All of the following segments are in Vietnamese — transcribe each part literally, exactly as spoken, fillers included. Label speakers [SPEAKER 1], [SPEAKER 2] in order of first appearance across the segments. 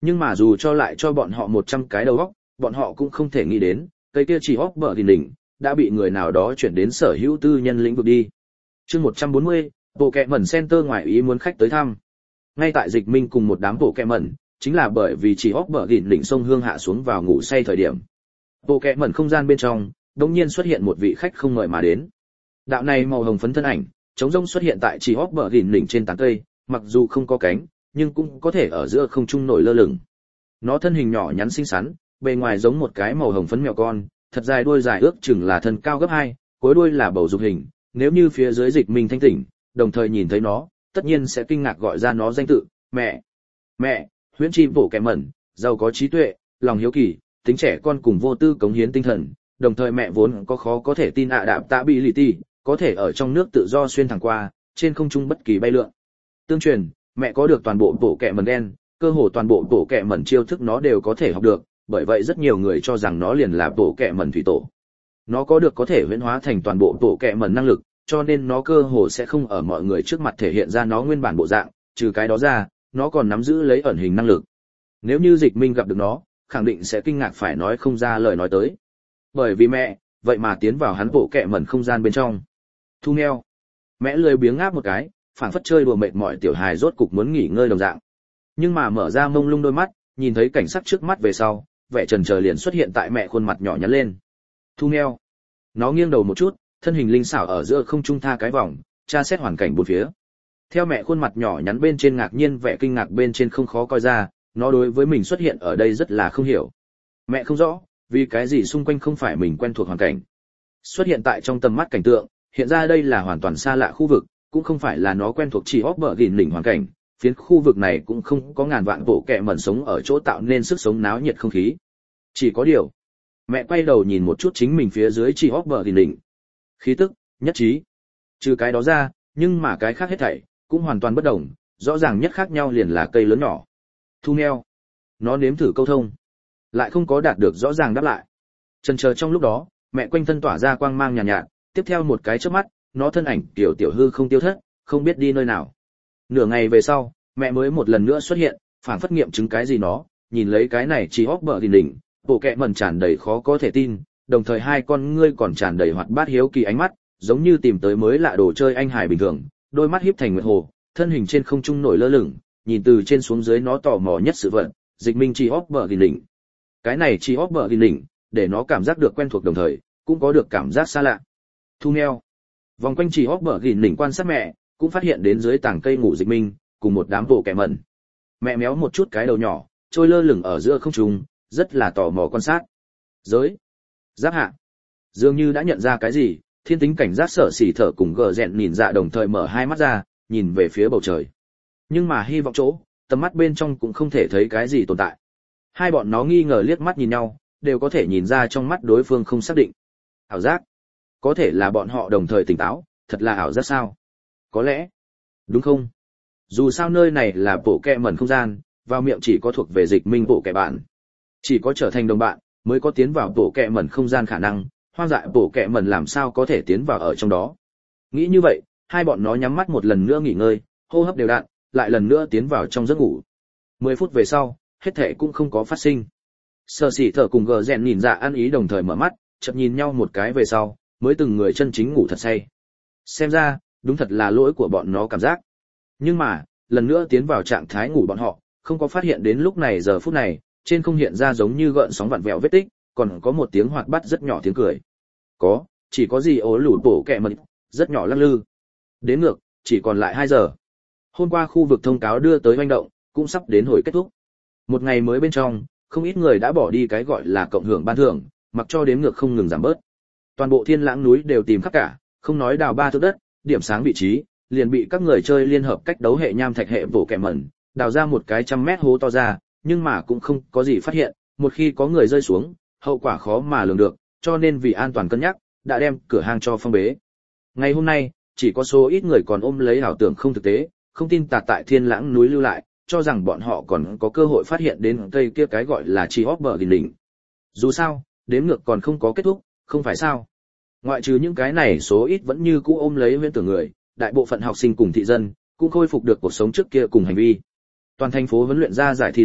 [SPEAKER 1] Nhưng mà dù cho lại cho bọn họ một trăm cái đầu óc, bọn họ cũng không thể nghĩ đến, cây kia chỉ óc bờ đỉnh đỉnh, đã bị người nào đó chuyển đến sở hữu tư nhân lĩnh vực đi. Chương một trăm bốn mươi, bộ kệ mẩn center ngoài ý muốn khách tới thăm. Ngay tại Dịch Minh cùng một đám bộ kệ mẩn, chính là bởi vì chỉ óc bờ đỉnh đỉnh sông hương hạ xuống vào ngủ say thời điểm. Bộ kệ mẩn không gian bên trong, đột nhiên xuất hiện một vị khách không mời mà đến. Đạo này màu hồng phấn thân ảnh, trống rỗng xuất hiện tại chỉ óc bờ đỉnh đỉnh trên tán cây, mặc dù không có cánh, nhưng cũng có thể ở giữa không trung nổi lơ lửng. Nó thân hình nhỏ nhắn xinh xắn, bề ngoài giống một cái màu hồng phấn mèo con, thật dài đuôi dài ước chừng là thân cao gấp hai, cuối đuôi là bầu dục hình, nếu như phía dưới Dịch Minh thanh tỉnh, đồng thời nhìn thấy nó, tất nhiên sẽ kinh ngạc gọi ra nó danh tự, mẹ. Mẹ, huyễn chi bộ kẻ mẩn, giàu có trí tuệ, lòng hiếu kỳ, tính trẻ con cùng vô tư cống hiến tinh thần, đồng thời mẹ vốn có khó có thể tin ạ đạm tạ bị lì ti, có thể ở trong nước tự do xuyên thẳng qua, trên không trung bất kỳ bay lượn. Tương truyền, mẹ có được toàn bộ bộ kẻ mẩn đen, cơ hồ toàn bộ bộ kẻ mẩn chiêu thức nó đều có thể học được, bởi vậy rất nhiều người cho rằng nó liền là bộ kẻ mẩn thủy tổ. Nó có được có thể huyễn hóa thành toàn bộ bộ kẻ mẩn năng lực, cho nên nó cơ hồ sẽ không ở mọi người trước mặt thể hiện ra nó nguyên bản bộ dạng, trừ cái đó ra, nó còn nắm giữ lấy ẩn hình năng lực. Nếu như Dịch Minh gặp được nó, khẳng định sẽ kinh ngạc phải nói không ra lời nói tới. Bởi vì mẹ, vậy mà tiến vào hắn bộ kệ mẩn không gian bên trong. Thu meo. Mẹ lười biếng ngáp một cái, phảng phất chơi đùa mệt mỏi tiểu hài rốt cục muốn nghỉ ngơi đồng dạng. Nhưng mà mở ra mông lung đôi mắt, nhìn thấy cảnh sắc trước mắt về sau, vẻ chần chờ liền xuất hiện tại mẹ khuôn mặt nhỏ nhắn lên. Thu meo. Nó nghiêng đầu một chút, thân hình linh xảo ở giữa không trung tha cái vòng, tra xét hoàn cảnh bốn phía. Theo mẹ khuôn mặt nhỏ nhắn bên trên ngạc nhiên vẻ kinh ngạc bên trên không khó coi ra, nó đối với mình xuất hiện ở đây rất là không hiểu. Mẹ không rõ, vì cái gì xung quanh không phải mình quen thuộc hoàn cảnh. Xuất hiện tại trong tầm mắt cảnh tượng, hiện ra đây là hoàn toàn xa lạ khu vực, cũng không phải là nó quen thuộc chỉ óc bờ gìn đỉnh hoàn cảnh, phiến khu vực này cũng không có ngàn vạn bộ kệ mẩn sống ở chỗ tạo nên sức sống náo nhiệt không khí. Chỉ có điều, mẹ quay đầu nhìn một chút chính mình phía dưới chỉ óc bờ gìn đỉnh. Khí tức, nhất trí. Trừ cái đó ra, nhưng mà cái khác hết thảy cũng hoàn toàn bất đồng, rõ ràng nhất khác nhau liền là cây lớn nhỏ. Thu meo. Nó nếm thử câu thông, lại không có đạt được rõ ràng đáp lại. Chần chờ trong lúc đó, mẹ quanh thân tỏa ra quang mang nhàn nhạt, nhạt, tiếp theo một cái chớp mắt, nó thân ảnh tiểu tiểu hư không tiêu thất, không biết đi nơi nào. Nửa ngày về sau, mẹ mới một lần nữa xuất hiện, phảng phất nghiệm chứng cái gì nó, nhìn lấy cái này chỉ óc bờ đỉnh đỉnh, bộ kệ mẩn tràn đầy khó có thể tin, đồng thời hai con ngươi còn tràn đầy hoạt bát hiếu kỳ ánh mắt, giống như tìm tới mới lạ đồ chơi anh hải bình thường, đôi mắt híp thành nguyệt hồ, thân hình trên không trung nổi lơ lửng, nhìn từ trên xuống dưới nó tò mò nhất sự vật, Dịch Minh chỉ óc bờ đỉnh đỉnh. Cái này chỉ óc bờ đỉnh đỉnh, để nó cảm giác được quen thuộc đồng thời, cũng có được cảm giác xa lạ. Thu meo. Vòng quanh chỉ óc bờ đỉnh đỉnh quan sát mẹ, cũng phát hiện đến dưới tảng cây ngủ Dịch Minh, cùng một đám bộ kẻ mẩn. Mẹ méo một chút cái đầu nhỏ, trôi lơ lửng ở giữa không trung, rất là tò mò quan sát. Giới. Giáp hạ. Dường như đã nhận ra cái gì, thiên tính cảnh giác sợ xỉ thở cùng gờ rẹn nhìn dạ đồng thời mở hai mắt ra, nhìn về phía bầu trời. Nhưng mà hy vọng chỗ, tầm mắt bên trong cũng không thể thấy cái gì tồn tại. Hai bọn nó nghi ngờ liếc mắt nhìn nhau, đều có thể nhìn ra trong mắt đối phương không xác định. Ảo giác. Có thể là bọn họ đồng thời tỉnh táo, thật là ảo giác sao? Có lẽ. Đúng không? Dù sao nơi này là bộ kẹ mẩn không gian, vào miệng chỉ có thuộc về Dịch Minh bộ kẹ bạn. Chỉ có trở thành đồng bạn, mới có tiến vào bộ kẹ mẩn không gian khả năng, hoang dại bộ kẹ mẩn làm sao có thể tiến vào ở trong đó. Nghĩ như vậy, hai bọn nó nhắm mắt một lần nữa nghỉ ngơi, hô hấp đều đặn, lại lần nữa tiến vào trong giấc ngủ. Mười phút về sau, hết thảy cũng không có phát sinh. Sở Sĩ thở cùng gờ rèn nhìn dạ ăn ý đồng thời mở mắt, chợt nhìn nhau một cái về sau, mới từng người chân chính ngủ thật say. Xem ra, đúng thật là lỗi của bọn nó cảm giác. Nhưng mà, lần nữa tiến vào trạng thái ngủ bọn họ, không có phát hiện đến lúc này giờ phút này, trên không hiện ra giống như gợn sóng vặn vẹo vết tích, còn có một tiếng hoạt bát rất nhỏ tiếng cười. Có, chỉ có gì ố lủ bổ kẹ mật, rất nhỏ lắc lư. Đến ngược, chỉ còn lại hai giờ. Hôm qua khu vực thông cáo đưa tới hoành động, cũng sắp đến hồi kết thúc. Một ngày mới bên trong, không ít người đã bỏ đi cái gọi là cộng hưởng ban thưởng, mặc cho đếm ngược không ngừng giảm bớt. Toàn bộ Thiên Lãng núi đều tìm khắp cả, không nói đào ba thước đất, điểm sáng vị trí, liền bị các người chơi liên hợp cách đấu hệ nham thạch hệ bổ kẹ mẩn, đào ra một cái trăm mét hố to ra, nhưng mà cũng không có gì phát hiện, một khi có người rơi xuống, hậu quả khó mà lường được, cho nên vì an toàn cân nhắc, đã đem cửa hàng cho phong bế. Ngày hôm nay, chỉ có số ít người còn ôm lấy ảo tưởng không thực tế, không tin tà tại Thiên Lãng núi lưu lại, cho rằng bọn họ còn có cơ hội phát hiện đến cây kia cái gọi là chi óc bờ đỉnh đỉnh. Dù sao, đếm ngược còn không có kết thúc, không phải sao? Ngoại trừ những cái này số ít vẫn như cũ ôm lấy huyễn tưởng người, đại bộ phận học sinh cùng thị dân cũng khôi phục được cuộc sống trước kia cùng hành vi. Toàn thành phố huấn luyện ra giải thi đấu,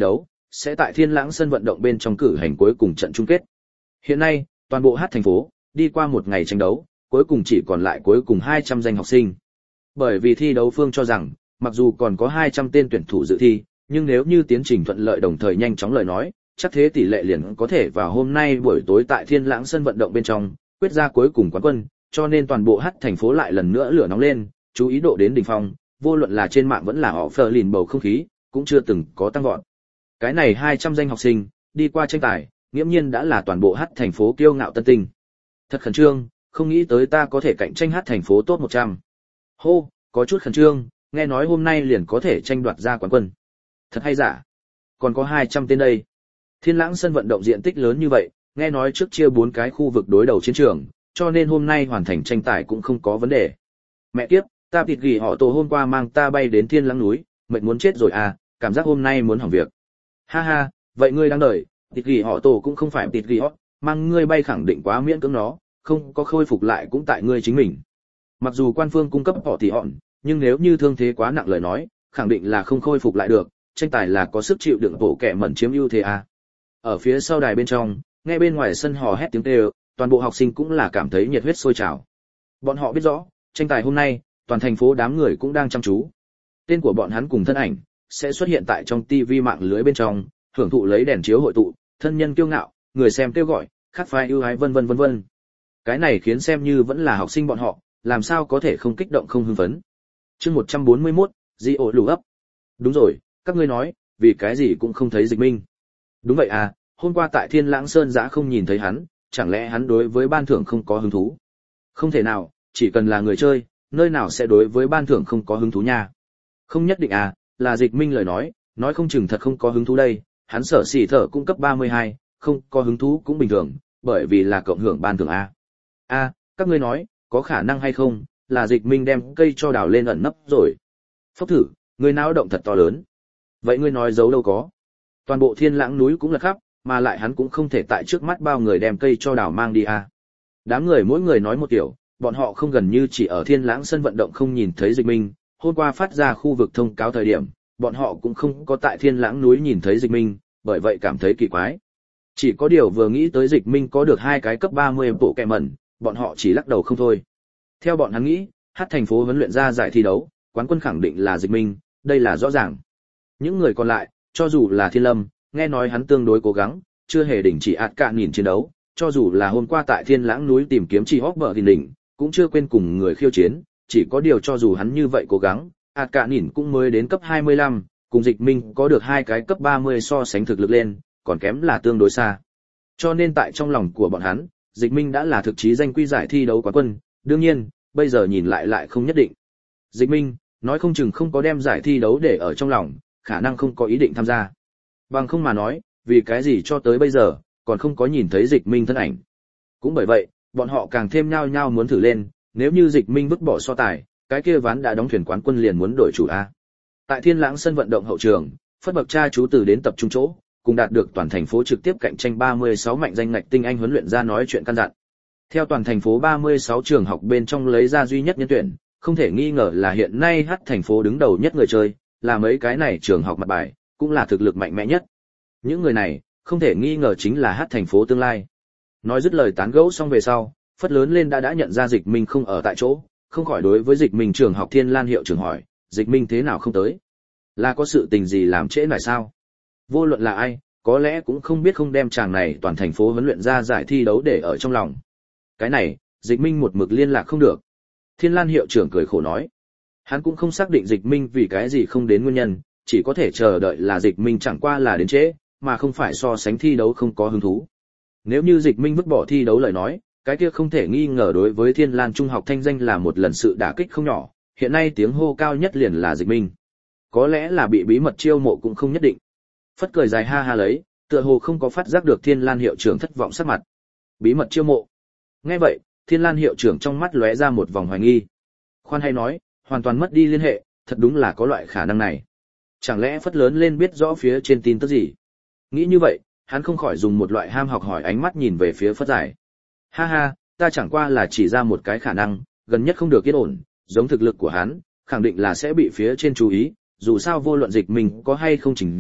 [SPEAKER 1] sẽ tại Thiên Lãng sân vận động bên trong cử hành cuối cùng trận chung kết. Hiện nay, toàn bộ hát thành phố, đi qua một ngày tranh đấu, cuối cùng chỉ còn lại cuối cùng hai trăm danh học sinh. Bởi vì thi đấu phương cho rằng, mặc dù còn có hai trăm tên tuyển thủ dự thi, nhưng nếu như tiến trình thuận lợi đồng thời nhanh chóng lời nói, chắc thế tỷ lệ liền có thể vào hôm nay buổi tối tại Thiên Lãng sân vận động bên trong, quyết ra cuối cùng quán quân, cho nên toàn bộ hát thành phố lại lần nữa lửa nóng lên, chú ý độ đến đỉnh phong, vô luận là trên mạng vẫn là họ phờ lìn bầu không khí, cũng chưa từng có tăng vọt. Cái này hai trăm danh học sinh, đi qua tranh tài, nghiễm nhiên đã là toàn bộ hát thành phố kiêu ngạo tân tinh. Thật khẩn trương, không nghĩ tới ta có thể cạnh tranh hát thành phố top một trăm. Hô, có chút khẩn trương, nghe nói hôm nay liền có thể tranh đoạt ra quán quân. Thật hay giả? Còn có hai trăm tên đây. Thiên Lãng sân vận động diện tích lớn như vậy, nghe nói trước chia bốn cái khu vực đối đầu chiến trường, cho nên hôm nay hoàn thành tranh tài cũng không có vấn đề. Mẹ kiếp, ta thịt gỉ họ tổ hôm qua mang ta bay đến Thiên Lãng núi, mệt muốn chết rồi à, cảm giác hôm nay muốn hỏng việc. Ha ha, vậy ngươi đang đợi, thịt gỉ họ tổ cũng không phải thịt gỉ họ, mang ngươi bay khẳng định quá miễn cưỡng nó, không có khôi phục lại cũng tại ngươi chính mình. Mặc dù quan phương cung cấp họ thì họn, nhưng nếu như thương thế quá nặng lời nói, khẳng định là không khôi phục lại được, tranh tài là có sức chịu đựng bộ kẻ mẩn chiếm ưu thế à. Ở phía sau đài bên trong, nghe bên ngoài sân hò hét tiếng kêu, toàn bộ học sinh cũng là cảm thấy nhiệt huyết sôi trào. Bọn họ biết rõ, tranh tài hôm nay, toàn thành phố đám người cũng đang chăm chú. Tên của bọn hắn cùng thân ảnh sẽ xuất hiện tại trong ti vi mạng lưới bên trong, hưởng thụ lấy đèn chiếu hội tụ, thân nhân kiêu ngạo, người xem kêu gọi, khát phái ưu ái vân vân vân vân. Cái này khiến xem như vẫn là học sinh bọn họ, làm sao có thể không kích động không hưng phấn. Chương một trăm bốn mươi mốt, Di ổ lù ấp. Đúng rồi, các ngươi nói, vì cái gì cũng không thấy Dịch Minh. Đúng vậy à, hôm qua tại Thiên Lãng Sơn Giã không nhìn thấy hắn, chẳng lẽ hắn đối với ban thưởng không có hứng thú? Không thể nào, chỉ cần là người chơi, nơi nào sẽ đối với ban thưởng không có hứng thú nha. Không nhất định à, là Dịch Minh lời nói, nói không chừng thật không có hứng thú đây, hắn sở xỉ thở cung cấp ba mươi hai, không có hứng thú cũng bình thường, bởi vì là cộng hưởng ban thưởng a. A, các ngươi nói, có khả năng hay không, là Dịch Minh đem cây cho đào lên ẩn nấp rồi. Phốc thử, người náo động thật to lớn. Vậy ngươi nói giấu đâu có? Toàn bộ Thiên Lãng núi cũng là khắp, mà lại hắn cũng không thể tại trước mắt bao người đem cây cho đào mang đi a. Đám người mỗi người nói một kiểu, bọn họ không gần như chỉ ở Thiên Lãng sân vận động không nhìn thấy Dịch Minh, hôm qua phát ra khu vực thông cáo thời điểm, bọn họ cũng không có tại Thiên Lãng núi nhìn thấy Dịch Minh, bởi vậy cảm thấy kỳ quái. Chỉ có điều vừa nghĩ tới Dịch Minh có được hai cái cấp ba mươi bộ kẹ mẩn, bọn họ chỉ lắc đầu không thôi. Theo bọn hắn nghĩ, hát thành phố huấn luyện ra giải thi đấu, quán quân khẳng định là Dịch Minh, đây là rõ ràng. Những người còn lại, cho dù là Thiên Lâm, nghe nói hắn tương đối cố gắng, chưa hề đình chỉ ạt cạn nhìn chiến đấu, cho dù là hôm qua tại Thiên Lãng núi tìm kiếm chỉ hóc bờ thì đỉnh, cũng chưa quên cùng người khiêu chiến, chỉ có điều cho dù hắn như vậy cố gắng, ạt cạn nhìn cũng mới đến cấp hai mươi lăm, cùng Dịch Minh có được hai cái cấp ba mươi so sánh thực lực lên, còn kém là tương đối xa. Cho nên tại trong lòng của bọn hắn, Dịch Minh đã là thực chí danh quy giải thi đấu quán quân, đương nhiên, bây giờ nhìn lại lại không nhất định. Dịch Minh, nói không chừng không có đem giải thi đấu để ở trong lòng, khả năng không có ý định tham gia. Bằng không mà nói, vì cái gì cho tới bây giờ, còn không có nhìn thấy Dịch Minh thân ảnh. Cũng bởi vậy, bọn họ càng thêm nhao nhao muốn thử lên, nếu như Dịch Minh vứt bỏ so tài, cái kia ván đã đóng thuyền quán quân liền muốn đổi chủ a. Tại Thiên Lãng sân vận động hậu trường, Phất bậc cha chú từ đến tập trung chỗ, cùng đạt được toàn thành phố trực tiếp cạnh tranh ba mươi sáu mạnh danh ngạch tinh anh huấn luyện ra nói chuyện căn dặn. Theo toàn thành phố ba mươi sáu trường học bên trong lấy ra duy nhất nhân tuyển, không thể nghi ngờ là hiện nay hát thành phố đứng đầu nhất người chơi, là mấy cái này trường học mặt bài, cũng là thực lực mạnh mẽ nhất. Những người này, không thể nghi ngờ chính là hát thành phố tương lai. Nói dứt lời tán gẫu xong về sau, Phất lớn lên đã đã nhận ra Dịch Minh không ở tại chỗ, không khỏi đối với Dịch Minh trường học Thiên Lan hiệu trưởng hỏi, Dịch Minh thế nào không tới? Là có sự tình gì làm trễ nải sao? Vô luận là ai, có lẽ cũng không biết không đem chàng này toàn thành phố huấn luyện ra giải thi đấu để ở trong lòng. Cái này, Dịch Minh một mực liên lạc không được. Thiên Lan hiệu trưởng cười khổ nói. Hắn cũng không xác định Dịch Minh vì cái gì không đến nguyên nhân, chỉ có thể chờ đợi là Dịch Minh chẳng qua là đến trễ, mà không phải so sánh thi đấu không có hứng thú. Nếu như Dịch Minh vứt bỏ thi đấu lời nói, cái kia không thể nghi ngờ đối với Thiên Lan Trung học thanh danh là một lần sự đả kích không nhỏ, hiện nay tiếng hô cao nhất liền là Dịch Minh. Có lẽ là bị bí mật chiêu mộ cũng không nhất định. Phất cười dài ha ha lấy, tựa hồ không có phát giác được Thiên Lan hiệu trưởng thất vọng sắc mặt. Bí mật chiêu mộ. Nghe vậy, Thiên Lan hiệu trưởng trong mắt lóe ra một vòng hoài nghi. Khoan hay nói, hoàn toàn mất đi liên hệ, thật đúng là có loại khả năng này. Chẳng lẽ Phất lớn lên biết rõ phía trên tin tức gì? Nghĩ như vậy, hắn không khỏi dùng một loại ham học hỏi ánh mắt nhìn về phía Phất Giải. Ha ha, ta chẳng qua là chỉ ra một cái khả năng, gần nhất không được yên ổn, giống thực lực của hắn, khẳng định là sẽ bị phía trên chú ý, dù sao vô luận Dịch Minh có hay không trình diện,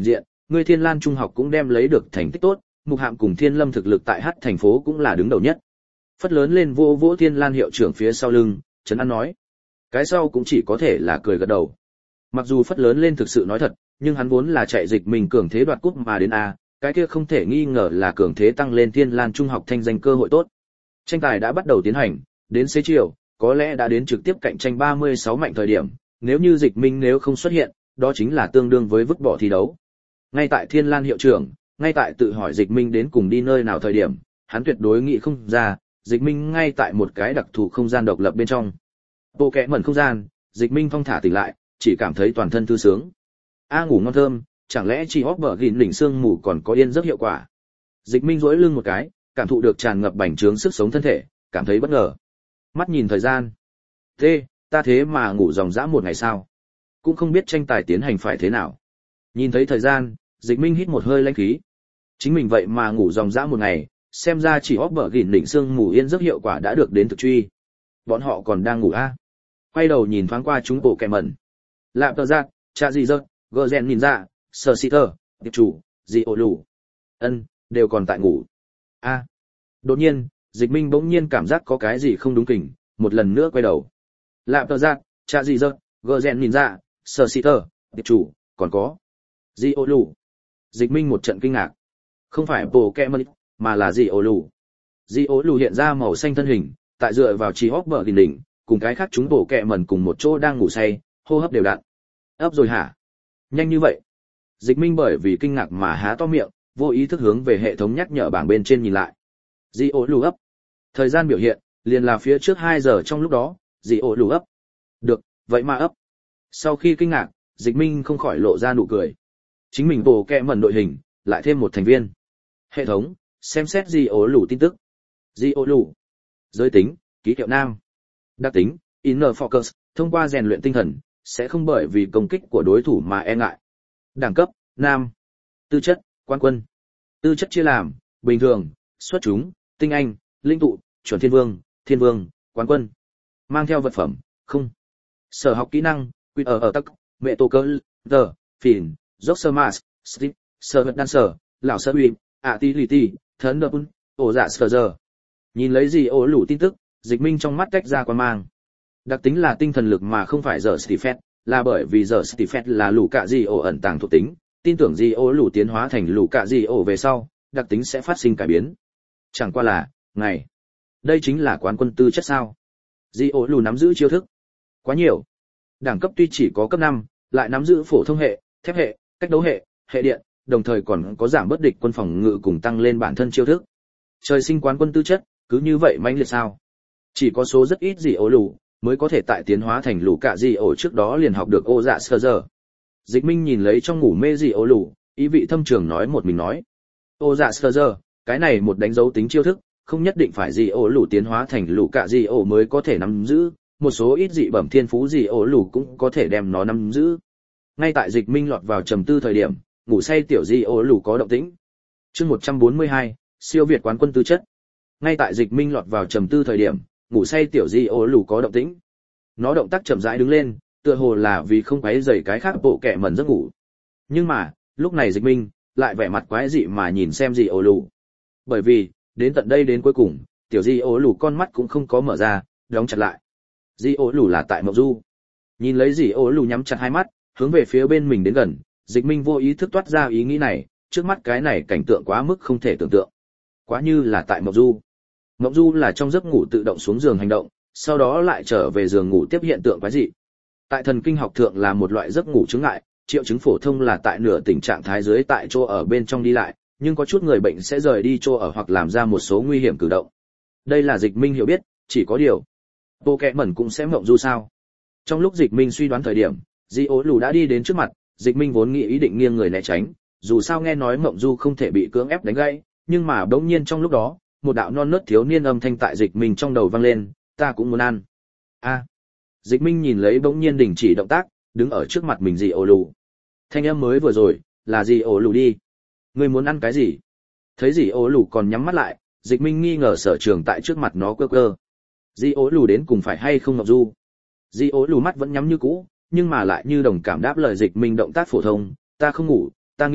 [SPEAKER 1] ngươi Thiên Lan Trung học cũng đem lấy được thành tích tốt, Mục Hạm cùng Thiên Lâm thực lực tại Hát thành phố cũng là đứng đầu nhất. Phất lớn lên vô vỗ Thiên Lan hiệu trưởng phía sau lưng, trấn an nói. Cái sau cũng chỉ có thể là cười gật đầu. Mặc dù Phất lớn lên thực sự nói thật, nhưng hắn vốn là chạy dịch mình cường thế đoạt cúp mà đến a, cái kia không thể nghi ngờ là cường thế tăng lên Thiên Lan Trung học thanh danh cơ hội tốt. Tranh tài đã bắt đầu tiến hành, đến xế chiều, có lẽ đã đến trực tiếp cạnh tranh ba mươi sáu mạnh thời điểm, nếu như Dịch Minh nếu không xuất hiện, đó chính là tương đương với vứt bỏ thi đấu. Ngay tại Thiên Lan hiệu trưởng, ngay tại tự hỏi Dịch Minh đến cùng đi nơi nào thời điểm, hắn tuyệt đối nghĩ không ra, Dịch Minh ngay tại một cái đặc thù không gian độc lập bên trong. Bộ kẽ mẩn không gian, Dịch Minh phong thả tỉnh lại, chỉ cảm thấy toàn thân thư sướng. A ngủ ngon thơm, chẳng lẽ chỉ hóp bờ gìn đỉnh xương mù còn có yên giấc hiệu quả. Dịch Minh duỗi lưng một cái, cảm thụ được tràn ngập bành trướng sức sống thân thể, cảm thấy bất ngờ. Mắt nhìn thời gian. Thế, ta thế mà ngủ dòng dã một ngày sao? Cũng không biết tranh tài tiến hành phải thế nào. Nhìn thấy thời gian, Dịch Minh hít một hơi lãnh khí. Chính mình vậy mà ngủ dòng dã một ngày, xem ra chỉ hóp bờ gìn đỉnh xương mù yên giấc hiệu quả đã được đến thực truy. Bọn họ còn đang ngủ a. À? Quay đầu nhìn thoáng qua chúng bộ kẻ mẩn. Lạp tờ giác, cha gì rớt, gờ rèn nhìn ra, sờ xì tờ, tiệp chủ, gì ổ lù. Ân, đều còn tại ngủ. A. À. Đột nhiên, Dịch Minh bỗng nhiên cảm giác có cái gì không đúng kỉnh, một lần nữa quay đầu. Lạp tờ giác, cha gì rớt, gờ rèn nhìn ra, sờ xì tờ, tiệp chủ, còn có. Gì ổ lù. Dịch Minh một trận kinh ngạc. Không phải bộ kẻ mẩn, mà là gì ổ lù. Gì ổ lù hiện ra màu xanh thân hình, tại dựa vào trí hốc bờ đỉnh đỉnh, cùng cái khác chúng bộ kẹ mẩn cùng một chỗ đang ngủ say, hô hấp đều đặn. Ấp rồi hả? Nhanh như vậy? Dịch Minh bởi vì kinh ngạc mà há to miệng, vô ý thức hướng về hệ thống nhắc nhở bảng bên trên nhìn lại. Dị ổ lù ấp. Thời gian biểu hiện, liền là phía trước hai giờ trong lúc đó, dị ổ lù ấp. Được, vậy mà ấp. Sau khi kinh ngạc, Dịch Minh không khỏi lộ ra nụ cười. Chính mình bộ kẹ mẩn đội hình, lại thêm một thành viên. Hệ thống, xem xét dị ổ lù tin tức. Dị ổ lù. Giới tính, ký hiệu nam. Đặc tính, inner focus, thông qua rèn luyện tinh thần, sẽ không bởi vì công kích của đối thủ mà e ngại. Đẳng cấp, nam. Tư chất, quan quân. Tư chất chia làm, bình thường, xuất chúng, tinh anh, linh tụ, chuẩn thiên vương, thiên vương, quán quân. Mang theo vật phẩm, không. Sở học kỹ năng, quy ở ở tắc, mẹ tổ cơ, tờ, phìn, dốc sơ mas, strip, sơ vật đan sở, lão sơ uy, ạ tí lì tí, thấn đập un, ổ dạ sơ giờ. Nhìn lấy gì ổ lũ tin tức, Dịch Minh trong mắt tách ra quan mang. Đặc tính là tinh thần lực mà không phải giờ Stephen, là bởi vì giờ Stephen là lũ cạ gì ổ ẩn tàng thuộc tính, tin tưởng gì ổ lũ tiến hóa thành lũ cạ gì ổ về sau, đặc tính sẽ phát sinh cải biến. Chẳng qua là, ngày. Đây chính là quán quân tư chất sao? Gì ổ lũ nắm giữ chiêu thức. Quá nhiều. Đẳng cấp tuy chỉ có cấp năm, lại nắm giữ phổ thông hệ, thép hệ, cách đấu hệ, hệ điện, đồng thời còn có giảm bất địch quân phòng ngự cùng tăng lên bản thân chiêu thức. Trời sinh quán quân tư chất, cứ như vậy mãnh liệt sao? Chỉ có số rất ít gì ổ lù mới có thể tại tiến hóa thành lù cạ gì ổ trước đó liền học được ô dạ sơ giờ. Dịch Minh nhìn lấy trong ngủ mê gì ổ lù, ý vị thâm trường nói một mình nói. Ô dạ sơ giờ, cái này một đánh dấu tính chiêu thức, không nhất định phải gì ổ lù tiến hóa thành lù cạ gì ổ mới có thể nắm giữ, một số ít dị bẩm thiên phú gì ổ lù cũng có thể đem nó nắm giữ. Ngay tại Dịch Minh lọt vào trầm tư thời điểm, ngủ say tiểu gì ổ lù có động tĩnh. Chương một trăm bốn mươi hai, siêu việt quán quân tư chất. Ngay tại Dịch Minh lọt vào trầm tư thời điểm, ngủ say tiểu di ô lù có động tĩnh. Nó động tác chậm rãi đứng lên, tựa hồ là vì không quấy rầy cái khác bộ kẻ mẩn giấc ngủ. Nhưng mà, lúc này Dịch Minh lại vẻ mặt quái dị mà nhìn xem di ô lù. Bởi vì, đến tận đây đến cuối cùng, tiểu di ô lù con mắt cũng không có mở ra, đóng chặt lại. Di ô lù là tại Mộng Du. Nhìn lấy di ô lù nhắm chặt hai mắt, hướng về phía bên mình đến gần, Dịch Minh vô ý thức toát ra ý nghĩ này, trước mắt cái này cảnh tượng quá mức không thể tưởng tượng. Quá như là tại Mộng Du. Mộng Du là trong giấc ngủ tự động xuống giường hành động, sau đó lại trở về giường ngủ tiếp hiện tượng quái dị. Tại thần kinh học thượng là một loại giấc ngủ chứng ngại, triệu chứng phổ thông là tại nửa tình trạng thái dưới tại chỗ ở bên trong đi lại, nhưng có chút người bệnh sẽ rời đi chỗ ở hoặc làm ra một số nguy hiểm cử động. Đây là Dịch Minh hiểu biết, chỉ có điều, bộ kệ mẩn cũng sẽ Mộng Du sao? Trong lúc Dịch Minh suy đoán thời điểm, Di Ố Lù đã đi đến trước mặt, Dịch Minh vốn nghĩ ý định nghiêng người né tránh, dù sao nghe nói Mộng Du không thể bị cưỡng ép đánh gãy, nhưng mà bỗng nhiên trong lúc đó, một đạo non nớt thiếu niên âm thanh tại Dịch Minh trong đầu vang lên, ta cũng muốn ăn. A. Dịch Minh nhìn lấy bỗng nhiên đình chỉ động tác, đứng ở trước mặt mình Dị Ổ Lù. Thanh âm mới vừa rồi, là Dị Ổ Lù đi. Ngươi muốn ăn cái gì? Thấy Dị Ổ Lù còn nhắm mắt lại, Dịch Minh nghi ngờ sở trường tại trước mặt nó quơ quơ. Dị Ổ Lù đến cùng phải hay không Ngọc Du? Dị Ổ Lù mắt vẫn nhắm như cũ, nhưng mà lại như đồng cảm đáp lời Dịch Minh động tác phổ thông, ta không ngủ, ta nghĩ,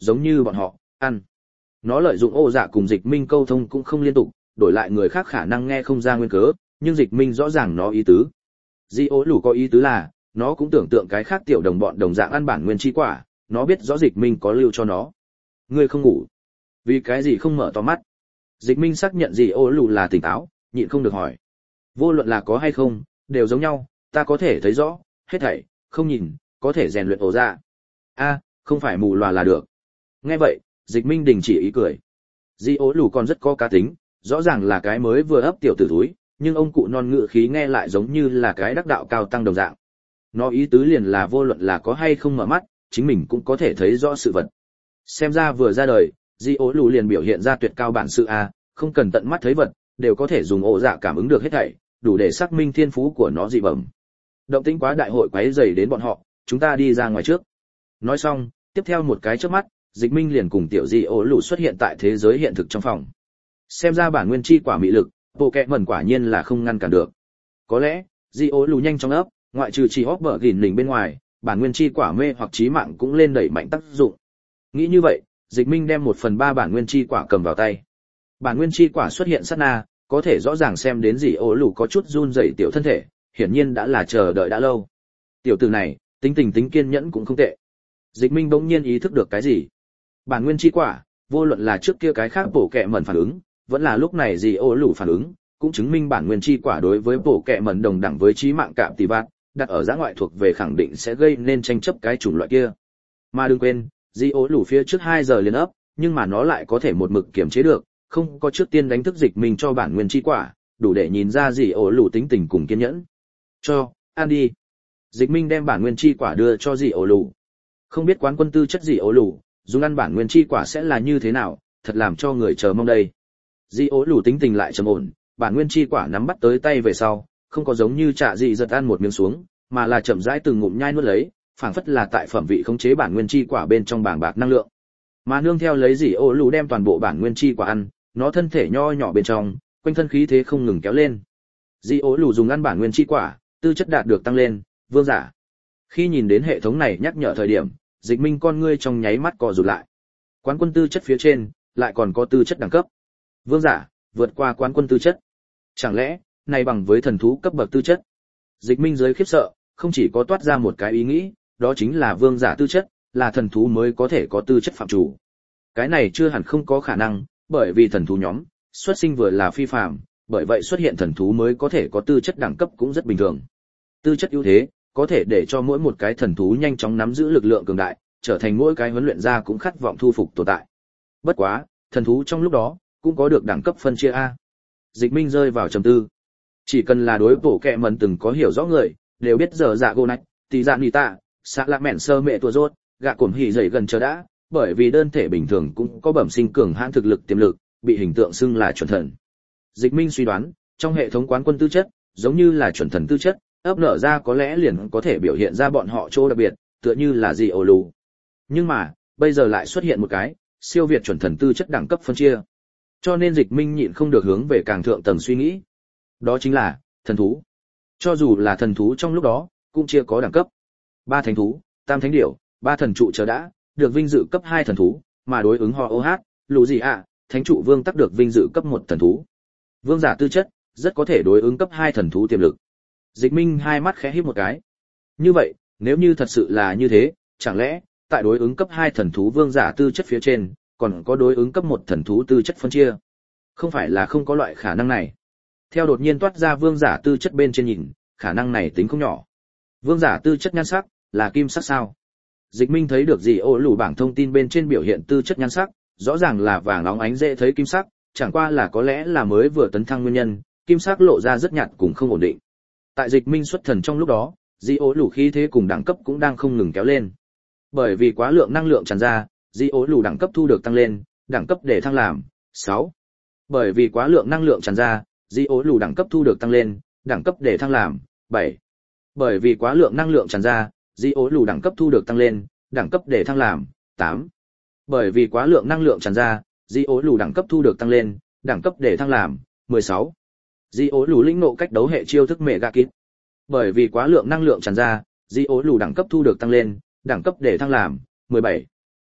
[SPEAKER 1] giống như bọn họ, ăn. Nó lợi dụng Ô Dạ cùng Dịch Minh câu thông cũng không liên tục, đổi lại người khác khả năng nghe không ra nguyên cớ, nhưng Dịch Minh rõ ràng nó ý tứ. Di ố lù có ý tứ là, nó cũng tưởng tượng cái khác tiểu đồng bọn đồng dạng ăn bản nguyên chi quả, nó biết rõ Dịch Minh có lưu cho nó. Ngươi không ngủ, vì cái gì không mở to mắt? Dịch Minh xác nhận Di ố lù là tỉnh táo, nhịn không được hỏi. Vô luận là có hay không, đều giống nhau, ta có thể thấy rõ, hết thảy, không nhìn, có thể rèn luyện Ô Dạ. A, không phải mù lòa là được. Nghe vậy, Dịch Minh đình chỉ ý cười. Di ố lù còn rất có cá tính, rõ ràng là cái mới vừa ấp tiểu tử túi, nhưng ông cụ non ngự khí nghe lại giống như là cái đắc đạo cao tăng đồng dạng. Nó ý tứ liền là vô luận là có hay không mở mắt, chính mình cũng có thể thấy rõ sự vật. Xem ra vừa ra đời, Di ố lù liền biểu hiện ra tuyệt cao bản sự a, không cần tận mắt thấy vật, đều có thể dùng Ô Dạ cảm ứng được hết thảy, đủ để xác minh thiên phú của nó dị bẩm. Động tĩnh quá đại hội quấy rầy đến bọn họ, chúng ta đi ra ngoài trước. Nói xong, tiếp theo một cái chớp mắt, Dịch Minh liền cùng tiểu Di ố lù xuất hiện tại thế giới hiện thực trong phòng. Xem ra bản nguyên chi quả mị lực, bộ kệ mẩn quả nhiên là không ngăn cản được. Có lẽ, Di ố lù nhanh trong ấp, ngoại trừ chỉ hốc bờ gìn lình bên ngoài, bản nguyên chi quả mê hoặc chí mạng cũng lên đẩy mạnh tác dụng. Nghĩ như vậy, Dịch Minh đem một phần ba bản nguyên chi quả cầm vào tay. Bản nguyên chi quả xuất hiện sát na, có thể rõ ràng xem đến Di ố lù có chút run rẩy tiểu thân thể, hiển nhiên đã là chờ đợi đã lâu. Tiểu tử này, tính tình tính kiên nhẫn cũng không tệ. Dịch Minh bỗng nhiên ý thức được cái gì. Bản nguyên chi quả, vô luận là trước kia cái khác bổ kệ mẩn phản ứng, vẫn là lúc này Di ố lù phản ứng, cũng chứng minh bản nguyên chi quả đối với bổ kệ mẩn đồng đẳng với chí mạng cạm tỷ bát, đặt ở giã ngoại thuộc về khẳng định sẽ gây nên tranh chấp cái chủng loại kia. Mà đừng quên, Di ố lù phía trước hai giờ liền ấp, nhưng mà nó lại có thể một mực kiềm chế được, không có trước tiên đánh thức Dịch Minh cho bản nguyên chi quả, đủ để nhìn ra Di ố lù tính tình cùng kiên nhẫn. Cho, ăn đi. Dịch Minh đem bản nguyên chi quả đưa cho Di ố lù. Không biết quán quân tư chất Di ố lù, dùng ăn bản nguyên chi quả sẽ là như thế nào, thật làm cho người chờ mong đây. Di ố lù tính tình lại trầm ổn, bản nguyên chi quả nắm bắt tới tay về sau, không có giống như Trạ Dị giật ăn một miếng xuống, mà là chậm rãi từng ngụm nhai nuốt lấy, phảng phất là tại phẩm vị khống chế bản nguyên chi quả bên trong bảng bạc năng lượng. Mà nương theo lấy Di ố lù đem toàn bộ bản nguyên chi quả ăn, nó thân thể nho nhỏ bên trong, quanh thân khí thế không ngừng kéo lên. Di ố lù dùng ăn bản nguyên chi quả, tư chất đạt được tăng lên, vương giả. Khi nhìn đến hệ thống này nhắc nhở thời điểm, Dịch Minh con ngươi trong nháy mắt co rụt lại. Quán quân tư chất phía trên, lại còn có tư chất đẳng cấp. Vương giả, vượt qua quán quân tư chất. Chẳng lẽ, này bằng với thần thú cấp bậc tư chất? Dịch Minh dưới khiếp sợ, không chỉ có toát ra một cái ý nghĩ, đó chính là vương giả tư chất, là thần thú mới có thể có tư chất phạm chủ. Cái này chưa hẳn không có khả năng, bởi vì thần thú nhóm, xuất sinh vừa là phi phàm, bởi vậy xuất hiện thần thú mới có thể có tư chất đẳng cấp cũng rất bình thường. Tư chất ưu thế, có thể để cho mỗi một cái thần thú nhanh chóng nắm giữ lực lượng cường đại, trở thành mỗi cái huấn luyện gia cũng khát vọng thu phục tồn tại. Bất quá, thần thú trong lúc đó, cũng có được đẳng cấp phân chia A. Dịch Minh rơi vào trầm tư. Chỉ cần là đối bộ kệ mẩn từng có hiểu rõ người, đều biết giờ dạ gô nách, tỷ dạ nì tạ, xạ lạc mẹn sơ mẹ tua rốt, gạ cổm hỉ dậy gần chờ đã, bởi vì đơn thể bình thường cũng có bẩm sinh cường hãn thực lực tiềm lực, bị hình tượng xưng là chuẩn thần. Dịch Minh suy đoán, trong hệ thống quán quân tư chất, giống như là chuẩn thần tư chất, ấp nở ra có lẽ liền có thể biểu hiện ra bọn họ chỗ đặc biệt, tựa như là Di ố lù. Nhưng mà, bây giờ lại xuất hiện một cái siêu việt chuẩn thần tư chất đẳng cấp phân chia. Cho nên Dịch Minh nhịn không được hướng về càng thượng tầng suy nghĩ. Đó chính là thần thú. Cho dù là thần thú trong lúc đó, cũng chia có đẳng cấp. Ba thánh thú, tam thánh điểu, ba thần trụ chờ đã, được vinh dự cấp hai thần thú, mà đối ứng họ ô hát, lù gì ạ, thánh trụ vương tắc được vinh dự cấp một thần thú. Vương giả tư chất, rất có thể đối ứng cấp hai thần thú tiềm lực. Dịch Minh hai mắt khẽ híp một cái. Như vậy, nếu như thật sự là như thế, chẳng lẽ, tại đối ứng cấp hai thần thú vương giả tư chất phía trên, còn có đối ứng cấp một thần thú tư chất phân chia? Không phải là không có loại khả năng này. Theo đột nhiên toát ra vương giả tư chất bên trên nhìn, khả năng này tính không nhỏ. Vương giả tư chất nhan sắc, là kim sắc sao? Dịch Minh thấy được gì ô lù bảng thông tin bên trên biểu hiện tư chất nhan sắc, rõ ràng là vàng óng ánh dễ thấy kim sắc, chẳng qua là có lẽ là mới vừa tấn thăng nguyên nhân, kim sắc lộ ra rất nhạt cũng không ổn định. Tại Dịch Minh xuất thần trong lúc đó, Di ố lù khí thế cùng đẳng cấp cũng đang không ngừng kéo lên. Bởi vì quá lượng năng lượng tràn ra, Di ố lù đẳng cấp thu được tăng lên, đẳng cấp để thăng làm sáu. Bởi vì quá lượng năng lượng tràn ra, Di ố lù đẳng cấp thu được tăng lên, đẳng cấp để thăng làm bảy. Bởi vì quá lượng năng lượng tràn ra, Di ố lù đẳng cấp thu được tăng lên, đẳng cấp để thăng làm tám. Bởi vì quá lượng năng lượng tràn ra, Di ố lù đẳng cấp thu được tăng lên, đẳng cấp để thăng làm mười sáu. Di ố lù lĩnh nộ cách đấu hệ chiêu thức mẹ gà kít. Bởi vì quá lượng năng lượng tràn ra, Di ố lù đẳng cấp thu được tăng lên, đẳng cấp để thăng làm mười bảy.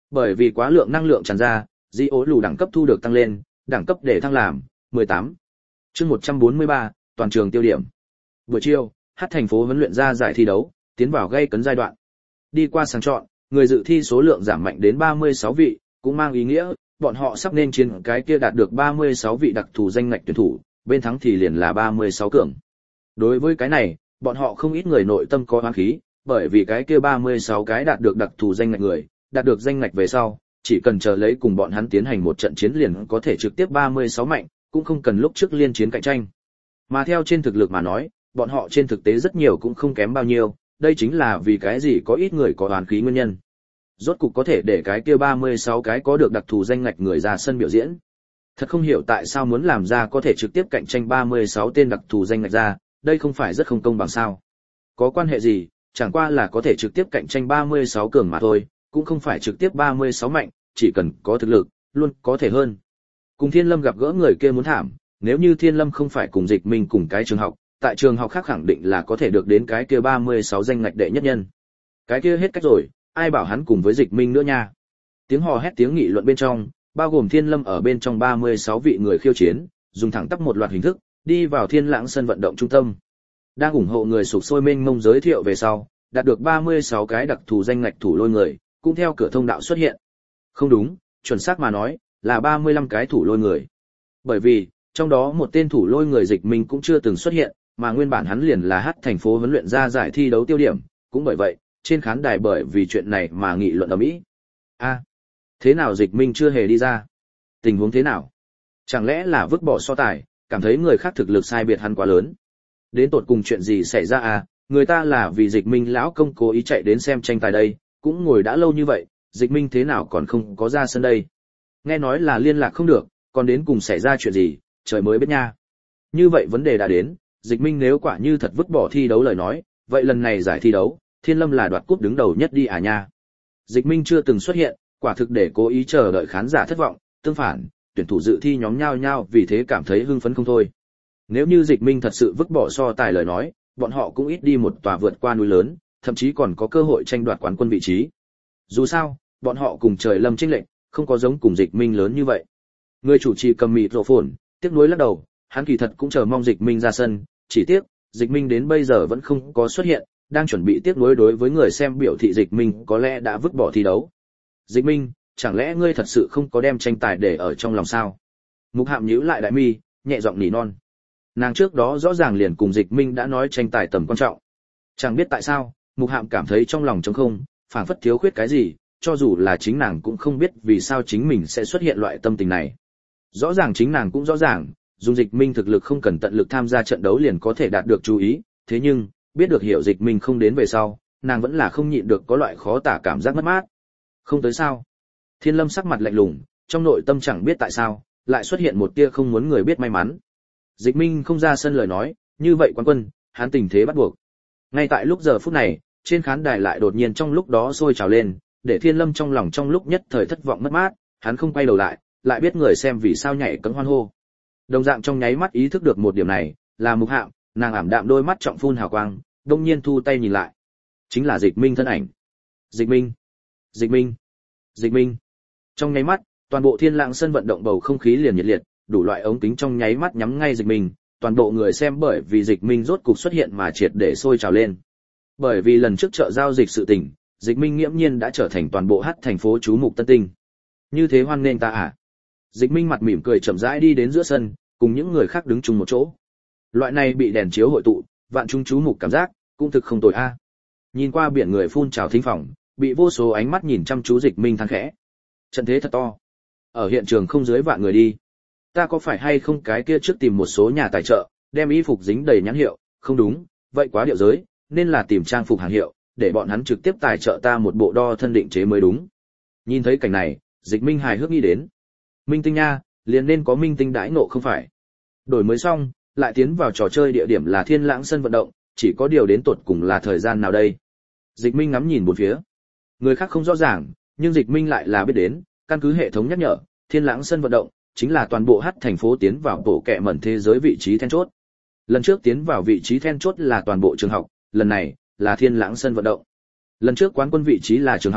[SPEAKER 1] Bởi vì quá lượng năng lượng tràn ra, di ố lù đẳng cấp thu được tăng lên, đẳng cấp để thăng làm mười tám. Chương một trăm bốn mươi ba, toàn trường tiêu điểm. Buổi chiều, hát thành phố huấn luyện ra giải thi đấu, tiến vào gây cấn giai đoạn. Đi qua sàng chọn, người dự thi số lượng giảm mạnh đến ba mươi sáu vị, cũng mang ý nghĩa bọn họ sắp nên chiến cái kia đạt được ba mươi sáu vị đặc thù danh ngạch tuyển thủ, bên thắng thì liền là ba mươi sáu cường. Đối với cái này, bọn họ không ít người nội tâm có oán khí, bởi vì cái kia ba mươi sáu cái đạt được đặc thù danh ngạch người, đạt được danh ngạch về sau, chỉ cần chờ lấy cùng bọn hắn tiến hành một trận chiến liền có thể trực tiếp ba mươi sáu mạnh, cũng không cần lúc trước liên chiến cạnh tranh. Mà theo trên thực lực mà nói, bọn họ trên thực tế rất nhiều cũng không kém bao nhiêu, đây chính là vì cái gì có ít người có oán khí nguyên nhân. Rốt cục có thể để cái kia ba mươi sáu cái có được đặc thù danh ngạch người ra sân biểu diễn. Thật không hiểu tại sao muốn làm ra có thể trực tiếp cạnh tranh ba mươi sáu tên đặc thù danh ngạch ra, đây không phải rất không công bằng sao? Có quan hệ gì, chẳng qua là có thể trực tiếp cạnh tranh ba mươi sáu cường mà thôi, cũng không phải trực tiếp ba mươi sáu mạnh, chỉ cần có thực lực, luôn có thể hơn. Cùng Thiên Lâm gặp gỡ người kia muốn thảm, nếu như Thiên Lâm không phải cùng Dịch Minh cùng cái trường học, tại trường học khác khẳng định là có thể được đến cái kia ba mươi sáu danh ngạch đệ nhất nhân. Cái kia hết cách rồi, ai bảo hắn cùng với Dịch Minh nữa nha. Tiếng hò hét tiếng nghị luận bên trong, bao gồm Thiên Lâm ở bên trong ba mươi sáu vị người khiêu chiến, dùng thẳng tắp một loạt hình thức, đi vào Thiên Lãng sân vận động trung tâm. Đang ủng hộ người sục sôi mênh mông giới thiệu về sau, đạt được ba mươi sáu cái đặc thù danh ngạch thủ lôi người, cũng theo cửa thông đạo xuất hiện. Không đúng, chuẩn xác mà nói, là ba mươi lăm cái thủ lôi người. Bởi vì, trong đó một tên thủ lôi người Dịch Minh cũng chưa từng xuất hiện, mà nguyên bản hắn liền là hát thành phố huấn luyện ra giải thi đấu tiêu điểm, cũng bởi vậy, trên khán đài bởi vì chuyện này mà nghị luận ầm ĩ. A, thế nào Dịch Minh chưa hề đi ra? Tình huống thế nào? Chẳng lẽ là vứt bỏ so tài, cảm thấy người khác thực lực sai biệt hắn quá lớn? Đến tột cùng chuyện gì xảy ra à? Người ta là vì Dịch Minh lão công cố ý chạy đến xem tranh tài đây, cũng ngồi đã lâu như vậy, Dịch Minh thế nào còn không có ra sân đây? Nghe nói là liên lạc không được, còn đến cùng xảy ra chuyện gì, trời mới biết nha. Như vậy vấn đề đã đến, Dịch Minh nếu quả như thật vứt bỏ thi đấu lời nói, vậy lần này giải thi đấu, Thiên Lâm là đoạt cúp đứng đầu nhất đi à nha. Dịch Minh chưa từng xuất hiện, quả thực để cố ý chờ đợi khán giả thất vọng, tương phản, tuyển thủ dự thi nhóm nhao nhao vì thế cảm thấy hưng phấn không thôi. Nếu như Dịch Minh thật sự vứt bỏ so tài lời nói, bọn họ cũng ít đi một tòa vượt qua núi lớn, thậm chí còn có cơ hội tranh đoạt quán quân vị trí. Dù sao, bọn họ cùng trời lâm chênh lệch, không có giống cùng Dịch Minh lớn như vậy. Người chủ trì cầm mịt rộ phồn, tiếc nuối lắc đầu, hắn kỳ thật cũng chờ mong Dịch Minh ra sân, chỉ tiếc, Dịch Minh đến bây giờ vẫn không có xuất hiện, đang chuẩn bị tiếc nuối đối với người xem biểu thị Dịch Minh có lẽ đã vứt bỏ thi đấu. Dịch Minh, chẳng lẽ ngươi thật sự không có đem tranh tài để ở trong lòng sao? Mục Hạm nhíu lại đại mi, nhẹ giọng nỉ non. Nàng trước đó rõ ràng liền cùng Dịch Minh đã nói tranh tài tầm quan trọng. Chẳng biết tại sao, Mục Hạm cảm thấy trong lòng trống không, phảng phất thiếu khuyết cái gì, cho dù là chính nàng cũng không biết vì sao chính mình sẽ xuất hiện loại tâm tình này. Rõ ràng chính nàng cũng rõ ràng, dùng Dịch Minh thực lực không cần tận lực tham gia trận đấu liền có thể đạt được chú ý, thế nhưng, biết được hiểu Dịch Minh không đến về sau, nàng vẫn là không nhịn được có loại khó tả cảm giác mất mát. Không tới sao? Thiên Lâm sắc mặt lạnh lùng, trong nội tâm chẳng biết tại sao, lại xuất hiện một tia không muốn người biết may mắn. Dịch Minh không ra sân lời nói, như vậy quán quân, hắn tình thế bắt buộc. Ngay tại lúc giờ phút này, trên khán đài lại đột nhiên trong lúc đó sôi trào lên, để Thiên Lâm trong lòng trong lúc nhất thời thất vọng mất mát, hắn không quay đầu lại, lại biết người xem vì sao nhảy cẫng hoan hô. Đồng dạng trong nháy mắt ý thức được một điểm này, là Mục Hạm, nàng ảm đạm đôi mắt trọng phun hào quang, đông nhiên thu tay nhìn lại. Chính là Dịch Minh thân ảnh. Dịch Minh, Dịch Minh, Dịch Minh. Trong nháy mắt, toàn bộ Thiên Lãng sân vận động bầu không khí liền nhiệt liệt, đủ loại ống kính trong nháy mắt nhắm ngay Dịch Minh, toàn bộ người xem bởi vì Dịch Minh rốt cục xuất hiện mà triệt để sôi trào lên. Bởi vì lần trước chợ giao dịch sự tình, Dịch Minh nghiễm nhiên đã trở thành toàn bộ hát thành phố chú mục tân tinh. Như thế hoan nghênh ta à? Dịch Minh mặt mỉm cười chậm rãi đi đến giữa sân, cùng những người khác đứng chung một chỗ. Loại này bị đèn chiếu hội tụ, vạn chúng chú mục cảm giác, cũng thực không tồi a. Nhìn qua biển người phun trào thính phòng, bị vô số ánh mắt nhìn chăm chú Dịch Minh than khẽ. Trận thế thật to. Ở hiện trường không dưới vạn người đi. Ta có phải hay không cái kia trước tìm một số nhà tài trợ, đem y phục dính đầy nhãn hiệu, không đúng, vậy quá điệu giới, nên là tìm trang phục hàng hiệu, để bọn hắn trực tiếp tài trợ ta một bộ đo thân định chế mới đúng. Nhìn thấy cảnh này, Dịch Minh hài hước nghĩ đến. Minh tinh nha, liền nên có minh tinh đãi ngộ không phải. Đổi mới xong, lại tiến vào trò chơi địa điểm là Thiên Lãng sân vận động, chỉ có điều đến tột cùng là thời gian nào đây. Dịch Minh ngắm nhìn bốn phía. Người khác không rõ ràng, nhưng Dịch Minh lại là biết đến, căn cứ hệ thống nhắc nhở, Thiên Lãng sân vận động chính là toàn bộ hát thành phố tiến vào bộ kệ mẩn thế giới vị trí then chốt. Lần trước tiến vào vị trí then chốt là toàn bộ trường học, lần này là Thiên Lãng sân vận động. Lần trước quán quân vị trí là trường học,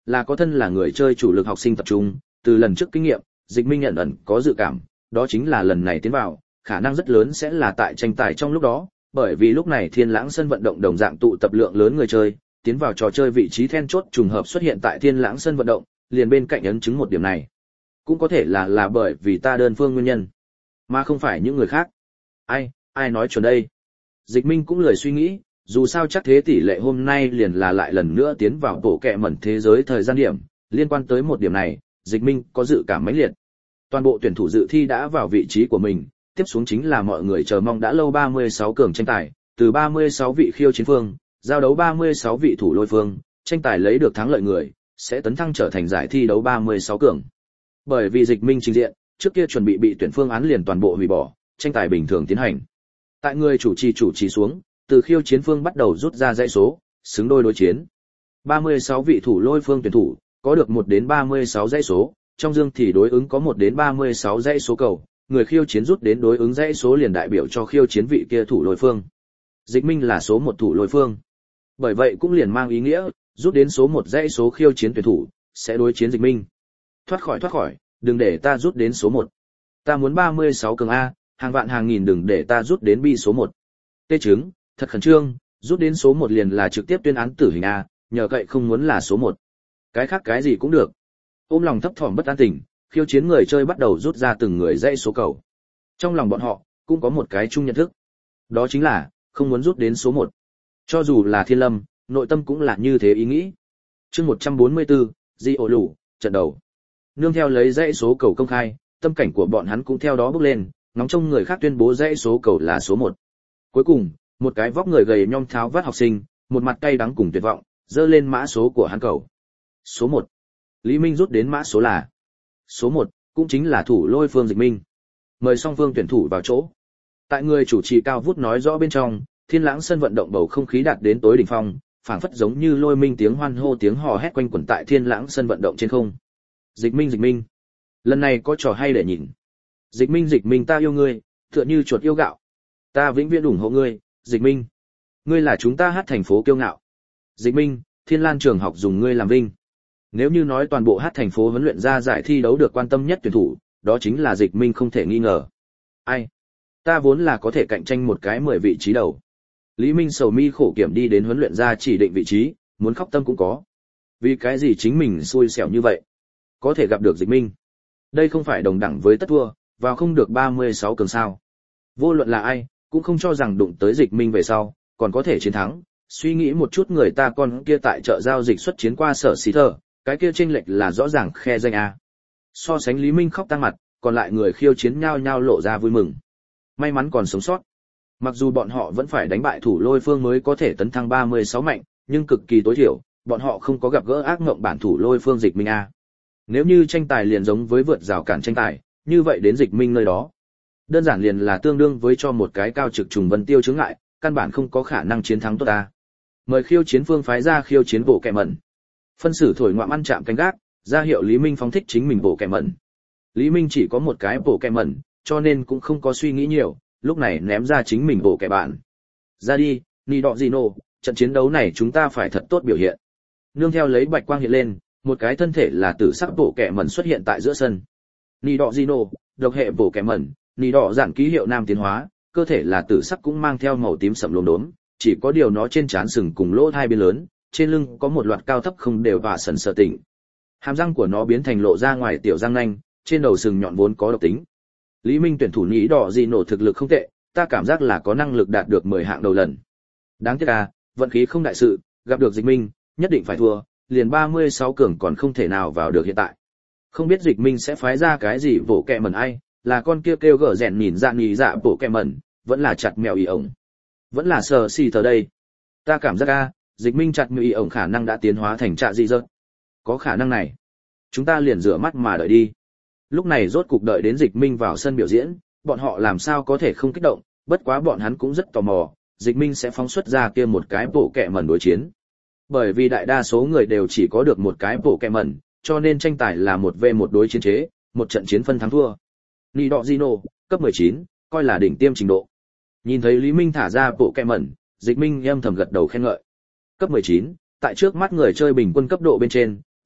[SPEAKER 1] là có thân là người chơi chủ lực học sinh tập trung, từ lần trước kinh nghiệm, Dịch Minh nhận ẩn có dự cảm, đó chính là lần này tiến vào, khả năng rất lớn sẽ là tại tranh tài trong lúc đó, bởi vì lúc này Thiên Lãng sân vận động đồng dạng tụ tập lượng lớn người chơi, tiến vào trò chơi vị trí then chốt trùng hợp xuất hiện tại Thiên Lãng sân vận động, liền bên cạnh ấn chứng một điểm này. Cũng có thể là là bởi vì ta đơn phương nguyên nhân, mà không phải những người khác. Ai, ai nói chuẩn đây? Dịch Minh cũng lười suy nghĩ, dù sao chắc thế tỷ lệ hôm nay liền là lại lần nữa tiến vào bộ kệ mẩn thế giới thời gian điểm, liên quan tới một điểm này, Dịch Minh có dự cảm mãnh liệt. Toàn bộ tuyển thủ dự thi đã vào vị trí của mình, tiếp xuống chính là mọi người chờ mong đã lâu ba mươi sáu cường tranh tài, từ ba mươi sáu vị khiêu chiến phương, giao đấu ba mươi sáu vị thủ lôi phương, tranh tài lấy được thắng lợi người, sẽ tấn thăng trở thành giải thi đấu ba mươi sáu cường. Bởi vì Dịch Minh trình diện, trước kia chuẩn bị bị tuyển phương án liền toàn bộ hủy bỏ, tranh tài bình thường tiến hành. Tại người chủ trì chủ trì xuống, từ khiêu chiến phương bắt đầu rút ra dãy số, xứng đôi đối chiến. ba mươi sáu vị thủ lôi phương tuyển thủ, có được một đến ba mươi sáu dãy số, trong dương thì đối ứng có một đến ba mươi sáu dãy số cầu, người khiêu chiến rút đến đối ứng dãy số liền đại biểu cho khiêu chiến vị kia thủ lôi phương. Dịch Minh là số một thủ lôi phương. Bởi vậy cũng liền mang ý nghĩa, rút đến số một dãy số khiêu chiến tuyển thủ, sẽ đối chiến Dịch Minh. Thoát khỏi thoát khỏi, đừng để ta rút đến số một. Ta muốn ba mươi sáu cường A, hàng vạn hàng nghìn đừng để ta rút đến bi số một. Tê chứng, thật khẩn trương, rút đến số một liền là trực tiếp tuyên án tử hình A, nhờ cậy không muốn là số một. Cái khác cái gì cũng được. Ôm lòng thấp thỏm bất an tình, khiêu chiến người chơi bắt đầu rút ra từng người dãy số cầu. Trong lòng bọn họ, cũng có một cái chung nhận thức. Đó chính là, không muốn rút đến số một. Cho dù là Thiên Lâm, nội tâm cũng là như thế ý nghĩ. Chương một trăm bốn mươi tư, Di ổ lũ, trận đầu. Nương theo lấy dãy số cầu công khai, tâm cảnh của bọn hắn cũng theo đó bước lên, ngóng trông người khác tuyên bố dãy số cầu là số một. Cuối cùng, một cái vóc người gầy nhom tháo vắt học sinh, một mặt cay đắng cùng tuyệt vọng, dơ lên mã số của hắn cầu. Số một. Lý Minh rút đến mã số là số một, cũng chính là thủ lôi phương Dịch Minh. Mời song phương tuyển thủ vào chỗ. Tại người chủ trì cao vút nói rõ bên trong, Thiên Lãng sân vận động bầu không khí đạt đến tối đỉnh phong, phảng phất giống như lôi minh tiếng hoan hô tiếng hò hét quanh quẩn tại Thiên Lãng sân vận động trên không. Dịch Minh Dịch Minh, lần này có trò hay để nhìn. Dịch Minh Dịch Minh ta yêu ngươi, tựa như chuột yêu gạo. Ta vĩnh viễn ủng hộ ngươi, Dịch Minh. Ngươi là chúng ta hát thành phố kiêu ngạo. Dịch Minh, Thiên Lan trường học dùng ngươi làm vinh. Nếu như nói toàn bộ hát thành phố huấn luyện ra giải thi đấu được quan tâm nhất tuyển thủ, đó chính là Dịch Minh không thể nghi ngờ. Ai? Ta vốn là có thể cạnh tranh một cái mười vị trí đầu. Lý Minh sầu mi khổ kiểm đi đến huấn luyện ra chỉ định vị trí, muốn khóc tâm cũng có. Vì cái gì chính mình xui xẻo như vậy? Có thể gặp được Dịch Minh. Đây không phải đồng đẳng với tất thua, vào không được ba mươi sáu cường sao. Vô luận là ai, cũng không cho rằng đụng tới Dịch Minh về sau, còn có thể chiến thắng. Suy nghĩ một chút người ta con kia tại chợ giao dịch xuất chiến qua sở xí thờ, cái kia chênh lệch là rõ ràng khe danh A. So sánh Lý Minh khóc tang mặt, còn lại người khiêu chiến nhao nhao lộ ra vui mừng. May mắn còn sống sót. Mặc dù bọn họ vẫn phải đánh bại thủ lôi phương mới có thể tấn thăng ba mươi sáu mạnh, nhưng cực kỳ tối thiểu, bọn họ không có gặp gỡ ác mộng bản thủ lôi phương Dịch Minh A. Nếu như tranh tài liền giống với vượt rào cản tranh tài, như vậy đến Dịch Minh nơi đó, đơn giản liền là tương đương với cho một cái cao trực trùng vân tiêu chướng ngại, căn bản không có khả năng chiến thắng tốt ta. Mời khiêu chiến phương phái ra khiêu chiến bộ kẻ mẩn. Phân xử thổi ngoạm ăn chạm canh gác, ra hiệu Lý Minh phóng thích chính mình bộ kẻ mẩn. Lý Minh chỉ có một cái bộ kẻ mẩn, cho nên cũng không có suy nghĩ nhiều, lúc này ném ra chính mình bộ kẻ bạn. Ra đi, Nì Đọ Gino, trận chiến đấu này chúng ta phải thật tốt biểu hiện. Nương theo lấy bạch quang hiện lên, một cái thân thể là tử sắc bộ kẻ mẩn xuất hiện tại giữa sân. Nì Đọ Gino, độc hệ bộ kẻ mẩn, Nì Đọ giản ký hiệu nam tiến hóa, cơ thể là tử sắc cũng mang theo màu tím sẫm lốm đốm, chỉ có điều nó trên trán sừng cùng lỗ hai bên lớn, trên lưng có một loạt cao thấp không đều và sần sờ tỉnh. Hàm răng của nó biến thành lộ ra ngoài tiểu răng nanh, trên đầu sừng nhọn vốn có độc tính. Lý Minh tuyển thủ Nì Đọ Gino thực lực không tệ, ta cảm giác là có năng lực đạt được mười hạng đầu lần. Đáng tiếc à, vận khí không đại sự, gặp được Dịch Minh, nhất định phải thua, liền ba mươi sáu cường còn không thể nào vào được hiện tại. Không biết Dịch Minh sẽ phái ra cái gì vỗ kẹ mẩn ai, là con kia kêu gở rèn nhìn dạ nhì dạ vỗ kẹ mẩn, vẫn là chặt mèo ý ổng, vẫn là sờ xì tờ đây. Ta cảm giác a, Dịch Minh chặt mèo ý ổng khả năng đã tiến hóa thành trạ dị dợt. Có khả năng này, chúng ta liền rửa mắt mà đợi đi. Lúc này rốt cục đợi đến Dịch Minh vào sân biểu diễn, bọn họ làm sao có thể không kích động, bất quá bọn hắn cũng rất tò mò, Dịch Minh sẽ phóng xuất ra kia một cái bộ kẹ mẩn đối chiến. Bởi vì đại đa số người đều chỉ có được một cái bộ kẹ mẩn, cho nên tranh tài là một vs một đối chiến chế, một trận chiến phân thắng thua. Nì Đọ Gino, cấp mười chín, coi là đỉnh tiêm trình độ. Nhìn thấy Lý Minh thả ra bộ kẹ mẩn, Dịch Minh âm thầm gật đầu khen ngợi. Cấp mười chín, tại trước mắt người chơi bình quân cấp độ bên trên,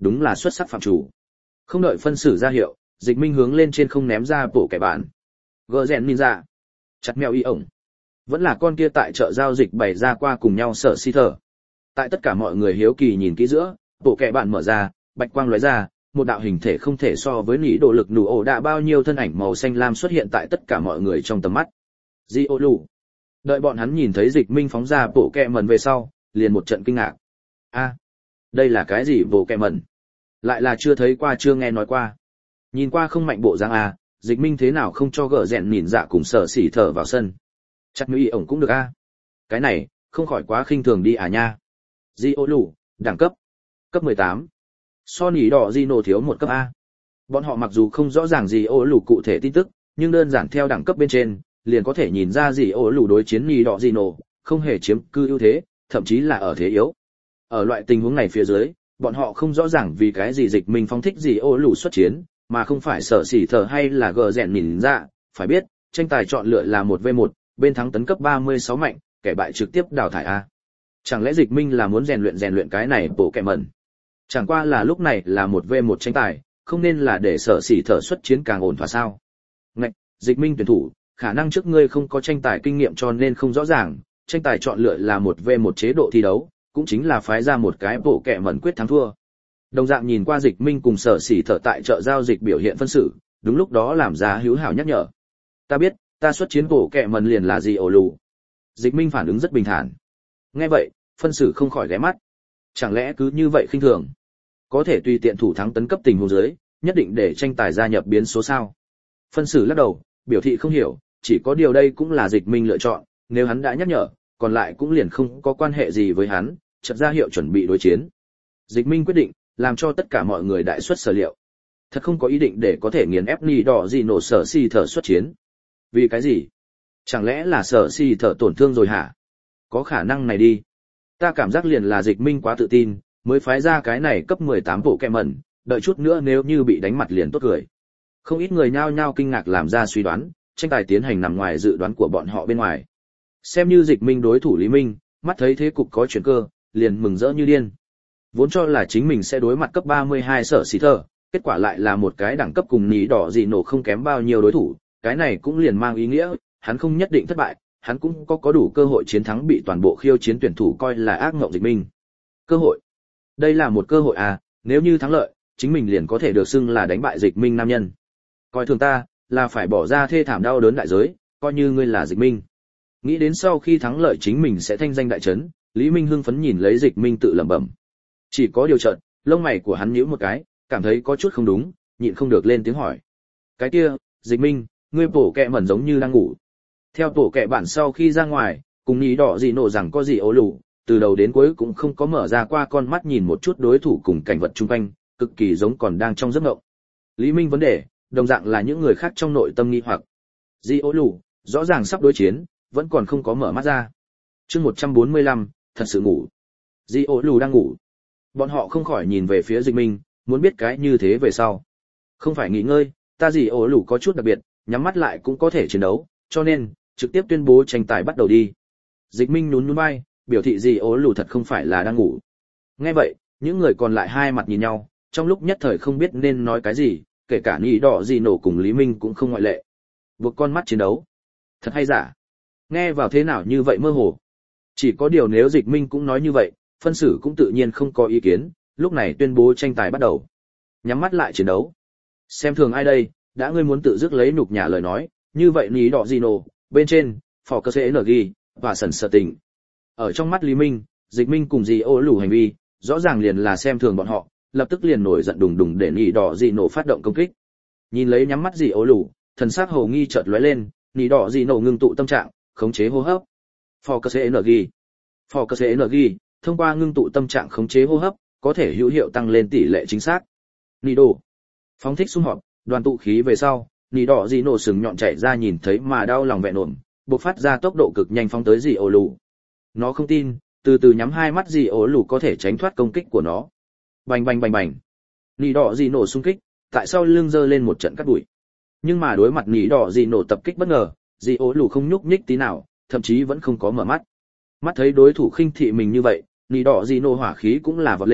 [SPEAKER 1] đúng là xuất sắc phạm chủ. Không đợi phân xử ra hiệu, Dịch Minh hướng lên trên không ném ra bộ kẻ bạn. Gờ rèn ninja. Chặt mèo y ổng. Vẫn là con kia tại chợ giao dịch bày ra qua cùng nhau sở si thở. Tại tất cả mọi người hiếu kỳ nhìn kỹ giữa, bộ kẻ bạn mở ra, bạch quang lóe ra, một đạo hình thể không thể so với nỉ độ lực nụ ổ đã bao nhiêu thân ảnh màu xanh lam xuất hiện tại tất cả mọi người trong tầm mắt. Di ô lù. Đợi bọn hắn nhìn thấy Dịch Minh phóng ra bộ kẹ mẩn về sau, liền một trận kinh ngạc. A, đây là cái gì bộ kẹ mẩn? Lại là chưa thấy qua chưa nghe nói qua. Nhìn qua không mạnh bộ dáng a, Dịch Minh thế nào không cho gỡ rèn nhìn dạ cùng sở xỉ thở vào sân. Chắc nữ y ổng cũng được a. Cái này, không khỏi quá khinh thường đi à nha. Di ô lù, đẳng cấp. Cấp mười tám. So nỉ đỏ di nổ thiếu một cấp A. Bọn họ mặc dù không rõ ràng gì ô lù cụ thể tin tức, nhưng đơn giản theo đẳng cấp bên trên, liền có thể nhìn ra gì ô lù đối chiến nỉ đỏ di nổ, không hề chiếm cư ưu thế, thậm chí là ở thế yếu. Ở loại tình huống này phía dưới, bọn họ không rõ ràng vì cái gì Dịch Minh phóng thích gì ô lù xuất chiến, mà không phải sở xỉ thở hay là gờ rèn nhìn ra, phải biết, tranh tài chọn lựa là một v một, bên thắng tấn cấp ba mươi sáu mạnh, kẻ bại trực tiếp đào thải A. Chẳng lẽ Dịch Minh là muốn rèn luyện rèn luyện cái này bộ kẻ mẩn? Chẳng qua là lúc này là một v một tranh tài, không nên là để sở xỉ thở xuất chiến càng ổn thỏa sao? Ngạch, Dịch Minh tuyển thủ, khả năng trước ngươi không có tranh tài kinh nghiệm cho nên không rõ ràng, tranh tài chọn lựa là một v một chế độ thi đấu, cũng chính là phái ra một cái bộ kẻ mẩn quyết thắng thua. Đồng dạng nhìn qua Dịch Minh cùng sở xỉ thở tại chợ giao dịch biểu hiện phân xử, đúng lúc đó làm ra hữu hảo nhắc nhở. Ta biết, ta xuất chiến bộ kẻ mẩn liền là gì ổ lù. Dịch Minh phản ứng rất bình thản. Nghe vậy, phân xử không khỏi ghé mắt. Chẳng lẽ cứ như vậy khinh thường? Có thể tùy tiện thủ thắng tấn cấp tình huống dưới, nhất định để tranh tài gia nhập biến số sao? Phân xử lắc đầu, biểu thị không hiểu, chỉ có điều đây cũng là Dịch Minh lựa chọn, nếu hắn đã nhắc nhở, còn lại cũng liền không có quan hệ gì với hắn, chợt ra hiệu chuẩn bị đối chiến. Dịch Minh quyết định, làm cho tất cả mọi người đại xuất sở liệu. Thật không có ý định để có thể nghiền ép nỉ đỏ gì nổ sở si thở xuất chiến. Vì cái gì? Chẳng lẽ là sở si thở tổn thương rồi hả? Có khả năng này đi. Ta cảm giác liền là Dịch Minh quá tự tin, mới phái ra cái này cấp mười tám bộ kẹ mẩn, đợi chút nữa nếu như bị đánh mặt liền tốt cười. Không ít người nhao nhao kinh ngạc làm ra suy đoán, tranh tài tiến hành nằm ngoài dự đoán của bọn họ bên ngoài. Xem như Dịch Minh đối thủ Lý Minh, mắt thấy thế cục có chuyển cơ, liền mừng rỡ như điên. Vốn cho là chính mình sẽ đối mặt cấp ba mươi hai sở xí thở, kết quả lại là một cái đẳng cấp cùng nỉ đỏ gì nổ không kém bao nhiêu đối thủ, cái này cũng liền mang ý nghĩa, hắn không nhất định thất bại, hắn cũng có có đủ cơ hội chiến thắng bị toàn bộ khiêu chiến tuyển thủ coi là ác ngộng Dịch Minh. Cơ hội. Đây là một cơ hội à, nếu như thắng lợi, chính mình liền có thể được xưng là đánh bại Dịch Minh nam nhân. Coi thường ta, là phải bỏ ra thê thảm đau đớn đại giới, coi như ngươi là Dịch Minh. Nghĩ đến sau khi thắng lợi chính mình sẽ thanh danh đại chấn, Lý Minh hưng phấn nhìn lấy Dịch Minh tự lẩm bẩm. Chỉ có điều chợt, lông mày của hắn nhíu một cái, cảm thấy có chút không đúng, nhịn không được lên tiếng hỏi. Cái kia, Dịch Minh, ngươi bổ kẹ mẩn giống như đang ngủ. Theo tổ kẹ bản sau khi ra ngoài, cùng ní đỏ gì nổ rằng có gì ố lù, từ đầu đến cuối cũng không có mở ra qua con mắt nhìn một chút đối thủ cùng cảnh vật chung quanh, cực kỳ giống còn đang trong giấc mộng. Lý Minh vấn đề, đồng dạng là những người khác trong nội tâm nghi hoặc. Di ố lù, rõ ràng sắp đối chiến, vẫn còn không có mở mắt ra. Chương một trăm bốn mươi lăm, thật sự ngủ. Di ố lù đang ngủ. Bọn họ không khỏi nhìn về phía Dịch Minh, muốn biết cái như thế về sau. Không phải nghỉ ngơi, ta Di ố lù có chút đặc biệt, nhắm mắt lại cũng có thể chiến đấu, cho nên trực tiếp tuyên bố tranh tài bắt đầu đi. Dịch Minh nhún nhún vai, biểu thị Di ố lù thật không phải là đang ngủ. Nghe vậy, những người còn lại hai mặt nhìn nhau, trong lúc nhất thời không biết nên nói cái gì, kể cả Nỉ đỏ gì nổ cùng Lý Minh cũng không ngoại lệ. Buộc con mắt chiến đấu. Thật hay giả? Nghe vào thế nào như vậy mơ hồ. Chỉ có điều nếu Dịch Minh cũng nói như vậy, phân xử cũng tự nhiên không có ý kiến, lúc này tuyên bố tranh tài bắt đầu. Nhắm mắt lại chiến đấu. Xem thường ai đây, đã ngươi muốn tự dứt lấy nhục nhã lời nói, như vậy Nỉ đỏ gì nổ, bên trên, phò cơ sẽ nở ghi, và sần sợ tình. Ở trong mắt Lý Minh, Dịch Minh cùng Di ố lù hành vi, rõ ràng liền là xem thường bọn họ, lập tức liền nổi giận đùng đùng để Nỉ đỏ gì nổ phát động công kích. Nhìn lấy nhắm mắt Di ố lù, thần sắc hồ nghi chợt lóe lên, Nỉ đỏ gì nổ ngưng tụ tâm trạng, khống chế hô hấp. Focus Energy. Focus Energy, thông qua ngưng tụ tâm trạng khống chế hô hấp, có thể hữu hiệu tăng lên tỷ lệ chính xác. Nỉ đổ. Phóng thích xung họp, đoàn tụ khí về sau, Nỉ đỏ gì nổ sừng nhọn chạy ra nhìn thấy mà đau lòng vẹn ổn, bộc phát ra tốc độ cực nhanh phóng tới Di ố lù. Nó không tin, từ từ nhắm hai mắt Di ố lù có thể tránh thoát công kích của nó. Bành bành bành bành. Nỉ đỏ gì nổ xung kích, tại sao lưng giơ lên một trận cắt đuổi. Nhưng mà đối mặt Nỉ đỏ gì nổ tập kích bất ngờ, Di ố lù không nhúc nhích tí nào, thậm chí vẫn không có mở mắt. Mắt thấy đối thủ khinh thị mình như vậy, Nỉ đỏ gì nổ hỏa khí cũng là vọt lên,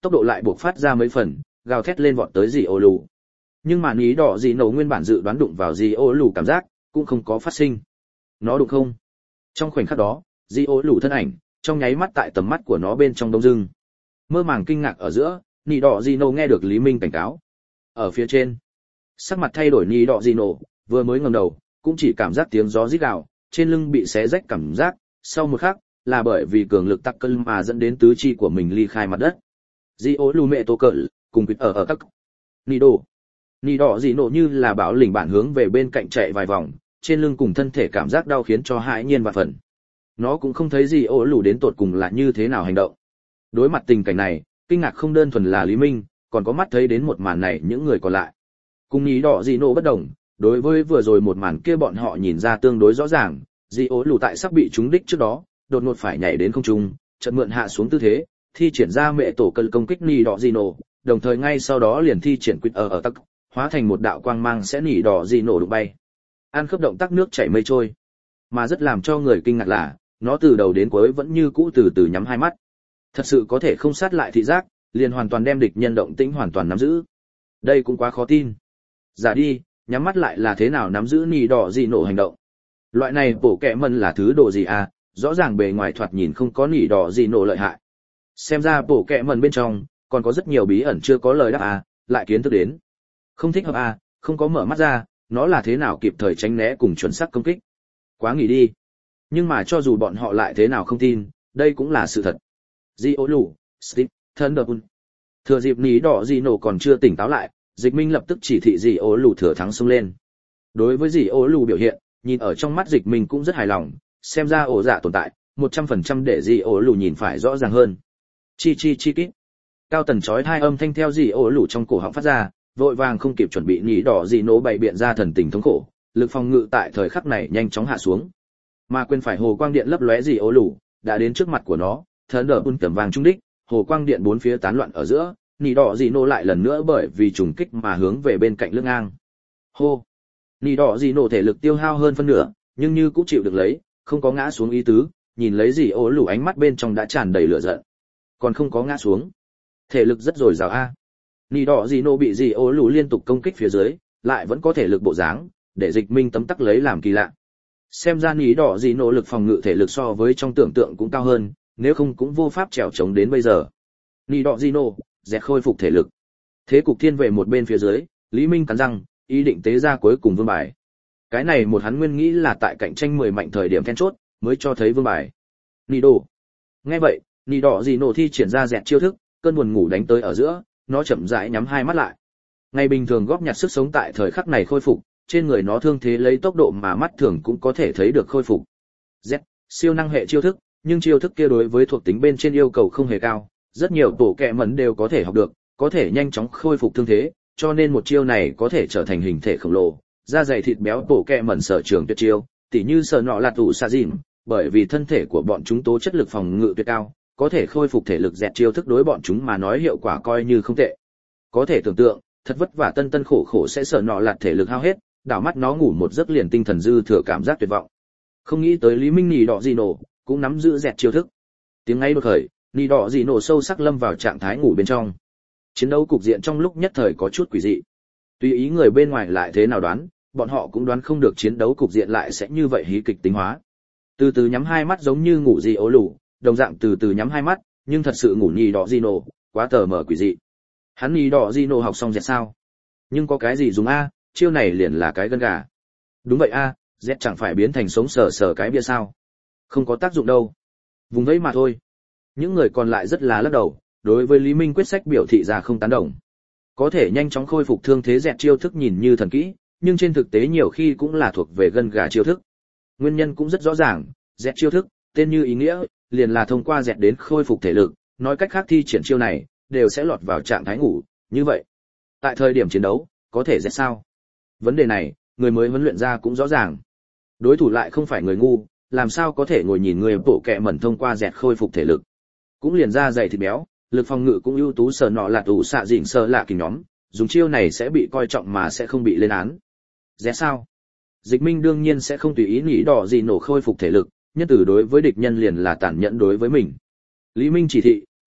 [SPEAKER 1] tốc độ lại buộc phát ra mấy phần, gào thét lên vọt tới dị ổ lù. Nhưng mà ní đỏ dị nổ nguyên bản dự đoán đụng vào dị ổ lù cảm giác cũng không có phát sinh. Nó đụng không? Trong khoảnh khắc đó, dị ổ lù thân ảnh trong nháy mắt tại tầm mắt của nó bên trong đông dưng. Mơ màng kinh ngạc ở giữa, ní đỏ dị nổ nghe được Lý Minh cảnh cáo. Ở phía trên, sắc mặt thay đổi ní đỏ dị nổ, vừa mới ngẩng đầu, cũng chỉ cảm giác tiếng gió rít gào, trên lưng bị xé rách cảm giác, sau một khắc, là bởi vì cường lực tắc cân mà dẫn đến tứ chi của mình ly khai mặt đất. Dị ổ lù mẹ tô cỡ, cùng quýt ở ở các ní đổ. Ní đỏ dị nổ như là bão lỉnh bản hướng về bên cạnh chạy vài vòng, trên lưng cùng thân thể cảm giác đau khiến cho hãi nhiên và phần. Nó cũng không thấy dị ổ lù đến tột cùng là như thế nào hành động. Đối mặt tình cảnh này, kinh ngạc không đơn thuần là Lý Minh, còn có mắt thấy đến một màn này những người còn lại. Cùng ní đỏ dị nổ bất đồng, đối với vừa rồi một màn kia bọn họ nhìn ra tương đối rõ ràng, dị ổ lù tại sắp bị trúng đích trước đó, đột ngột phải nhảy đến không trung, chợt mượn hạ xuống tư thế, thi triển ra mẹ tổ cân công kích ní đỏ dị nổ, đồng thời ngay sau đó liền thi triển quýt ở ở tắc, hóa thành một đạo quang mang sẽ nỉ đỏ dị nổ đụng bay. Ăn khớp động tác nước chảy mây trôi. Mà rất làm cho người kinh ngạc là, nó từ đầu đến cuối vẫn như cũ từ từ nhắm hai mắt. Thật sự có thể không sát lại thị giác, liền hoàn toàn đem địch nhân động tĩnh hoàn toàn nắm giữ. Đây cũng quá khó tin. Giả đi, nhắm mắt lại là thế nào nắm giữ nỉ đỏ dị nổ hành động. Loại này bổ kẹ mần là thứ đồ gì à, rõ ràng bề ngoài thoạt nhìn không có nỉ đỏ dị nổ lợi hại. Xem ra bổ kẹ mần bên trong, còn có rất nhiều bí ẩn chưa có lời đáp à, lại kiến thức đến. Không thích hợp à, không có mở mắt ra, nó là thế nào kịp thời tránh né cùng chuẩn xác công kích. Quá nghỉ đi. Nhưng mà cho dù bọn họ lại thế nào không tin, đây cũng là sự thật. Di ố lù, Steve, Thunderbolt. Thừa dịp ní đỏ dị nổ còn chưa tỉnh táo lại, Dịch Minh lập tức chỉ thị Di ố lù thừa thắng xông lên. Đối với Di ố lù biểu hiện, nhìn ở trong mắt Dịch Minh cũng rất hài lòng, xem ra ổ dạ tồn tại, một trăm phần trăm để Di ố lù nhìn phải rõ ràng hơn. Chi chi chi kít. Cao tần chói hai âm thanh theo Di ố lù trong cổ họng phát ra, vội vàng không kịp chuẩn bị ní đỏ dị nổ bày biện ra thần tình thống khổ, lực phòng ngự tại thời khắc này nhanh chóng hạ xuống. Mà quên phải hồ quang điện lấp lóe Di ố lù, đã đến trước mặt của nó, Thunderbolt tầm vàng trung đích, hồ quang điện bốn phía tán loạn ở giữa, ní đỏ dị nổ lại lần nữa bởi vì trùng kích mà hướng về bên cạnh lưng ngang. Hô. Ní đỏ dị nổ thể lực tiêu hao hơn phân nửa, nhưng như cũng chịu được lấy, không có ngã xuống ý tứ, nhìn lấy Di ố lù ánh mắt bên trong đã tràn đầy lửa giận. Còn không có ngã xuống. Thể lực rất dồi dào a. Nỉ đỏ dị nổ bị Di ố lù liên tục công kích phía dưới, lại vẫn có thể lực bộ dáng, để Dịch Minh tấm tắc lấy làm kỳ lạ. Xem ra nỉ đỏ dị nổ lực phòng ngự thể lực so với trong tưởng tượng cũng cao hơn, nếu không cũng vô pháp trèo chống đến bây giờ. Nỉ đỏ dị nổ, dẹt khôi phục thể lực. Thế cục thiên về một bên phía dưới, Lý Minh cắn răng, ý định tế ra cuối cùng vương bài. Cái này một hắn nguyên nghĩ là tại cạnh tranh mười mạnh thời điểm then chốt, mới cho thấy vương bài. Nỉ đổ. Nghe vậy, nỉ đỏ dị nổ thi triển ra dẹt chiêu thức, cơn buồn ngủ đánh tới ở giữa, nó chậm rãi nhắm hai mắt lại. Ngày bình thường góp nhặt sức sống tại thời khắc này khôi phục, trên người nó thương thế lấy tốc độ mà mắt thường cũng có thể thấy được khôi phục. Z, siêu năng hệ chiêu thức, nhưng chiêu thức kia đối với thuộc tính bên trên yêu cầu không hề cao, rất nhiều tổ kẹ mẩn đều có thể học được, có thể nhanh chóng khôi phục thương thế, cho nên một chiêu này có thể trở thành hình thể khổng lồ, da dày thịt béo tổ kẹ mẩn sở trường tuyệt chiêu, tỉ như sở nọ là tụ xạ dìm, bởi vì thân thể của bọn chúng tố chất lực phòng ngự tuyệt cao, có thể khôi phục thể lực dẹt chiêu thức đối bọn chúng mà nói hiệu quả coi như không tệ. Có thể tưởng tượng, thật vất vả tân tân khổ khổ sẽ sở nọ lạt thể lực hao hết, đảo mắt nó ngủ một giấc liền tinh thần dư thừa cảm giác tuyệt vọng. Không nghĩ tới Lý Minh nỉ đỏ dị nổ cũng nắm giữ dẹt chiêu thức. Tiếng ngay đột khởi, nỉ đỏ dị nổ sâu sắc lâm vào trạng thái ngủ bên trong. Chiến đấu cục diện trong lúc nhất thời có chút quỷ dị. Tùy ý người bên ngoài lại thế nào đoán, bọn họ cũng đoán không được chiến đấu cục diện lại sẽ như vậy hí kịch tính hóa. Từ từ nhắm hai mắt giống như ngủ dị ố lù, đồng dạng từ từ nhắm hai mắt, nhưng thật sự ngủ nỉ đỏ dị nổ, quá tờ mờ quỷ dị. Hắn nỉ đỏ dị nổ học xong dẹt sao? Nhưng có cái gì dùng a, chiêu này liền là cái gân gà. Đúng vậy a, dẹt chẳng phải biến thành sống sờ sờ cái bia sao? Không có tác dụng đâu. Vùng vẫy mà thôi. Những người còn lại rất là lắc đầu, đối với Lý Minh quyết sách biểu thị ra không tán đồng. Có thể nhanh chóng khôi phục thương thế dẹt chiêu thức nhìn như thần kỹ, nhưng trên thực tế nhiều khi cũng là thuộc về gân gà chiêu thức. Nguyên nhân cũng rất rõ ràng, dẹt chiêu thức, tên như ý nghĩa, liền là thông qua dẹt đến khôi phục thể lực, nói cách khác thi triển chiêu này, đều sẽ lọt vào trạng thái ngủ, như vậy. Tại thời điểm chiến đấu, có thể dẹt sao? Vấn đề này, người mới huấn luyện ra cũng rõ ràng. Đối thủ lại không phải người ngu, làm sao có thể ngồi nhìn người bộ kẹ mẩn thông qua dẹt khôi phục thể lực. Cũng liền ra dày thịt béo, lực phòng ngự cũng ưu tú sở nọ là tủ xạ dịnh sơ lạ kình nhóm, dùng chiêu này sẽ bị coi trọng mà sẽ không bị lên án. Dẹt sao? Dịch Minh đương nhiên sẽ không tùy ý nỉ đỏ gì nổ khôi phục thể lực, nhân từ đối với địch nhân liền là tàn nhẫn đối với mình. Lý Minh chỉ thị,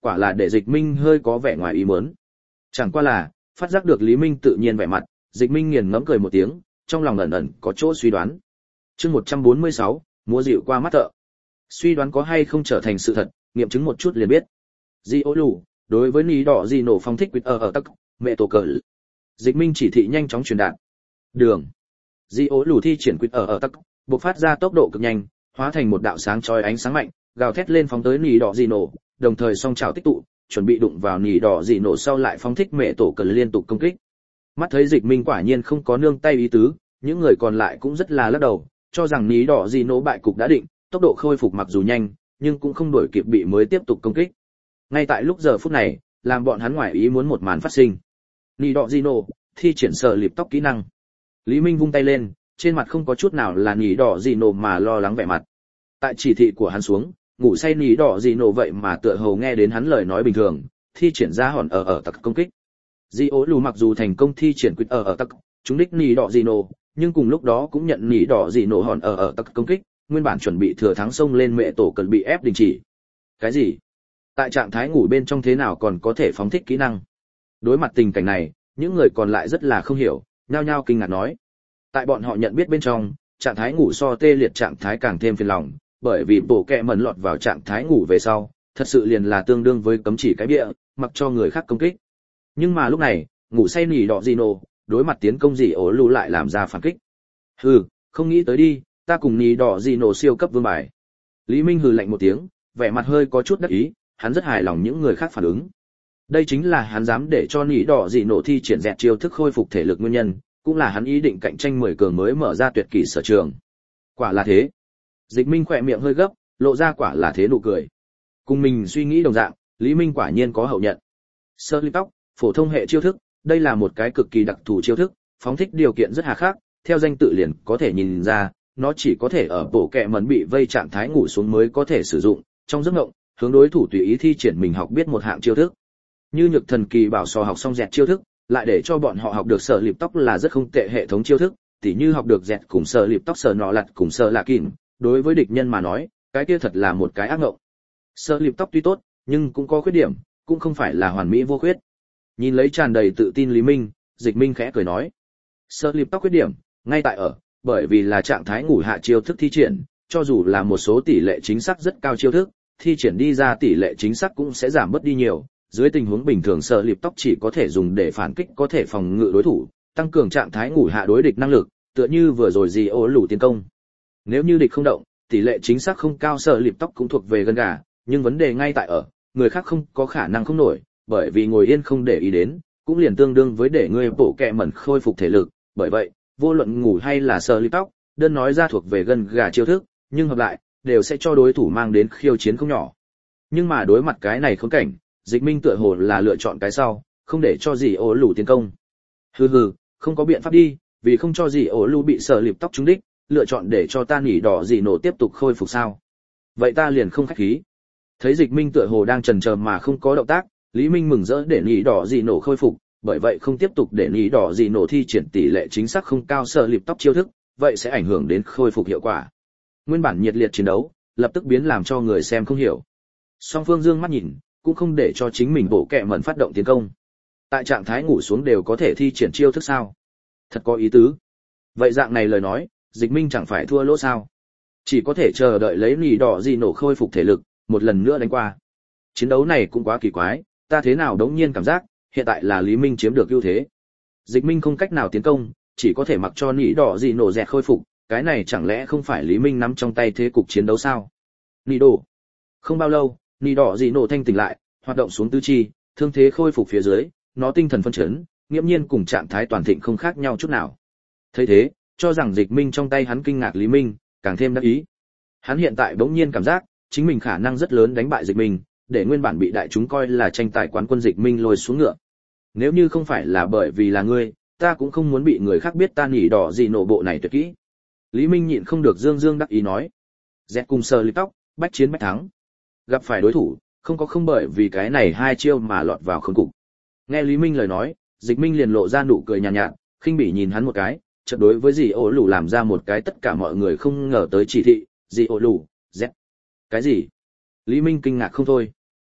[SPEAKER 1] quả là để Dịch Minh hơi có vẻ ngoài ý muốn. Chẳng qua là, phát giác được Lý Minh tự nhiên vẻ mặt, Dịch Minh nghiền ngẫm cười một tiếng, trong lòng ẩn ẩn có chỗ suy đoán. Chương một trăm bốn mươi sáu, múa dịu qua mắt thợ. Suy đoán có hay không trở thành sự thật, nghiệm chứng một chút liền biết. Di ô lù, đối với ní đỏ gì nổ phong thích quýt ở ở tắc, mẹ tổ cờ. Dịch Minh chỉ thị nhanh chóng truyền đạt. Đường. Di ô lù thi triển quýt ở ở tắc, bộc phát ra tốc độ cực nhanh, hóa thành một đạo sáng chói ánh sáng mạnh, gào thét lên phóng tới ní đỏ gì nổ, đồng thời song trào tích tụ, chuẩn bị đụng vào ní đỏ gì nổ sau lại phóng thích mẹ tổ cờ liên tục công kích. Mắt thấy Dịch Minh quả nhiên không có nương tay ý tứ, những người còn lại cũng rất là lắc đầu, cho rằng ní đỏ gì nổ bại cục đã định, tốc độ khôi phục mặc dù nhanh, nhưng cũng không đuổi kịp bị mới tiếp tục công kích. Ngay tại lúc giờ phút này, làm bọn hắn ngoài ý muốn một màn phát sinh. Ní đỏ gì nổ thi triển sở liệp tóc kỹ năng. Lý Minh vung tay lên, trên mặt không có chút nào là ní đỏ gì nổ mà lo lắng vẻ mặt. Tại chỉ thị của hắn xuống, ngủ say ní đỏ gì nổ vậy mà tựa hồ nghe đến hắn lời nói bình thường, thi triển ra hòn ở ở tặc công kích. Di ố lù mặc dù thành công thi triển quyết ở ở tặc, chúng đích ní đỏ gì nổ, nhưng cùng lúc đó cũng nhận ní đỏ gì nổ hòn ở ở tặc công kích, nguyên bản chuẩn bị thừa thắng xông lên mẹ tổ cần bị ép đình chỉ. Cái gì? Tại trạng thái ngủ bên trong thế nào còn có thể phóng thích kỹ năng? Đối mặt tình cảnh này, những người còn lại rất là không hiểu, nhao nhao kinh ngạc nói. Tại bọn họ nhận biết bên trong, trạng thái ngủ so tê liệt trạng thái càng thêm phiền lòng, bởi vì bộ kẹ mẩn lọt vào trạng thái ngủ về sau, thật sự liền là tương đương với cấm chỉ cái bịa, mặc cho người khác công kích. Nhưng mà lúc này, ngủ say nỉ đỏ gì nổ, đối mặt tiến công gì ổ lù lại làm ra phản kích. Hừ, không nghĩ tới đi, ta cùng nỉ đỏ gì nổ siêu cấp vương bài. Lý Minh hừ lạnh một tiếng, vẻ mặt hơi có chút đắc ý, hắn rất hài lòng những người khác phản ứng. Đây chính là hắn dám để cho nỉ đỏ gì nổ thi triển dẹt chiêu thức khôi phục thể lực nguyên nhân, cũng là hắn ý định cạnh tranh mười cường mới mở ra tuyệt kỹ sở trường. Quả là thế. Dịch Minh khỏe miệng hơi gấp, lộ ra quả là thế nụ cười. Cùng mình suy nghĩ đồng dạng, Lý Minh quả nhiên có hậu nhận. Sơ lip tóc, phổ thông hệ chiêu thức, đây là một cái cực kỳ đặc thù chiêu thức, phóng thích điều kiện rất hà khắc, theo danh tự liền có thể nhìn ra, nó chỉ có thể ở bộ kẹ mẩn bị vây trạng thái ngủ xuống mới có thể sử dụng, trong giấc mộng, hướng đối thủ tùy ý thi triển mình học biết một hạng chiêu thức. Như Nhược Thần Kỳ bảo sò học xong dẹt chiêu thức, lại để cho bọn họ học được sở lip tóc là rất không tệ hệ thống chiêu thức, tỉ như học được dẹt cùng sở lip tóc sở nọ lặt cùng sở lạ kìm, đối với địch nhân mà nói, cái kia thật là một cái ác ngộng. Sở lip tóc tuy tốt, nhưng cũng có khuyết điểm, cũng không phải là hoàn mỹ vô khuyết. Nhìn lấy tràn đầy tự tin Lý Minh, Dịch Minh khẽ cười nói. Sở lip tóc khuyết điểm, ngay tại ở, bởi vì là trạng thái ngủ hạ chiêu thức thi triển, cho dù là một số tỷ lệ chính xác rất cao chiêu thức, thi triển đi ra tỷ lệ chính xác cũng sẽ giảm bớt đi nhiều. Dưới tình huống bình thường sở lip tóc chỉ có thể dùng để phản kích có thể phòng ngự đối thủ, tăng cường trạng thái ngủ hạ đối địch năng lực, tựa như vừa rồi gì ố lù tiến công. Nếu như địch không động, tỷ lệ chính xác không cao sở lip tóc cũng thuộc về gân gà, nhưng vấn đề ngay tại ở, người khác không có khả năng không nổi, bởi vì ngồi yên không để ý đến, cũng liền tương đương với để người bộ kẹ mẩn khôi phục thể lực, bởi vậy, vô luận ngủ hay là sở lip tóc, đơn nói ra thuộc về gân gà chiêu thức, nhưng hợp lại, đều sẽ cho đối thủ mang đến khiêu chiến không nhỏ. Nhưng mà đối mặt cái này khốn cảnh, Dịch Minh tựa hồ là lựa chọn cái sau, không để cho gì ổ lù tiến công. Hừ hừ, không có biện pháp đi, vì không cho gì ổ lù bị sở lip tóc trúng đích, lựa chọn để cho ta nỉ đỏ gì nổ tiếp tục khôi phục sao? Vậy ta liền không khách khí. Thấy Dịch Minh tựa hồ đang chần chờ mà không có động tác, Lý Minh mừng rỡ để nỉ đỏ gì nổ khôi phục, bởi vậy không tiếp tục để nỉ đỏ gì nổ thi triển tỷ lệ chính xác không cao sở lip tóc chiêu thức, vậy sẽ ảnh hưởng đến khôi phục hiệu quả. Nguyên bản nhiệt liệt chiến đấu, lập tức biến làm cho người xem không hiểu. Song phương dương mắt nhìn, cũng không để cho chính mình bộ kẹ mẩn phát động tiến công. Tại trạng thái ngủ xuống đều có thể thi triển chiêu thức sao? Thật có ý tứ. Vậy dạng này lời nói, Dịch Minh chẳng phải thua lỗ sao? Chỉ có thể chờ đợi lấy nỉ đỏ gì nổ khôi phục thể lực, một lần nữa đánh qua. Chiến đấu này cũng quá kỳ quái, ta thế nào đống nhiên cảm giác, hiện tại là Lý Minh chiếm được ưu thế. Dịch Minh không cách nào tiến công, chỉ có thể mặc cho nỉ đỏ gì nổ dẹt khôi phục, cái này chẳng lẽ không phải Lý Minh nắm trong tay thế cục chiến đấu sao? Nỉ đổ. Không bao lâu, nỉ đỏ gì nổ thanh tỉnh lại, hoạt động xuống tứ chi, thương thế khôi phục phía dưới, nó tinh thần phân chấn, nghiễm nhiên cùng trạng thái toàn thịnh không khác nhau chút nào. Thấy thế, cho rằng Dịch Minh trong tay hắn kinh ngạc Lý Minh, càng thêm đắc ý. Hắn hiện tại bỗng nhiên cảm giác, chính mình khả năng rất lớn đánh bại Dịch Minh, để nguyên bản bị đại chúng coi là tranh tài quán quân Dịch Minh lôi xuống ngựa. Nếu như không phải là bởi vì là ngươi, ta cũng không muốn bị người khác biết ta nỉ đỏ gì nổ bộ này tuyệt kỹ. Lý Minh nhịn không được dương dương đắc ý nói. Dẹt cùng sờ lip tóc, bách chiến bách thắng. Gặp phải đối thủ, không có không bởi vì cái này hai chiêu mà lọt vào khốn cục. Nghe Lý Minh lời nói, Dịch Minh liền lộ ra nụ cười nhàn nhạt, nhạt, khinh bỉ nhìn hắn một cái, chợt đối với dì ổ lù làm ra một cái tất cả mọi người không ngờ tới chỉ thị, dì ổ lù, dẹt. Cái gì? Lý Minh kinh ngạc không thôi.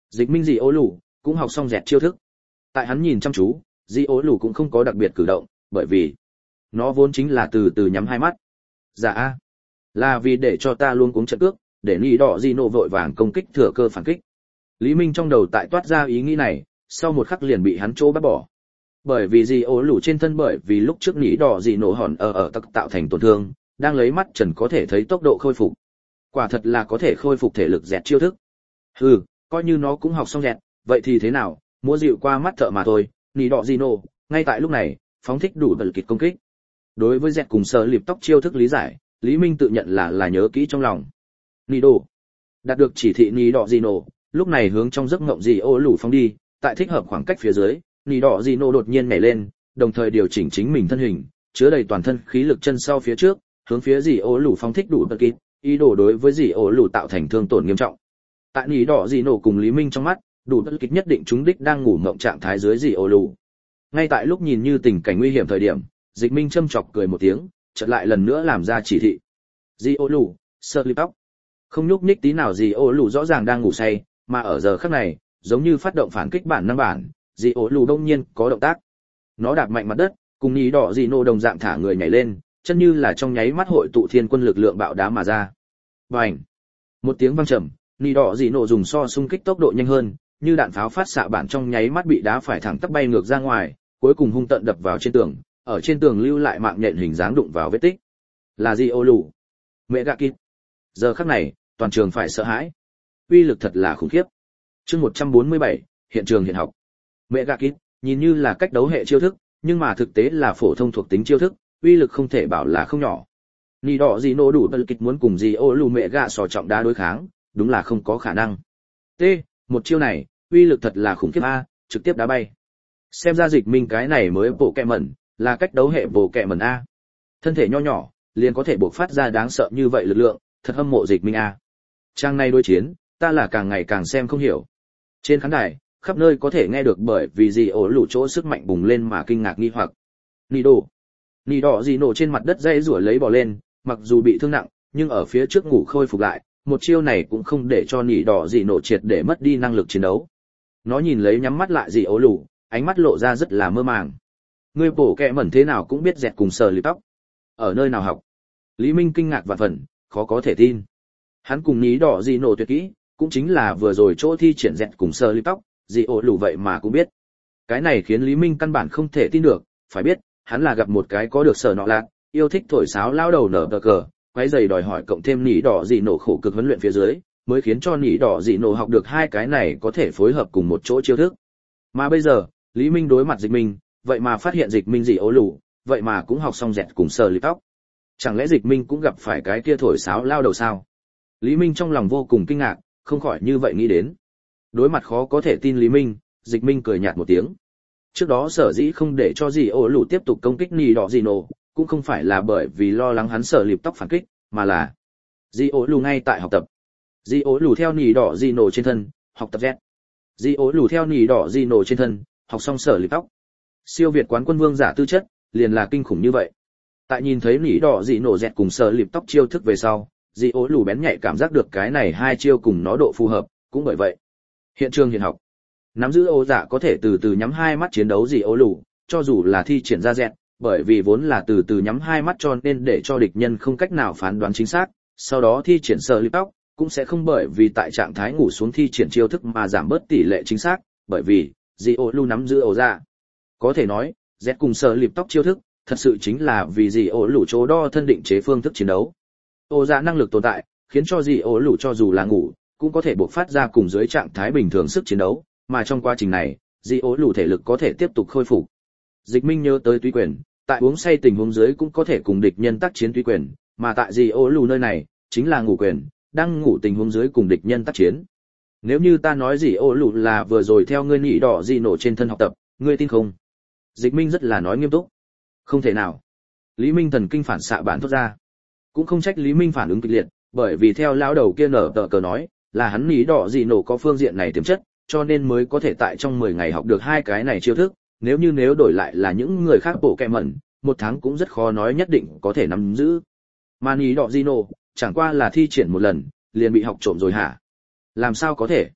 [SPEAKER 1] Dịch Minh Dị Ố Lù cũng học xong dẹt chiêu thức. Tại hắn nhìn chăm chú, Dị Ố Lù cũng không có đặc biệt cử động, bởi vì nó vốn chính là từ từ nhắm hai mắt. Dạ a, là vì để cho ta luôn cuống trận cước, để Nỉ Đỏ Dị Nộ vội vàng công kích thừa cơ phản kích. Lý Minh trong đầu tại toát ra ý nghĩ này, sau một khắc liền bị hắn chỗ bắt bỏ. Bởi vì Dị Ố Lù trên thân bởi vì lúc trước Nỉ Đỏ Dị Nộ hòn ở ở tắc tạo thành tổn thương, đang lấy mắt trần có thể thấy tốc độ khôi phục. Quả thật là có thể khôi phục thể lực dẹt chiêu thức. Hừ, coi như nó cũng học xong dẹt, vậy thì thế nào, múa dịu qua mắt thợ mà thôi. Nỉ Đỏ Dị Nộ ngay tại lúc này phóng thích đủ bật kịch công kích. Đối với dẹt cùng sờ lịp tóc chiêu thức lý giải, Lý Minh tự nhận là là nhớ kỹ trong lòng. Nỉ Đỏ đạt được chỉ thị Nỉ Đỏ Dị Nộ, lúc này hướng trong giấc ngộng Dị Ố Lù phóng đi, tại thích hợp khoảng cách phía dưới, Nỉ Đỏ Dị Nộ đột nhiên nhảy lên, đồng thời điều chỉnh chính mình thân hình, chứa đầy toàn thân khí lực chân sau phía trước, hướng phía Dị Ố Lù phóng thích đủ bật kịch, ý đồ đối với Dị Ố Lù tạo thành thương tổn nghiêm trọng. Tại Nỉ Đỏ Dị Nộ cùng Lý Minh trong mắt, đủ bật kịch nhất định trúng đích đang ngủ mộng trạng thái dưới Dị Ố Lù. Ngay tại lúc nhìn như tình cảnh nguy hiểm thời điểm, Dịch Minh châm chọc cười một tiếng, chợt lại lần nữa làm ra chỉ thị. Dị Ố Lù, sơ lip tóc. Không nhúc nhích tí nào. Dị Ố Lù rõ ràng đang ngủ say, mà ở giờ khắc này, giống như phát động phản kích bản năng bản, Dị Ố Lù đông nhiên có động tác. Nó đạp mạnh mặt đất, cùng Nỉ Đỏ Dị Nộ đồng dạng thả người nhảy lên, chân như là trong nháy mắt hội tụ thiên quân lực lượng bạo đá mà ra. Bành! Một tiếng vang trầm, Nỉ Đỏ Dị Nộ dùng so xung kích tốc độ nhanh hơn, như đạn pháo phát xạ bản trong nháy mắt bị đá phải thẳng tắp bay ngược ra ngoài, cuối cùng hung tận đập vào trên tường, ở trên tường lưu lại mạng nhện hình dáng đụng vào vết tích. Là Dị Ố Lù. Mẹ gạ kịt. Giờ khắc này, toàn trường phải sợ hãi. Uy lực thật là khủng khiếp. Chương một trăm bốn mươi bảy, hiện trường hiện học. Mẹ gạ kịt, nhìn như là cách đấu hệ chiêu thức, nhưng mà thực tế là phổ thông thuộc tính chiêu thức, uy lực không thể bảo là không nhỏ. Nỉ Đỏ Dị Nộ đủ bật kịch muốn cùng Dị Ố Lù mẹ gạ sò trọng đá đối kháng, đúng là không có khả năng. T, một chiêu này, uy lực thật là khủng khiếp a, trực tiếp đá bay. Xem ra Dịch Minh cái này mới bộ kẹ mẩn, là cách đấu hệ bộ kẹ mẩn a. Thân thể nho nhỏ, liền có thể bộc phát ra đáng sợ như vậy lực lượng, thật hâm mộ Dịch Minh a. Trang này đối chiến, ta là càng ngày càng xem không hiểu. Trên khán đài, khắp nơi có thể nghe được bởi vì Dị Ố Lù chỗ sức mạnh bùng lên mà kinh ngạc nghi hoặc. Nỉ Đỏ, Nỉ Đỏ Dị Nộ trên mặt đất dây rủa lấy bò lên, mặc dù bị thương nặng, nhưng ở phía trước ngủ khôi phục lại, một chiêu này cũng không để cho Nỉ Đỏ Dị Nộ triệt để mất đi năng lực chiến đấu. Nó nhìn lấy nhắm mắt lại Dị Ố Lù, ánh mắt lộ ra rất là mơ màng. Ngươi bổ kẹ mẩn thế nào cũng biết dẹt cùng sờ lip tóc. Ở nơi nào học? Lý Minh kinh ngạc vạn phần, khó có thể tin. Hắn cùng Nỉ Đỏ Dị Nộ tuyệt kỹ, cũng chính là vừa rồi chỗ thi triển dẹt cùng sờ lip tóc, Dị Ố Lù vậy mà cũng biết. Cái này khiến Lý Minh căn bản không thể tin được, phải biết, hắn là gặp một cái có được sở nọ lạc, yêu thích thổi sáo lao đầu nở tờ cờ, quấy giày đòi hỏi cộng thêm Nỉ Đỏ Dị Nộ khổ cực huấn luyện phía dưới, mới khiến cho Nỉ Đỏ Dị Nộ học được hai cái này có thể phối hợp cùng một chỗ chiêu thức. Mà bây giờ, Lý Minh đối mặt Dịch Minh, vậy mà phát hiện Dịch Minh Dị Ố Lù, vậy mà cũng học xong dẹt cùng sờ lip tóc. Chẳng lẽ Dịch Minh cũng gặp phải cái kia thổi sáo lao đầu sao? Lý Minh trong lòng vô cùng kinh ngạc, không khỏi như vậy nghĩ đến. Đối mặt khó có thể tin Lý Minh, Dịch Minh cười nhạt một tiếng. Trước đó sở dĩ không để cho Dị Ố Lù tiếp tục công kích Nỉ Đỏ Dị Nộ, cũng không phải là bởi vì lo lắng hắn sờ lip tóc phản kích, mà là Dị Ố Lù ngay tại học tập. Dị Ố Lù theo Nỉ Đỏ Dị Nộ trên thân, học tập dẹt. Dị Ố Lù theo Nỉ Đỏ Dị Nộ trên thân, học xong sờ lip tóc. Siêu việt quán quân vương giả tư chất, liền là kinh khủng như vậy. Tại nhìn thấy Nỉ Đỏ Dị Nộ dẹt cùng sờ lip tóc chiêu thức về sau, Dị Ố Lù bén nhạy cảm giác được cái này hai chiêu cùng nó độ phù hợp, cũng bởi vậy. Hiện trường hiện học. Nắm giữ ô dạ có thể từ từ nhắm hai mắt chiến đấu Dị Ố Lù, cho dù là thi triển ra dẹt, bởi vì vốn là từ từ nhắm hai mắt cho nên để cho địch nhân không cách nào phán đoán chính xác, sau đó thi triển sờ lip tóc, cũng sẽ không bởi vì tại trạng thái ngủ xuống thi triển chiêu thức mà giảm bớt tỷ lệ chính xác, bởi vì Dị Ố Lù nắm giữ ổ dạ. Có thể nói, Z cùng sờ lip tóc chiêu thức, thật sự chính là vì Dị Ố Lù chỗ đo thân định chế phương thức chiến đấu. Ổ dạ năng lực tồn tại, khiến cho Dị Ố Lù cho dù là ngủ, cũng có thể bộc phát ra cùng dưới trạng thái bình thường sức chiến đấu, mà trong quá trình này, Dị Ố Lù thể lực có thể tiếp tục khôi phục. Dịch Minh nhớ tới túy quyền, tại uống say tình huống dưới cũng có thể cùng địch nhân tác chiến túy quyền, mà tại Dị Ố Lù nơi này, chính là ngủ quyền, đang ngủ tình huống dưới cùng địch nhân tác chiến. Nếu như ta nói Dị Ố Lù là vừa rồi theo ngươi Nỉ Đỏ Dị Nộ trên thân học tập, ngươi tin không? Dịch Minh rất là nói nghiêm túc. Không thể nào. Lý Minh thần kinh phản xạ bản thốt ra. Cũng không trách Lý Minh phản ứng kịch liệt, bởi vì theo lão đầu kia nở tờ cờ nói, là hắn Nỉ Đỏ Dị Nộ có phương diện này tiềm chất, cho nên mới có thể tại trong mười ngày học được hai cái này chiêu thức, nếu như nếu đổi lại là những người khác bổ kẹ mẩn, một tháng cũng rất khó nói nhất định có thể nắm giữ. Mà Nỉ Đỏ Dị Nộ, chẳng qua là thi triển một lần, liền bị học trộm rồi hả? Làm sao có thể?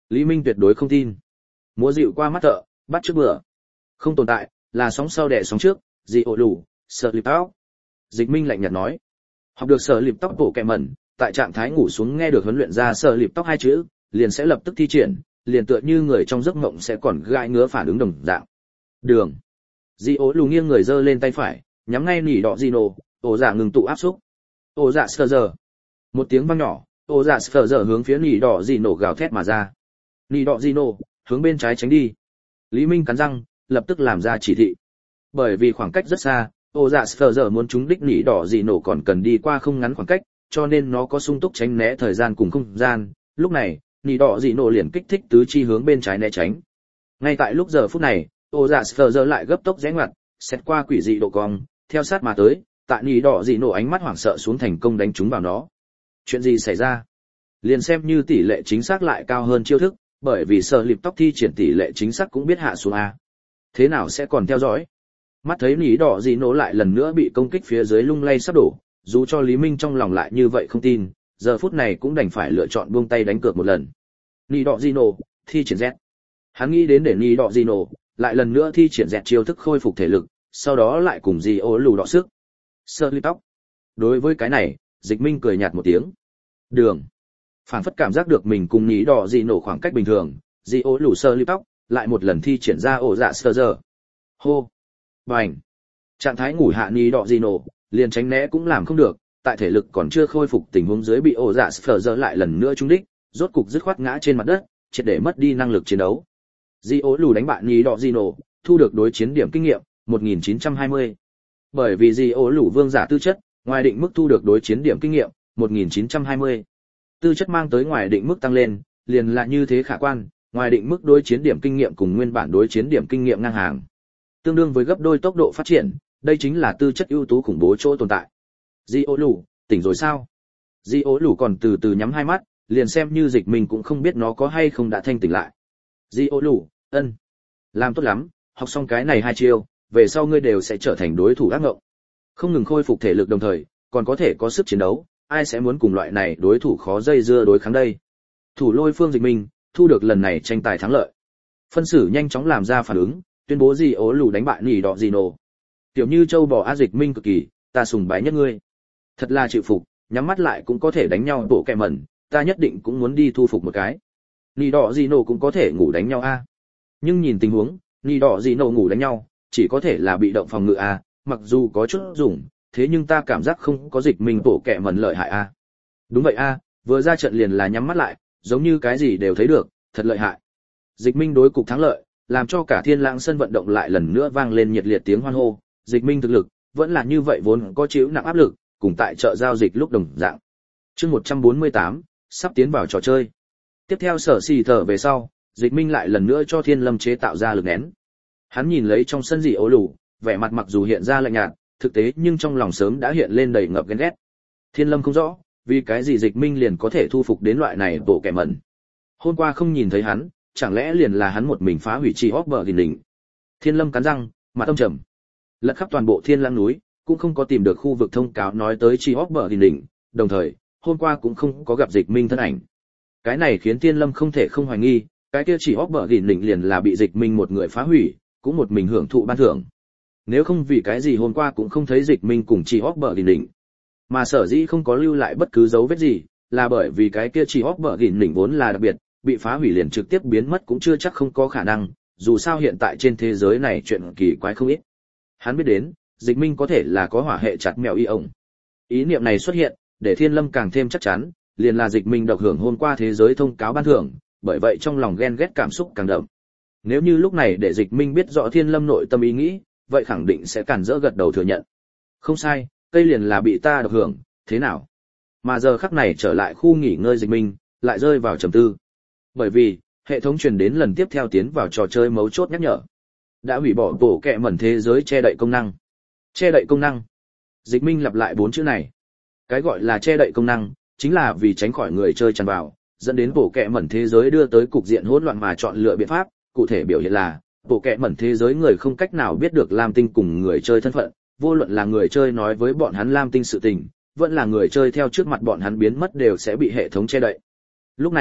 [SPEAKER 1] Lý Minh tuyệt đối không tin. Múa dịu qua mắt thợ, bắt trước bữa. Không tồn tại, là sóng sau đẻ sóng trước, gì ổ lù, sợ lịp tóc. Dịch Minh lạnh nhạt nói. Học được sợ lịp tóc bộ kẹ mẩn, tại trạng thái ngủ xuống nghe được huấn luyện ra sợ lịp tóc hai chữ, liền sẽ lập tức thi triển, liền tựa như người trong giấc mộng sẽ còn gai ngứa phản ứng đồng dạng. Đường. Di ố lù nghiêng người giơ lên tay phải, nhắm ngay nỉ đỏ Gino, ổ dạ ngừng tụ áp xúc. Ổ dạ sờ giờ. Một tiếng vang nhỏ, ổ dạ sờ giờ hướng phía nỉ đỏ Gino gào thét mà ra. Nỉ đỏ Gino, hướng bên trái tránh đi. Lý Minh cắn răng, lập tức làm ra chỉ thị. Bởi vì khoảng cách rất xa, ổ dạ sờ giờ muốn trúng đích nỉ đỏ Gino còn cần đi qua không ngắn khoảng cách, cho nên nó có sung túc tránh né thời gian cùng không gian. Lúc này, nỉ đỏ Gino liền kích thích tứ chi hướng bên trái né tránh. Ngay tại lúc giờ phút này, ô dạ sờ giờ lại gấp tốc rẽ ngoặt, xét qua quỷ dị độ cong, theo sát mà tới, tại nỉ đỏ dị nổ ánh mắt hoảng sợ xuống thành công đánh trúng vào nó. Chuyện gì xảy ra? Liền xem như tỷ lệ chính xác lại cao hơn chiêu thức, bởi vì sợ lịp tóc thi triển tỷ lệ chính xác cũng biết hạ xuống a. Thế nào sẽ còn theo dõi? Mắt thấy nỉ đỏ dị nổ lại lần nữa bị công kích phía dưới lung lay sắp đổ, dù cho Lý Minh trong lòng lại như vậy không tin, giờ phút này cũng đành phải lựa chọn buông tay đánh cược một lần. Nỉ đỏ dị nổ, thi triển Z. Hắn nghĩ đến để nỉ đỏ dị nổ lại lần nữa thi triển dẹt chiêu thức khôi phục thể lực, sau đó lại cùng Di ố lù đọ sức. Sơ lip tóc. Đối với cái này, Dịch Minh cười nhạt một tiếng. Đường. Phản phất cảm giác được mình cùng nhí đỏ dị nổ khoảng cách bình thường, Di ố lù sơ lip tóc, lại một lần thi triển ra ổ dạ sơ giờ. Hô. Bành. Trạng thái ngủ hạ nhí đỏ dị nổ, liền tránh né cũng làm không được, tại thể lực còn chưa khôi phục tình huống dưới bị ổ dạ sơ giờ lại lần nữa trúng đích, rốt cục dứt khoát ngã trên mặt đất, triệt để mất đi năng lực chiến đấu. Di ố lù đánh bại nhí đỏ Gino, thu được đối chiến điểm kinh nghiệm một nghìn chín trăm hai mươi. Bởi vì Di ố lù vương giả tư chất, ngoài định mức thu được đối chiến điểm kinh nghiệm một nghìn chín trăm hai mươi. Tư chất mang tới ngoài định mức tăng lên, liền là như thế khả quan, ngoài định mức đối chiến điểm kinh nghiệm cùng nguyên bản đối chiến điểm kinh nghiệm ngang hàng. Tương đương với gấp đôi tốc độ phát triển, đây chính là tư chất ưu tú khủng bố chỗ tồn tại. Di ố lù, tỉnh rồi sao? Di ố lù còn từ từ nhắm hai mắt, liền xem như Dịch Minh cũng không biết nó có hay không đã thanh tỉnh lại. Di ố lù, ân, làm tốt lắm, học xong cái này hai chiêu, về sau ngươi đều sẽ trở thành đối thủ ác ngộng. Không ngừng khôi phục thể lực đồng thời, còn có thể có sức chiến đấu, ai sẽ muốn cùng loại này đối thủ khó dây dưa đối kháng đây. Thủ lôi Phương Dịch Minh, thu được lần này tranh tài thắng lợi. Phân xử nhanh chóng làm ra phản ứng, tuyên bố Di ố lù đánh bại nỉ đỏ Gino. Tiểu như châu bò á Dịch Minh cực kỳ, ta sùng bái nhất ngươi. Thật là chịu phục, nhắm mắt lại cũng có thể đánh nhau bộ kẹ mẩn, ta nhất định cũng muốn đi thu phục một cái. Nỉ đỏ Gino cũng có thể ngủ đánh nhau a. Nhưng nhìn tình huống, nỉ đỏ Gino ngủ đánh nhau, chỉ có thể là bị động phòng ngự a, mặc dù có chút dùng, thế nhưng ta cảm giác không có Dịch Minh bộ kẹ mẩn lợi hại a. Đúng vậy a, vừa ra trận liền là nhắm mắt lại, giống như cái gì đều thấy được, thật lợi hại. Dịch Minh đối cục thắng lợi, làm cho cả Thiên Lãng sân vận động lại lần nữa vang lên nhiệt liệt tiếng hoan hô. Dịch Minh thực lực vẫn là như vậy, vốn có chịu nặng áp lực, cùng tại chợ giao dịch lúc đồng dạng. Chương một trăm bốn mươi tám, sắp tiến vào trò chơi. Tiếp theo sở xì thở về sau, Dịch Minh lại lần nữa cho Thiên Lâm chế tạo ra lực nén. Hắn nhìn lấy trong sân dị ố lù, vẻ mặt mặc dù hiện ra lạnh nhạt, thực tế nhưng trong lòng sớm đã hiện lên đầy ngập ghen ghét. Thiên Lâm không rõ, vì cái gì Dịch Minh liền có thể thu phục đến loại này bộ kẻ mẩn. Hôm qua không nhìn thấy hắn, chẳng lẽ liền là hắn một mình phá hủy chi óc bờ đỉnh đỉnh. Thiên Lâm cắn răng, mặt âm trầm. Lật khắp toàn bộ Thiên Lãng núi, cũng không có tìm được khu vực thông cáo nói tới chi óc bờ đỉnh đỉnh, đồng thời, hôm qua cũng không có gặp Dịch Minh thân ảnh. Cái này khiến Thiên Lâm không thể không hoài nghi, cái kia chỉ óc bờ đỉnh đỉnh liền là bị Dịch Minh một người phá hủy, cũng một mình hưởng thụ ban thưởng. Nếu không vì cái gì hôm qua cũng không thấy Dịch Minh cùng chỉ óc bờ đỉnh đỉnh, mà sở dĩ không có lưu lại bất cứ dấu vết gì, là bởi vì cái kia chỉ óc bờ đỉnh đỉnh vốn là đặc biệt, bị phá hủy liền trực tiếp biến mất cũng chưa chắc không có khả năng, dù sao hiện tại trên thế giới này chuyện kỳ quái không ít. Hắn biết đến, Dịch Minh có thể là có hỏa hệ chặt mèo y ổng. Ý niệm này xuất hiện, để Thiên Lâm càng thêm chắc chắn, liền là Dịch Minh độc hưởng hôm qua thế giới thông cáo ban thưởng, bởi vậy trong lòng ghen ghét cảm xúc càng đậm. Nếu như lúc này để Dịch Minh biết rõ Thiên Lâm nội tâm ý nghĩ, vậy khẳng định sẽ cản rỡ gật đầu thừa nhận. Không sai, cây liền là bị ta độc hưởng, thế nào? Mà giờ khắc này trở lại khu nghỉ ngơi Dịch Minh, lại rơi vào trầm tư. Bởi vì, hệ thống truyền đến lần tiếp theo tiến vào trò chơi mấu chốt nhắc nhở. Đã hủy bỏ tổ kẹ mẩn thế giới che đậy công năng. Che đậy công năng. Dịch Minh lặp lại bốn chữ này. Cái gọi là che đậy công năng, chính là vì tránh khỏi người chơi tràn vào, dẫn đến bộ kẹ mẩn thế giới đưa tới cục diện hỗn loạn mà chọn lựa biện pháp, cụ thể biểu hiện là, bộ kẹ mẩn thế giới người không cách nào biết được Lam Tinh cùng người chơi thân phận, vô luận là người chơi nói với bọn hắn Lam Tinh sự tình, vẫn là người chơi theo trước mặt bọn hắn biến mất đều sẽ bị hệ thống che đậy. Lúc này,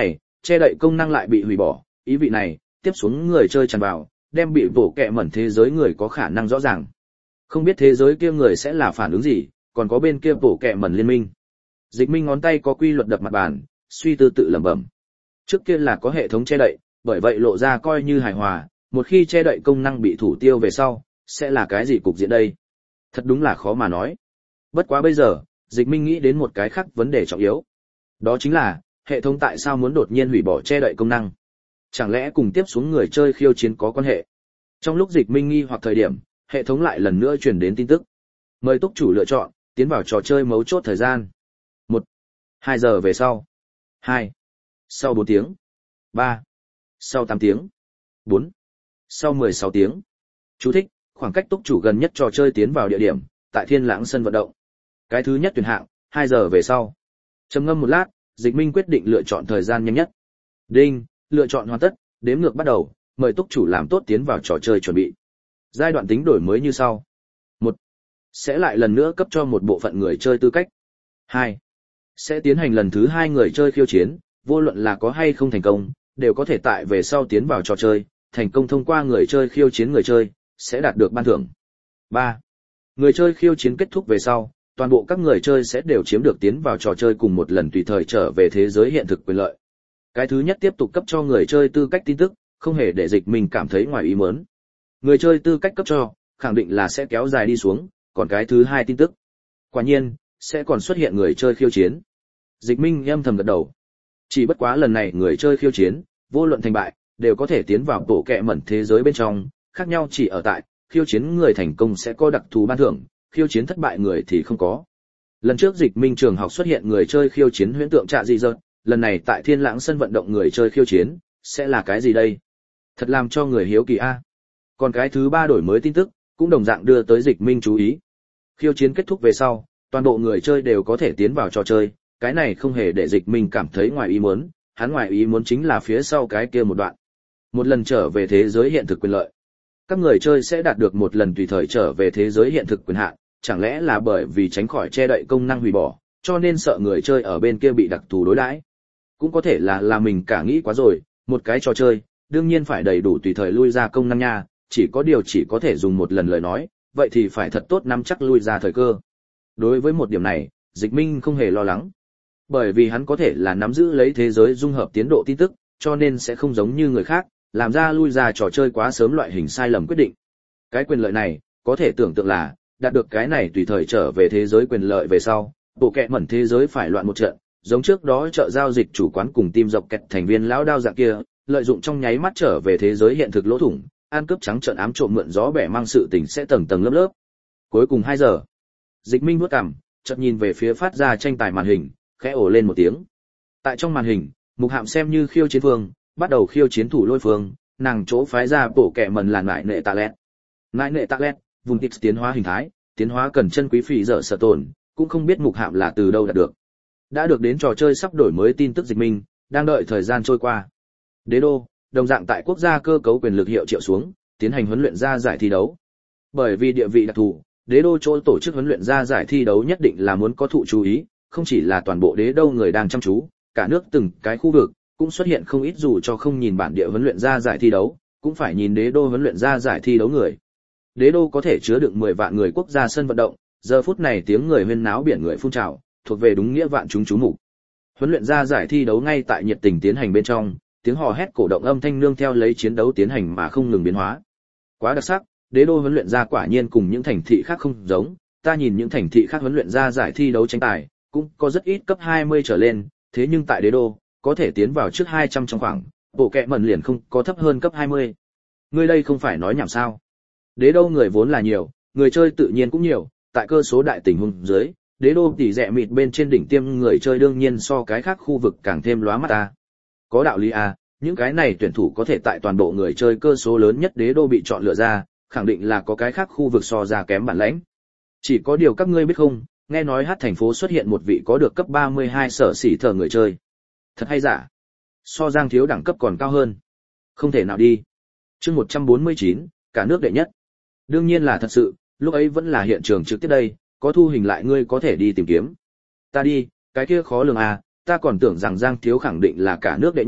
[SPEAKER 1] che đậy công năng lại bị hủy bỏ, ý vị này, tiếp xuống người chơi tràn vào, đem bị bổ kẹ mẩn thế giới người có khả năng rõ ràng. Không biết thế giới kia người sẽ là phản ứng gì, còn có bên kia bổ kẹ mẩn liên minh. Dịch Minh ngón tay có quy luật đập mặt bàn, suy tư tự lẩm bẩm. Trước kia là có hệ thống che đậy, bởi vậy lộ ra coi như hài hòa, một khi che đậy công năng bị thủ tiêu về sau, sẽ là cái gì cục diện đây? Thật đúng là khó mà nói. Bất quá bây giờ, Dịch Minh nghĩ đến một cái khác vấn đề trọng yếu. Đó chính là, hệ thống tại sao muốn đột nhiên hủy bỏ che đậy công năng? Chẳng lẽ cùng tiếp xuống người chơi khiêu chiến có quan hệ? Trong lúc Dịch Minh nghi hoặc thời điểm, hệ thống lại lần nữa truyền đến tin tức. Mời túc chủ lựa chọn, tiến vào trò chơi mấu chốt thời gian. một. hai giờ về sau. hai. Sau bốn tiếng. ba. Sau tám tiếng. bốn. Sau mười sáu tiếng. Chú thích, khoảng cách túc chủ gần nhất trò chơi tiến vào địa điểm, tại Thiên Lãng sân vận động. Cái thứ nhất tuyển hạng, hai giờ về sau. Trầm ngâm một lát, Dịch Minh quyết định lựa chọn thời gian nhanh nhất. Đinh, lựa chọn hoàn tất, đếm ngược bắt đầu, mời túc chủ làm tốt tiến vào trò chơi chuẩn bị. Giai đoạn tính đổi mới như sau. một. Sẽ lại lần nữa cấp cho một bộ phận người chơi tư cách. hai. Sẽ tiến hành lần thứ hai người chơi khiêu chiến, vô luận là có hay không thành công, đều có thể tại về sau tiến vào trò chơi, thành công thông qua người chơi khiêu chiến người chơi, sẽ đạt được ban thưởng. ba. Người chơi khiêu chiến kết thúc về sau, toàn bộ các người chơi sẽ đều chiếm được tiến vào trò chơi cùng một lần tùy thời trở về thế giới hiện thực quyền lợi. Cái thứ nhất tiếp tục cấp cho người chơi tư cách tin tức, không hề để Dịch Minh cảm thấy ngoài ý muốn. Người chơi tư cách cấp cho, khẳng định là sẽ kéo dài đi xuống, còn cái thứ hai tin tức. Quả nhiên, sẽ còn xuất hiện người chơi khiêu chiến. Dịch Minh âm thầm gật đầu. Chỉ bất quá lần này người chơi khiêu chiến, vô luận thành bại, đều có thể tiến vào bộ kệ mẩn thế giới bên trong, khác nhau chỉ ở tại, khiêu chiến người thành công sẽ có đặc thù ban thưởng, khiêu chiến thất bại người thì không có. Lần trước Dịch Minh trường học xuất hiện người chơi khiêu chiến huyễn tượng trạ dị dợt, lần này tại Thiên Lãng sân vận động người chơi khiêu chiến, sẽ là cái gì đây? Thật làm cho người hiếu kỳ a. Còn cái thứ ba đổi mới tin tức, cũng đồng dạng đưa tới Dịch Minh chú ý. Khiêu chiến kết thúc về sau, toàn bộ người chơi đều có thể tiến vào trò chơi, cái này không hề để Dịch Minh cảm thấy ngoài ý muốn, hắn ngoài ý muốn chính là phía sau cái kia một đoạn. Một lần trở về thế giới hiện thực quyền lợi. Các người chơi sẽ đạt được một lần tùy thời trở về thế giới hiện thực quyền hạn, chẳng lẽ là bởi vì tránh khỏi che đậy công năng hủy bỏ, cho nên sợ người chơi ở bên kia bị đặc thù đối đãi. Cũng có thể là là mình cả nghĩ quá rồi, một cái trò chơi, đương nhiên phải đầy đủ tùy thời lui ra công năng nha, chỉ có điều chỉ có thể dùng một lần lời nói, vậy thì phải thật tốt nắm chắc lui ra thời cơ. Đối với một điểm này, Dịch Minh không hề lo lắng. Bởi vì hắn có thể là nắm giữ lấy thế giới dung hợp tiến độ tin tức, cho nên sẽ không giống như người khác, làm ra lui ra trò chơi quá sớm loại hình sai lầm quyết định. Cái quyền lợi này, có thể tưởng tượng là, đạt được cái này tùy thời trở về thế giới quyền lợi về sau, bộ kệ mẩn thế giới phải loạn một trận, giống trước đó chợ giao dịch chủ quán cùng team dọc kẹt thành viên lão đao dạng kia, lợi dụng trong nháy mắt trở về thế giới hiện thực lỗ thủng, ăn cướp trắng trợn ám trộm mượn gió bẻ mang sự tình sẽ tầng tầng lớp lớp. Cuối cùng hai giờ, Dịch Minh vuốt cằm, chợt nhìn về phía phát ra tranh tài màn hình, khẽ ồ lên một tiếng. Tại trong màn hình, Mục Hạm xem như khiêu chiến phương, bắt đầu khiêu chiến thủ lôi phương, nàng chỗ phái ra bộ kệ mẩn là ngại nệ tạ lẹt. Ngại nệ tạ lẹt, vùng tịch tiến hóa hình thái, tiến hóa cần chân quý phỉ dở sở tồn, cũng không biết Mục Hạm là từ đâu đạt được. Đã được đến trò chơi sắp đổi mới tin tức Dịch Minh, đang đợi thời gian trôi qua. Đế đô, đồng dạng tại quốc gia cơ cấu quyền lực hiệu triệu xuống, tiến hành huấn luyện ra giải thi đấu. Bởi vì địa vị đặc thù, đế đô chỗ tổ chức huấn luyện ra giải thi đấu nhất định là muốn có thụ chú ý, không chỉ là toàn bộ đế đô người đang chăm chú, cả nước từng cái khu vực cũng xuất hiện không ít dù cho không nhìn bản địa huấn luyện ra giải thi đấu, cũng phải nhìn đế đô huấn luyện ra giải thi đấu người. Đế đô có thể chứa đựng mười vạn người quốc gia sân vận động, giờ phút này tiếng người huyên náo biển người phun trào, thuộc về đúng nghĩa vạn chúng chú mục. Huấn luyện ra giải thi đấu ngay tại nhiệt tình tiến hành bên trong, tiếng hò hét cổ động âm thanh nương theo lấy chiến đấu tiến hành mà không ngừng biến hóa. Quá đặc sắc, đế đô huấn luyện ra quả nhiên cùng những thành thị khác không giống, ta nhìn những thành thị khác huấn luyện ra giải thi đấu tranh tài, cũng có rất ít cấp hai mươi trở lên, thế nhưng tại đế đô, có thể tiến vào trước hai trăm trong khoảng, bộ kệ mẩn liền không có thấp hơn cấp hai mươi. Ngươi đây không phải nói nhảm sao? Đế đô người vốn là nhiều, người chơi tự nhiên cũng nhiều, tại cơ số đại tình huống dưới, đế đô tỷ rẻ mịt bên trên đỉnh tiêm người chơi đương nhiên so cái khác khu vực càng thêm lóa mắt ta. Có đạo lý à, những cái này tuyển thủ có thể tại toàn bộ người chơi cơ số lớn nhất đế đô bị chọn lựa ra, khẳng định là có cái khác khu vực so ra kém bản lãnh. Chỉ có điều các ngươi biết không, nghe nói hát thành phố xuất hiện một vị có được cấp ba mươi hai sở xỉ thờ người chơi. Thật hay giả? So Giang Thiếu đẳng cấp còn cao hơn. Không thể nào đi. Chương một trăm bốn mươi chín, cả nước đệ nhất. Đương nhiên là thật sự, lúc ấy vẫn là hiện trường trực tiếp đây, có thu hình lại ngươi có thể đi tìm kiếm. Ta đi, cái kia khó lường à, ta còn tưởng rằng Giang Thiếu khẳng định là cả nước đệ nhất,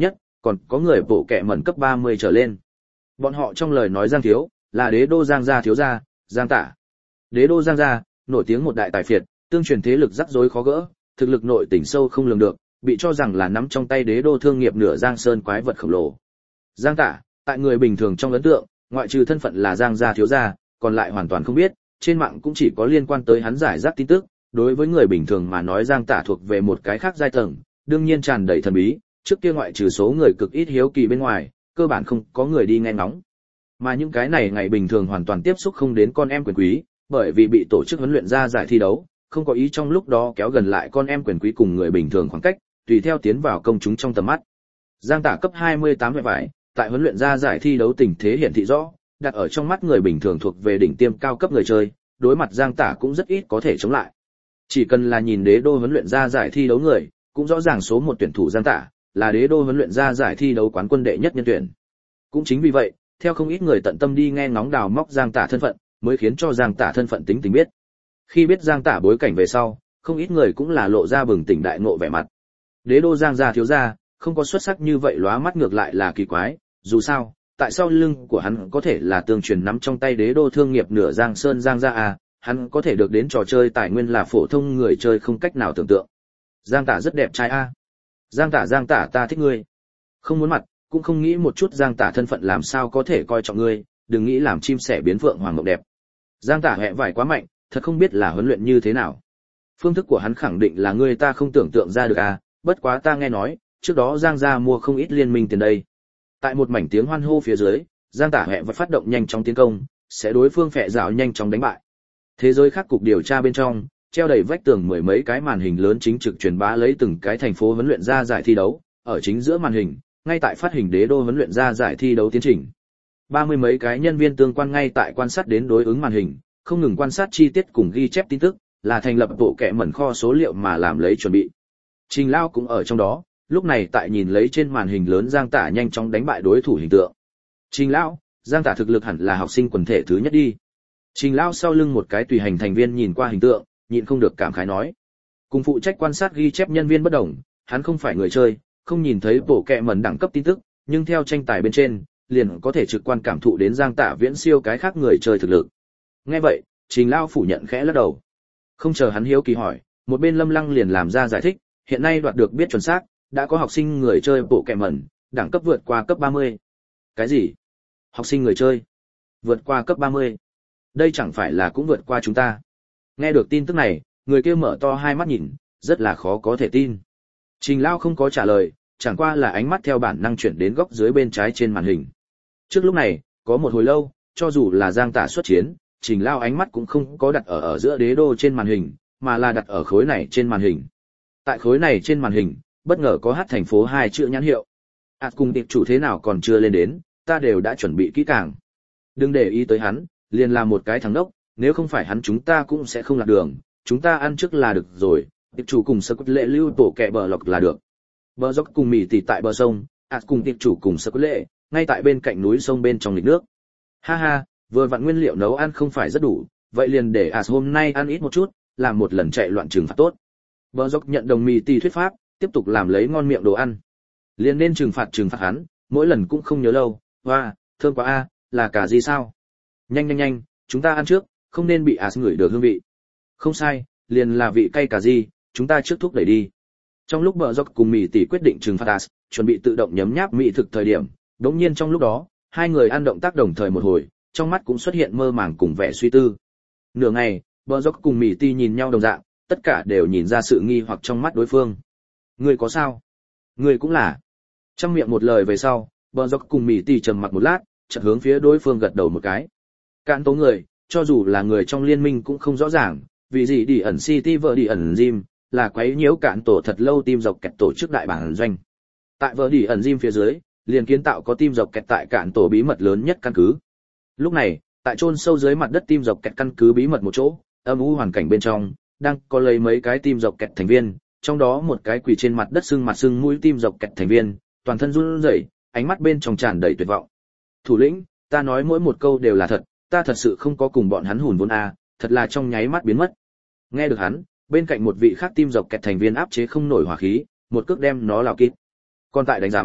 [SPEAKER 1] còn có người bộ kệ mẩn cấp ba mươi trở lên. Bọn họ trong lời nói Giang thiếu, là đế đô Giang gia thiếu gia, Giang Tả. Đế đô Giang gia, nổi tiếng một đại tài phiệt, tương truyền thế lực rắc rối khó gỡ, thực lực nội tỉnh sâu không lường được, bị cho rằng là nắm trong tay đế đô thương nghiệp nửa Giang Sơn quái vật khổng lồ. Giang Tả, tại người bình thường trong ấn tượng, ngoại trừ thân phận là Giang gia thiếu gia, còn lại hoàn toàn không biết, trên mạng cũng chỉ có liên quan tới hắn giải rác tin tức, đối với người bình thường mà nói Giang Tả thuộc về một cái khác giai tầng, đương nhiên tràn đầy thần bí, trước kia ngoại trừ số người cực ít hiếu kỳ bên ngoài, cơ bản không có người đi nghe ngóng. Mà những cái này ngày bình thường hoàn toàn tiếp xúc không đến con em quyền quý, bởi vì bị tổ chức huấn luyện ra giải thi đấu, không có ý trong lúc đó kéo gần lại con em quyền quý cùng người bình thường khoảng cách, tùy theo tiến vào công chúng trong tầm mắt. Giang Tả cấp hai mươi tám vẻ vải, tại huấn luyện ra giải thi đấu tình thế hiển thị rõ, đặt ở trong mắt người bình thường thuộc về đỉnh tiêm cao cấp người chơi, đối mặt Giang Tả cũng rất ít có thể chống lại. Chỉ cần là nhìn đế đô huấn luyện ra giải thi đấu người, cũng rõ ràng số một tuyển thủ Giang Tả là đế đô huấn luyện ra giải thi đấu quán quân đệ nhất nhân tuyển. Cũng chính vì vậy, theo không ít người tận tâm đi nghe ngóng đào móc Giang Tả thân phận, mới khiến cho Giang Tả thân phận tính tình biết. Khi biết Giang Tả bối cảnh về sau, không ít người cũng là lộ ra bừng tỉnh đại ngộ vẻ mặt. Đế đô Giang gia thiếu gia, không có xuất sắc như vậy lóa mắt ngược lại là kỳ quái, dù sao, tại sao lưng của hắn có thể là tương truyền nắm trong tay đế đô thương nghiệp nửa Giang Sơn Giang gia à, hắn có thể được đến trò chơi tài nguyên là phổ thông người chơi không cách nào tưởng tượng. Giang Tả rất đẹp trai a. À. Giang Tả Giang Tả ta thích ngươi. Không muốn mặt, cũng không nghĩ một chút Giang Tả thân phận làm sao có thể coi trọng ngươi, đừng nghĩ làm chim sẻ biến phượng hoàng ngọc đẹp. Giang Tả hẹ vải quá mạnh, thật không biết là huấn luyện như thế nào. Phương thức của hắn khẳng định là ngươi ta không tưởng tượng ra được à, bất quá ta nghe nói, trước đó Giang gia mua không ít liên minh tiền đây. Tại một mảnh tiếng hoan hô phía dưới, Giang Tả hẹ vải phát động nhanh chóng tiến công, sẽ đối phương phệ rào nhanh chóng đánh bại. Thế giới khác cục điều tra bên trong, treo đầy vách tường mười mấy cái màn hình lớn chính trực truyền bá lấy từng cái thành phố huấn luyện ra giải thi đấu, ở chính giữa màn hình, ngay tại phát hình đế đô huấn luyện ra giải thi đấu tiến trình. Ba mươi mấy cái nhân viên tương quan ngay tại quan sát đến đối ứng màn hình, không ngừng quan sát chi tiết cùng ghi chép tin tức, là thành lập bộ kệ mẩn kho số liệu mà làm lấy chuẩn bị. Trình Lao cũng ở trong đó, lúc này tại nhìn lấy trên màn hình lớn Giang Tả nhanh chóng đánh bại đối thủ hình tượng. Trình Lao, Giang Tả thực lực hẳn là học sinh quần thể thứ nhất đi. Trình Lao sau lưng một cái tùy hành thành viên nhìn qua hình tượng, nhịn không được cảm khái nói. Cùng phụ trách quan sát ghi chép nhân viên bất đồng, hắn không phải người chơi, không nhìn thấy bộ kệ mẩn đẳng cấp tin tức, nhưng theo tranh tài bên trên, liền có thể trực quan cảm thụ đến Giang Tả viễn siêu cái khác người chơi thực lực. Nghe vậy, Trình Lao phủ nhận khẽ lắc đầu. Không chờ hắn hiếu kỳ hỏi, một bên Lâm Lăng liền làm ra giải thích, hiện nay đoạt được biết chuẩn xác, đã có học sinh người chơi bộ kệ mẩn, đẳng cấp vượt qua cấp ba mươi. Cái gì? Học sinh người chơi? Vượt qua cấp ba mươi? Đây chẳng phải là cũng vượt qua chúng ta? Nghe được tin tức này, người kia mở to hai mắt nhìn, rất là khó có thể tin. Trình Lao không có trả lời, chẳng qua là ánh mắt theo bản năng chuyển đến góc dưới bên trái trên màn hình. Trước lúc này, có một hồi lâu, cho dù là Giang Tả xuất chiến, Trình Lao ánh mắt cũng không có đặt ở ở giữa đế đô trên màn hình, mà là đặt ở khối này trên màn hình. Tại khối này trên màn hình, bất ngờ có hát thành phố hai chữ nhãn hiệu. À cùng tiệp chủ thế nào còn chưa lên đến, ta đều đã chuẩn bị kỹ càng. Đừng để ý tới hắn, liền là một cái thằng đốc, nếu không phải hắn chúng ta cũng sẽ không lạc đường, chúng ta ăn trước là được rồi, tiệp chủ cùng sơ quất lệ lưu tổ kẹ bờ lọc là được. Bờ dốc cùng mì tỉ tại bờ sông, à cùng tiệp chủ cùng sơ quất lệ, ngay tại bên cạnh núi sông bên trong lịch nước. Ha ha, vừa vặn nguyên liệu nấu ăn không phải rất đủ, vậy liền để à hôm nay ăn ít một chút, làm một lần chạy loạn trừng phạt tốt. Bờ dốc nhận đồng mì tỉ thuyết pháp, tiếp tục làm lấy ngon miệng đồ ăn. Liền nên trừng phạt trừng phạt hắn, mỗi lần cũng không nhớ lâu, hoa, thơm quá a, là cả gì sao? Nhanh nhanh nhanh, chúng ta ăn trước, không nên bị à ngửi được hương vị. Không sai, liền là vị cay cả gì, chúng ta trước thúc đẩy đi. Trong lúc bờ dốc cùng mì tỉ quyết định trừng phạt as, chuẩn bị tự động nhấm nháp mỹ thực thời điểm, đống nhiên trong lúc đó, hai người ăn động tác đồng thời một hồi, trong mắt cũng xuất hiện mơ màng cùng vẻ suy tư. Nửa ngày, bờ dốc cùng mì tỉ nhìn nhau đồng dạng, tất cả đều nhìn ra sự nghi hoặc trong mắt đối phương. Người có sao? Người cũng là. Trong miệng một lời về sau, bờ dốc cùng mì tỉ trầm mặc một lát, chợt hướng phía đối phương gật đầu một cái. Cạn tố người, cho dù là người trong liên minh cũng không rõ ràng, vì gì đi ẩn City vợ đi ẩn Gym, là quấy nhiễu cạn tổ thật lâu team dọc kẹt tổ chức đại bản doanh. Tại vợ đi ẩn Gym phía dưới, liền kiến tạo có team dọc kẹt tại cạn tổ bí mật lớn nhất căn cứ. Lúc này, tại chôn sâu dưới mặt đất team dọc kẹt căn cứ bí mật một chỗ, âm u hoàn cảnh bên trong, đang có lấy mấy cái team dọc kẹt thành viên, trong đó một cái quỳ trên mặt đất sưng mặt sưng mũi team dọc kẹt thành viên, toàn thân run rẩy, ánh mắt bên trong tràn đầy tuyệt vọng. Thủ lĩnh, ta nói mỗi một câu đều là thật, ta thật sự không có cùng bọn hắn hùn vốn a, thật là trong nháy mắt biến mất. Nghe được hắn, bên cạnh một vị khác team dọc kẹt thành viên áp chế không nổi hỏa khí, một cước đem nó lao kít. Còn tại đánh rắm,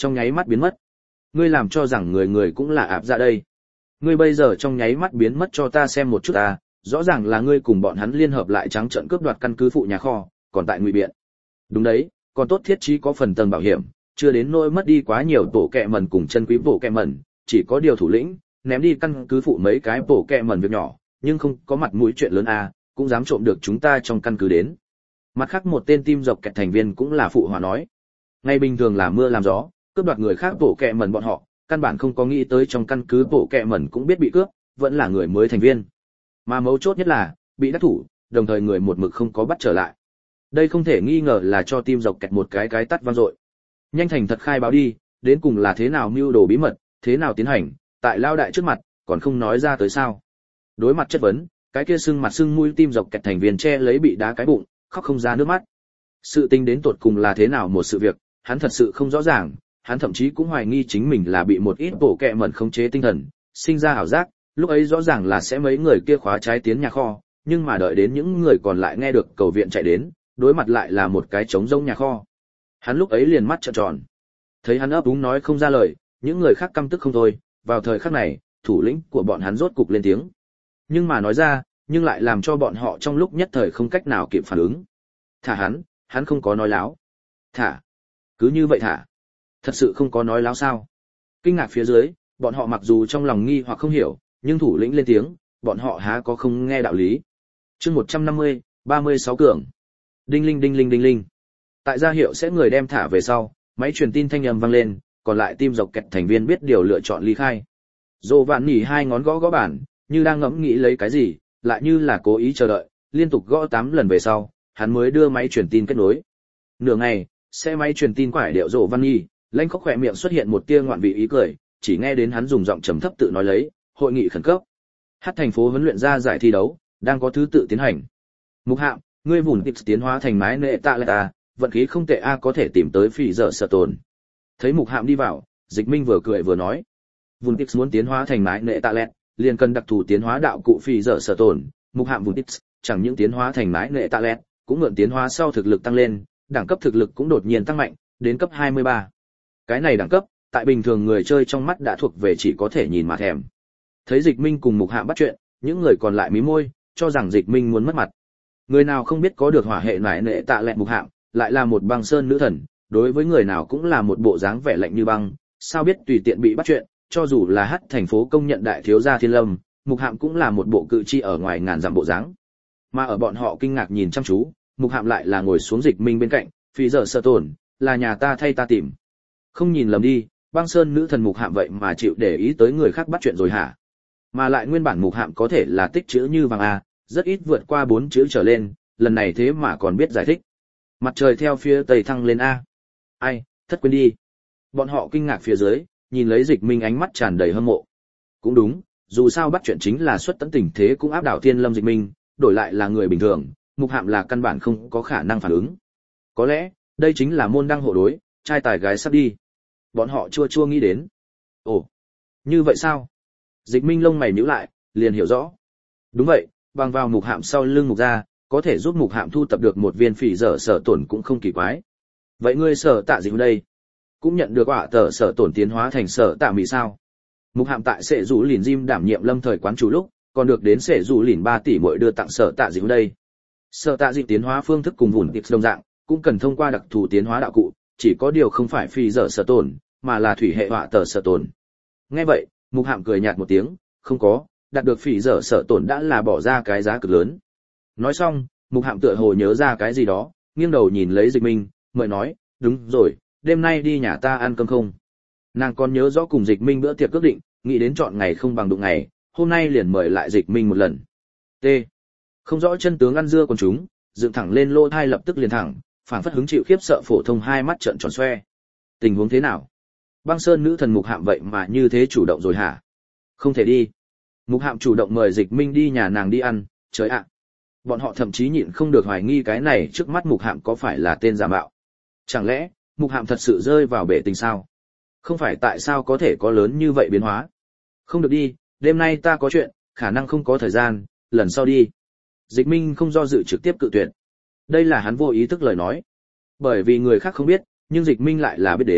[SPEAKER 1] trong nháy mắt biến mất. Ngươi làm cho rằng người người cũng là áp dạ đây. Ngươi bây giờ trong nháy mắt biến mất cho ta xem một chút à, rõ ràng là ngươi cùng bọn hắn liên hợp lại trắng trợn cướp đoạt căn cứ phụ nhà kho, còn tại ngụy biện. Đúng đấy, còn tốt thiết trí có phần tầng bảo hiểm, chưa đến nỗi mất đi quá nhiều tổ kẹ mẩn cùng chân quý bộ kẹ mẩn, chỉ có điều thủ lĩnh, ném đi căn cứ phụ mấy cái bộ kẹ mẩn việc nhỏ, nhưng không có mặt mũi chuyện lớn à, cũng dám trộm được chúng ta trong căn cứ đến. Mặt khác một tên tim dọc kẹt thành viên cũng là phụ hòa nói. Ngày bình thường là mưa làm gió, cướp đoạt người khác bộ kẹ mẩn bọn họ, căn bản không có nghĩ tới trong căn cứ bộ kẹ mẩn cũng biết bị cướp, vẫn là người mới thành viên. Mà mấu chốt nhất là, bị đắc thủ, đồng thời người một mực không có bắt trở lại. Đây không thể nghi ngờ là cho tim dọc kẹt một cái cái tắt vang dội. Nhanh thành thật khai báo đi, đến cùng là thế nào mưu đồ bí mật, thế nào tiến hành, tại lao đại trước mặt, còn không nói ra tới sao. Đối mặt chất vấn, cái kia sưng mặt sưng mũi tim dọc kẹt thành viên che lấy bị đá cái bụng, khóc không ra nước mắt. Sự tình đến tột cùng là thế nào một sự việc, hắn thật sự không rõ ràng, hắn thậm chí cũng hoài nghi chính mình là bị một ít bộ kẹ mẩn khống chế tinh thần, sinh ra ảo giác, lúc ấy rõ ràng là sẽ mấy người kia khóa trái tiến nhà kho, nhưng mà đợi đến những người còn lại nghe được cầu viện chạy đến, đối mặt lại là một cái trống rỗng nhà kho. Hắn lúc ấy liền mắt trợn tròn. Thấy hắn ấp úng nói không ra lời, những người khác căm tức không thôi, vào thời khắc này, thủ lĩnh của bọn hắn rốt cục lên tiếng. Nhưng mà nói ra, nhưng lại làm cho bọn họ trong lúc nhất thời không cách nào kịp phản ứng. Thả hắn, hắn không có nói láo. Thả. Cứ như vậy thả. Thật sự không có nói láo sao? Kinh ngạc phía dưới, bọn họ mặc dù trong lòng nghi hoặc không hiểu, nhưng thủ lĩnh lên tiếng, bọn họ há có không nghe đạo lý. Chương một trăm năm mươi, ba mươi sáu cường. Đinh linh đinh linh đinh linh. Tại gia hiệu sẽ người đem thả về sau, máy truyền tin thanh âm vang lên, còn lại tim dọc kẹt thành viên biết điều lựa chọn ly khai. Dô Vạn Nhỉ hai ngón gõ gõ bàn, như đang ngẫm nghĩ lấy cái gì, lại như là cố ý chờ đợi, liên tục gõ tám lần về sau, hắn mới đưa máy truyền tin kết nối. Nửa ngày, xe máy truyền tin quải điệu Dô Vạn Nhỉ, lanh khóc khỏe miệng xuất hiện một tia ngoạn vị ý cười, chỉ nghe đến hắn dùng giọng trầm thấp tự nói lấy, hội nghị khẩn cấp. Hát thành phố huấn luyện ra giải thi đấu, đang có thứ tự tiến hành. Mục Hạm, ngươi vùn tịch tiến hóa thành mái nệ tạ lệ ta, vận khí không tệ a có thể tìm tới phỉ dở sợ tồn. Thấy Mục Hạm đi vào, Dịch Minh vừa cười vừa nói, vùn tịch muốn tiến hóa thành mái nệ tạ lệ, liền cần đặc thù tiến hóa đạo cụ phỉ dở sợ tồn. Mục Hạm vùn tịch chẳng những tiến hóa thành mái nệ tạ lệ, cũng mượn tiến hóa sau thực lực tăng lên, đẳng cấp thực lực cũng đột nhiên tăng mạnh, đến cấp hai mươi ba. Cái này đẳng cấp, tại bình thường người chơi trong mắt đã thuộc về chỉ có thể nhìn mà thèm. Thấy Dịch Minh cùng Mục Hạm bắt chuyện, những người còn lại mí môi, cho rằng Dịch Minh muốn mất mặt. Người nào không biết có được hỏa hệ nải nệ tạ lệ Mục Hạm, lại là một băng sơn nữ thần, đối với người nào cũng là một bộ dáng vẻ lạnh như băng, sao biết tùy tiện bị bắt chuyện, cho dù là Hát thành phố công nhận đại thiếu gia Thiên Lâm, Mục Hạm cũng là một bộ cự chi ở ngoài ngàn dặm bộ dáng. Mà ở bọn họ kinh ngạc nhìn chăm chú, Mục Hạm lại là ngồi xuống Dịch Minh bên cạnh, phi giờ sơ tổn, là nhà ta thay ta tìm. Không nhìn lầm đi, băng sơn nữ thần Mục Hạm vậy mà chịu để ý tới người khác bắt chuyện rồi hả? Mà lại nguyên bản Mục Hạm có thể là tích chữ như vàng a, rất ít vượt qua bốn chữ trở lên, lần này thế mà còn biết giải thích. Mặt trời theo phía tây thăng lên a. Ai, thất quên đi. Bọn họ kinh ngạc phía dưới, nhìn lấy Dịch Minh ánh mắt tràn đầy hâm mộ. Cũng đúng, dù sao bắt chuyện chính là xuất tận tình thế cũng áp đảo Thiên Lâm Dịch Minh, đổi lại là người bình thường, Mục Hạm là căn bản không có khả năng phản ứng. Có lẽ, đây chính là môn đăng hộ đối, trai tài gái sắp đi. Bọn họ chua chua nghĩ đến. Ồ, như vậy sao? Dịch Minh lông mày nhíu lại, liền hiểu rõ. Đúng vậy, bằng vào Mục Hạm sau lưng Mục gia, có thể giúp Mục Hạm thu tập được một viên phỉ dở sở tổn cũng không kỳ quái. Vậy ngươi sở tạ dịu đây, cũng nhận được quả tờ sở tổn tiến hóa thành sở tạ mỹ sao? Mục Hạm tại Sệ Dụ Lìn Jim đảm nhiệm lâm thời quán chủ lúc, còn được đến Sệ Dụ Lìn ba tỷ mỗi đưa tặng sở tạ dịu đây. Sở tạ dịu tiến hóa phương thức cùng vụn tiệp đồng dạng, cũng cần thông qua đặc thù tiến hóa đạo cụ, chỉ có điều không phải phỉ dở sở tổn, mà là thủy hệ họa tờ sở tổn. Nghe vậy, Mục Hạm cười nhạt một tiếng, không có, đạt được phỉ dở sở tổn đã là bỏ ra cái giá cực lớn. Nói xong, Mục Hạm tựa hồ nhớ ra cái gì đó, nghiêng đầu nhìn lấy Dịch Minh, mời nói, đúng rồi, đêm nay đi nhà ta ăn cơm không? Nàng còn nhớ rõ cùng Dịch Minh bữa tiệc ước định, nghĩ đến chọn ngày không bằng đụng ngày, hôm nay liền mời lại Dịch Minh một lần. T. Không rõ chân tướng ăn dưa còn chúng, dựng thẳng lên lỗ thai lập tức liền thẳng, phảng phất hứng chịu khiếp sợ phổ thông hai mắt trợn tròn xoe. Tình huống thế nào? Băng sơn nữ thần Mục Hạm vậy mà như thế chủ động rồi hả? Không thể đi. Mục Hạm chủ động mời Dịch Minh đi nhà nàng đi ăn, trời ạ. Bọn họ thậm chí nhịn không được hoài nghi cái này trước mắt Mục Hạm có phải là tên giả mạo. Chẳng lẽ, Mục Hạm thật sự rơi vào bể tình sao? Không phải tại sao có thể có lớn như vậy biến hóa? Không được đi, đêm nay ta có chuyện, khả năng không có thời gian, lần sau đi. Dịch Minh không do dự trực tiếp cự tuyệt. Đây là hắn vô ý thức lời nói. Bởi vì người khác không biết, nhưng Dịch Minh lại là biết đến,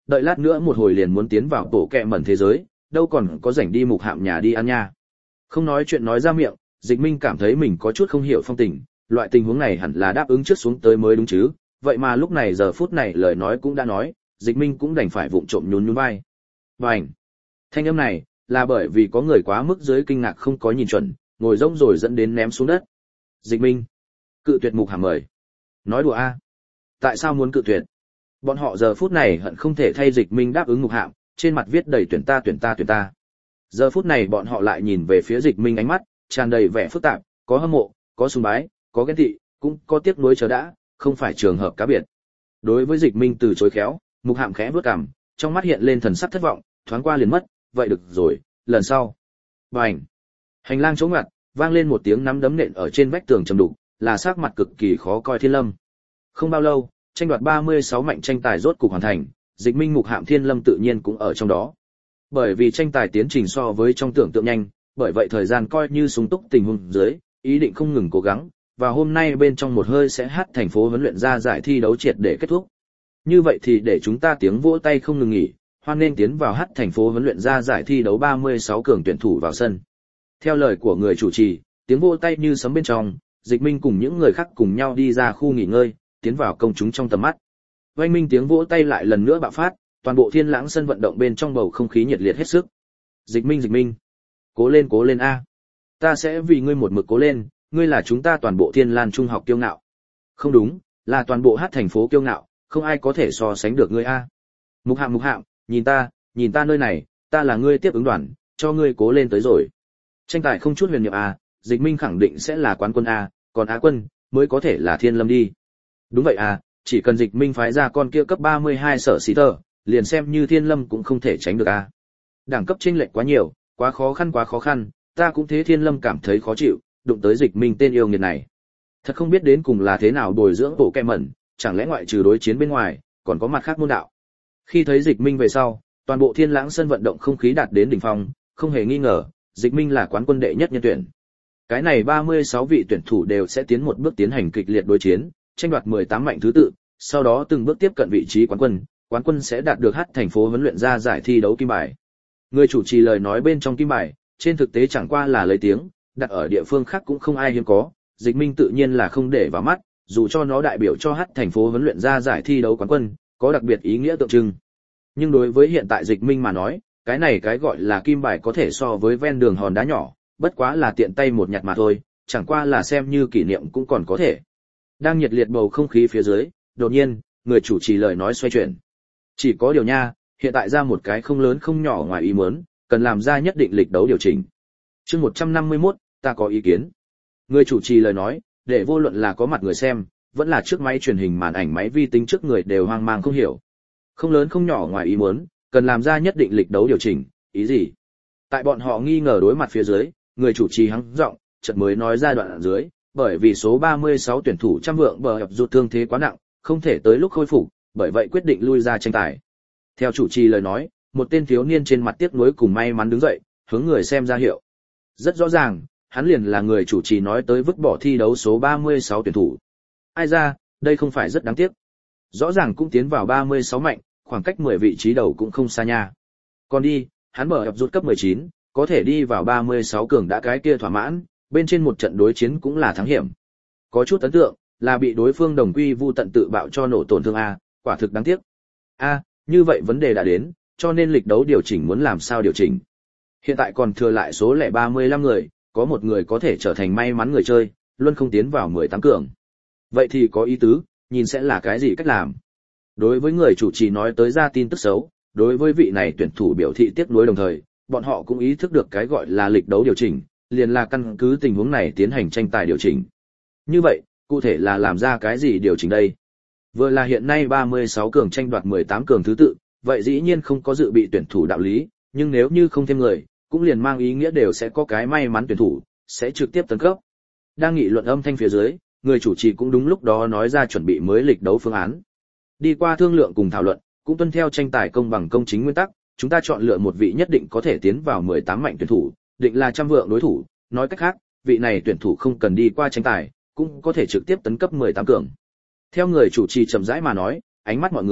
[SPEAKER 1] Đợi lát nữa một hồi liền muốn tiến vào tổ kẹ mẩn thế giới, đâu còn có rảnh đi Mục Hạm nhà đi ăn nha. Không nói chuyện nói ra miệng, Dịch Minh cảm thấy mình có chút không hiểu phong tình, loại tình huống này hẳn là đáp ứng trước xuống tới mới đúng chứ, vậy mà lúc này giờ phút này lời nói cũng đã nói, Dịch Minh cũng đành phải vụng trộm nhún nhún vai. Bành! Thanh âm này là bởi vì có người quá mức dưới kinh ngạc không có nhìn chuẩn, ngồi rỗng rồi dẫn đến ném xuống đất. Dịch Minh, cự tuyệt Mục Hàm mời. Nói đùa a? Tại sao muốn cự tuyệt? Bọn họ giờ phút này hận không thể thay Dịch Minh đáp ứng Mục Hàm, trên mặt viết đầy tuyển ta tuyển ta tuyển ta. Giờ phút này bọn họ lại nhìn về phía Dịch Minh, ánh mắt tràn đầy vẻ phức tạp, có hâm mộ, có sùng bái, có ghen tị, cũng có tiếc nuối chờ đã, không phải trường hợp cá biệt. Đối với Dịch Minh từ chối khéo, Mục Hàm khẽ bước cằm, trong mắt hiện lên thần sắc thất vọng, thoáng qua liền mất, vậy được rồi, lần sau. Bành! Hành lang trống ngặt, vang lên một tiếng nắm đấm nện ở trên vách tường trầm đục, là sắc mặt cực kỳ khó coi Thiên Lâm. Không bao lâu, tranh đoạt ba mươi sáu mạnh tranh tài rốt cục hoàn thành, Dịch Minh, Mục Hàm, Thiên Lâm tự nhiên cũng ở trong đó. Bởi vì tranh tài tiến trình so với trong tưởng tượng nhanh, bởi vậy thời gian coi như sung túc tình huống dưới, ý định không ngừng cố gắng, và hôm nay bên trong một hơi sẽ hát thành phố huấn luyện ra giải thi đấu triệt để kết thúc. Như vậy thì để chúng ta tiếng vỗ tay không ngừng nghỉ, hoan nghênh tiến vào hát thành phố huấn luyện ra giải thi đấu ba mươi sáu cường tuyển thủ vào sân. Theo lời của người chủ trì, tiếng vỗ tay như sấm bên trong, Dịch Minh cùng những người khác cùng nhau đi ra khu nghỉ ngơi, tiến vào công chúng trong tầm mắt. Oanh minh tiếng vỗ tay lại lần nữa bạo phát, toàn bộ Thiên Lãng sân vận động bên trong bầu không khí nhiệt liệt hết sức. Dịch Minh, Dịch Minh, cố lên cố lên a, ta sẽ vì ngươi một mực cố lên, ngươi là chúng ta toàn bộ Thiên Lan trung học kiêu ngạo. Không đúng, là toàn bộ hát thành phố kiêu ngạo, không ai có thể so sánh được ngươi a. Mục Hàm, Mục Hàm, nhìn ta, nhìn ta nơi này, ta là ngươi tiếp ứng đoàn, cho ngươi cố lên tới rồi. Tranh tài không chút huyền niệm a, Dịch Minh khẳng định sẽ là quán quân a, còn Á quân mới có thể là Thiên Lâm đi. Đúng vậy a, chỉ cần Dịch Minh phái ra con kia cấp ba mươi hai sở xí tờ, liền xem như Thiên Lâm cũng không thể tránh được a. Đẳng cấp chênh lệch quá nhiều, quá khó khăn quá khó khăn, ta cũng thế. Thiên Lâm cảm thấy khó chịu, đụng tới Dịch Minh tên yêu nghiệt này. Thật không biết đến cùng là thế nào bồi dưỡng bộ kẹ mẩn, chẳng lẽ ngoại trừ đối chiến bên ngoài, còn có mặt khác môn đạo. Khi thấy Dịch Minh về sau, toàn bộ Thiên Lãng sân vận động không khí đạt đến đỉnh phong, không hề nghi ngờ, Dịch Minh là quán quân đệ nhất nhân tuyển. Cái này ba mươi sáu vị tuyển thủ đều sẽ tiến một bước tiến hành kịch liệt đối chiến, tranh đoạt mười tám mạnh thứ tự, sau đó từng bước tiếp cận vị trí quán quân, quán quân sẽ đạt được hát thành phố huấn luyện ra giải thi đấu kim bài. Người chủ trì lời nói bên trong kim bài, trên thực tế chẳng qua là lấy tiếng, đặt ở địa phương khác cũng không ai hiếm có, Dịch Minh tự nhiên là không để vào mắt, dù cho nó đại biểu cho hát thành phố huấn luyện ra giải thi đấu quán quân, có đặc biệt ý nghĩa tượng trưng. Nhưng đối với hiện tại Dịch Minh mà nói, cái này cái gọi là kim bài có thể so với ven đường hòn đá nhỏ, bất quá là tiện tay một nhặt mà thôi, chẳng qua là xem như kỷ niệm cũng còn có thể. Đang nhiệt liệt bầu không khí phía dưới, đột nhiên, người chủ trì lời nói xoay chuyển. Chỉ có điều nha, hiện tại ra một cái không lớn không nhỏ ngoài ý muốn, cần làm ra nhất định lịch đấu điều chỉnh. Chương một trăm năm mươi mốt, ta có ý kiến. Người chủ trì lời nói, để vô luận là có mặt người xem, vẫn là trước máy truyền hình màn ảnh máy vi tính trước người đều hoang mang không hiểu. Không lớn không nhỏ ngoài ý muốn, cần làm ra nhất định lịch đấu điều chỉnh, ý gì? Tại bọn họ nghi ngờ đối mặt phía dưới, người chủ trì hắng giọng, chợt mới nói ra đoạn ở dưới, bởi vì số ba mươi sáu tuyển thủ trăm vượng bờ hợp rụt thương thế quá nặng, không thể tới lúc khôi phục, bởi vậy quyết định lui ra tranh tài. Theo chủ trì lời nói, một tên thiếu niên trên mặt tiếc nuối cùng may mắn đứng dậy, hướng người xem ra hiệu. Rất rõ ràng, hắn liền là người chủ trì nói tới vứt bỏ thi đấu số ba mươi sáu tuyển thủ. Ai ra, đây không phải rất đáng tiếc. Rõ ràng cũng tiến vào ba mươi sáu mạnh, khoảng cách mười vị trí đầu cũng không xa nha. Còn đi, hắn mở hợp rút cấp mười chín, có thể đi vào ba mươi sáu cường đã cái kia thỏa mãn, bên trên một trận đối chiến cũng là thắng hiểm. Có chút ấn tượng, là bị đối phương đồng quy vu tận tự bạo cho nổ tổn thương a, quả thực đáng tiếc. A, như vậy vấn đề đã đến, cho nên lịch đấu điều chỉnh muốn làm sao điều chỉnh. Hiện tại còn thừa lại số lẻ ba mươi lăm người, có một người có thể trở thành may mắn người chơi, luôn không tiến vào mười tám cường. Vậy thì có ý tứ, nhìn sẽ là cái gì cách làm. Đối với người chủ trì nói tới ra tin tức xấu, đối với vị này tuyển thủ biểu thị tiếc nuối đồng thời, bọn họ cũng ý thức được cái gọi là lịch đấu điều chỉnh, liền là căn cứ tình huống này tiến hành tranh tài điều chỉnh. Như vậy, cụ thể là làm ra cái gì điều chỉnh đây? Vừa là hiện nay ba mươi sáu cường tranh đoạt mười tám cường thứ tự, vậy dĩ nhiên không có dự bị tuyển thủ đạo lý, nhưng nếu như không thêm người, cũng liền mang ý nghĩa đều sẽ có cái may mắn tuyển thủ, sẽ trực tiếp tấn cấp. Đang nghị luận âm thanh phía dưới, người chủ trì cũng đúng lúc đó nói ra chuẩn bị mới lịch đấu phương án. Đi qua thương lượng cùng thảo luận, cũng tuân theo tranh tài công bằng công chính nguyên tắc, chúng ta chọn lựa một vị nhất định có thể tiến vào mười tám mạnh tuyển thủ, định là trăm vượng đối thủ, nói cách khác, vị này tuyển thủ không cần đi qua tranh tài, cũng có thể trực tiếp tấn cấp mười tám cường. Theo người chủ trì chậm rãi mà nói, ánh mắt mọi người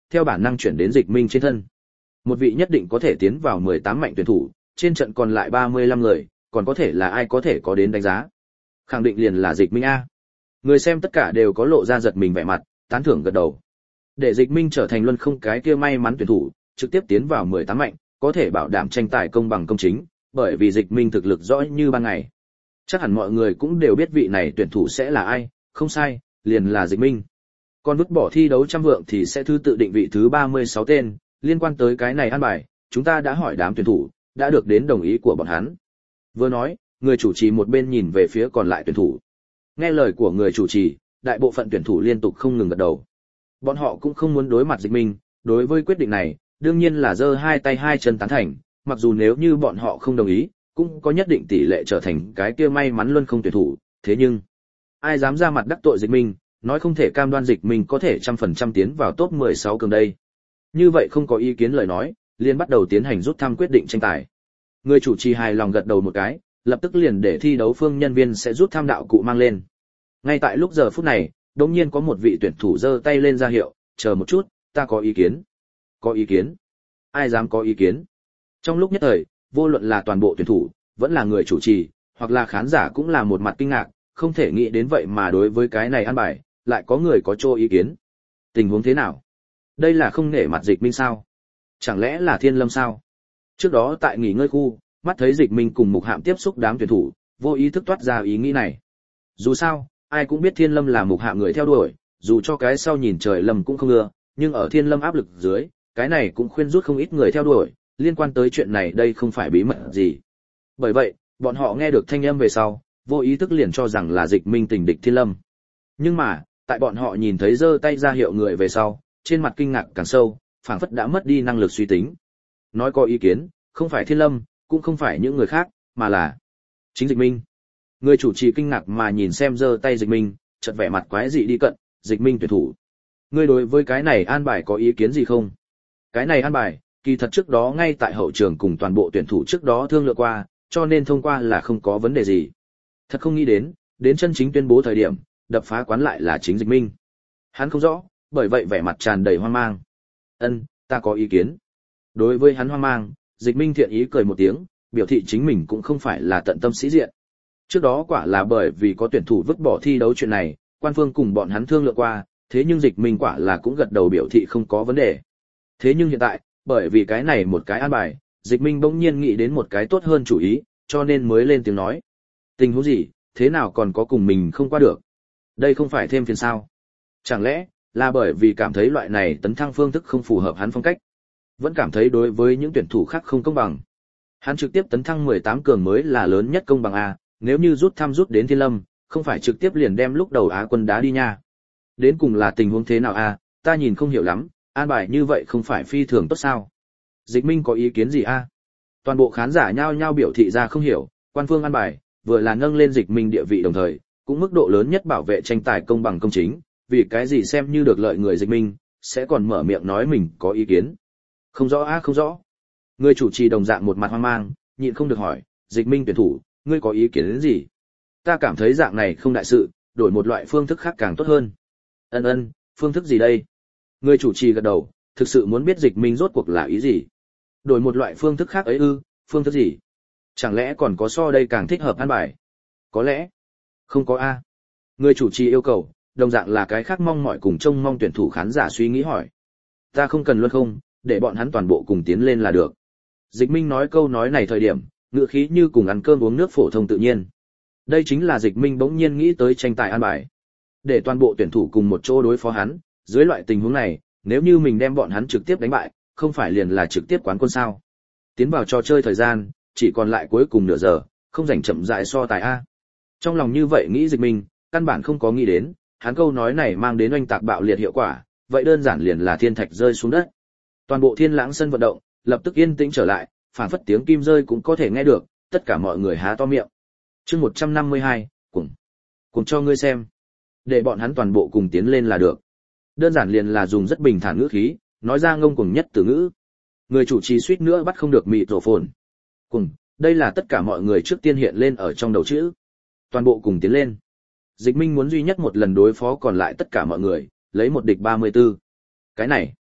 [SPEAKER 1] theo bản năng chuyển đến Dịch Minh trên thân. Một vị nhất định có thể tiến vào mười tám mạnh tuyển thủ, trên trận còn lại ba mươi lăm người, còn có thể là ai có thể có đến đánh giá. Khẳng định liền là Dịch Minh a. Người xem tất cả đều có lộ ra giật mình vẻ mặt, tán thưởng gật đầu. Để Dịch Minh trở thành luân không cái kia may mắn tuyển thủ, trực tiếp tiến vào mười tám mạnh, có thể bảo đảm tranh tài công bằng công chính, bởi vì Dịch Minh thực lực rõ như ban ngày. Chắc hẳn mọi người cũng đều biết vị này tuyển thủ sẽ là ai, không sai, liền là Dịch Minh. Còn vứt bỏ thi đấu trăm vượng thì sẽ thứ tự định vị thứ ba mươi sáu tên, liên quan tới cái này an bài, chúng ta đã hỏi đám tuyển thủ, đã được đến đồng ý của bọn hắn. Vừa nói, người chủ trì một bên nhìn về phía còn lại tuyển thủ. Nghe lời của người chủ trì, đại bộ phận tuyển thủ liên tục không ngừng gật đầu. Bọn họ cũng không muốn đối mặt Dịch Minh, đối với quyết định này, đương nhiên là giơ hai tay hai chân tán thành, mặc dù nếu như bọn họ không đồng ý, cũng có nhất định tỷ lệ trở thành cái kia may mắn luân không tuyển thủ, thế nhưng ai dám ra mặt đắc tội Dịch Minh, nói không thể cam đoan Dịch Minh có thể trăm phần trăm tiến vào top mười sáu cường đây. Như vậy không có ý kiến lời nói, liền bắt đầu tiến hành rút thăm quyết định tranh tài. Người chủ trì hài lòng gật đầu một cái, lập tức liền để thi đấu phương nhân viên sẽ rút thăm đạo cụ mang lên. Ngay tại lúc giờ phút này, đột nhiên có một vị tuyển thủ giơ tay lên ra hiệu, chờ một chút, ta có ý kiến. Có ý kiến? Ai dám có ý kiến? Trong lúc nhất thời, vô luận là toàn bộ tuyển thủ, vẫn là người chủ trì, hoặc là khán giả cũng là một mặt kinh ngạc, không thể nghĩ đến vậy mà đối với cái này ăn bài, lại có người có cho ý kiến. Tình huống thế nào? Đây là không nể mặt Dịch Minh sao? Chẳng lẽ là Thiên Lâm sao? Trước đó tại nghỉ ngơi khu, mắt thấy Dịch Minh cùng Mục Hạm tiếp xúc đám tuyển thủ, vô ý thức toát ra ý nghĩ này. Dù sao, ai cũng biết Thiên Lâm là Mục Hạm người theo đuổi, dù cho cái sau nhìn trời Lâm cũng không ưa, nhưng ở Thiên Lâm áp lực dưới, cái này cũng khuyên rút không ít người theo đuổi, liên quan tới chuyện này đây không phải bí mật gì. Bởi vậy, bọn họ nghe được thanh âm về sau, vô ý thức liền cho rằng là Dịch Minh tình địch Thiên Lâm. Nhưng mà, tại bọn họ nhìn thấy giơ tay ra hiệu người về sau, trên mặt kinh ngạc càng sâu, phảng phất đã mất đi năng lực suy tính. Nói có ý kiến, không phải Thiên Lâm, cũng không phải những người khác, mà là chính Dịch Minh. Người chủ trì kinh ngạc mà nhìn xem giơ tay Dịch Minh, chợt vẻ mặt quái dị đi cận, Dịch Minh tuyển thủ. Ngươi đối với cái này an bài có ý kiến gì không? Cái này an bài, kỳ thật trước đó ngay tại hậu trường cùng toàn bộ tuyển thủ trước đó thương lượng qua, cho nên thông qua là không có vấn đề gì. Thật không nghĩ đến, đến chân chính tuyên bố thời điểm, đập phá quán lại là chính Dịch Minh. Hắn không rõ, bởi vậy vẻ mặt tràn đầy hoang mang. Ân, ta có ý kiến. Đối với hắn hoang mang, Dịch Minh thiện ý cười một tiếng, biểu thị chính mình cũng không phải là tận tâm sĩ diện. Trước đó quả là bởi vì có tuyển thủ vứt bỏ thi đấu chuyện này, quan phương cùng bọn hắn thương lượng qua, thế nhưng Dịch Minh quả là cũng gật đầu biểu thị không có vấn đề. Thế nhưng hiện tại, bởi vì cái này một cái an bài, Dịch Minh bỗng nhiên nghĩ đến một cái tốt hơn chủ ý, cho nên mới lên tiếng nói. Tình huống gì, thế nào còn có cùng mình không qua được? Đây không phải thêm phiền sao? Chẳng lẽ, là bởi vì cảm thấy loại này tấn thăng phương thức không phù hợp hắn phong cách? Vẫn cảm thấy đối với những tuyển thủ khác không công bằng. Hắn trực tiếp tấn thăng mười tám cường mới là lớn nhất công bằng A, nếu như rút thăm rút đến Thiên Lâm, không phải trực tiếp liền đem lúc đầu Á quân đá đi nha. Đến cùng là tình huống thế nào A, ta nhìn không hiểu lắm, an bài như vậy không phải phi thường tốt sao? Dịch Minh có ý kiến gì A? Toàn bộ khán giả nhao nhao biểu thị ra không hiểu, quan phương an bài, vừa là nâng lên Dịch Minh địa vị đồng thời, cũng mức độ lớn nhất bảo vệ tranh tài công bằng công chính, vì cái gì xem như được lợi người Dịch Minh, sẽ còn mở miệng nói mình có ý kiến. Không rõ a không rõ. Người chủ trì đồng dạng một mặt hoang mang, nhịn không được hỏi, Dịch Minh tuyển thủ, ngươi có ý kiến đến gì? Ta cảm thấy dạng này không đại sự, đổi một loại phương thức khác càng tốt hơn. Ân ân, phương thức gì đây? Người chủ trì gật đầu, thực sự muốn biết Dịch Minh rốt cuộc là ý gì. Đổi một loại phương thức khác ấy ư, phương thức gì? Chẳng lẽ còn có so đây càng thích hợp an bài? Có lẽ. Không có a. Người chủ trì yêu cầu, đồng dạng là cái khác mong mọi cùng trông mong tuyển thủ khán giả suy nghĩ hỏi. Ta không cần luôn không, để bọn hắn toàn bộ cùng tiến lên là được. Dịch Minh nói câu nói này thời điểm, ngựa khí như cùng ăn cơm uống nước phổ thông tự nhiên. Đây chính là Dịch Minh bỗng nhiên nghĩ tới tranh tài an bài. Để toàn bộ tuyển thủ cùng một chỗ đối phó hắn, dưới loại tình huống này, nếu như mình đem bọn hắn trực tiếp đánh bại, không phải liền là trực tiếp quán quân sao? Tiến vào trò chơi thời gian, chỉ còn lại cuối cùng nửa giờ, không rảnh chậm rãi so tài a. Trong lòng như vậy nghĩ Dịch Minh, căn bản không có nghĩ đến, hắn câu nói này mang đến oanh tạc bạo liệt hiệu quả, vậy đơn giản liền là thiên thạch rơi xuống đất. Toàn bộ Thiên Lãng sân vận động lập tức yên tĩnh trở lại, phảng phất tiếng kim rơi cũng có thể nghe được, tất cả mọi người há to miệng. Chương một trăm năm mươi hai, cùng cùng cho ngươi xem, để bọn hắn toàn bộ cùng tiến lên là được. Đơn giản liền là dùng rất bình thản ngữ khí, nói ra ngông cuồng nhất từ ngữ. Người chủ trì suýt nữa bắt không được mịt rổ phồn. Cùng, đây là tất cả mọi người trước tiên hiện lên ở trong đầu chữ. Toàn bộ cùng tiến lên. Dịch Minh muốn duy nhất một lần đối phó còn lại tất cả mọi người, lấy một địch ba mươi tư. Cái này,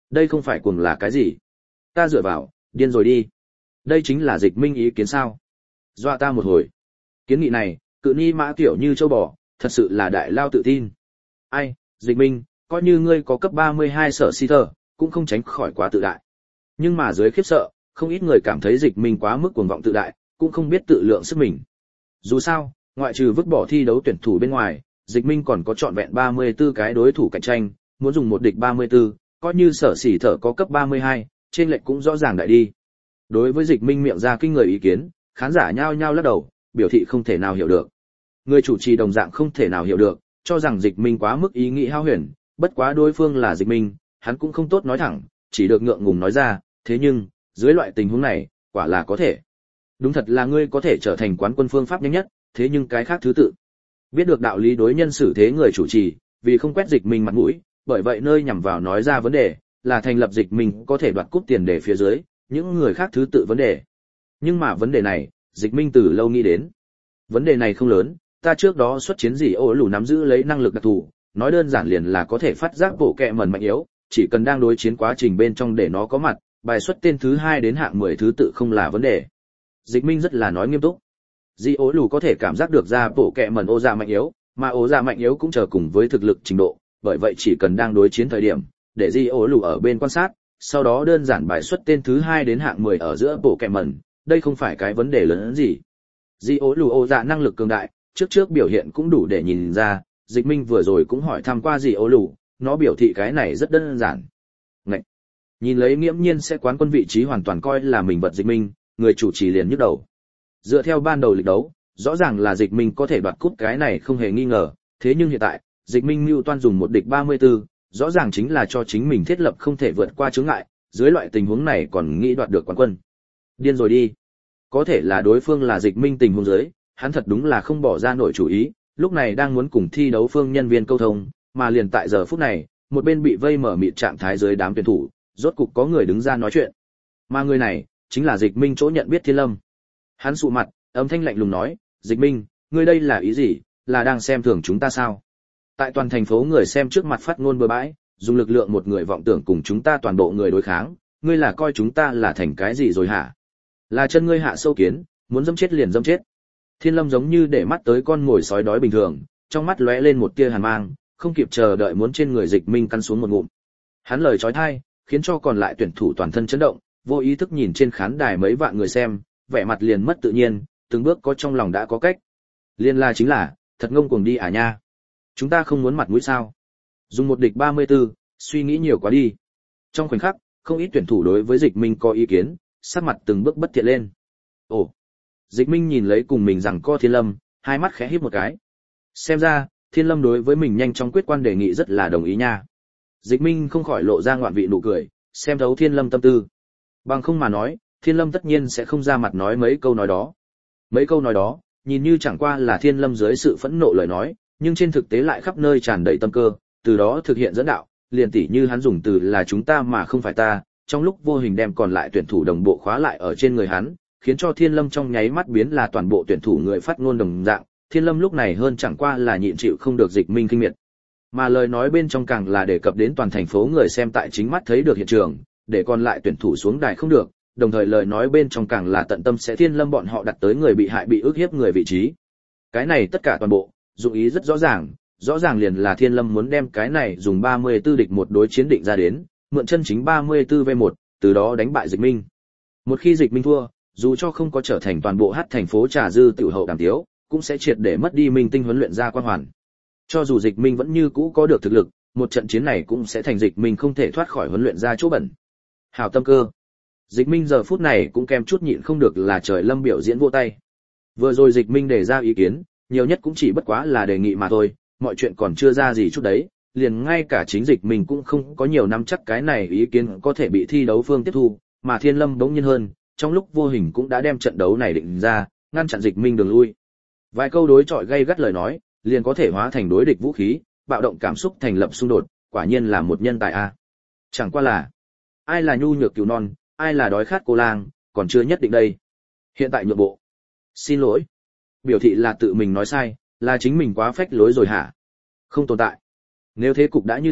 [SPEAKER 1] Đây không phải cuồng là cái gì? Ta dựa vào, điên rồi đi. Đây chính là Dịch Minh ý kiến sao? Dọa ta một hồi. Kiến nghị này, cự ni mã kiểu như châu bò, thật sự là đại lao tự tin. Ai, Dịch Minh, coi như ngươi có cấp ba mươi hai sở si thơ, cũng không tránh khỏi quá tự đại. Nhưng mà dưới khiếp sợ, không ít người cảm thấy Dịch Minh quá mức cuồng vọng tự đại, cũng không biết tự lượng sức mình. Dù sao, ngoại trừ vứt bỏ thi đấu tuyển thủ bên ngoài, Dịch Minh còn có trọn vẹn ba mươi tư cái đối thủ cạnh tranh, muốn dùng một địch ba mươi tư, coi như sở sỉ thở có cấp ba mươi hai, trên lệch cũng rõ ràng đại đi. Đối với Dịch Minh miệng ra kinh người ý kiến, khán giả nhao nhao lắc đầu, biểu thị không thể nào hiểu được. Người chủ trì đồng dạng không thể nào hiểu được, cho rằng Dịch Minh quá mức ý nghĩ hao huyền, bất quá đối phương là Dịch Minh, hắn cũng không tốt nói thẳng, chỉ được ngượng ngùng nói ra, thế nhưng, dưới loại tình huống này, quả là có thể. Đúng thật là ngươi có thể trở thành quán quân phương pháp nhanh nhất, thế nhưng cái khác thứ tự. Biết được đạo lý đối nhân xử thế người chủ trì, vì không quét Dịch Minh mặt mũi, bởi vậy nơi nhằm vào nói ra vấn đề, là thành lập Dịch Minh có thể đoạt cúp tiền để phía dưới, những người khác thứ tự vấn đề. Nhưng mà vấn đề này, Dịch Minh từ lâu nghĩ đến. Vấn đề này không lớn, ta trước đó xuất chiến gì ô lù nắm giữ lấy năng lực đặc thù, nói đơn giản liền là có thể phát giác bộ kẹ mẩn mạnh yếu, chỉ cần đang đối chiến quá trình bên trong để nó có mặt, bài xuất tên thứ hai đến hạng mười thứ tự không là vấn đề. Dịch Minh rất là nói nghiêm túc. Di ố lù có thể cảm giác được ra bộ kẹ mẩn ô dạ mạnh yếu, mà ô dạ mạnh yếu cũng chờ cùng với thực lực trình độ, bởi vậy chỉ cần đang đối chiến thời điểm, để Di ố lù ở bên quan sát, sau đó đơn giản bài xuất tên thứ hai đến hạng mười ở giữa bộ kẹ mẩn, đây không phải cái vấn đề lớn hơn gì. Di ố lù ô dạ năng lực cường đại, trước trước biểu hiện cũng đủ để nhìn ra, Dịch Minh vừa rồi cũng hỏi thăm qua Di ố lù, nó biểu thị cái này rất đơn giản. Ngậy! Nhìn lấy nghiễm nhiên sẽ quán quân vị trí hoàn toàn coi là mình vật Dịch Minh, người chủ trì liền nhức đầu. Dựa theo ban đầu lịch đấu, rõ ràng là Dịch Minh có thể đoạt cúp cái này không hề nghi ngờ, thế nhưng hiện tại, Dịch Minh mưu toan dùng một địch ba mươi tư, rõ ràng chính là cho chính mình thiết lập không thể vượt qua chướng ngại, dưới loại tình huống này còn nghĩ đoạt được quán quân. Điên rồi đi. Có thể là đối phương là Dịch Minh tình huống dưới, hắn thật đúng là không bỏ ra nổi chủ ý, lúc này đang muốn cùng thi đấu phương nhân viên câu thông, mà liền tại giờ phút này, một bên bị vây mở mịt trạng thái dưới đám tuyển thủ, rốt cục có người đứng ra nói chuyện. Mà người này, chính là Dịch Minh chỗ nhận biết Thiên Lâm. Hắn sụ mặt, âm thanh lạnh lùng nói, Dịch Minh, ngươi đây là ý gì, là đang xem thường chúng ta sao? Tại toàn thành phố người xem trước mặt phát ngôn bừa bãi, dùng lực lượng một người vọng tưởng cùng chúng ta toàn bộ người đối kháng, ngươi là coi chúng ta là thành cái gì rồi hả? Là chân ngươi hạ sâu kiến, muốn dẫm chết liền dẫm chết. Thiên Lâm giống như để mắt tới con mồi sói đói bình thường, trong mắt lóe lên một tia hàn mang, không kịp chờ đợi muốn trên người Dịch Minh căn xuống một ngụm. Hắn lời chói tai, khiến cho còn lại tuyển thủ toàn thân chấn động, vô ý thức nhìn trên khán đài mấy vạn người xem, vẻ mặt liền mất tự nhiên, từng bước có trong lòng đã có cách. Liên la chính là, thật ngông cuồng đi à nha. Chúng ta không muốn mặt mũi sao? Dùng một địch ba mươi tư, suy nghĩ nhiều quá đi. Trong khoảnh khắc, không ít tuyển thủ đối với Dịch Minh có ý kiến, sắc mặt từng bước bất thiện lên. Ồ. Dịch Minh nhìn lấy cùng mình rằng co Thiên Lâm, hai mắt khẽ híp một cái. Xem ra, Thiên Lâm đối với mình nhanh chóng quyết quan đề nghị rất là đồng ý nha. Dịch Minh không khỏi lộ ra ngoạn vị nụ cười, xem thấu Thiên Lâm tâm tư. Bằng không mà nói, Thiên Lâm tất nhiên sẽ không ra mặt nói mấy câu nói đó. Mấy câu nói đó, nhìn như chẳng qua là Thiên Lâm dưới sự phẫn nộ lời nói, nhưng trên thực tế lại khắp nơi tràn đầy tâm cơ, từ đó thực hiện dẫn đạo, liền tỉ như hắn dùng từ là chúng ta mà không phải ta, trong lúc vô hình đem còn lại tuyển thủ đồng bộ khóa lại ở trên người hắn, khiến cho Thiên Lâm trong nháy mắt biến là toàn bộ tuyển thủ người phát ngôn đồng dạng, Thiên Lâm lúc này hơn chẳng qua là nhịn chịu không được Dịch Minh kinh miệt. Mà lời nói bên trong càng là đề cập đến toàn thành phố người xem tại chính mắt thấy được hiện trường, để còn lại tuyển thủ xuống đài không được, đồng thời lời nói bên trong càng là tận tâm sẽ Thiên Lâm bọn họ đặt tới người bị hại bị ức hiếp người vị trí. Cái này tất cả toàn bộ, dụng ý rất rõ ràng, rõ ràng liền là Thiên Lâm muốn đem cái này dùng ba mươi tư địch một đối chiến định ra đến, mượn chân chính ba mươi tư vs một, từ đó đánh bại Dịch Minh. Một khi Dịch Minh thua, dù cho không có trở thành toàn bộ hát thành phố trà dư tiểu hậu đàm tiếu, cũng sẽ triệt để mất đi minh tinh huấn luyện ra quan hoàn. Cho dù Dịch Minh vẫn như cũ có được thực lực, một trận chiến này cũng sẽ thành Dịch Minh không thể thoát khỏi huấn luyện ra chỗ bẩn. Hào tâm cơ. Dịch Minh giờ phút này cũng kèm chút nhịn không được là trời lâm biểu diễn vỗ tay. Vừa rồi Dịch Minh đề ra ý kiến, nhiều nhất cũng chỉ bất quá là đề nghị mà thôi, mọi chuyện còn chưa ra gì chút đấy, liền ngay cả chính Dịch Minh cũng không có nhiều nắm chắc cái này ý kiến có thể bị thi đấu phương tiếp thu, mà Thiên Lâm bỗng nhiên hơn, trong lúc vô hình cũng đã đem trận đấu này định ra, ngăn chặn Dịch Minh đường lui. Vài câu đối chọi gay gắt lời nói, liền có thể hóa thành đối địch vũ khí, bạo động cảm xúc thành lập xung đột, quả nhiên là một nhân tài a. Chẳng qua là, ai là nhu nhược cừu non, ai là đói khát cô lang, còn chưa nhất định đây. Hiện tại nhượng bộ. Xin lỗi. Biểu thị là tự mình nói sai, là chính mình quá phách lối rồi hả? Không tồn tại. Nếu thế cục đã như thế,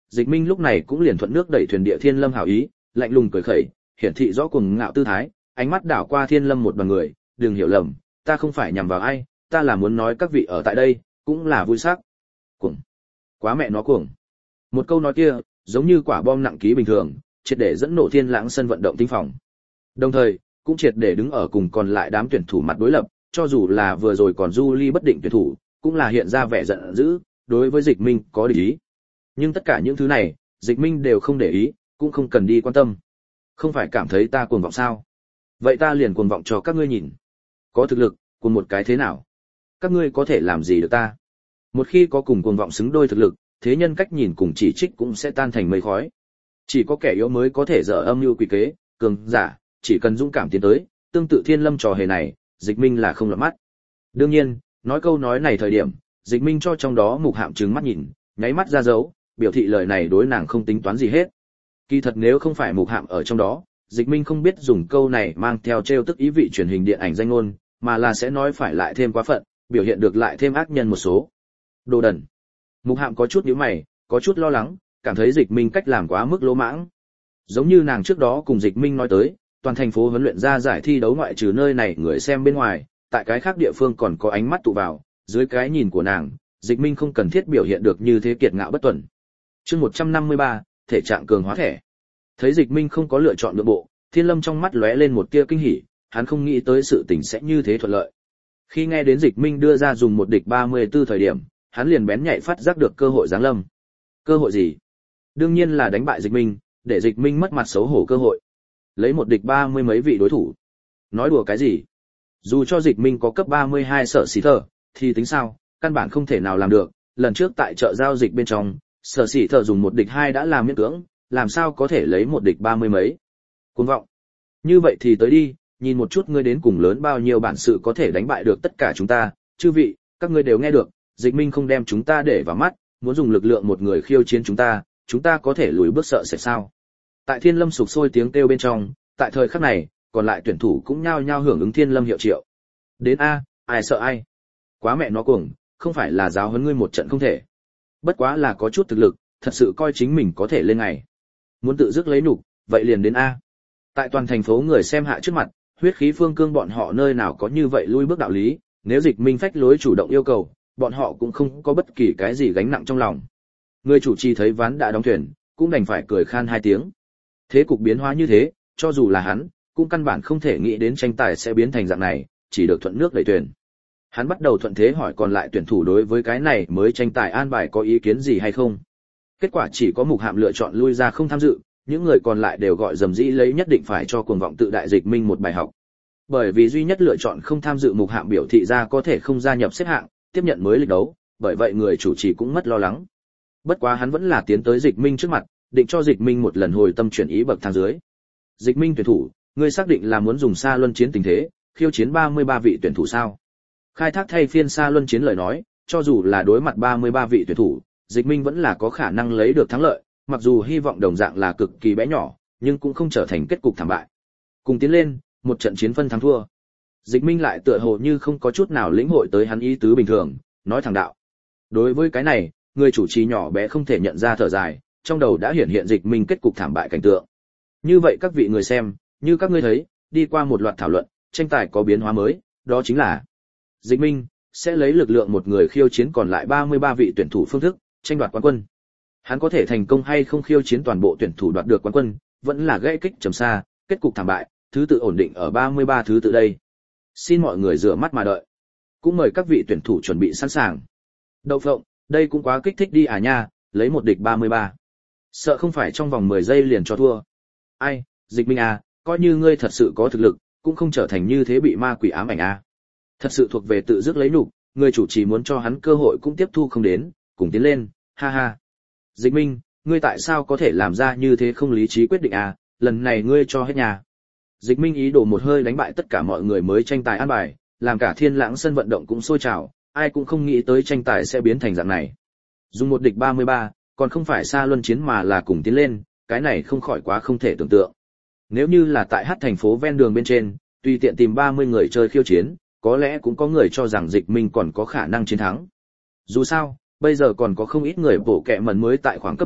[SPEAKER 1] Dịch Minh lúc này cũng liền thuận nước đẩy thuyền địa Thiên Lâm hảo ý, lạnh lùng cười khẩy, hiển thị rõ cuồng ngạo tư thái, ánh mắt đảo qua Thiên Lâm một đoàn người, đừng hiểu lầm, ta không phải nhằm vào ai, ta là muốn nói các vị ở tại đây, cũng là vui sắc. Cuồng. Quá mẹ nó cuồng. Một câu nói kia, giống như quả bom nặng ký bình thường, triệt để dẫn nổ Thiên Lãng sân vận động tinh phòng. Đồng thời, cũng triệt để đứng ở cùng còn lại đám tuyển thủ mặt đối lập, cho dù là vừa rồi còn du ly bất định tuyển thủ, cũng là hiện ra vẻ giận dữ, đối với Dịch Minh có địch ý. Nhưng tất cả những thứ này, Dịch Minh đều không để ý, cũng không cần đi quan tâm. Không phải cảm thấy ta cuồng vọng sao? Vậy ta liền cuồng vọng cho các ngươi nhìn. Có thực lực, cùng một cái thế nào? Các ngươi có thể làm gì được ta? Một khi có cùng cuồng vọng xứng đôi thực lực, thế nhân cách nhìn cùng chỉ trích cũng sẽ tan thành mây khói. Chỉ có kẻ yếu mới có thể dở âm mưu quỷ kế, cường giả, chỉ cần dũng cảm tiến tới, tương tự Thiên Lâm trò hề này, Dịch Minh là không lọt mắt. Đương nhiên, nói câu nói này thời điểm, Dịch Minh cho trong đó Mục Hạm trừng mắt nhìn, nháy mắt ra dấu, biểu thị lời này đối nàng không tính toán gì hết. Kỳ thật nếu không phải Mục Hạm ở trong đó, Dịch Minh không biết dùng câu này mang theo trêu tức ý vị truyền hình điện ảnh danh ngôn, mà là sẽ nói phải lại thêm quá phận, biểu hiện được lại thêm ác nhân một số. Đồ đần. Mục Hạm có chút nhíu mày, có chút lo lắng, cảm thấy Dịch Minh cách làm quá mức lỗ mãng. Giống như nàng trước đó cùng Dịch Minh nói tới, toàn thành phố huấn luyện ra giải thi đấu ngoại trừ nơi này người xem bên ngoài, tại cái khác địa phương còn có ánh mắt tụ vào, dưới cái nhìn của nàng, Dịch Minh không cần thiết biểu hiện được như thế kiệt ngạo bất tuần. Chương một trăm năm mươi ba, thể trạng cường hóa thẻ. Thấy Dịch Minh không có lựa chọn nhượng bộ, Thiên Lâm trong mắt lóe lên một tia kinh hỉ, hắn không nghĩ tới sự tình sẽ như thế thuận lợi. Khi nghe đến Dịch Minh đưa ra dùng một địch ba mươi tư thời điểm, hắn liền bén nhạy phát giác được cơ hội giáng lâm. Cơ hội gì? Đương nhiên là đánh bại Dịch Minh, để Dịch Minh mất mặt xấu hổ cơ hội. Lấy một địch ba mươi mấy vị đối thủ. Nói đùa cái gì? Dù cho Dịch Minh có cấp ba mươi hai sở xỉ thở, thì tính sao, căn bản không thể nào làm được. Lần trước tại chợ giao dịch bên trong, sở xỉ thở dùng một địch hai đã làm miễn cưỡng, làm sao có thể lấy một địch ba mươi mấy? Cuồng vọng. Như vậy thì tới đi, nhìn một chút ngươi đến cùng lớn bao nhiêu bản sự có thể đánh bại được tất cả chúng ta. Chư vị, các ngươi đều nghe được, Dịch Minh không đem chúng ta để vào mắt, muốn dùng lực lượng một người khiêu chiến chúng ta, chúng ta có thể lùi bước sợ sẽ sao? Tại Thiên Lâm sục sôi tiếng kêu bên trong, tại thời khắc này, còn lại tuyển thủ cũng nhao nhao hưởng ứng Thiên Lâm hiệu triệu. Đến a, ai sợ ai? Quá mẹ nó cuồng, không phải là giáo huấn ngươi một trận không thể. Bất quá là có chút thực lực, thật sự coi chính mình có thể lên ngày. Muốn tự dứt lấy nhục, vậy liền đến a. Tại toàn thành phố người xem hạ trước mặt, huyết khí phương cương bọn họ nơi nào có như vậy lui bước đạo lý, nếu Dịch Minh phách lối chủ động yêu cầu, bọn họ cũng không có bất kỳ cái gì gánh nặng trong lòng. Người chủ trì thấy ván đã đóng thuyền, cũng đành phải cười khan hai tiếng. Thế cục biến hóa như thế, cho dù là hắn, cũng căn bản không thể nghĩ đến tranh tài sẽ biến thành dạng này, chỉ được thuận nước đẩy thuyền. Hắn bắt đầu thuận thế hỏi còn lại tuyển thủ đối với cái này mới tranh tài an bài có ý kiến gì hay không. Kết quả chỉ có Mục Hạm lựa chọn lui ra không tham dự, những người còn lại đều gọi dầm dĩ lấy nhất định phải cho cuồng vọng tự đại Dịch Minh một bài học. Bởi vì duy nhất lựa chọn không tham dự Mục Hạm biểu thị ra có thể không gia nhập xếp hạng, tiếp nhận mới lịch đấu, bởi vậy người chủ trì cũng mất lo lắng. Bất quá hắn vẫn là tiến tới Dịch Minh trước mặt, định cho Dịch Minh một lần hồi tâm chuyển ý bậc thang dưới. Dịch Minh tuyển thủ, ngươi xác định là muốn dùng xa luân chiến tình thế, khiêu chiến ba mươi ba vị tuyển thủ sao? Khai thác thay phiên xa luân chiến lời nói, cho dù là đối mặt ba mươi ba vị tuyển thủ, Dịch Minh vẫn là có khả năng lấy được thắng lợi, mặc dù hy vọng đồng dạng là cực kỳ bé nhỏ, nhưng cũng không trở thành kết cục thảm bại. Cùng tiến lên, một trận chiến phân thắng thua. Dịch Minh lại tựa hồ như không có chút nào lĩnh hội tới hắn ý tứ bình thường, nói thẳng đạo. Đối với cái này, người chủ trì nhỏ bé không thể nhận ra thở dài, trong đầu đã hiển hiện Dịch Minh kết cục thảm bại cảnh tượng. Như vậy các vị người xem, như các ngươi thấy, đi qua một loạt thảo luận, tranh tài có biến hóa mới, đó chính là Dịch Minh sẽ lấy lực lượng một người khiêu chiến còn lại ba mươi ba vị tuyển thủ phương thức, tranh đoạt quán quân. Hắn có thể thành công hay không khiêu chiến toàn bộ tuyển thủ đoạt được quán quân, vẫn là gãy kích trầm xa, kết cục thảm bại, thứ tự ổn định ở ba mươi ba thứ tự đây. Xin mọi người rửa mắt mà đợi. Cũng mời các vị tuyển thủ chuẩn bị sẵn sàng. Đậu phộng, đây cũng quá kích thích đi à nha, lấy một địch ba mươi ba. Sợ không phải trong vòng mười giây liền cho thua. Ai, Dịch Minh à, coi như ngươi thật sự có thực lực, cũng không trở thành như thế bị ma quỷ ám ảnh à. Thật sự thuộc về tự dứt lấy nhục, người chủ trì muốn cho hắn cơ hội cũng tiếp thu không đến, cùng tiến lên, ha ha. Dịch Minh, ngươi tại sao có thể làm ra như thế không lý trí quyết định à, lần này ngươi cho hết nhà. Dịch Minh ý đồ một hơi đánh bại tất cả mọi người mới tranh tài an bài, làm cả Thiên Lãng sân vận động cũng sôi trào, ai cũng không nghĩ tới tranh tài sẽ biến thành dạng này. Dùng một địch ba mươi ba, còn không phải xa luân chiến mà là cùng tiến lên, cái này không khỏi quá không thể tưởng tượng. Nếu như là tại hát thành phố ven đường bên trên, tùy tiện tìm ba mươi người chơi khiêu chiến, có lẽ cũng có người cho rằng Dịch Minh còn có khả năng chiến thắng. Dù sao, bây giờ còn có không ít người bổ kẹ mẩn mới tại khoảng cấp mười,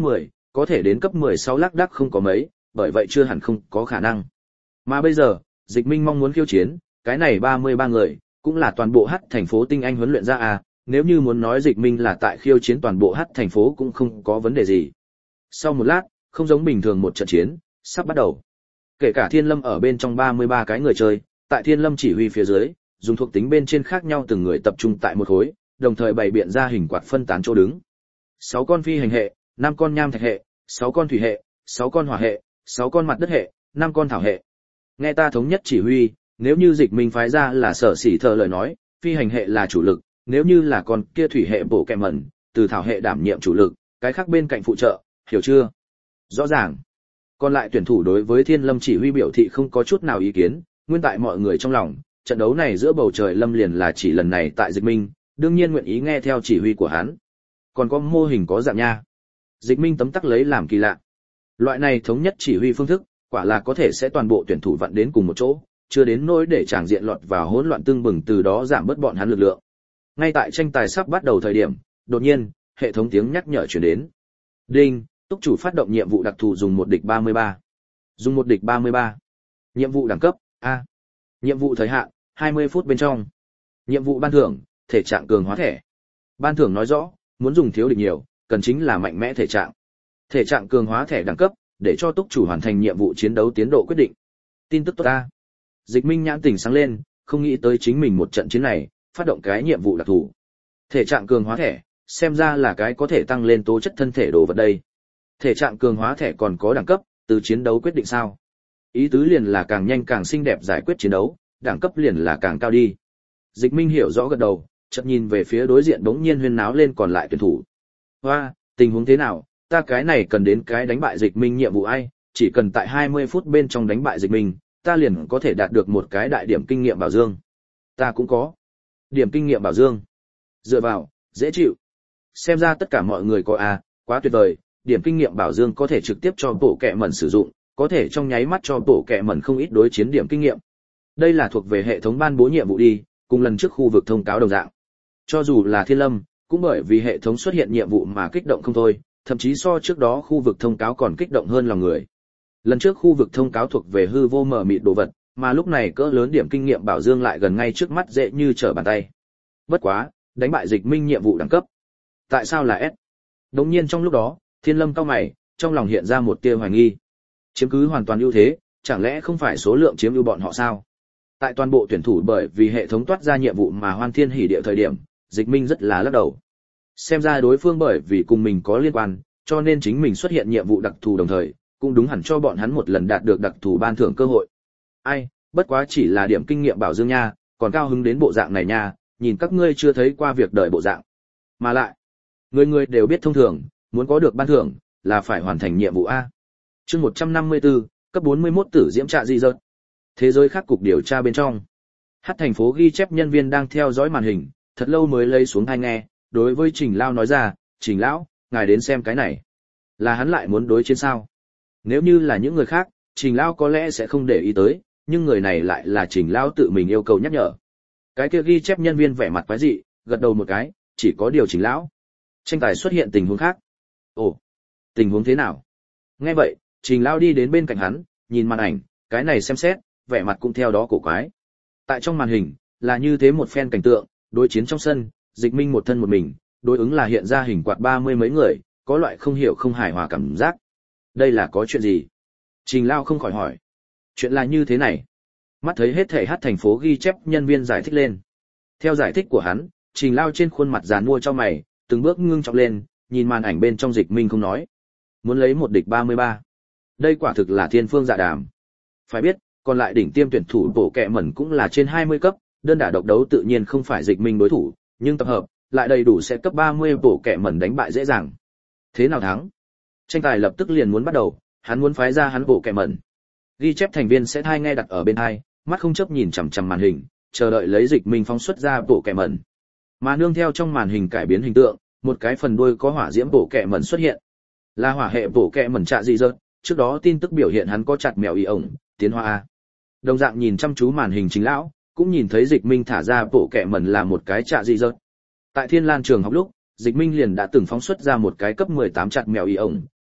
[SPEAKER 1] có thể đến cấp mười sáu lác đác không có mấy, bởi vậy chưa hẳn không có khả năng. Mà bây giờ, Dịch Minh mong muốn khiêu chiến, cái này ba mươi ba người, cũng là toàn bộ Hắc thành phố tinh anh huấn luyện ra à, nếu như muốn nói Dịch Minh là tại khiêu chiến toàn bộ Hắc thành phố cũng không có vấn đề gì. Sau một lát, không giống bình thường một trận chiến, sắp bắt đầu. Kể cả Thiên Lâm ở bên trong ba mươi ba cái người chơi, tại Thiên Lâm chỉ huy phía dưới, dùng thuộc tính bên trên khác nhau từng người tập trung tại một khối, đồng thời bày biện ra hình quạt phân tán chỗ đứng. sáu con phi hành hệ, năm con nham thạch hệ, sáu con thủy hệ, sáu con hỏa hệ, sáu con mặt đất hệ, năm con thảo hệ. Nghe ta thống nhất chỉ huy, nếu như Dịch Minh phái ra là Sở Sỉ Thờ lời nói, phi hành hệ là chủ lực, nếu như là con kia thủy hệ bổ kẹ mẩn, từ thảo hệ đảm nhiệm chủ lực, cái khác bên cạnh phụ trợ, hiểu chưa? Rõ ràng. Còn lại tuyển thủ đối với Thiên Lâm chỉ huy biểu thị không có chút nào ý kiến, nguyên tại mọi người trong lòng, trận đấu này giữa bầu trời Lâm liền là chỉ lần này tại Dịch Minh, đương nhiên nguyện ý nghe theo chỉ huy của hắn. Còn có mô hình có dạng nha. Dịch Minh tấm tắc lấy làm kỳ lạ. Loại này thống nhất chỉ huy phương thức, quả là có thể sẽ toàn bộ tuyển thủ vặn đến cùng một chỗ, chưa đến nỗi để tràng diện lọt vào hỗn loạn tương bừng, từ đó giảm bớt bọn hắn lực lượng. Ngay tại tranh tài sắp bắt đầu thời điểm, đột nhiên, hệ thống tiếng nhắc nhở truyền đến. Đinh, túc chủ phát động nhiệm vụ đặc thù dùng một địch ba mươi ba. Dùng một địch ba mươi ba. Nhiệm vụ đẳng cấp A. Nhiệm vụ thời hạn hai mươi phút bên trong. Nhiệm vụ ban thưởng, thể trạng cường hóa thẻ. Ban thưởng nói rõ, muốn dùng thiếu địch nhiều, cần chính là mạnh mẽ thể trạng. Thể trạng cường hóa thẻ đẳng cấp, để cho túc chủ hoàn thành nhiệm vụ chiến đấu tiến độ quyết định. Tin tức tốt A. Dịch Minh nhãn tỉnh sáng lên, không nghĩ tới chính mình một trận chiến này, phát động cái nhiệm vụ đặc thù. Thể trạng cường hóa thẻ, xem ra là cái có thể tăng lên tố chất thân thể đồ vật đây. Thể trạng cường hóa thẻ còn có đẳng cấp, từ chiến đấu quyết định sao? Ý tứ liền là càng nhanh càng xinh đẹp giải quyết chiến đấu, đẳng cấp liền là càng cao đi. Dịch Minh hiểu rõ gật đầu, chợt nhìn về phía đối diện bỗng nhiên huyên náo lên còn lại tuyển thủ. Hoa, tình huống thế nào? Ta cái này cần đến cái đánh bại Dịch Minh nhiệm vụ ai? Chỉ cần tại hai mươi phút bên trong đánh bại Dịch Minh, ta liền có thể đạt được một cái đại điểm kinh nghiệm bảo dương. Ta cũng có. Điểm kinh nghiệm bảo dương. Dựa vào, dễ chịu. Xem ra tất cả mọi người có a, quá tuyệt vời, điểm kinh nghiệm bảo dương có thể trực tiếp cho bộ kệ mẩn sử dụng, có thể trong nháy mắt cho bộ kệ mẩn không ít đối chiến điểm kinh nghiệm. Đây là thuộc về hệ thống ban bố nhiệm vụ đi, cùng lần trước khu vực thông cáo đồng dạng. Cho dù là Thiên Lâm, cũng bởi vì hệ thống xuất hiện nhiệm vụ mà kích động không thôi, thậm chí so trước đó khu vực thông cáo còn kích động hơn lòng người. Lần trước khu vực thông cáo thuộc về hư vô mờ mịt đồ vật, mà lúc này cỡ lớn điểm kinh nghiệm bảo dương lại gần ngay trước mắt dễ như trở bàn tay. Bất quá, đánh bại Dịch Minh nhiệm vụ đẳng cấp. Tại sao là S? Đống nhiên trong lúc đó, Thiên Lâm cau mày, trong lòng hiện ra một tia hoài nghi. Chiếm cứ hoàn toàn ưu thế, chẳng lẽ không phải số lượng chiếm ưu bọn họ sao? Tại toàn bộ tuyển thủ bởi vì hệ thống toát ra nhiệm vụ mà hoan thiên hỉ địa thời điểm, Dịch Minh rất là lắc đầu. Xem ra đối phương bởi vì cùng mình có liên quan, cho nên chính mình xuất hiện nhiệm vụ đặc thù đồng thời, cũng đúng hẳn cho bọn hắn một lần đạt được đặc thù ban thưởng cơ hội. Ai, bất quá chỉ là điểm kinh nghiệm bảo dương nha, còn cao hứng đến bộ dạng này nha, nhìn các ngươi chưa thấy qua việc đời bộ dạng. Mà lại, người người đều biết thông thường, muốn có được ban thưởng, là phải hoàn thành nhiệm vụ A. Chương một trăm năm mươi tư, cấp bốn mươi mốt tử diễm trạ di dợt. Thế giới khác cục điều tra bên trong. Hát thành phố ghi chép nhân viên đang theo dõi màn hình, thật lâu mới lấy xuống tai nghe, đối với Trình Lao nói ra, Trình Lão, ngài đến xem cái này. Là hắn lại muốn đối chiến sao? Nếu như là những người khác, Trình Lao có lẽ sẽ không để ý tới, nhưng người này lại là Trình Lao tự mình yêu cầu nhắc nhở. Cái kia ghi chép nhân viên vẻ mặt quái dị, gật đầu một cái, chỉ có điều Trình Lão. Tranh tài xuất hiện tình huống khác. Ồ, tình huống thế nào? Nghe vậy, Trình Lao đi đến bên cạnh hắn, nhìn màn ảnh, cái này xem xét, vẻ mặt cũng theo đó cổ quái. Tại trong màn hình, là như thế một phen cảnh tượng, đối chiến trong sân, Dịch Minh một thân một mình, đối ứng là hiện ra hình quạt ba mươi mấy người, có loại không hiểu không hài hòa cảm giác. Đây là có chuyện gì? Trình Lao không khỏi hỏi. Chuyện là như thế này. Mắt thấy hết thể Hát thành phố ghi chép nhân viên giải thích lên. Theo giải thích của hắn, Trình Lao trên khuôn mặt giàn mua cho mày, từng bước ngưng trọng lên, nhìn màn ảnh bên trong Dịch Minh không nói. Muốn lấy một địch ba mươi ba. Đây quả thực là thiên phương dạ đàm. Phải biết, còn lại đỉnh tiêm tuyển thủ bộ kệ mẩn cũng là trên hai mươi cấp, đơn đả độc đấu tự nhiên không phải Dịch Minh đối thủ, nhưng tập hợp lại đầy đủ sẽ cấp ba mươi bộ kệ mẩn đánh bại dễ dàng. Thế nào thắng? Tranh tài lập tức liền muốn bắt đầu, hắn muốn phái ra hắn bộ kệ mẩn. Ghi chép thành viên sẽ thai nghe đặt ở bên hai, mắt không chớp nhìn chằm chằm màn hình, chờ đợi lấy Dịch Minh phóng xuất ra bộ kệ mẩn. Mà nương theo trong màn hình cải biến hình tượng, một cái phần đuôi có hỏa diễm bộ kệ mẩn xuất hiện. Là hỏa hệ bộ kệ mẩn trạ dị dợt, trước đó tin tức biểu hiện hắn có chặt mèo y ổng, tiến hóa a. Đồng dạng nhìn chăm chú màn hình Chính Lão, cũng nhìn thấy Dịch Minh thả ra bộ kệ mẩn là một cái trạ dị dợt. Tại Thiên Lan trường học lúc, Dịch Minh liền đã từng phóng xuất ra một cái cấp mười tám chặt mèo y ổng,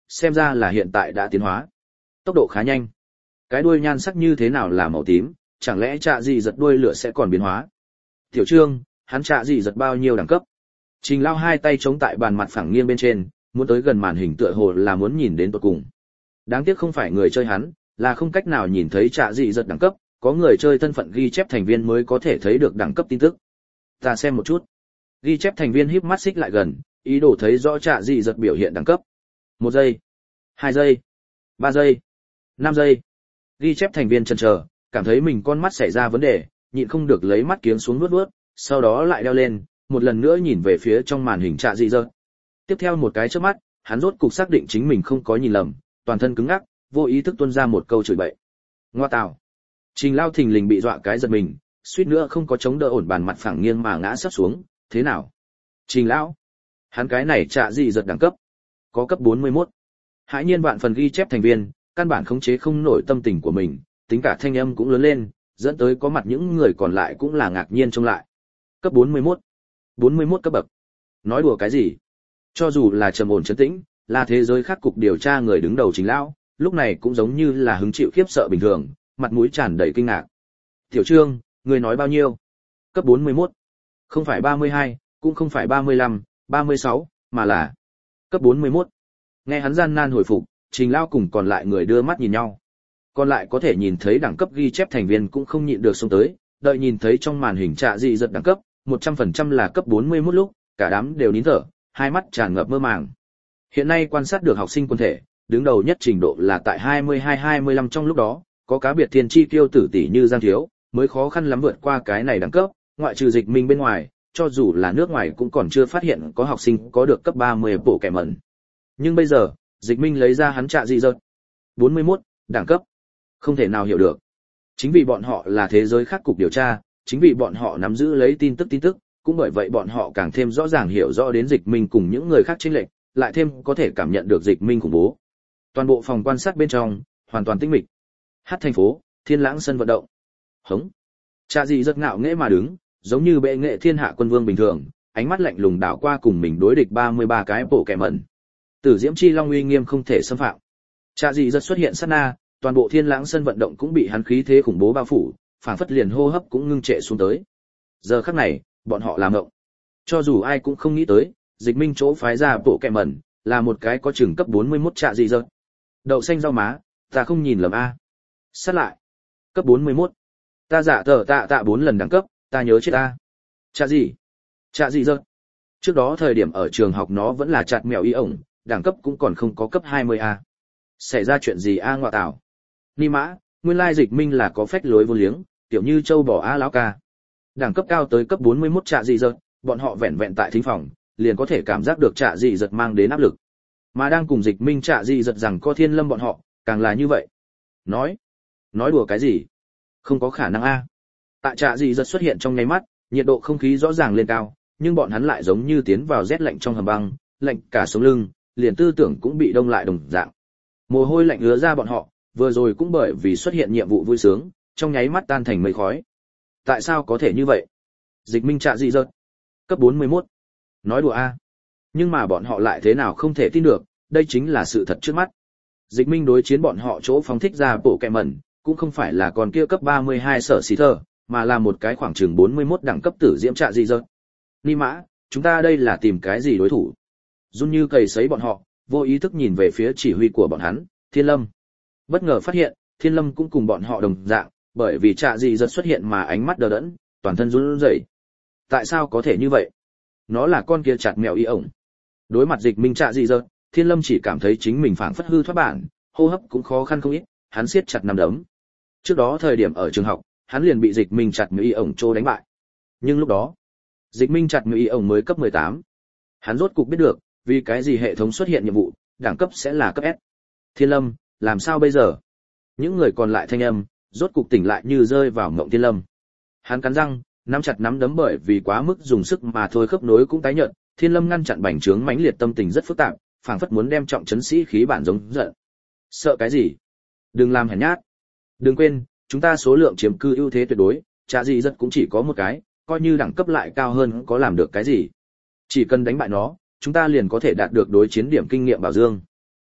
[SPEAKER 1] xem ra là hiện tại đã tiến hóa. Tốc độ khá nhanh. Cái đuôi nhan sắc như thế nào là màu tím, chẳng lẽ Trạ Dị Giật đuôi lửa sẽ còn biến hóa? Tiểu Trương, hắn Trạ Dị Giật bao nhiêu đẳng cấp? Trình Lao hai tay chống tại bàn mặt phẳng nghiêng bên trên, muốn tới gần màn hình tựa hồ là muốn nhìn đến tận cùng. Đáng tiếc không phải người chơi hắn, là không cách nào nhìn thấy Trạ Dị Giật đẳng cấp, có người chơi thân phận ghi chép thành viên mới có thể thấy được đẳng cấp tin tức. Ta xem một chút. Ghi chép thành viên híp mắt xích lại gần, ý đồ thấy rõ Trạ Dị Giật biểu hiện đẳng cấp. Một giây, hai giây, ba giây, năm giây. Ghi chép thành viên chần chờ, cảm thấy mình con mắt xảy ra vấn đề, nhịn không được lấy mắt kiếng xuống nuốt nuốt, sau đó lại đeo lên, một lần nữa nhìn về phía trong màn hình Trạ Dị Giật. Tiếp theo một cái chớp mắt, hắn rốt cục xác định chính mình không có nhìn lầm, toàn thân cứng ngắc, vô ý thức tuôn ra một câu chửi bậy. Ngoa tào. Trình Lao thình lình bị dọa cái giật mình, suýt nữa không có chống đỡ ổn bàn mặt phẳng nghiêng mà ngã sắp xuống, thế nào? Trình Lão, hắn cái này Trạ Dị Giật đẳng cấp, có cấp bốn mươi mốt. Hãi nhiên vạn phần ghi chép thành viên, căn bản khống chế không nổi tâm tình của mình, tính cả thanh âm cũng lớn lên, dẫn tới có mặt những người còn lại cũng là ngạc nhiên trông lại. Cấp bốn mươi mốt. bốn mươi mốt cấp bậc. Nói đùa cái gì? Cho dù là trầm ổn trấn tĩnh, là thế giới khác cục điều tra người đứng đầu Trình Lão, lúc này cũng giống như là hứng chịu khiếp sợ bình thường, mặt mũi tràn đầy kinh ngạc. Tiểu Trương, người nói bao nhiêu? Cấp bốn mươi mốt. Không phải ba mươi hai, cũng không phải ba mươi lăm, ba mươi sáu, mà là cấp bốn mươi mốt. Nghe hắn gian nan hồi phục, Trình Lao cùng còn lại người đưa mắt nhìn nhau. Còn lại có thể nhìn thấy đẳng cấp ghi chép thành viên cũng không nhịn được xông tới, đợi nhìn thấy trong màn hình Trạ Dị Giật đẳng cấp, một trăm phần trăm là cấp bốn mươi mốt lúc, cả đám đều nín thở, hai mắt tràn ngập mơ màng. Hiện nay quan sát được học sinh quân thể, đứng đầu nhất trình độ là tại hai mươi hai hai mươi lăm trong lúc đó, có cá biệt thiên chi tiêu tử tỷ như Giang Thiếu, mới khó khăn lắm vượt qua cái này đẳng cấp, ngoại trừ Dịch Minh bên ngoài, cho dù là nước ngoài cũng còn chưa phát hiện có học sinh có được cấp ba mươi bộ kẻ mẩn. Nhưng bây giờ, Dịch Minh lấy ra hắn Trạ Dị Giật bốn mươi mốt, đẳng cấp. Không thể nào hiểu được. Chính vì bọn họ là thế giới khác cục điều tra, chính vì bọn họ nắm giữ lấy tin tức tin tức, cũng bởi vậy bọn họ càng thêm rõ ràng hiểu rõ đến Dịch Minh cùng những người khác chênh lệch, lại thêm có thể cảm nhận được Dịch Minh khủng bố. Toàn bộ phòng quan sát bên trong, hoàn toàn tĩnh mịch. Hát thành phố, Thiên Lãng sân vận động. Hống. Trạ Dị Giật ngạo nghễ mà đứng, giống như bệ nghệ thiên hạ quân vương bình thường, ánh mắt lạnh lùng đảo qua cùng mình đối địch ba mươi ba cái bộ kẻ mẩn. Tử Diễm Chi Long uy nghiêm không thể xâm phạm. Trạ Dị Giật xuất hiện sát na, toàn bộ Thiên Lãng sân vận động cũng bị hắn khí thế khủng bố bao phủ, phảng phất liền hô hấp cũng ngưng trệ xuống tới. Giờ khắc này, bọn họ làm ngộng. Cho dù ai cũng không nghĩ tới, Dịch Minh chỗ phái ra bộ kẻ mẩn, là một cái có chừng cấp bốn mươi mốt Trạ Dị Giật. Đậu xanh rau má, ta không nhìn lầm a. Sát lại. Cấp bốn mươi mốt. Ta giả tờ tạ tạ bốn lần đẳng cấp, ta nhớ chết ta. Trạ gì? Trạ Dị Giật. Trước đó thời điểm ở trường học nó vẫn là chặt mèo y ổng, đẳng cấp cũng còn không có cấp hai mươi a. Xảy ra chuyện gì a ngọa tảo? Ni mã, nguyên lai Dịch Minh là có phách lối vô liếng, kiểu như châu bò a lão ca. Đẳng cấp cao tới cấp bốn mươi mốt Trạ Dị Giật, bọn họ vẹn vẹn tại thính phòng, liền có thể cảm giác được Trạ Dị Giật mang đến áp lực. Mà đang cùng Dịch Minh Trạ Dị Giật rằng có Thiên Lâm bọn họ, càng là như vậy. Nói, nói đùa cái gì? Không có khả năng a. Tại Trạ Dị Giật xuất hiện trong nháy mắt, nhiệt độ không khí rõ ràng lên cao, nhưng bọn hắn lại giống như tiến vào rét lạnh trong hầm băng, lạnh cả sống lưng, liền tư tưởng cũng bị đông lại đồng dạng. Mồ hôi lạnh ứa ra bọn họ, vừa rồi cũng bởi vì xuất hiện nhiệm vụ vui sướng, trong nháy mắt tan thành mây khói. Tại sao có thể như vậy? Dịch Minh Trạ Dị Giật, cấp bốn mươi mốt. Nói đùa a. Nhưng mà bọn họ lại thế nào không thể tin được, đây chính là sự thật trước mắt. Dịch Minh đối chiến bọn họ chỗ phóng thích ra bộ kẻ mẩn, cũng không phải là con kia cấp ba mươi hai sở xí thơ, mà là một cái khoảng chừng bốn mươi mốt đẳng cấp Tử Diễm Trạ Dị Giật. Ni mã, chúng ta đây là tìm cái gì đối thủ? Run như cầy sấy bọn họ, vô ý thức nhìn về phía chỉ huy của bọn hắn, Thiên Lâm. Bất ngờ phát hiện, Thiên Lâm cũng cùng bọn họ đồng dạng, bởi vì Trạ Dị Giật xuất hiện mà ánh mắt đờ đẫn, toàn thân run rẩy. Tại sao có thể như vậy? Nó là con kia chặt mèo y ổng. Đối mặt Dịch Minh Trạ Dị Giật, Thiên Lâm chỉ cảm thấy chính mình phảng phất hư thoát bản, hô hấp cũng khó khăn không ít, hắn siết chặt nắm đấm. Trước đó thời điểm ở trường học, hắn liền bị Dịch Minh chặt mèo y ổng trô đánh bại. Nhưng lúc đó, Dịch Minh chặt mèo y ổng mới cấp mười tám. Hắn rốt cục biết được, vì cái gì hệ thống xuất hiện nhiệm vụ, đẳng cấp sẽ là cấp S. Thiên Lâm, làm sao bây giờ? Những người còn lại thanh âm, rốt cục tỉnh lại như rơi vào mộng Thiên Lâm. Hắn cắn răng, nắm chặt nắm đấm bởi vì quá mức dùng sức mà thôi khớp nối cũng tái nhợt. Thiên Lâm ngăn chặn bành trướng mãnh liệt tâm tình rất phức tạp, phảng phất muốn đem trọng trấn sĩ khí bản giống giận. Sợ cái gì? Đừng làm hèn nhát. Đừng quên, chúng ta số lượng chiếm cư ưu thế tuyệt đối, Trạ Dị Giật cũng chỉ có một cái, coi như đẳng cấp lại cao hơn có làm được cái gì? Chỉ cần đánh bại nó, chúng ta liền có thể đạt được đối chiến điểm kinh nghiệm bảo dương.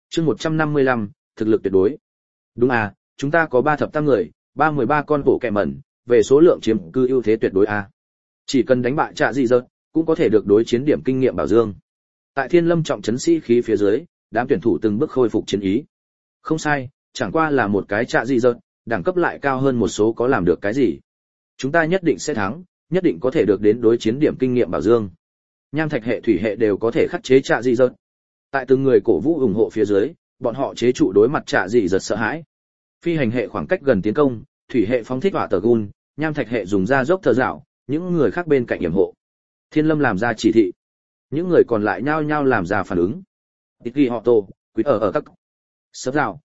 [SPEAKER 1] Chương một trăm năm mươi lăm, thực lực tuyệt đối. Đúng à, chúng ta có ba thập tam người, ba mười ba con bộ kẹ mẩn, về số lượng chiếm cư ưu thế tuyệt đối à. Chỉ cần đánh bại Trạ Dị Dật, cũng có thể được đối chiến điểm kinh nghiệm bảo dương. Tại Thiên Lâm trọng trấn sĩ khí phía dưới, đám tuyển thủ từng bước khôi phục chiến ý. Không sai, chẳng qua là một cái Trạ Dị Dật, đẳng cấp lại cao hơn một số có làm được cái gì. Chúng ta nhất định sẽ thắng, nhất định có thể được đến đối chiến điểm kinh nghiệm bảo dương. Nham thạch hệ thủy hệ đều có thể khắc chế Trạ Dị Dật. Tại từng người cổ vũ ủng hộ phía dưới, bọn họ chế trụ đối mặt Trạ Dị Dật sợ hãi. Phi hành hệ khoảng cách gần tiến công, thủy hệ phóng thích hỏa tờ gun, nham thạch hệ dùng ra dốc thờ dạo, những người khác bên cạnh yểm hộ. Thiên Lâm làm ra chỉ thị, những người còn lại nhao nhao làm ra phản ứng. Tít ghi họ tô, quý ở ở các sấp dạo.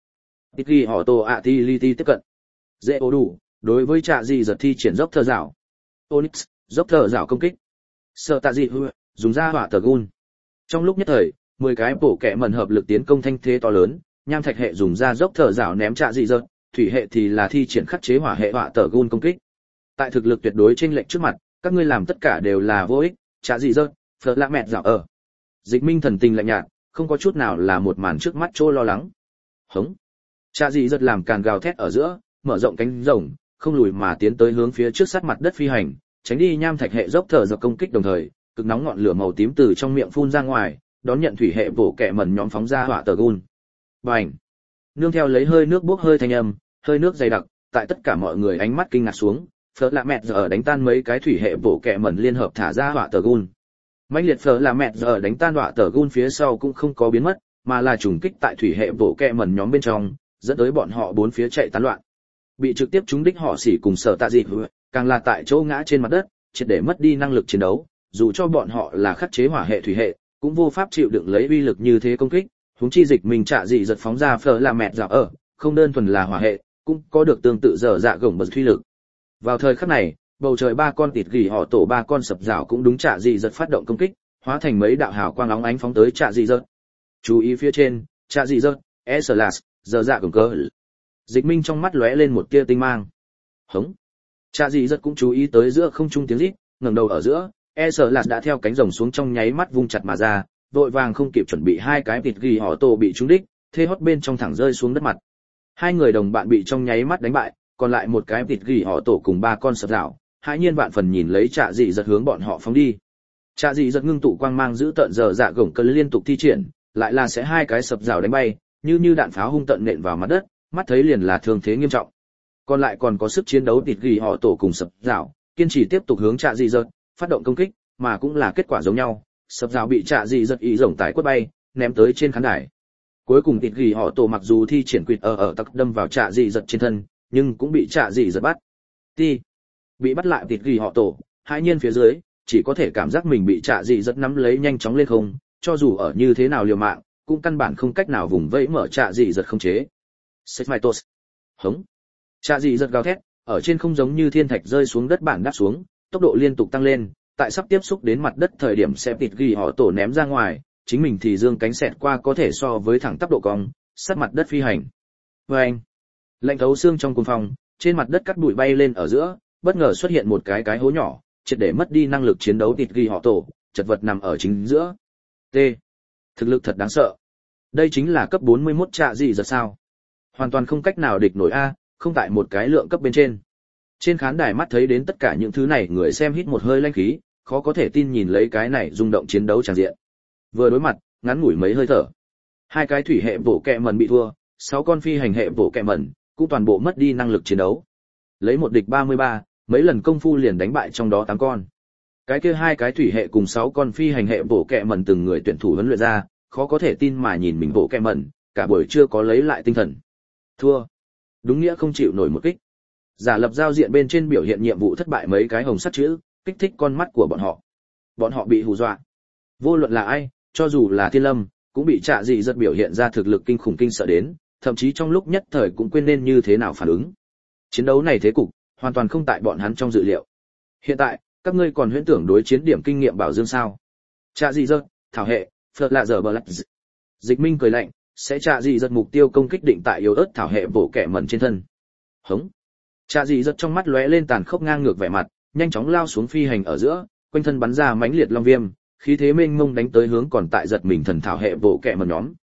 [SPEAKER 1] Tít ghi họ tô ạ ti li ti tiếp cận. Dễ ố đủ, đối với Trạ Dị Dật thi triển dốc thờ dạo. Onyx, dốc thờ dạo công kích. Sợ tạ dị hư, dùng ra hỏa tờ gun. Trong lúc nhất thời, mười cái bổ kẹ mẩn hợp lực tiến công thanh thế to lớn, nham thạch hệ dùng ra dốc thờ dạo ném Trạ Dị Dật, thủy hệ thì là thi triển khắc chế hỏa hệ hỏa tờ gun công kích. Tại thực lực tuyệt đối chênh lệch trước mặt, các ngươi làm tất cả đều là vô ích. Trạ Dị Dật, phật lạ mẹt dạo ở. Dịch Minh thần tình lạnh nhạt, không có chút nào là một màn trước mắt trô lo lắng. Hống. Trạ Dị Dật làm càn gào thét ở giữa, mở rộng cánh rồng, không lùi mà tiến tới hướng phía trước sát mặt đất phi hành, tránh đi nham thạch hệ dốc thờ dọc công kích đồng thời, cực nóng ngọn lửa màu tím từ trong miệng phun ra ngoài, đón nhận thủy hệ bổ kẹ mẩn nhóm phóng ra hỏa tờ gun. Bành. Nương theo lấy hơi nước bốc hơi thanh âm, hơi nước dày đặc, tại tất cả mọi người ánh mắt kinh ngạc xuống, phở lạ mẹt giờ đánh tan mấy cái thủy hệ bổ kẹ mẩn liên hợp thả ra hỏa tờ gun. Mãnh liệt phở lạ mẹt giờ đánh tan hỏa tờ gun phía sau cũng không có biến mất, mà là trùng kích tại thủy hệ bổ kẹ mẩn nhóm bên trong, dẫn tới bọn họ bốn phía chạy tán loạn. Bị trực tiếp trúng đích họ xỉ cùng Sở Tạ Dị, càng là tại chỗ ngã trên mặt đất, triệt để mất đi năng lực chiến đấu, dù cho bọn họ là khắc chế hỏa hệ thủy hệ, cũng vô pháp chịu đựng lấy uy lực như thế công kích, huống chi dịch mình Trạ Dị Dật phóng ra phở là mẹt dạo ở, không đơn thuần là hỏa hệ, cũng có được tương tự dở dạ gồng bật thuy lực. Vào thời khắc này, bầu trời ba con tịt gỉ họ tổ ba con sập rào cũng đúng Trạ Dị Dật phát động công kích, hóa thành mấy đạo hào quang óng ánh phóng tới Trạ Dị Dật. Chú ý phía trên, Trạ Dị Dật, Eslas, dở dạ gồng cơ. Dịch Minh trong mắt lóe lên một tia tinh mang. Hống. Trạ Dị Dật cũng chú ý tới giữa không trung tiếng rít, ngẩng đầu ở giữa, Eslas đã theo cánh rồng xuống trong nháy mắt vung chặt mà ra, vội vàng không kịp chuẩn bị hai cái tịt gỉ họ tổ bị trúng đích, thê hót bên trong thẳng rơi xuống đất mặt. Hai người đồng bạn bị trong nháy mắt đánh bại, còn lại một cái tịt gỉ họ tổ cùng ba con sập rào, hãi nhiên vạn phần nhìn lấy Trạ Dị Dật hướng bọn họ phóng đi. Trạ Dị Dật ngưng tụ quang mang giữ tận giờ dạ gồng cơn liên tục thi triển, lại là sẽ hai cái sập rào đánh bay, như như đạn pháo hung tận nện vào mặt đất, mắt thấy liền là thương thế nghiêm trọng. Còn lại còn có sức chiến đấu tịt gỉ họ tổ cùng sập rào, kiên trì tiếp tục hướng Trạ Dị Dật phát động công kích, mà cũng là kết quả giống nhau, sập rào bị Trạ Dị Dật ý rồng tái quất bay, ném tới trên khán đài. Cuối cùng tịt gỉ họ tổ mặc dù thi triển quỵt ở ở tắc đâm vào Trạ Dị Dật trên thân, nhưng cũng bị Trạ Dị Dật bắt. Ti. Bị bắt lại tịt gỉ họ tổ, hai nhiên phía dưới, chỉ có thể cảm giác mình bị Trạ Dị Dật nắm lấy nhanh chóng lên không, cho dù ở như thế nào liều mạng, cũng căn bản không cách nào vùng vẫy mở Trạ Dị Dật không chế. Sephitos. Hống. Trạ Dị Dật gào thét, ở trên không giống như thiên thạch rơi xuống đất bản đáp xuống, tốc độ liên tục tăng lên, tại sắp tiếp xúc đến mặt đất thời điểm sẽ tịt gỉ họ tổ ném ra ngoài, chính mình thì dương cánh xẹt qua có thể so với thẳng tắp độ cong, sát mặt đất phi hành. Vâng. Lạnh thấu xương trong cuồng phòng, trên mặt đất cắt bụi bay lên ở giữa, bất ngờ xuất hiện một cái cái hố nhỏ, triệt để mất đi năng lực chiến đấu tịt gỉ họ tổ, chật vật nằm ở chính giữa. T. Thực lực thật đáng sợ. Đây chính là cấp bốn mươi mốt Trạ Dị Dật sao? Hoàn toàn không cách nào địch nổi a, không tại một cái lượng cấp bên trên. Trên khán đài mắt thấy đến tất cả những thứ này, người xem hít một hơi lanh khí, khó có thể tin nhìn lấy cái này rung động chiến đấu tràn diện. Vừa đối mặt, ngắn ngủi mấy hơi thở, hai cái thủy hệ bổ kẹ mẩn bị thua, sáu con phi hành hệ bổ kẹ mẩn cũng toàn bộ mất đi năng lực chiến đấu. Lấy một địch ba mươi ba, mấy lần công phu liền đánh bại trong đó tám con. Cái kia hai cái thủy hệ cùng sáu con phi hành hệ bổ kẹ mẩn từng người tuyển thủ huấn luyện ra, khó có thể tin mà nhìn mình bổ kẹ mẩn, cả buổi chưa có lấy lại tinh thần. Thua. Đúng nghĩa không chịu nổi một kích. Giả lập giao diện bên trên biểu hiện nhiệm vụ thất bại mấy cái hồng sắt chữ, kích thích con mắt của bọn họ. Bọn họ bị hù dọa. Vô luận là ai, cho dù là Thiên Lâm, cũng bị Trạ Dị Dật biểu hiện ra thực lực kinh khủng kinh sợ đến, thậm chí trong lúc nhất thời cũng quên nên như thế nào phản ứng. Chiến đấu này thế cục, hoàn toàn không tại bọn hắn trong dự liệu. Hiện tại, các ngươi còn huyễn tưởng đối chiến điểm kinh nghiệm bảo dương sao? Trạ Dị Dật, thảo hệ, phật lạ giờ bờ lạch. Dịch Minh cười lạnh, sẽ Trạ Dị Dật mục tiêu công kích định tại yếu ớt thảo hệ bổ kẻ mẩn trên thân. Hống. Trạ Dị Dật trong mắt lóe lên tàn khốc ngang ngược vẻ mặt, nhanh chóng lao xuống phi hành ở giữa, quanh thân bắn ra mãnh liệt long viêm, khí thế mênh mông đánh tới hướng còn tại giật mình thần thảo hệ bộ kệ mẩn nhóm.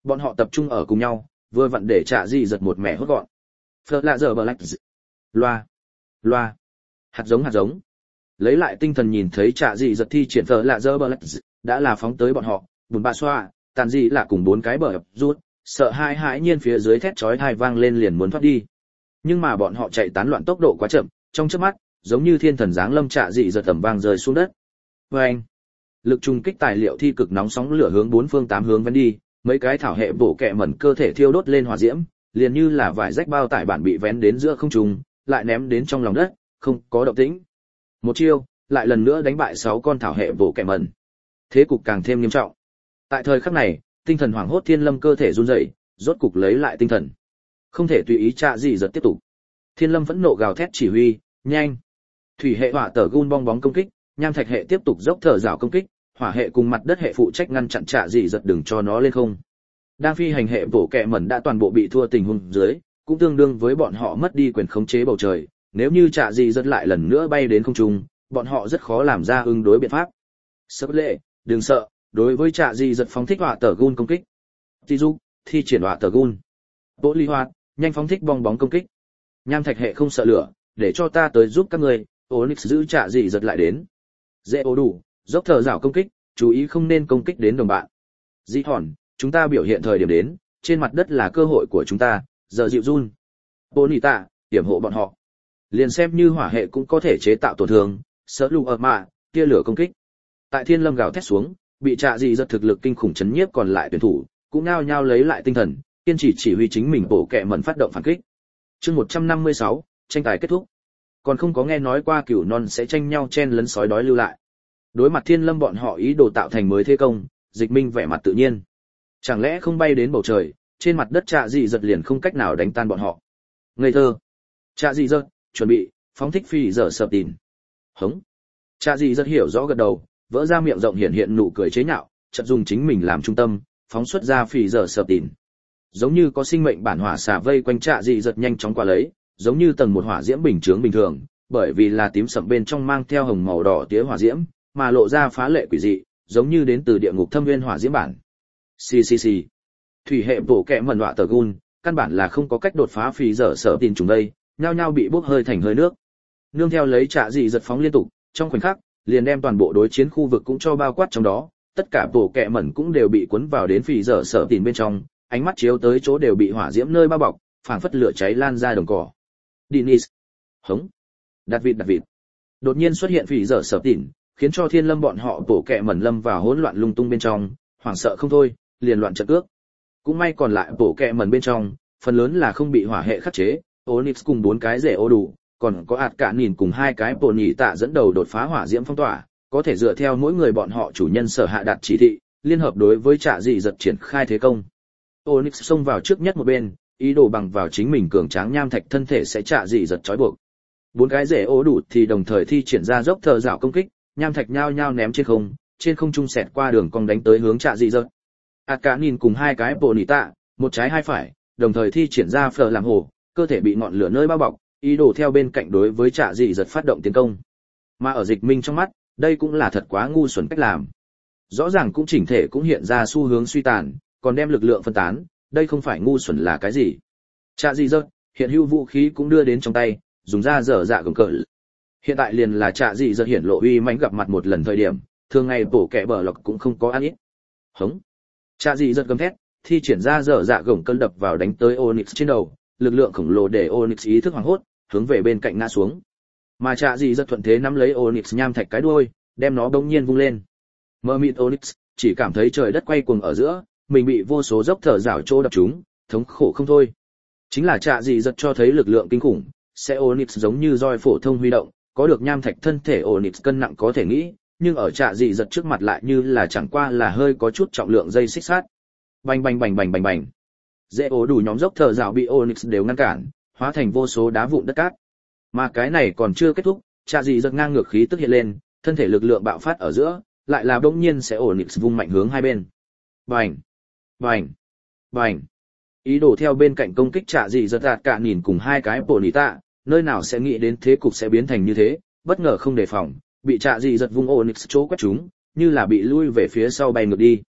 [SPEAKER 1] Bọn họ tập trung ở cùng nhau, vừa vặn để Trạ Dị Giật một mẻ hốt gọn. Phật lạ giờ bờ lạch. Loa. Loa. Hạt giống hạt giống. Lấy lại tinh thần nhìn thấy Trạ Dị Giật thi triển Phật lạ giờ bờ lạch, đã là phóng tới bọn họ, bùn ba xoa, tàn dị là cùng bốn cái bờ rút, sợ hai hãi nhiên phía dưới thét chói tai vang lên liền muốn thoát đi. Nhưng mà bọn họ chạy tán loạn tốc độ quá chậm, trong chớp mắt, giống như thiên thần giáng lâm Trạ Dị Giật tầm vang rơi xuống đất. Oeng! Lực trùng kích tài liệu thi cực nóng sóng lửa hướng bốn phương tám hướng vén đi, mấy cái thảo hệ bổ kẹ mẩn cơ thể thiêu đốt lên hỏa diễm, liền như là vải rách bao tải bản bị vén đến giữa không trung, lại ném đến trong lòng đất, không có động tĩnh. Một chiêu, lại lần nữa đánh bại sáu con thảo hệ bổ kẹ mẩn. Thế cục càng thêm nghiêm trọng. Tại thời khắc này, tinh thần hoảng hốt Thiên Lâm cơ thể run rẩy, rốt cục lấy lại tinh thần. Không thể tùy ý Trạ Dị Giật tiếp tục. Thiên Lâm vẫn nộ gào thét chỉ huy, nhanh. Thủy hệ hỏa tở gun bong bóng công kích, nham thạch hệ tiếp tục dốc thở rào công kích, hỏa hệ cùng mặt đất hệ phụ trách ngăn chặn Trạ Dị Giật đừng cho nó lên không. Đang phi hành hệ bổ kẹ mẩn đã toàn bộ bị thua tình huống dưới, cũng tương đương với bọn họ mất đi quyền khống chế bầu trời, nếu như Trạ Dị Giật lại lần nữa bay đến không trung, bọn họ rất khó làm ra ứng đối biện pháp. Sắp lệ, đừng sợ, đối với Trạ Dị Giật phóng thích hỏa tở gun công kích. Tỷ dục, thi triển hỏa tở gun. Bộ ly hoạt, nhanh phóng thích bong bóng công kích. Nham thạch hệ không sợ lửa, để cho ta tới giúp các ngươi. Onyx giữ Trạ Dị Giật lại đến. Dễ ố đủ, dốc thở rào công kích, chú ý không nên công kích đến đồng bạn. Dị hòn, chúng ta biểu hiện thời điểm đến, trên mặt đất là cơ hội của chúng ta, giờ dịu run. Bonita, hiểm hộ bọn họ. Liền xem như hỏa hệ cũng có thể chế tạo tổn thương, sợ lù ở mạ, tia lửa công kích. Tại Thiên Lâm gào thét xuống, bị Trạ Dị Giật thực lực kinh khủng chấn nhiếp còn lại tuyển thủ, cũng nao nhao lấy lại tinh thần, kiên trì chỉ huy chính mình bổ kẹ mẩn phát động phản kích. Chương một trăm năm mươi sáu, tranh tài kết thúc. Còn không có nghe nói qua cửu non sẽ tranh nhau chen lấn sói đói lưu lại. Đối mặt Thiên Lâm bọn họ ý đồ tạo thành mới thế công, Dịch Minh vẻ mặt tự nhiên. Chẳng lẽ không bay đến bầu trời, trên mặt đất Trạ Dị Giật liền không cách nào đánh tan bọn họ. Ngây thơ. Trạ Dị Giật, chuẩn bị, phóng thích phi giờ sập tìn. Hống. Trạ Dị Giật hiểu rõ gật đầu, vỡ ra miệng rộng hiện hiện nụ cười chế nhạo, chợt dùng chính mình làm trung tâm, phóng xuất ra phi giờ sập tìn. Giống như có sinh mệnh bản hỏa xả vây quanh Trạ Dị Giật nhanh chóng qua lấy, giống như tầng một hỏa diễm bình chướng bình thường, bởi vì là tím sậm bên trong mang theo hồng màu đỏ tía hỏa diễm, mà lộ ra phá lệ quỷ dị, giống như đến từ địa ngục thâm viên hỏa diễm bản. Xì xì xì. Thủy hệ bổ kẹ mẩn hỏa tờ gun, căn bản là không có cách đột phá phi dở sở tin chúng đây, nhao nhao bị bốc hơi thành hơi nước. Nương theo lấy Trạ Dị Giật phóng liên tục, trong khoảnh khắc, liền đem toàn bộ đối chiến khu vực cũng cho bao quát trong đó, tất cả bổ kẹ mẩn cũng đều bị cuốn vào đến phi dở sở tin bên trong, ánh mắt chiếu tới chỗ đều bị hỏa diễm nơi bao bọc, phảng phất lửa cháy lan ra đồng cỏ. Dinis. Hống. Đặt vịt đặt vịt. Đột nhiên xuất hiện phi dở sở tin, khiến cho Thiên Lâm bọn họ bổ kẹ mẩn lâm vào hỗn loạn lung tung bên trong, hoảng sợ không thôi, liền loạn trận cước. Cũng may còn lại bổ kẹ mẩn bên trong, phần lớn là không bị hỏa hệ khắc chế, Onyx cùng bốn cái rể ô đủ, còn có ạt cả nhìn cùng hai cái bổ nhị tạ dẫn đầu đột phá hỏa diễm phong tỏa, có thể dựa theo mỗi người bọn họ chủ nhân sở hạ đạt chỉ thị, liên hợp đối với Trạ Dị Giật triển khai thế công. Onyx xông vào trước nhất một bên, ý đồ bằng vào chính mình cường tráng nham thạch thân thể sẽ Trạ Dị Giật trói buộc. Bốn cái rể ô đủ thì đồng thời thi triển ra dốc thờ dạo công kích, nham thạch nhao nhao ném trên không, trên không trung xẹt qua đường cong đánh tới hướng Trạ Dị Giật. ạt cả nhìn cùng hai cái bổ nhị tạ, một trái hai phải, đồng thời thi triển ra phở làm hồ, cơ thể bị ngọn lửa nơi bao bọc, ý đồ theo bên cạnh đối với Trạ Dị Giật phát động tiến công. Mà ở Dịch Minh trong mắt, đây cũng là thật quá ngu xuẩn cách làm. Rõ ràng cũng chỉnh thể cũng hiện ra xu hướng suy tàn, còn đem lực lượng phân tán, đây không phải ngu xuẩn là cái gì? Trạ Dị Giật, hiện hữu vũ khí cũng đưa đến trong tay, dùng ra dở dạ gầm cỡ. Hiện tại liền là Trạ Dị Giật hiển lộ uy mãnh gặp mặt một lần thời điểm, thường ngày bổ kẹ bờ lộc cũng không có ăn ít. Hống. Trạ Dị Giật gầm thét, thi triển ra dở dạ gồng cân đập vào đánh tới Onyx trên đầu, lực lượng khổng lồ để Onyx ý thức hoảng hốt, hướng về bên cạnh ngã xuống. Mà Trạ Dị Giật thuận thế nắm lấy Onyx nham thạch cái đuôi, đem nó bỗng nhiên vung lên. Mơ mịt Onyx chỉ cảm thấy trời đất quay cuồng ở giữa, mình bị vô số dốc thở rảo chỗ đập trúng, thống khổ không thôi. Chính là Trạ Dị Giật cho thấy lực lượng kinh khủng, sẽ Onyx giống như roi phổ thông huy động, có được nham thạch thân thể Onyx cân nặng có thể nghĩ, nhưng ở Trạ Dị Giật trước mặt lại như là chẳng qua là hơi có chút trọng lượng dây xích sắt. Bành bành bành bành bành bành. Dễ ố đủ nhóm dốc thở rào bị Onyx đều ngăn cản, hóa thành vô số đá vụn đất cát. Mà cái này còn chưa kết thúc, Trạ Dị Giật ngang ngược khí tức hiện lên, thân thể lực lượng bạo phát ở giữa, lại là bỗng nhiên sẽ Onyx vung mạnh hướng hai bên. Bành, bành, bành. Ý đồ theo bên cạnh công kích Trạ Dị Giật đạt cả nhìn cùng hai cái bổ nỉ tạ, nơi nào sẽ nghĩ đến thế cục sẽ biến thành như thế, bất ngờ không đề phòng, bị Trạ Dị Giật vung Onyx chỗ quét chúng, như là bị lui về phía sau bay ngược đi.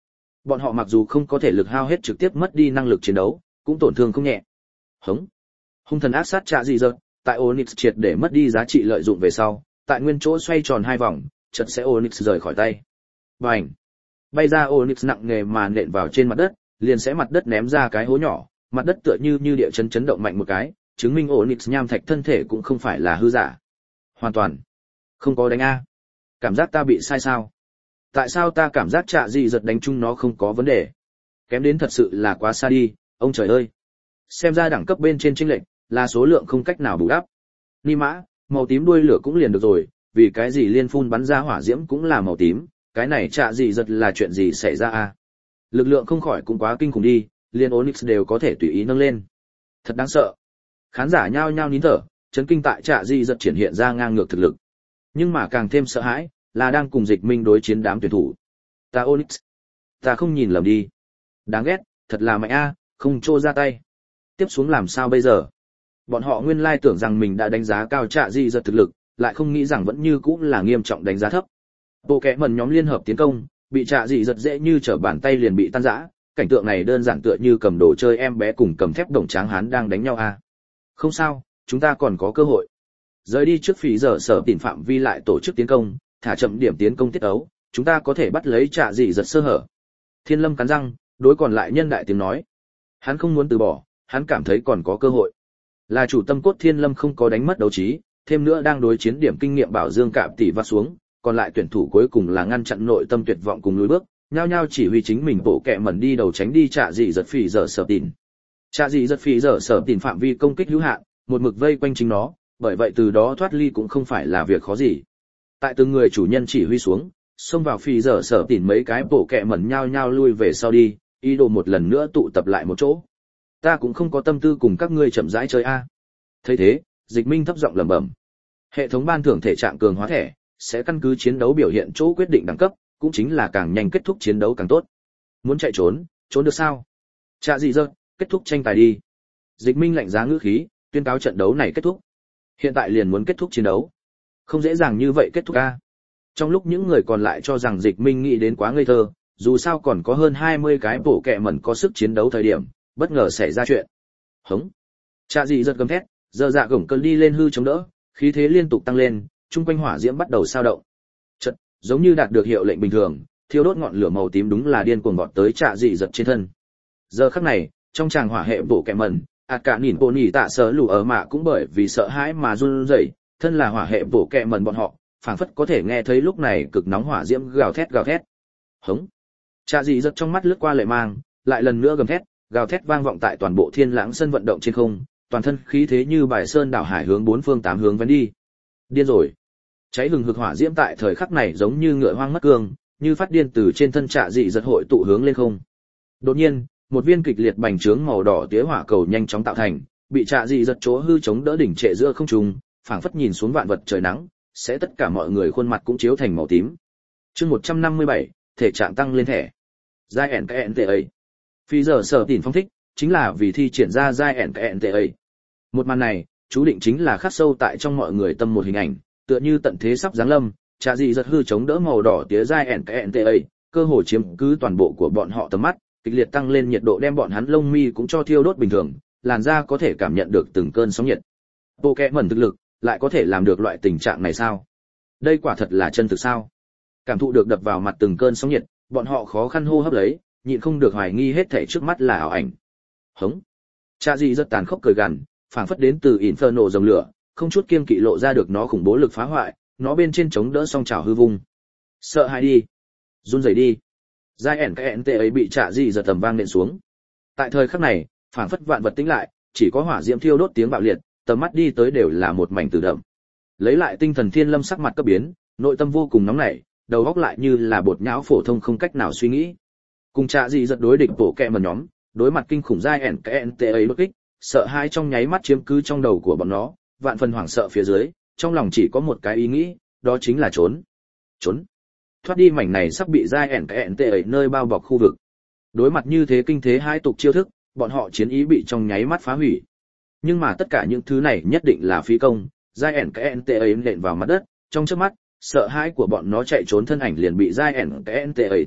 [SPEAKER 1] Bọn họ mặc dù không có thể lực hao hết trực tiếp mất đi năng lực chiến đấu, cũng tổn thương không nhẹ. Hống. Hung thần ác sát Trạ Dị Dật, tại Onyx triệt để mất đi giá trị lợi dụng về sau, tại nguyên chỗ xoay tròn hai vòng, chợt sẽ Onyx rời khỏi tay. Bành. Bay ra Onyx nặng nề mà nện vào trên mặt đất, liền sẽ mặt đất ném ra cái hố nhỏ, mặt đất tựa như như địa chấn chấn động mạnh một cái, chứng minh Onyx nham thạch thân thể cũng không phải là hư giả. Hoàn toàn không có đánh a. Cảm giác ta bị sai sao? Tại sao ta cảm giác Trạ Dị Dật đánh chung nó không có vấn đề? Kém đến thật sự là quá xa đi, ông trời ơi. Xem ra đẳng cấp bên trên chênh lệch là số lượng không cách nào bù đắp. Ni mã, màu tím đuôi lửa cũng liền được rồi, vì cái gì liên phun bắn ra hỏa diễm cũng là màu tím, cái này Trạ Dị Dật là chuyện gì xảy ra a? Lực lượng không khỏi cũng quá kinh khủng đi, liên Onyx đều có thể tùy ý nâng lên. Thật đáng sợ. Khán giả nhao nhao nín thở, chấn kinh tại Trạ Dị Dật triển hiện ra ngang ngược thực lực. Nhưng mà càng thêm sợ hãi, là đang cùng Dịch Minh đối chiến đám tuyển thủ. Ta Onyx, ta không nhìn lầm đi. Đáng ghét, thật là mạnh a, không trô ra tay. Tiếp xuống làm sao bây giờ? Bọn họ nguyên lai tưởng rằng mình đã đánh giá cao Trạ Dị Dật thực lực, lại không nghĩ rằng vẫn như cũ là nghiêm trọng đánh giá thấp. Bộ kẽ mần nhóm liên hợp tiến công, bị Trạ Dị Dật dễ như trở bàn tay liền bị tan rã, cảnh tượng này đơn giản tựa như cầm đồ chơi em bé cùng cầm thép đồng tráng hán đang đánh nhau a. Không sao, chúng ta còn có cơ hội. Rời đi trước phí giờ sở tỉnh phạm vi lại tổ chức tiến công, thả chậm điểm tiến công tiết ấu, chúng ta có thể bắt lấy Trạ Dị Dật sơ hở. Thiên Lâm cắn răng, đối còn lại nhân đại tiếng nói. Hắn không muốn từ bỏ, hắn cảm thấy còn có cơ hội. Là chủ tâm cốt Thiên Lâm không có đánh mất đấu trí, thêm nữa đang đối chiến điểm kinh nghiệm bảo dương cạm tỷ vắt xuống, còn lại tuyển thủ cuối cùng là ngăn chặn nội tâm tuyệt vọng cùng lùi bước, nhao nhao chỉ huy chính mình bộ kẹ mẩn đi đầu tránh đi Trạ Dị Dật phỉ giờ sở tỉnh. Trạ Dị Dật phỉ giờ sở tỉnh phạm vi công kích hữu hạn, một mực vây quanh chính nó, bởi vậy từ đó thoát ly cũng không phải là việc khó gì. Tại từng người chủ nhân chỉ huy xuống, xông vào phỉ giờ sở tỉnh mấy cái bộ kẹ mẩn nhao nhao lui về sau đi, ý đồ một lần nữa tụ tập lại một chỗ. Ta cũng không có tâm tư cùng các ngươi chậm rãi chơi a. Thấy thế, Dịch Minh thấp giọng lẩm bẩm. Hệ thống ban thưởng thể trạng cường hóa thẻ sẽ căn cứ chiến đấu biểu hiện chỗ quyết định đẳng cấp, cũng chính là càng nhanh kết thúc chiến đấu càng tốt. Muốn chạy trốn, trốn được sao? Trạ Dị Dật, kết thúc tranh tài đi. Dịch Minh lạnh giá ngữ khí, tuyên cáo trận đấu này kết thúc. Hiện tại liền muốn kết thúc chiến đấu. Không dễ dàng như vậy kết thúc a. Trong lúc những người còn lại cho rằng Dịch Minh nghĩ đến quá ngây thơ, dù sao còn có hơn hai mươi cái bộ kẹ mẩn có sức chiến đấu thời điểm, bất ngờ xảy ra chuyện. Hống. Trạ Dị Dật gầm thét, giờ dạ gổng cơn đi lên hư chống đỡ, khí thế liên tục tăng lên, trung quanh hỏa diễm bắt đầu sao động. Chợt, giống như đạt được hiệu lệnh bình thường, thiêu đốt ngọn lửa màu tím đúng là điên cuồng vọt tới Trạ Dị Dật trên thân. Giờ khắc này, trong tràng hỏa hệ bộ kẹ mẩn, ạt cả nhìn bộ nhỉ tạ sở lù ở mạ cũng bởi vì sợ hãi mà run rẩy, thân là hỏa hệ bộ kẹ mẩn bọn họ, phảng phất có thể nghe thấy lúc này cực nóng hỏa diễm gào thét gào thét. Hống. Trạ Dị Dật trong mắt lướt qua lệ mang, lại lần nữa gầm thét, gào thét vang vọng tại toàn bộ Thiên Lãng sân vận động trên không, toàn thân khí thế như bài sơn đảo hải hướng bốn phương tám hướng vén đi. Điên rồi. Cháy hừng hực hỏa diễm tại thời khắc này giống như ngựa hoang mất cương, như phát điên từ trên thân Trạ Dị Dật hội tụ hướng lên không. Đột nhiên, một viên kịch liệt bành trướng màu đỏ tía hỏa cầu nhanh chóng tạo thành, bị Trạ Dị Dật chỗ hư chống đỡ đỉnh trệ giữa không trung, phảng phất nhìn xuống vạn vật trời nắng, sẽ tất cả mọi người khuôn mặt cũng chiếu thành màu tím. Chương một trăm năm mươi bảy, thể trạng tăng lên thẻ. Giai ẻn cái en tê a. Phi giờ sở tỉnh phong thích, chính là vì thi triển ra giai ẻn cái en tê a. Một màn này, chú định chính là khắc sâu tại trong mọi người tâm một hình ảnh, tựa như tận thế sắp giáng lâm, Trạ Dị Dật hư chống đỡ màu đỏ tía giai ẻn cái en tê a, cơ hồ chiếm cứ toàn bộ của bọn họ tầm mắt, kịch liệt tăng lên nhiệt độ đem bọn hắn lông mi cũng cho thiêu đốt bình thường, làn da có thể cảm nhận được từng cơn sóng nhiệt. Bộ kẹ mẩn thực lực, lại có thể làm được loại tình trạng này sao? Đây quả thật là chân thực sao? Cảm thụ được đập vào mặt từng cơn sóng nhiệt, bọn họ khó khăn hô hấp lấy, nhịn không được hoài nghi hết thảy trước mắt là ảo ảnh. Hống. Trạ Dị Dật tàn khốc cười gằn, phảng phất đến từ Inferno dòng lửa, không chút kiêng kỵ lộ ra được nó khủng bố lực phá hoại, nó bên trên chống đỡ song chảo hư vung. Sợ hãi đi, run rẩy đi. Giai ẻn cái en tê ấy bị Trạ Dị Dật tầm vang nện xuống. Tại thời khắc này, phảng phất vạn vật tĩnh lại, chỉ có hỏa diễm thiêu đốt tiếng bạo liệt, tầm mắt đi tới đều là một mảnh tử đậm. Lấy lại tinh thần Thiên Lâm sắc mặt cấp biến, nội tâm vô cùng nóng nảy, đầu óc lại như là bột nhão phổ thông không cách nào suy nghĩ. Cùng Trạ Dị Dật đối địch bộ kẹ mẩn nhóm, đối mặt kinh khủng giai ẻn cái en tê ấy đột kích, sợ hãi trong nháy mắt chiếm cứ trong đầu của bọn nó, vạn phần hoảng sợ phía dưới, trong lòng chỉ có một cái ý nghĩ, đó chính là trốn. Trốn. Thoát đi mảnh này sắp bị giai ẻn cái en tê ấy nơi bao bọc khu vực. Đối mặt như thế kinh thế hai tục chiêu thức, bọn họ chiến ý bị trong nháy mắt phá hủy. Nhưng mà tất cả những thứ này nhất định là phí công, giai ẻn cái en tê ấy nện vào mặt đất, trong chớp mắt, sợ hãi của bọn nó chạy trốn thân ảnh liền bị giai ẻn cái en tê ấy thôn phệ,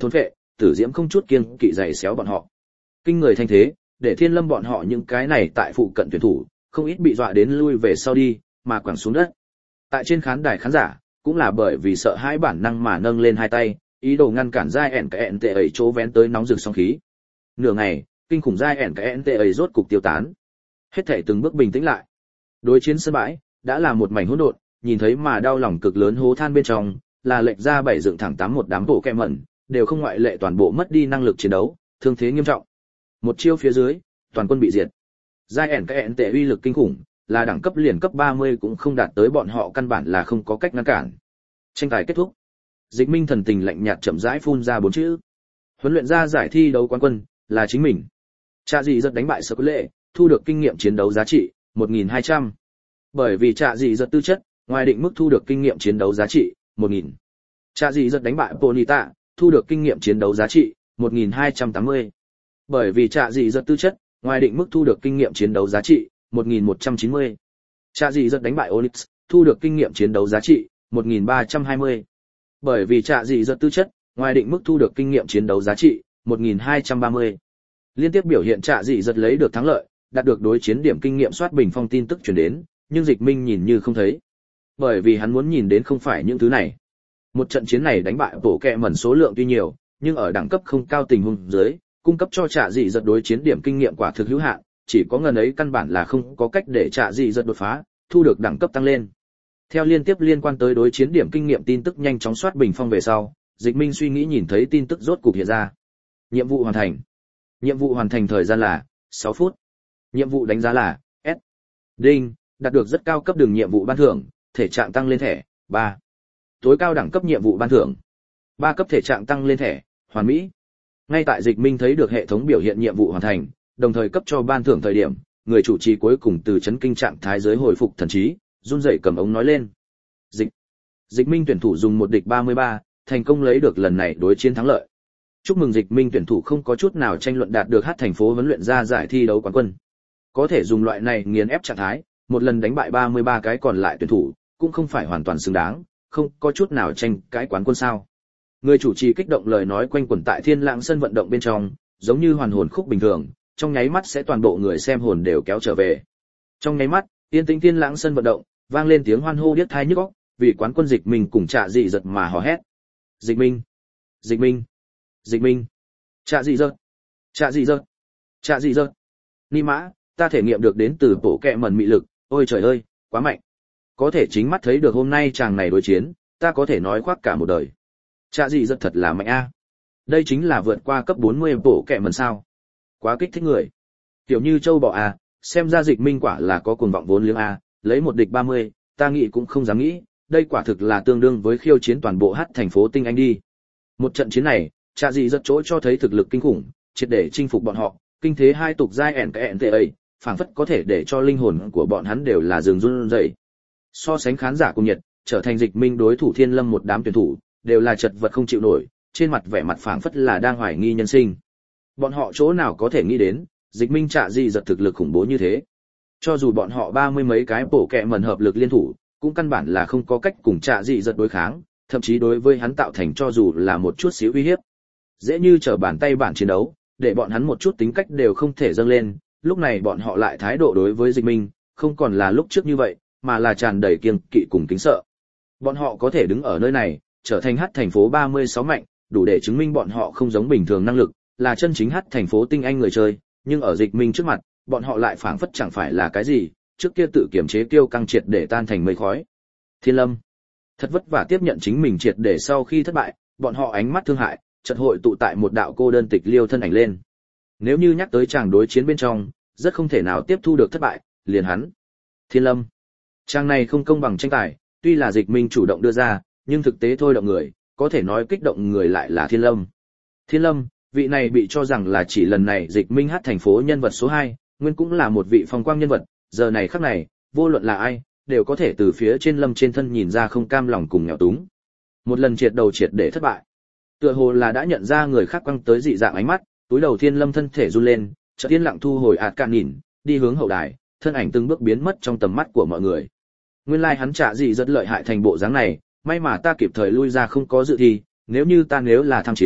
[SPEAKER 1] Tử Diễm không chút kiêng kỵ giày xéo bọn họ. Kinh người thanh thế, để Thiên Lâm bọn họ những cái này tại phụ cận tuyển thủ, không ít bị dọa đến lui về sau đi, mà quẳng xuống đất. Tại trên khán đài khán giả, cũng là bởi vì sợ hãi bản năng mà nâng lên hai tay, ý đồ ngăn cản giai ẻn cái ẻn tệ ấy chỗ vén tới nóng rực sóng khí. Nửa ngày, kinh khủng giai ẻn cái ẻn tệ ấy rốt cục tiêu tán. Hết thảy từng bước bình tĩnh lại. Đối chiến sân bãi đã là một mảnh hỗn độn, nhìn thấy mà đau lòng cực lớn hố than bên trong, là lệch ra bảy dựng thẳng tám một đám bộ kẹ mẩn, đều không ngoại lệ toàn bộ mất đi năng lực chiến đấu, thương thế nghiêm trọng. Một chiêu phía dưới, toàn quân bị diệt. Giai ẻn cái ẻn tệ uy lực kinh khủng, là đẳng cấp liền cấp ba mươi cũng không đạt tới, bọn họ căn bản là không có cách ngăn cản. Tranh tài kết thúc. Dịch Minh thần tình lạnh nhạt chậm rãi phun ra bốn chữ. Huấn luyện ra giải thi đấu quán quân là chính mình. Trạ dị giật đánh bại Sở Lệ, thu được kinh nghiệm chiến đấu giá trị một nghìn hai trăm. Bởi vì Trạ dị giật tư chất, ngoài định mức thu được kinh nghiệm chiến đấu giá trị một nghìn. Trạ dị giật đánh bại Ponita, thu được kinh nghiệm chiến đấu giá trị một nghìn hai trăm tám mươi. Bởi vì Trạ dị giật tư chất, ngoài định mức thu được kinh nghiệm chiến đấu giá trị một nghìn một trăm chín mươi. Trạ dị giật đánh bại Onyx, thu được kinh nghiệm chiến đấu giá trị một nghìn ba trăm hai mươi. Bởi vì Trạ dị giật tư chất, ngoài định mức thu được kinh nghiệm chiến đấu giá trị một nghìn hai trăm ba mươi. Liên tiếp biểu hiện Trạ dị giật lấy được thắng lợi, đạt được đối chiến điểm kinh nghiệm soát bình phong tin tức truyền đến, nhưng Dịch Minh nhìn như không thấy. Bởi vì hắn muốn nhìn đến không phải những thứ này. Một trận chiến này đánh bại bộ kẹ mẩn số lượng tuy nhiều, nhưng ở đẳng cấp không cao tình huống dưới, cung cấp cho Trạ dị giật đối chiến điểm kinh nghiệm quả thực hữu hạn, chỉ có ngần ấy căn bản là không có cách để Trạ dị giật đột phá, thu được đẳng cấp tăng lên. Theo liên tiếp liên quan tới đối chiến điểm kinh nghiệm tin tức nhanh chóng soát bình phong về sau, Dịch Minh suy nghĩ nhìn thấy tin tức rốt cục hiện ra. Nhiệm vụ hoàn thành. Nhiệm vụ hoàn thành thời gian là sáu phút. Nhiệm vụ đánh giá là S. Đinh, đạt được rất cao cấp đường nhiệm vụ ban thưởng, thể trạng tăng lên thẻ ba. Tối cao đẳng cấp nhiệm vụ ban thưởng ba cấp thể trạng tăng lên thẻ, hoàn mỹ. Ngay tại Dịch Minh thấy được hệ thống biểu hiện nhiệm vụ hoàn thành, đồng thời cấp cho ban thưởng thời điểm, người chủ trì cuối cùng từ chấn kinh trạng thái giới hồi phục thần trí, run rẩy cầm ống nói lên. Dịch. Dịch Minh tuyển thủ dùng một địch ba mươi ba, thành công lấy được lần này đối chiến thắng lợi. Chúc mừng Dịch Minh tuyển thủ không có chút nào tranh luận đạt được hát thành phố huấn luyện ra giải thi đấu quán quân. Có thể dùng loại này nghiền ép trạng thái, một lần đánh bại ba mươi ba cái còn lại tuyển thủ, cũng không phải hoàn toàn xứng đáng, không có chút nào tranh cãi quán quân sao? Người chủ trì kích động lời nói quanh quẩn tại Thiên Lãng sân vận động bên trong, giống như hoàn hồn khúc bình thường, trong nháy mắt sẽ toàn bộ người xem hồn đều kéo trở về. Trong nháy mắt, yên tĩnh Thiên Lãng sân vận động, vang lên tiếng hoan hô điếc tai nhức óc, vì quán quân Dịch Minh cùng Trạ dị giật mà hò hét. Dịch Minh, Dịch Minh, Dịch Minh, Trạ dị giật, Trạ dị giật, Trạ dị giật. Ni mã, ta thể nghiệm được đến từ bộ kẹ mẩn mị lực, ôi trời ơi, quá mạnh. Có thể chính mắt thấy được hôm nay chàng này đối chiến, ta có thể nói khoác cả một đời. Trạ dị giật thật là mạnh a. Đây chính là vượt qua cấp bốn mươi bộ kẹ mẩn sao? Quá kích thích người. Tiểu như châu bò a, xem ra Dịch Minh quả là có cuồng vọng vốn liếng a, lấy một địch ba mươi, ta nghĩ cũng không dám nghĩ, đây quả thực là tương đương với khiêu chiến toàn bộ hát thành phố tinh anh đi. Một trận chiến này, Trạ dị giật chỗ cho thấy thực lực kinh khủng, triệt để chinh phục bọn họ, kinh thế hai tục giai ẻn cái ẻn tệ ấy, phảng phất có thể để cho linh hồn của bọn hắn đều là rừng run rẩy. So sánh khán giả cùng nhiệt, trở thành Dịch Minh đối thủ Thiên Lâm một đám tuyển thủ, đều là chật vật không chịu nổi, trên mặt vẻ mặt phảng phất là đang hoài nghi nhân sinh. Bọn họ chỗ nào có thể nghĩ đến, Dịch Minh Trạ dị giật thực lực khủng bố như thế. Cho dù bọn họ ba mươi mấy cái bổ kẹ mẩn hợp lực liên thủ, cũng căn bản là không có cách cùng Trạ dị giật đối kháng, thậm chí đối với hắn tạo thành cho dù là một chút xíu uy hiếp. Dễ như trở bàn tay bản chiến đấu, để bọn hắn một chút tính cách đều không thể dâng lên, lúc này bọn họ lại thái độ đối với Dịch Minh, không còn là lúc trước như vậy, mà là tràn đầy kiêng kỵ cùng kính sợ. Bọn họ có thể đứng ở nơi này, trở thành hát thành phố ba mươi sáu mạnh, đủ để chứng minh bọn họ không giống bình thường năng lực, là chân chính hát thành phố tinh anh người chơi, nhưng ở Dịch Minh trước mặt, bọn họ lại phảng phất chẳng phải là cái gì, trước kia tự kiểm chế kiêu căng triệt để tan thành mây khói. Thiên Lâm thật vất vả tiếp nhận chính mình triệt để sau khi thất bại, bọn họ ánh mắt thương hại, chợt hội tụ tại một đạo cô đơn tịch liêu thân ảnh lên. Nếu như nhắc tới chàng đối chiến bên trong, rất không thể nào tiếp thu được thất bại, liền hắn. Thiên Lâm. Chàng này không công bằng tranh tài, tuy là Dịch Minh chủ động đưa ra, nhưng thực tế thôi động người, có thể nói kích động người lại là Thiên Lâm. Thiên Lâm, vị này bị cho rằng là chỉ lần này Dịch Minh hát thành phố nhân vật số hai, nguyên cũng là một vị phong quang nhân vật, giờ này khắc này, vô luận là ai, đều có thể từ phía trên Lâm trên thân nhìn ra không cam lòng cùng nghèo túng. Một lần triệt đầu triệt để thất bại. Tựa hồ là đã nhận ra người khác quăng tới dị dạng ánh mắt, túi đầu Thiên Lâm thân thể run lên, chợt yên lặng thu hồi ạt cạn nhìn, đi hướng hậu đài, thân ảnh từng bước biến mất trong tầm mắt của mọi người. Nguyên lai like hắn Trạ dị rất lợi hại thành bộ dáng này, may mà ta kịp thời lui ra không có dự thi, nếu như ta nếu là tham chiến,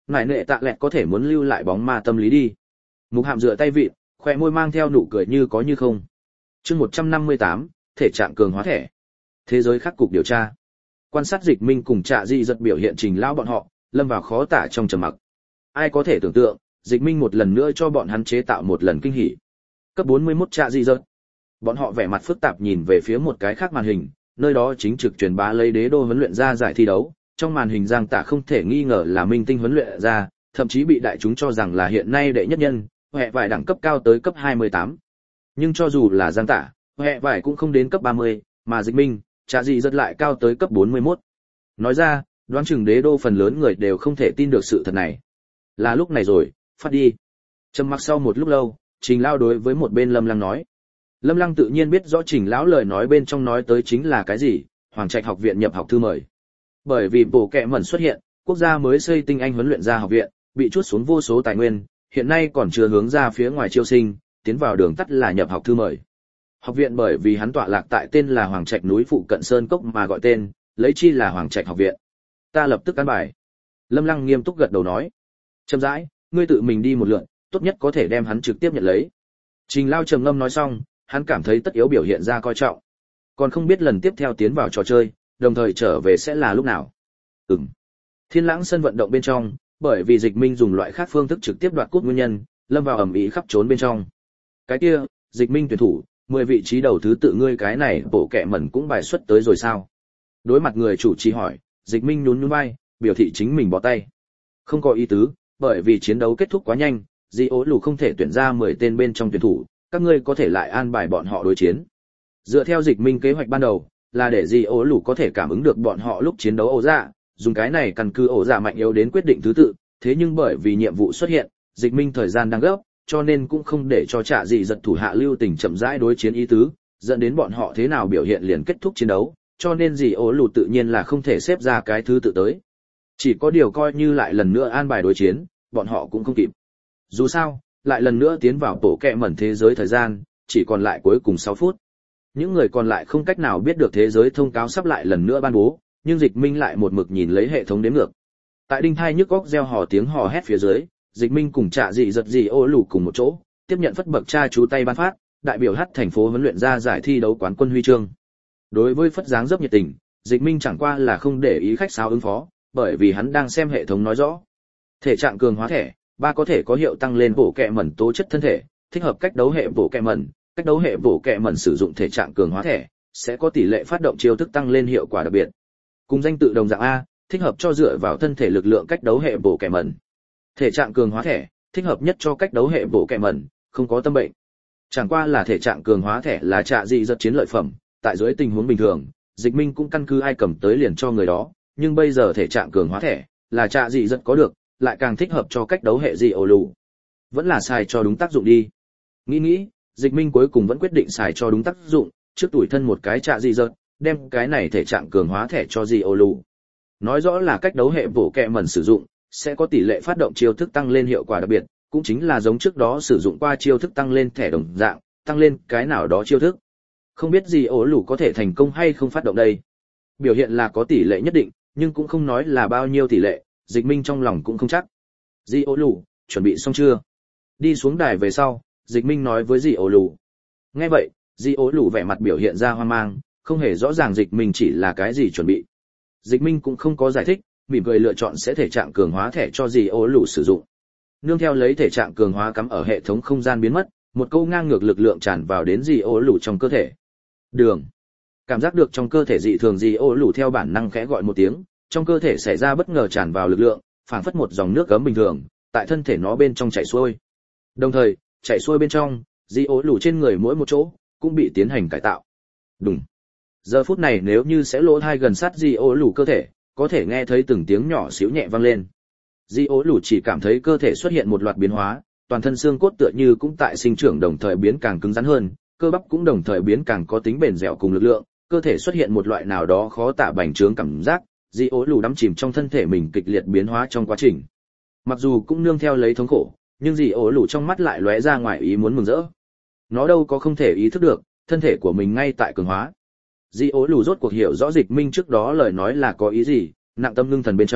[SPEAKER 1] ngài nệ tạ lẹt có thể muốn lưu lại bóng ma tâm lý đi. Mục Hàm dựa tay vịn, khóe môi mang theo nụ cười như có như không. Chương một trăm năm mươi tám, thể trạng cường hóa thẻ. Thế giới khắc cục điều tra. Quan sát Dịch Minh cùng Trạ Dị giật biểu hiện trình lão bọn họ, lâm vào khó tả trong trầm mặc. Ai có thể tưởng tượng, Dịch Minh một lần nữa cho bọn hắn chế tạo một lần kinh hỉ. Cấp bốn mươi mốt Trạ Dị giật. Bọn họ vẻ mặt phức tạp nhìn về phía một cái khác màn hình, nơi đó chính trực truyền bá lấy đế đô huấn luyện ra giải thi đấu. Trong màn hình Giang Tả không thể nghi ngờ là minh tinh huấn luyện ra, thậm chí bị đại chúng cho rằng là hiện nay đệ nhất nhân, hệ vải đẳng cấp cao tới cấp hai mươi tám. Nhưng cho dù là Giang Tả, hệ vải cũng không đến cấp ba mươi, mà Dịch Minh, Trạ Dị giật lại cao tới cấp bốn mươi mốt. Nói ra, đoán chừng đế đô phần lớn người đều không thể tin được sự thật này. Là lúc này rồi, phát đi. Trầm mặc sau một lúc lâu, Trình Lão đối với một bên Lâm Lăng nói. Lâm Lăng tự nhiên biết rõ Trình Lão lời nói bên trong nói tới chính là cái gì, Hoàng Trạch học viện nhập học thư mời. Bởi vì bộ kệ mẩn xuất hiện, quốc gia mới xây tinh anh huấn luyện ra học viện, bị chuốt xuống vô số tài nguyên, hiện nay còn chưa hướng ra phía ngoài chiêu sinh, tiến vào đường tắt là nhập học thư mời. Học viện bởi vì hắn tọa lạc tại tên là Hoàng Trạch núi phụ cận sơn cốc mà gọi tên, lấy chi là Hoàng Trạch học viện. Ta lập tức căn bài. Lâm Lăng nghiêm túc gật đầu nói. Chậm rãi, ngươi tự mình đi một lượt, tốt nhất có thể đem hắn trực tiếp nhận lấy. Trình Lao trầm ngâm nói xong, hắn cảm thấy tất yếu biểu hiện ra coi trọng. Còn không biết lần tiếp theo tiến vào trò chơi, đồng thời trở về sẽ là lúc nào. Ừm. Thiên Lãng sân vận động bên trong, bởi vì Dịch Minh dùng loại khác phương thức trực tiếp đoạt cúp nguyên nhân, lâm vào ầm ĩ khắp trốn bên trong. Cái kia, Dịch Minh tuyển thủ, mười vị trí đầu thứ tự ngươi cái này bộ kệ mẩn cũng bài xuất tới rồi sao? Đối mặt người chủ trì hỏi, Dịch Minh nhún nhún vai, biểu thị chính mình bỏ tay. Không có ý tứ, bởi vì chiến đấu kết thúc quá nhanh, Di Ố Lù không thể tuyển ra mười tên bên trong tuyển thủ, các ngươi có thể lại an bài bọn họ đối chiến. Dựa theo Dịch Minh kế hoạch ban đầu, là để Di Ố Lù có thể cảm ứng được bọn họ lúc chiến đấu ổ dạ, dùng cái này căn cứ ổ dạ mạnh yếu đến quyết định thứ tự, thế nhưng bởi vì nhiệm vụ xuất hiện, Dịch Minh thời gian đang gấp, cho nên cũng không để cho Trạ Dị giật thủ hạ lưu tình chậm rãi đối chiến ý tứ, dẫn đến bọn họ thế nào biểu hiện liền kết thúc chiến đấu, cho nên Di Ố Lù tự nhiên là không thể xếp ra cái thứ tự tới. Chỉ có điều coi như lại lần nữa an bài đối chiến, bọn họ cũng không kịp. Dù sao, lại lần nữa tiến vào bộ kệ mẩn thế giới thời gian, chỉ còn lại cuối cùng sáu phút. Những người còn lại không cách nào biết được thế giới thông cáo sắp lại lần nữa ban bố, nhưng Dịch Minh lại một mực nhìn lấy hệ thống đếm ngược. Tại đinh thai nhức óc reo hò tiếng hò hét phía dưới, Dịch Minh cùng Trạ Dị giật Di Ố Lù cùng một chỗ, tiếp nhận phất bậc cha chú tay ban phát, đại biểu hát thành phố huấn luyện ra giải thi đấu quán quân huy chương. Đối với phất dáng dấp nhiệt tình, Dịch Minh chẳng qua là không để ý khách sáo ứng phó, bởi vì hắn đang xem hệ thống nói rõ. Thể trạng cường hóa thẻ, ba có thể có hiệu tăng lên bộ kệ mẩn tố chất thân thể, thích hợp cách đấu hệ bộ kệ mẩn, cách đấu hệ bộ kệ mẩn sử dụng thể trạng cường hóa thẻ, sẽ có tỷ lệ phát động chiêu thức tăng lên hiệu quả đặc biệt. Cùng danh tự đồng dạng A, thích hợp cho dựa vào thân thể lực lượng cách đấu hệ bộ kệ mẩn. Thể trạng cường hóa thẻ, thích hợp nhất cho cách đấu hệ bộ kệ mẩn, không có tâm bệnh. Chẳng qua là thể trạng cường hóa thẻ là Trạ Dị giật chiến lợi phẩm, tại dưới tình huống bình thường, Dịch Minh cũng căn cứ ai cầm tới liền cho người đó, nhưng bây giờ thể trạng cường hóa thẻ là Trạ Dị giật có được, lại càng thích hợp cho cách đấu hệ Di Ố Lù. Vẫn là xài cho đúng tác dụng đi. Nghĩ nghĩ, Dịch Minh cuối cùng vẫn quyết định xài cho đúng tác dụng, trước tủi thân một cái Trạ Dị giật, đem cái này thể trạng cường hóa thẻ cho Di Ố Lù. Nói rõ là cách đấu hệ bổ kệ mẩn sử dụng, sẽ có tỷ lệ phát động chiêu thức tăng lên hiệu quả đặc biệt, cũng chính là giống trước đó sử dụng qua chiêu thức tăng lên thẻ đồng dạng, tăng lên cái nào đó chiêu thức. Không biết Di Ố Lù có thể thành công hay không phát động đây. Biểu hiện là có tỷ lệ nhất định, nhưng cũng không nói là bao nhiêu tỷ lệ, Dịch Minh trong lòng cũng không chắc. Di Ố Lù, chuẩn bị xong chưa? Đi xuống đài về sau, Dịch Minh nói với Di Ố Lù. Nghe vậy, Di Ố Lù vẻ mặt biểu hiện ra hoang mang, không hề rõ ràng Dịch Minh chỉ là cái gì chuẩn bị. Dịch Minh cũng không có giải thích, mỉm cười lựa chọn sẽ thể trạng cường hóa thẻ cho Di Ố Lù sử dụng. Nương theo lấy thể trạng cường hóa cắm ở hệ thống không gian biến mất, một câu ngang ngược lực lượng tràn vào đến Di Ố Lù trong cơ thể. Đường. Cảm giác được trong cơ thể dị thường Di Ố Lù theo bản năng khẽ gọi một tiếng, trong cơ thể xảy ra bất ngờ tràn vào lực lượng, phảng phất một dòng nước gấm bình thường, tại thân thể nó bên trong chảy xuôi. Đồng thời, chảy xuôi bên trong, Di Ố Lù trên người mỗi một chỗ cũng bị tiến hành cải tạo. Đùng. Giờ phút này nếu như sẽ lỗ tai gần sát Di Ố Lù cơ thể, có thể nghe thấy từng tiếng nhỏ xíu nhẹ vang lên. Di Ố Lù chỉ cảm thấy cơ thể xuất hiện một loạt biến hóa, toàn thân xương cốt tựa như cũng tại sinh trưởng đồng thời biến càng cứng rắn hơn, cơ bắp cũng đồng thời biến càng có tính bền dẻo cùng lực lượng, cơ thể xuất hiện một loại nào đó khó tả bành trướng cảm giác. Di Ố Lù đắm chìm trong thân thể mình kịch liệt biến hóa trong quá trình. Mặc dù cũng nương theo lấy thống khổ, nhưng Di Ố Lù trong mắt lại lóe ra ngoài ý muốn mừng rỡ. Nó đâu có không thể ý thức được, thân thể của mình ngay tại cường hóa. Di Ố Lù rốt cuộc hiểu rõ Dịch Minh trước đó lời nói là có ý gì, nặng tâm ngưng thần bên trong,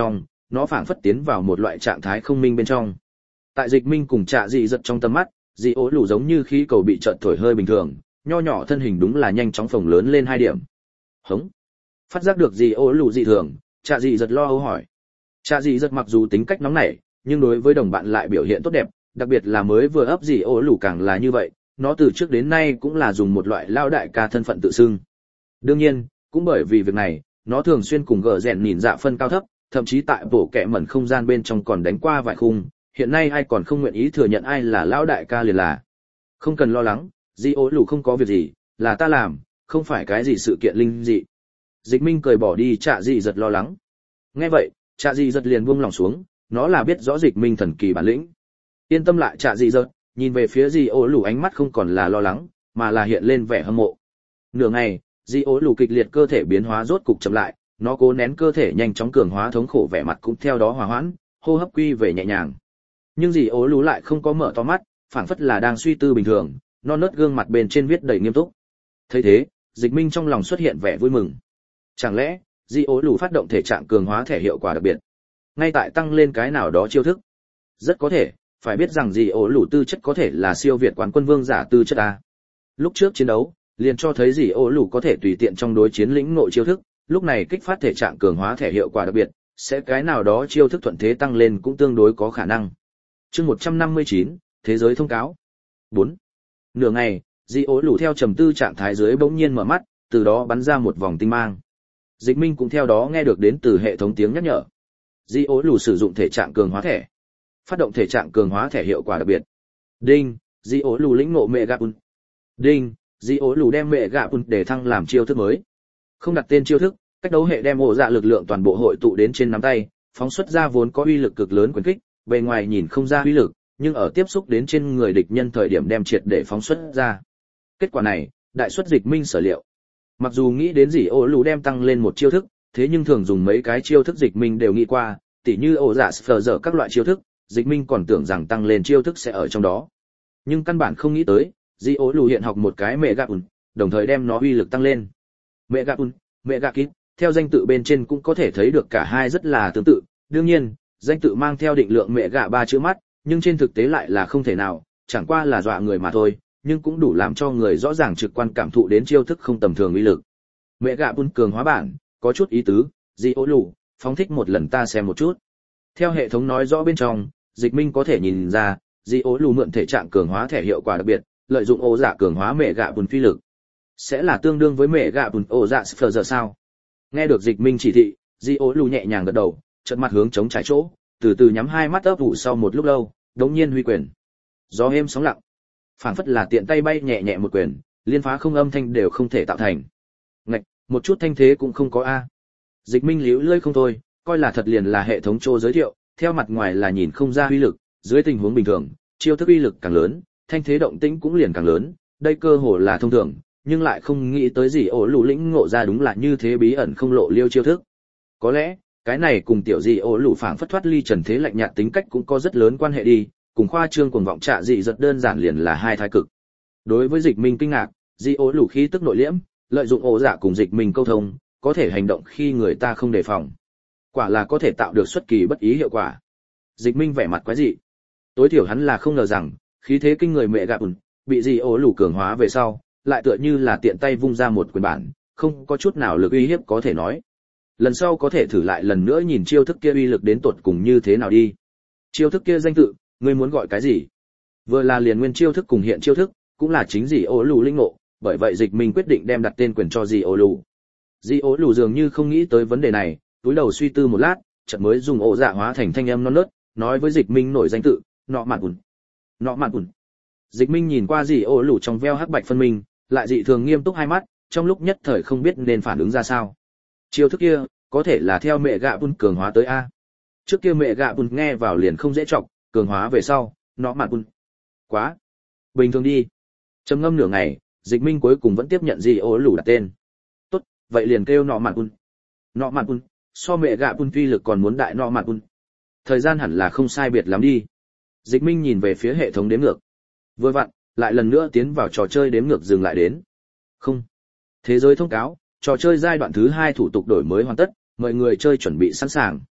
[SPEAKER 1] nó phảng phất tiến vào một loại trạng thái không minh bên trong. Tại Dịch Minh cùng Trạ Dị Giật trong tầm mắt, dị ố lù giống như khí cầu bị chợt thổi hơi bình thường, nho nhỏ thân hình đúng là nhanh chóng phồng lớn lên hai điểm. Hống. Phát giác được dị ố lù dị thường, Trạ Dị Giật lo âu hỏi. Trạ Dị Giật mặc dù tính cách nóng nảy, nhưng đối với đồng bạn lại biểu hiện tốt đẹp, đặc biệt là mới vừa ấp dị ố lù càng là như vậy, nó từ trước đến nay cũng là dùng một loại lao đại ca thân phận tự xưng. Đương nhiên, cũng bởi vì việc này, nó thường xuyên cùng gờ rèn nhìn dạ phân cao thấp, thậm chí tại bộ kệ mẩn không gian bên trong còn đánh qua vài khung, hiện nay ai còn không nguyện ý thừa nhận ai là lão đại ca liền là. Không cần lo lắng, dị ố lù không có việc gì, là ta làm, không phải cái gì sự kiện linh dị. Dịch Minh cười bỏ đi Trạ Dị Giật lo lắng. Nghe vậy, Trạ Dị Giật liền buông lòng xuống, nó là biết rõ Dịch Minh thần kỳ bản lĩnh. Yên tâm lại Trạ Dị Giật, nhìn về phía dị ố lù ánh mắt không còn là lo lắng, mà là hiện lên vẻ hâm mộ. Nửa ngày, dị ố lù kịch liệt cơ thể biến hóa rốt cục chậm lại, nó cố nén cơ thể nhanh chóng cường hóa thống khổ vẻ mặt cũng theo đó hòa hoãn, hô hấp quy về nhẹ nhàng. Nhưng dị ố lù lại không có mở to mắt, phảng phất là đang suy tư bình thường, non nớt gương mặt bên trên viết đầy nghiêm túc. Thấy thế, Dịch Minh trong lòng xuất hiện vẻ vui mừng. Chẳng lẽ dị ố lù phát động thể trạng cường hóa thể hiệu quả đặc biệt, ngay tại tăng lên cái nào đó chiêu thức? Rất có thể, phải biết rằng dị ố lù tư chất có thể là siêu việt quán quân vương giả tư chất a. Lúc trước chiến đấu, liền cho thấy dị ố lù có thể tùy tiện trong đối chiến lĩnh nội chiêu thức, lúc này kích phát thể trạng cường hóa thể hiệu quả đặc biệt, sẽ cái nào đó chiêu thức thuận thế tăng lên cũng tương đối có khả năng. Chương một trăm năm mươi chín, thế giới thông cáo. bốn. Nửa ngày, dị ố lù theo trầm tư trạng thái dưới bỗng nhiên mở mắt, từ đó bắn ra một vòng tinh mang. Dịch Minh cũng theo đó nghe được đến từ hệ thống tiếng nhắc nhở. Dị ố lù sử dụng thể trạng cường hóa thẻ, phát động thể trạng cường hóa thẻ hiệu quả đặc biệt. Đinh, dị ố lù lĩnh ngộ mẹ gạ un. Đinh, dị ố lù đem mẹ gạ un để thăng làm chiêu thức mới. Không đặt tên chiêu thức, cách đấu hệ đem ổ dạ lực lượng toàn bộ hội tụ đến trên nắm tay, phóng xuất ra vốn có uy lực cực lớn quyền kích, bề ngoài nhìn không ra uy lực, nhưng ở tiếp xúc đến trên người địch nhân thời điểm đem triệt để phóng xuất ra. Kết quả này, đại xuất Dịch Minh sở liệu. Mặc dù nghĩ đến gì ổ lù đem tăng lên một chiêu thức, thế nhưng thường dùng mấy cái chiêu thức Dịch Minh đều nghĩ qua, tỉ như ổ dạ phờ dở các loại chiêu thức, Dịch Minh còn tưởng rằng tăng lên chiêu thức sẽ ở trong đó. Nhưng căn bản không nghĩ tới, gì ổ lù hiện học một cái mẹ gạ un, đồng thời đem nó uy lực tăng lên. Mẹ gạ un, mẹ gạ kít, theo danh tự bên trên cũng có thể thấy được cả hai rất là tương tự, đương nhiên, danh tự mang theo định lượng mẹ gạ ba chữ mắt, nhưng trên thực tế lại là không thể nào, chẳng qua là dọa người mà thôi, nhưng cũng đủ làm cho người rõ ràng trực quan cảm thụ đến chiêu thức không tầm thường uy lực. Mẹ gạ bun cường hóa bản, có chút ý tứ, dị ố lù, phóng thích một lần ta xem một chút. Theo hệ thống nói rõ bên trong, Dịch Minh có thể nhìn ra, dị ố lù mượn thể trạng cường hóa thể hiệu quả đặc biệt, lợi dụng ổ dạ cường hóa mẹ gạ bun phi lực, sẽ là tương đương với mẹ gạ bun ổ dạ phờ giờ sao? Nghe được Dịch Minh chỉ thị, dị ố lù nhẹ nhàng gật đầu, chợt mặt hướng chống trái chỗ, từ từ nhắm hai mắt ấp ủ sau một lúc lâu, đống nhiên huy quyền. Gió êm sóng lặng, phảng phất là tiện tay bay nhẹ nhẹ một quyền, liên phá không âm thanh đều không thể tạo thành. Ngạch, một chút thanh thế cũng không có a. Dịch Minh liễu lơi không thôi, coi là thật liền là hệ thống trô giới thiệu, theo mặt ngoài là nhìn không ra uy lực, dưới tình huống bình thường, chiêu thức uy lực càng lớn, thanh thế động tĩnh cũng liền càng lớn, đây cơ hồ là thông thường, nhưng lại không nghĩ tới gì ổ lù lĩnh ngộ ra đúng là như thế bí ẩn không lộ liêu chiêu thức. Có lẽ, cái này cùng tiểu dị ổ lù phảng phất thoát ly trần thế lạnh nhạt tính cách cũng có rất lớn quan hệ đi, cùng khoa trương cuồng vọng Trạ Dị Giật đơn giản liền là hai thái cực. Đối với Dịch Minh kinh ngạc, dị ổ lù khí tức nội liễm, lợi dụng ổ dạ cùng Dịch Minh câu thông, có thể hành động khi người ta không đề phòng. Quả là có thể tạo được xuất kỳ bất ý hiệu quả. Dịch Minh vẻ mặt quái dị. Tối thiểu hắn là không ngờ rằng, khí thế kinh người mẹ gạ ùn, bị dị ổ lù cường hóa về sau, lại tựa như là tiện tay vung ra một quyền bản, không có chút nào lực uy hiếp có thể nói. Lần sau có thể thử lại lần nữa nhìn chiêu thức kia uy lực đến tột cùng như thế nào đi. Chiêu thức kia danh tự, ngươi muốn gọi cái gì? Vừa là liền nguyên chiêu thức cùng hiện chiêu thức, cũng là chính dị ổ lù linh ngộ, bởi vậy Dịch Minh quyết định đem đặt tên quyền cho dị ổ lù. Dị ổ lù dường như không nghĩ tới vấn đề này, túi đầu suy tư một lát, chợt mới dùng ổ dạ hóa thành thanh âm non nớt, nói với Dịch Minh nổi danh tự, nọ mạn ùn. Nọ mạn ùn. Dịch Minh nhìn qua dị ổ lù trong veo hắc bạch phân minh, lại dị thường nghiêm túc hai mắt, trong lúc nhất thời không biết nên phản ứng ra sao. Chiêu thức kia, có thể là theo mẹ gạ bun cường hóa tới a. Trước kia mẹ gạ bun nghe vào liền không dễ chọc, cường hóa về sau, nó mạn bun. Quá. Bình thường đi. Trầm ngâm nửa ngày, Dịch Minh cuối cùng vẫn tiếp nhận dị ổ lù đặt tên. Tốt, vậy liền kêu nọ mạn bun. Nọ mạn bun, so mẹ gạ bun phi lực còn muốn đại nọ mạn bun. Thời gian hẳn là không sai biệt lắm đi. Dịch Minh nhìn về phía hệ thống đếm ngược. Vừa vặn, lại lần nữa tiến vào trò chơi đếm ngược dừng lại đến. Không. Thế giới thông cáo, trò chơi giai đoạn thứ hai thủ tục đổi mới hoàn tất, mọi người chơi chuẩn bị sẵn sàng.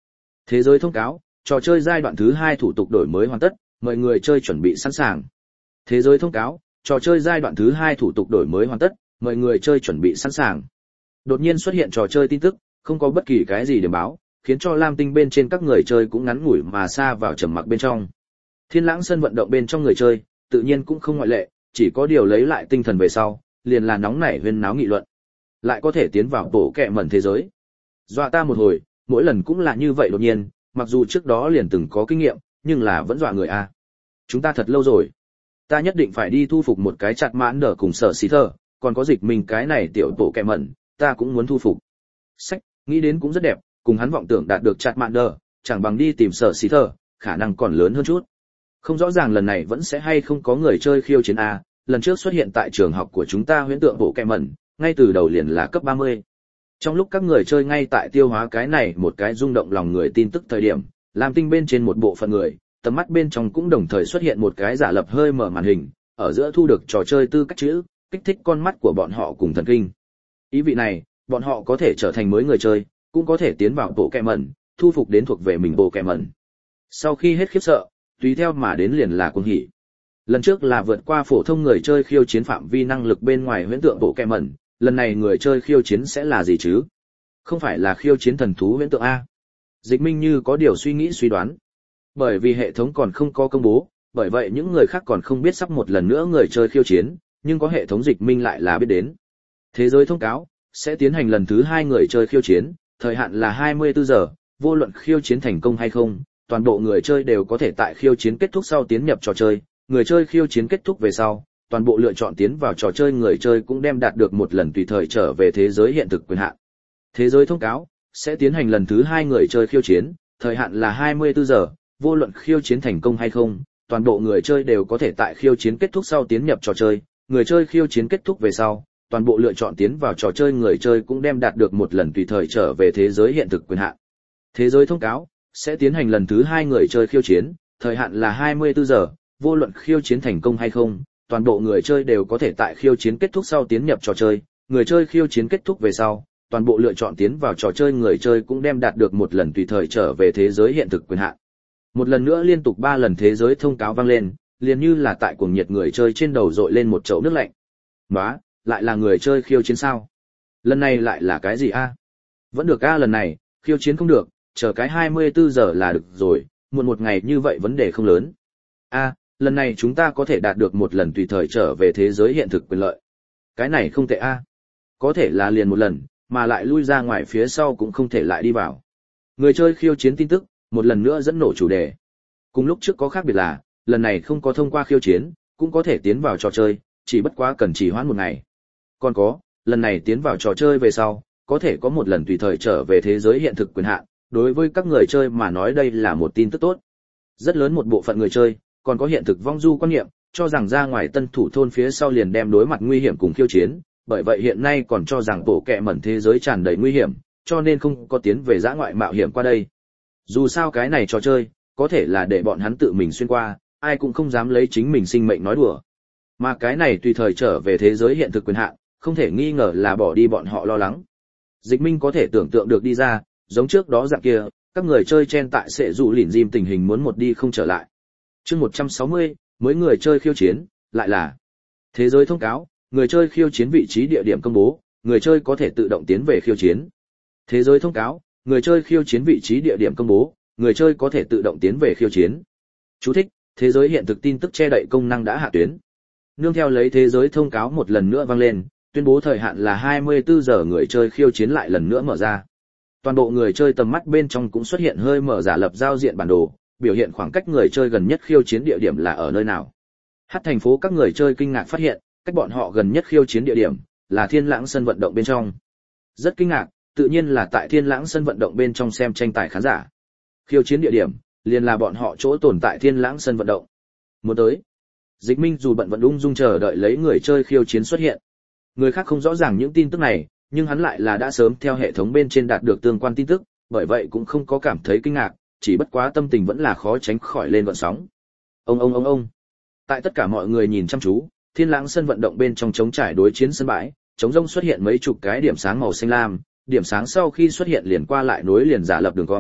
[SPEAKER 1] Thế giới thông cáo, trò chơi giai đoạn thứ hai thủ tục đổi mới hoàn tất, mời người chơi chuẩn bị sẵn sàng. Thế giới thông cáo, trò chơi giai đoạn thứ hai thủ tục đổi mới hoàn tất, mời người chơi chuẩn bị sẵn sàng. Đột nhiên xuất hiện trò chơi tin tức, không có bất kỳ cái gì để báo, khiến cho Lam Tinh bên trên các người chơi cũng ngắn ngủi mà xa vào trầm mặc bên trong. Thiên Lãng sân vận động bên trong người chơi, tự nhiên cũng không ngoại lệ, chỉ có điều lấy lại tinh thần về sau, liền là nóng nảy huyên náo nghị luận. Lại có thể tiến vào bộ kệ mẩn thế giới. Dọa ta một hồi, mỗi lần cũng là như vậy đột nhiên, mặc dù trước đó liền từng có kinh nghiệm, nhưng là vẫn dọa người a. Chúng ta thật lâu rồi. Ta nhất định phải đi thu phục một cái chặt mãn đỡ cùng sở xí thơ, còn có dịch mình cái này tiểu bộ kệ mẩn, ta cũng muốn thu phục. Sách, nghĩ đến cũng rất đẹp, cùng hắn vọng tưởng đạt được chặt mãn đỡ, chẳng bằng đi tìm sở xí thơ, khả năng còn lớn hơn chút. Không rõ ràng lần này vẫn sẽ hay không có người chơi khiêu chiến a, lần trước xuất hiện tại trường học của chúng ta huyễn tượng bộ kệ mẩn, ngay từ đầu liền là cấp ba mươi. Trong lúc các người chơi ngay tại tiêu hóa cái này một cái rung động lòng người tin tức thời điểm, Lam Tinh bên trên một bộ phận người, tầm mắt bên trong cũng đồng thời xuất hiện một cái giả lập hơi mở màn hình, ở giữa thu được trò chơi tư cách chữ, kích thích con mắt của bọn họ cùng thần kinh. Ý vị này, bọn họ có thể trở thành mới người chơi, cũng có thể tiến vào bộ kệ mẩn, thu phục đến thuộc về mình bộ kệ mẩn. Sau khi hết khiếp sợ, tùy theo mà đến liền là cuồng hỉ. Lần trước là vượt qua phổ thông người chơi khiêu chiến phạm vi năng lực bên ngoài huyễn tượng bộ kệ mẩn, lần này người chơi khiêu chiến sẽ là gì chứ? Không phải là khiêu chiến thần thú huyễn tượng a? Dịch Minh như có điều suy nghĩ suy đoán. Bởi vì hệ thống còn không có công bố, bởi vậy những người khác còn không biết sắp một lần nữa người chơi khiêu chiến, nhưng có hệ thống Dịch Minh lại là biết đến. Thế giới thông cáo sẽ tiến hành lần thứ hai người chơi khiêu chiến, thời hạn là hai mươi tư giờ, vô luận khiêu chiến thành công hay không, toàn bộ người chơi đều có thể tại khiêu chiến kết thúc sau tiến nhập trò chơi, người chơi khiêu chiến kết thúc về sau, toàn bộ lựa chọn tiến vào trò chơi người chơi cũng đem đạt được một lần tùy thời trở về thế giới hiện thực quyền hạn. Thế giới thông cáo sẽ tiến hành lần thứ hai người chơi khiêu chiến, thời hạn là hai mươi tư giờ, vô luận khiêu chiến thành công hay không, toàn bộ người chơi đều có thể tại khiêu chiến kết thúc sau tiến nhập trò chơi, người chơi khiêu chiến kết thúc về sau, toàn bộ lựa chọn tiến vào trò chơi người chơi cũng đem đạt được một lần tùy thời trở về thế giới hiện thực quyền hạn. Thế giới thông cáo sẽ tiến hành lần thứ hai người chơi khiêu chiến, thời hạn là hai mươi tư giờ, vô luận khiêu chiến thành công hay không, toàn bộ người chơi đều có thể tại khiêu chiến kết thúc sau tiến nhập trò chơi, người chơi khiêu chiến kết thúc về sau, toàn bộ lựa chọn tiến vào trò chơi người chơi cũng đem đạt được một lần tùy thời trở về thế giới hiện thực quyền hạn. Một lần nữa liên tục ba lần thế giới thông cáo vang lên, liền như là tại cuồng nhiệt người chơi trên đầu dội lên một chậu nước lạnh. Nóa, lại là người chơi khiêu chiến sao? Lần này lại là cái gì a? Vẫn được a, lần này, khiêu chiến không được, chờ cái hai mươi tư giờ là được rồi, muộn một ngày như vậy vấn đề không lớn. A, lần này chúng ta có thể đạt được một lần tùy thời trở về thế giới hiện thực quyền lợi. Cái này không tệ a. Có thể là liền một lần, mà lại lui ra ngoài phía sau cũng không thể lại đi vào. Người chơi khiêu chiến tin tức, một lần nữa dẫn nổ chủ đề. Cùng lúc trước có khác biệt là, lần này không có thông qua khiêu chiến, cũng có thể tiến vào trò chơi, chỉ bất quá cần trì hoãn một ngày. Còn có, lần này tiến vào trò chơi về sau, có thể có một lần tùy thời trở về thế giới hiện thực quyền hạn, đối với các người chơi mà nói đây là một tin tức tốt. Rất lớn một bộ phận người chơi, còn có hiện thực vong du quan niệm, cho rằng ra ngoài tân thủ thôn phía sau liền đem đối mặt nguy hiểm cùng khiêu chiến, bởi vậy hiện nay còn cho rằng bộ kệ mẩn thế giới tràn đầy nguy hiểm, cho nên không có tiến về dã ngoại mạo hiểm qua đây. Dù sao cái này trò chơi, có thể là để bọn hắn tự mình xuyên qua, ai cũng không dám lấy chính mình sinh mệnh nói đùa. Mà cái này tùy thời trở về thế giới hiện thực quyền hạn, không thể nghi ngờ là bỏ đi bọn họ lo lắng. Dịch Minh có thể tưởng tượng được đi ra, giống trước đó dạng kia, các người chơi chen tại sẽ dụ lỉn dìm tình hình muốn một đi không trở lại. Chương một trăm sáu mươi, mới người chơi khiêu chiến, lại là thế giới thông cáo, người chơi khiêu chiến vị trí địa điểm công bố, người chơi có thể tự động tiến về khiêu chiến. Thế giới thông cáo, người chơi khiêu chiến vị trí địa điểm công bố, người chơi có thể tự động tiến về khiêu chiến. Chú thích: thế giới hiện thực tin tức che đậy công năng đã hạ tuyến. Nương theo lấy thế giới thông cáo một lần nữa vang lên, tuyên bố thời hạn là hai mươi tư giờ người chơi khiêu chiến lại lần nữa mở ra. Toàn bộ người chơi tầm mắt bên trong cũng xuất hiện hơi mở giả lập giao diện bản đồ, biểu hiện khoảng cách người chơi gần nhất khiêu chiến địa điểm là ở nơi nào. Hát thành phố các người chơi kinh ngạc phát hiện, cách bọn họ gần nhất khiêu chiến địa điểm là Thiên Lãng sân vận động bên trong. Rất kinh ngạc, tự nhiên là tại Thiên Lãng sân vận động bên trong xem tranh tài khán giả. Khiêu chiến địa điểm liền là bọn họ chỗ tồn tại Thiên Lãng sân vận động. Muốn tới. Dịch Minh dù bận vẫn ung dung chờ đợi lấy người chơi khiêu chiến xuất hiện. Người khác không rõ ràng những tin tức này, nhưng hắn lại là đã sớm theo hệ thống bên trên đạt được tương quan tin tức, bởi vậy cũng không có cảm thấy kinh ngạc, chỉ bất quá tâm tình vẫn là khó tránh khỏi lên gợn sóng. Ông ông ông ông. Tại tất cả mọi người nhìn chăm chú, Thiên Lãng sân vận động bên trong trống trải đối chiến sân bãi, trống rông xuất hiện mấy chục cái điểm sáng màu xanh lam, điểm sáng sau khi xuất hiện liền qua lại nối liền giả lập đường cong,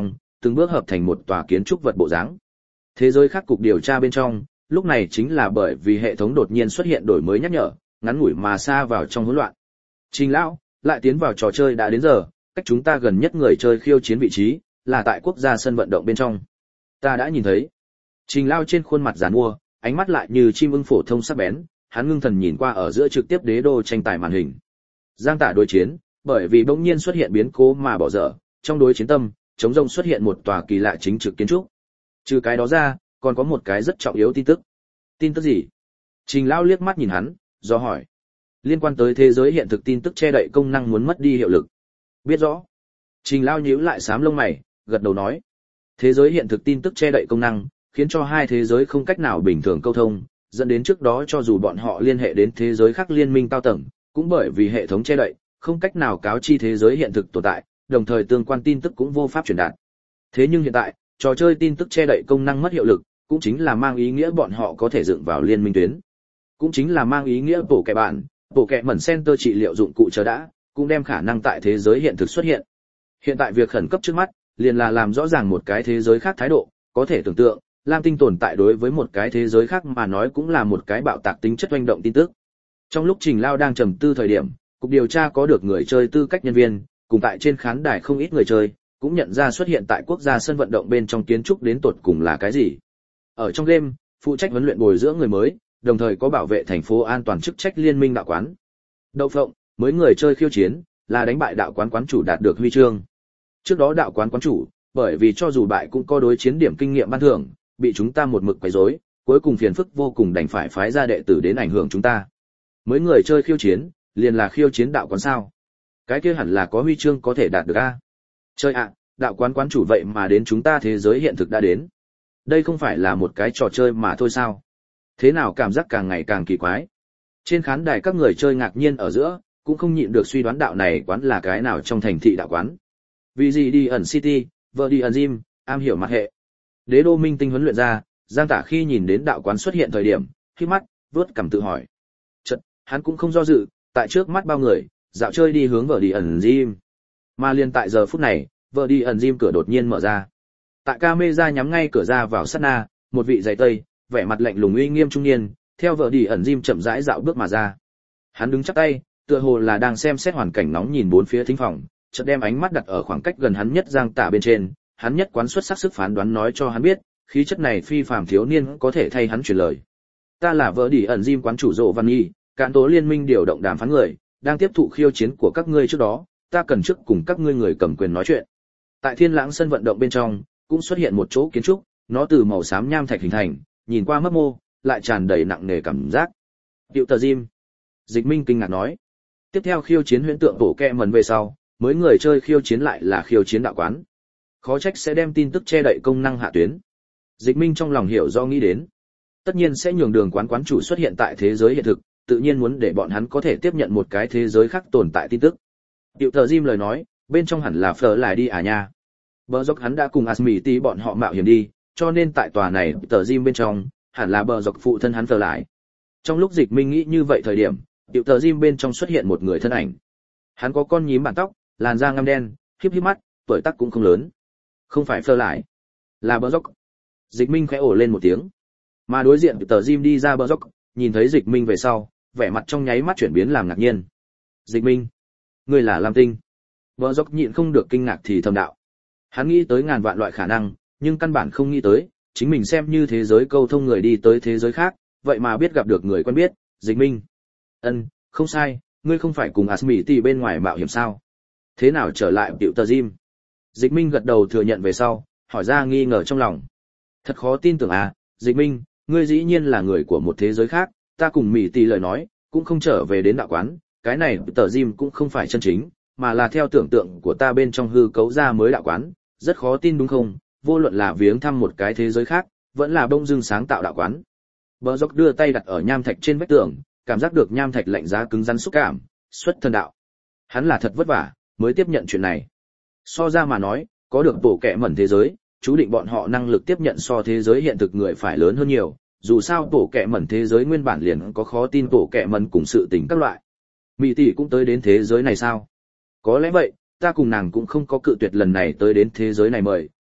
[SPEAKER 1] từng bước hợp thành một tòa kiến trúc vật bộ dáng. Thế giới khác cục điều tra bên trong, lúc này chính là bởi vì hệ thống đột nhiên xuất hiện đổi mới nhắc nhở, ngắn ngủi mà xa vào trong hỗn loạn. Trình lão, lại tiến vào trò chơi đã đến giờ, cách chúng ta gần nhất người chơi khiêu chiến vị trí là tại quốc gia sân vận động bên trong. Ta đã nhìn thấy. Trình lão trên khuôn mặt giàn mua, ánh mắt lại như chim ưng phổ thông sắc bén, hắn ngưng thần nhìn qua ở giữa trực tiếp đế đô tranh tài màn hình. Giang Tả đối chiến, bởi vì bỗng nhiên xuất hiện biến cố mà bỏ dở, trong đối chiến tâm, chống rông xuất hiện một tòa kỳ lạ chính trực kiến trúc. Trừ cái đó ra, còn có một cái rất trọng yếu tin tức. Tin tức gì? Trình lão liếc mắt nhìn hắn, do hỏi. Liên quan tới thế giới hiện thực tin tức che đậy công năng muốn mất đi hiệu lực. Biết rõ. Trình lão nhíu lại xám lông mày, gật đầu nói. Thế giới hiện thực tin tức che đậy công năng, khiến cho hai thế giới không cách nào bình thường câu thông, dẫn đến trước đó cho dù bọn họ liên hệ đến thế giới khác liên minh cao tầng, cũng bởi vì hệ thống che đậy, không cách nào cáo chi thế giới hiện thực tồn tại, đồng thời tương quan tin tức cũng vô pháp truyền đạt. Thế nhưng hiện tại, trò chơi tin tức che đậy công năng mất hiệu lực, cũng chính là mang ý nghĩa bọn họ có thể dựng vào liên minh tuyến. Cũng chính là mang ý nghĩa bổ kẹ bạn, bộ kẹ mẩn center trị liệu dụng cụ chờ đã, cũng đem khả năng tại thế giới hiện thực xuất hiện. Hiện tại việc khẩn cấp trước mắt, liền là làm rõ ràng một cái thế giới khác thái độ, có thể tưởng tượng, Lam Tinh tồn tại đối với một cái thế giới khác mà nói cũng là một cái bạo tạc tính chất oanh động tin tức. Trong lúc Trình Lao đang trầm tư thời điểm, cục điều tra có được người chơi tư cách nhân viên, cùng tại trên khán đài không ít người chơi, cũng nhận ra xuất hiện tại quốc gia sân vận động bên trong kiến trúc đến tột cùng là cái gì. Ở trong game, phụ trách huấn luyện bồi dưỡng người mới, đồng thời có bảo vệ thành phố an toàn chức trách liên minh đạo quán. Đậu phộng, mới người chơi khiêu chiến, là đánh bại đạo quán quán chủ đạt được huy chương. Trước đó đạo quán quán chủ, bởi vì cho dù bại cũng có đối chiến điểm kinh nghiệm ban thưởng, bị chúng ta một mực quấy rối, cuối cùng phiền phức vô cùng đành phải phái ra đệ tử đến ảnh hưởng chúng ta. Mới người chơi khiêu chiến, liền là khiêu chiến đạo quán sao? Cái kia hẳn là có huy chương có thể đạt được a. Chơi ạ, đạo quán quán chủ vậy mà đến chúng ta thế giới hiện thực đã đến. Đây không phải là một cái trò chơi mà thôi sao? Thế nào cảm giác càng ngày càng kỳ quái. Trên khán đài các người chơi ngạc nhiên ở giữa, cũng không nhịn được suy đoán đạo này quán là cái nào trong thành thị đạo quán. Vì gì đi ẩn City, vợ đi ẩn Gym, am hiểu mặt hệ. Đế đô minh tinh huấn luyện ra, Giang Tả khi nhìn đến đạo quán xuất hiện thời điểm, khi mắt, vớt cằm tự hỏi. Chợt, hắn cũng không do dự, tại trước mắt bao người, dạo chơi đi hướng vợ đi ẩn Gym. Mà liền tại giờ phút này, vợ đi ẩn Gym cửa đột nhiên mở ra. Tại camera nhắm ngay cửa ra vào sát na, một vị giày tây, vẻ mặt lạnh lùng uy nghiêm trung niên, theo vợ đi ẩn Gym chậm rãi dạo bước mà ra. Hắn đứng chắp tay, tựa hồ là đang xem xét hoàn cảnh nóng nhìn bốn phía thính phòng, chợt đem ánh mắt đặt ở khoảng cách gần hắn nhất Giang Tả bên trên, hắn nhất quán xuất sắc sức phán đoán nói cho hắn biết, khí chất này phi phàm thiếu niên có thể thay hắn truyền lời. Ta là vợ đi ẩn Gym quán chủ Dỗ Văn Nhi, cán tố liên minh điều động đàm phán người, đang tiếp thụ khiêu chiến của các ngươi trước đó, ta cần trước cùng các ngươi người cầm quyền nói chuyện. Tại Thiên Lãng sân vận động bên trong, cũng xuất hiện một chỗ kiến trúc, nó từ màu xám nham thạch hình thành, nhìn qua mấp mô, lại tràn đầy nặng nề cảm giác. Điệu tờ Gym. Dịch Minh kinh ngạc nói. Tiếp theo khiêu chiến huyễn tượng bổ kẹ mần về sau, mới người chơi khiêu chiến lại là khiêu chiến đạo quán. Khó trách sẽ đem tin tức che đậy công năng hạ tuyến. Dịch Minh trong lòng hiểu do nghĩ đến. Tất nhiên sẽ nhường đường quán quán chủ xuất hiện tại thế giới hiện thực, tự nhiên muốn để bọn hắn có thể tiếp nhận một cái thế giới khác tồn tại tin tức. Điệu tờ Gym lời nói, bên trong hẳn là phở lại đi à nha. Bờ dọc hắn đã cùng Asmiti bọn họ mạo hiểm đi, cho nên tại tòa này tờ Gym bên trong, hẳn là bờ dọc phụ thân hắn phở lại. Trong lúc Dịch Minh nghĩ như vậy thời điểm, điệu tờ Gym bên trong xuất hiện một người thân ảnh. Hắn có con nhím bản tóc, làn da ngăm đen, híp híp mắt, tuổi tác cũng không lớn. Không phải phở lại, là bờ dọc. Dịch Minh khẽ ồ lên một tiếng. Mà đối diện tờ Gym đi ra bờ dọc, nhìn thấy Dịch Minh về sau, vẻ mặt trong nháy mắt chuyển biến làm ngạc nhiên. Dịch Minh, ngươi là Lam Tinh. Bờ dọc nhịn không được kinh ngạc thì thầm đạo. Hắn nghĩ tới ngàn vạn loại khả năng, nhưng căn bản không nghĩ tới, chính mình xem như thế giới câu thông người đi tới thế giới khác, vậy mà biết gặp được người quen biết, Dịch Minh. Ân, không sai, ngươi không phải cùng Asmiti bên ngoài mạo hiểm sao? Thế nào trở lại Điệu tờ Gym? Dịch Minh gật đầu thừa nhận về sau, hỏi ra nghi ngờ trong lòng. Thật khó tin tưởng à, Dịch Minh, ngươi dĩ nhiên là người của một thế giới khác, ta cùng Mỹ Tỷ lời nói, cũng không trở về đến đạo quán, cái này tờ Gym cũng không phải chân chính, mà là theo tưởng tượng của ta bên trong hư cấu ra mới đạo quán, rất khó tin đúng không? Vô luận là viếng thăm một cái thế giới khác, vẫn là bông dưng sáng tạo đạo quán. Bờ dọc đưa tay đặt ở nham thạch trên vách tường, cảm giác được nham thạch lạnh giá cứng rắn xúc cảm, xuất thân đạo. Hắn là thật vất vả mới tiếp nhận chuyện này. So ra mà nói, có được bổ kẹ mẩn thế giới, chú định bọn họ năng lực tiếp nhận so thế giới hiện thực người phải lớn hơn nhiều. Dù sao bổ kẹ mẩn thế giới nguyên bản liền có khó tin bổ kẹ mẩn cùng sự tình các loại. Mỹ tỷ cũng tới đến thế giới này sao? Có lẽ vậy, ta cùng nàng cũng không có cự tuyệt lần này tới đến thế giới này mời,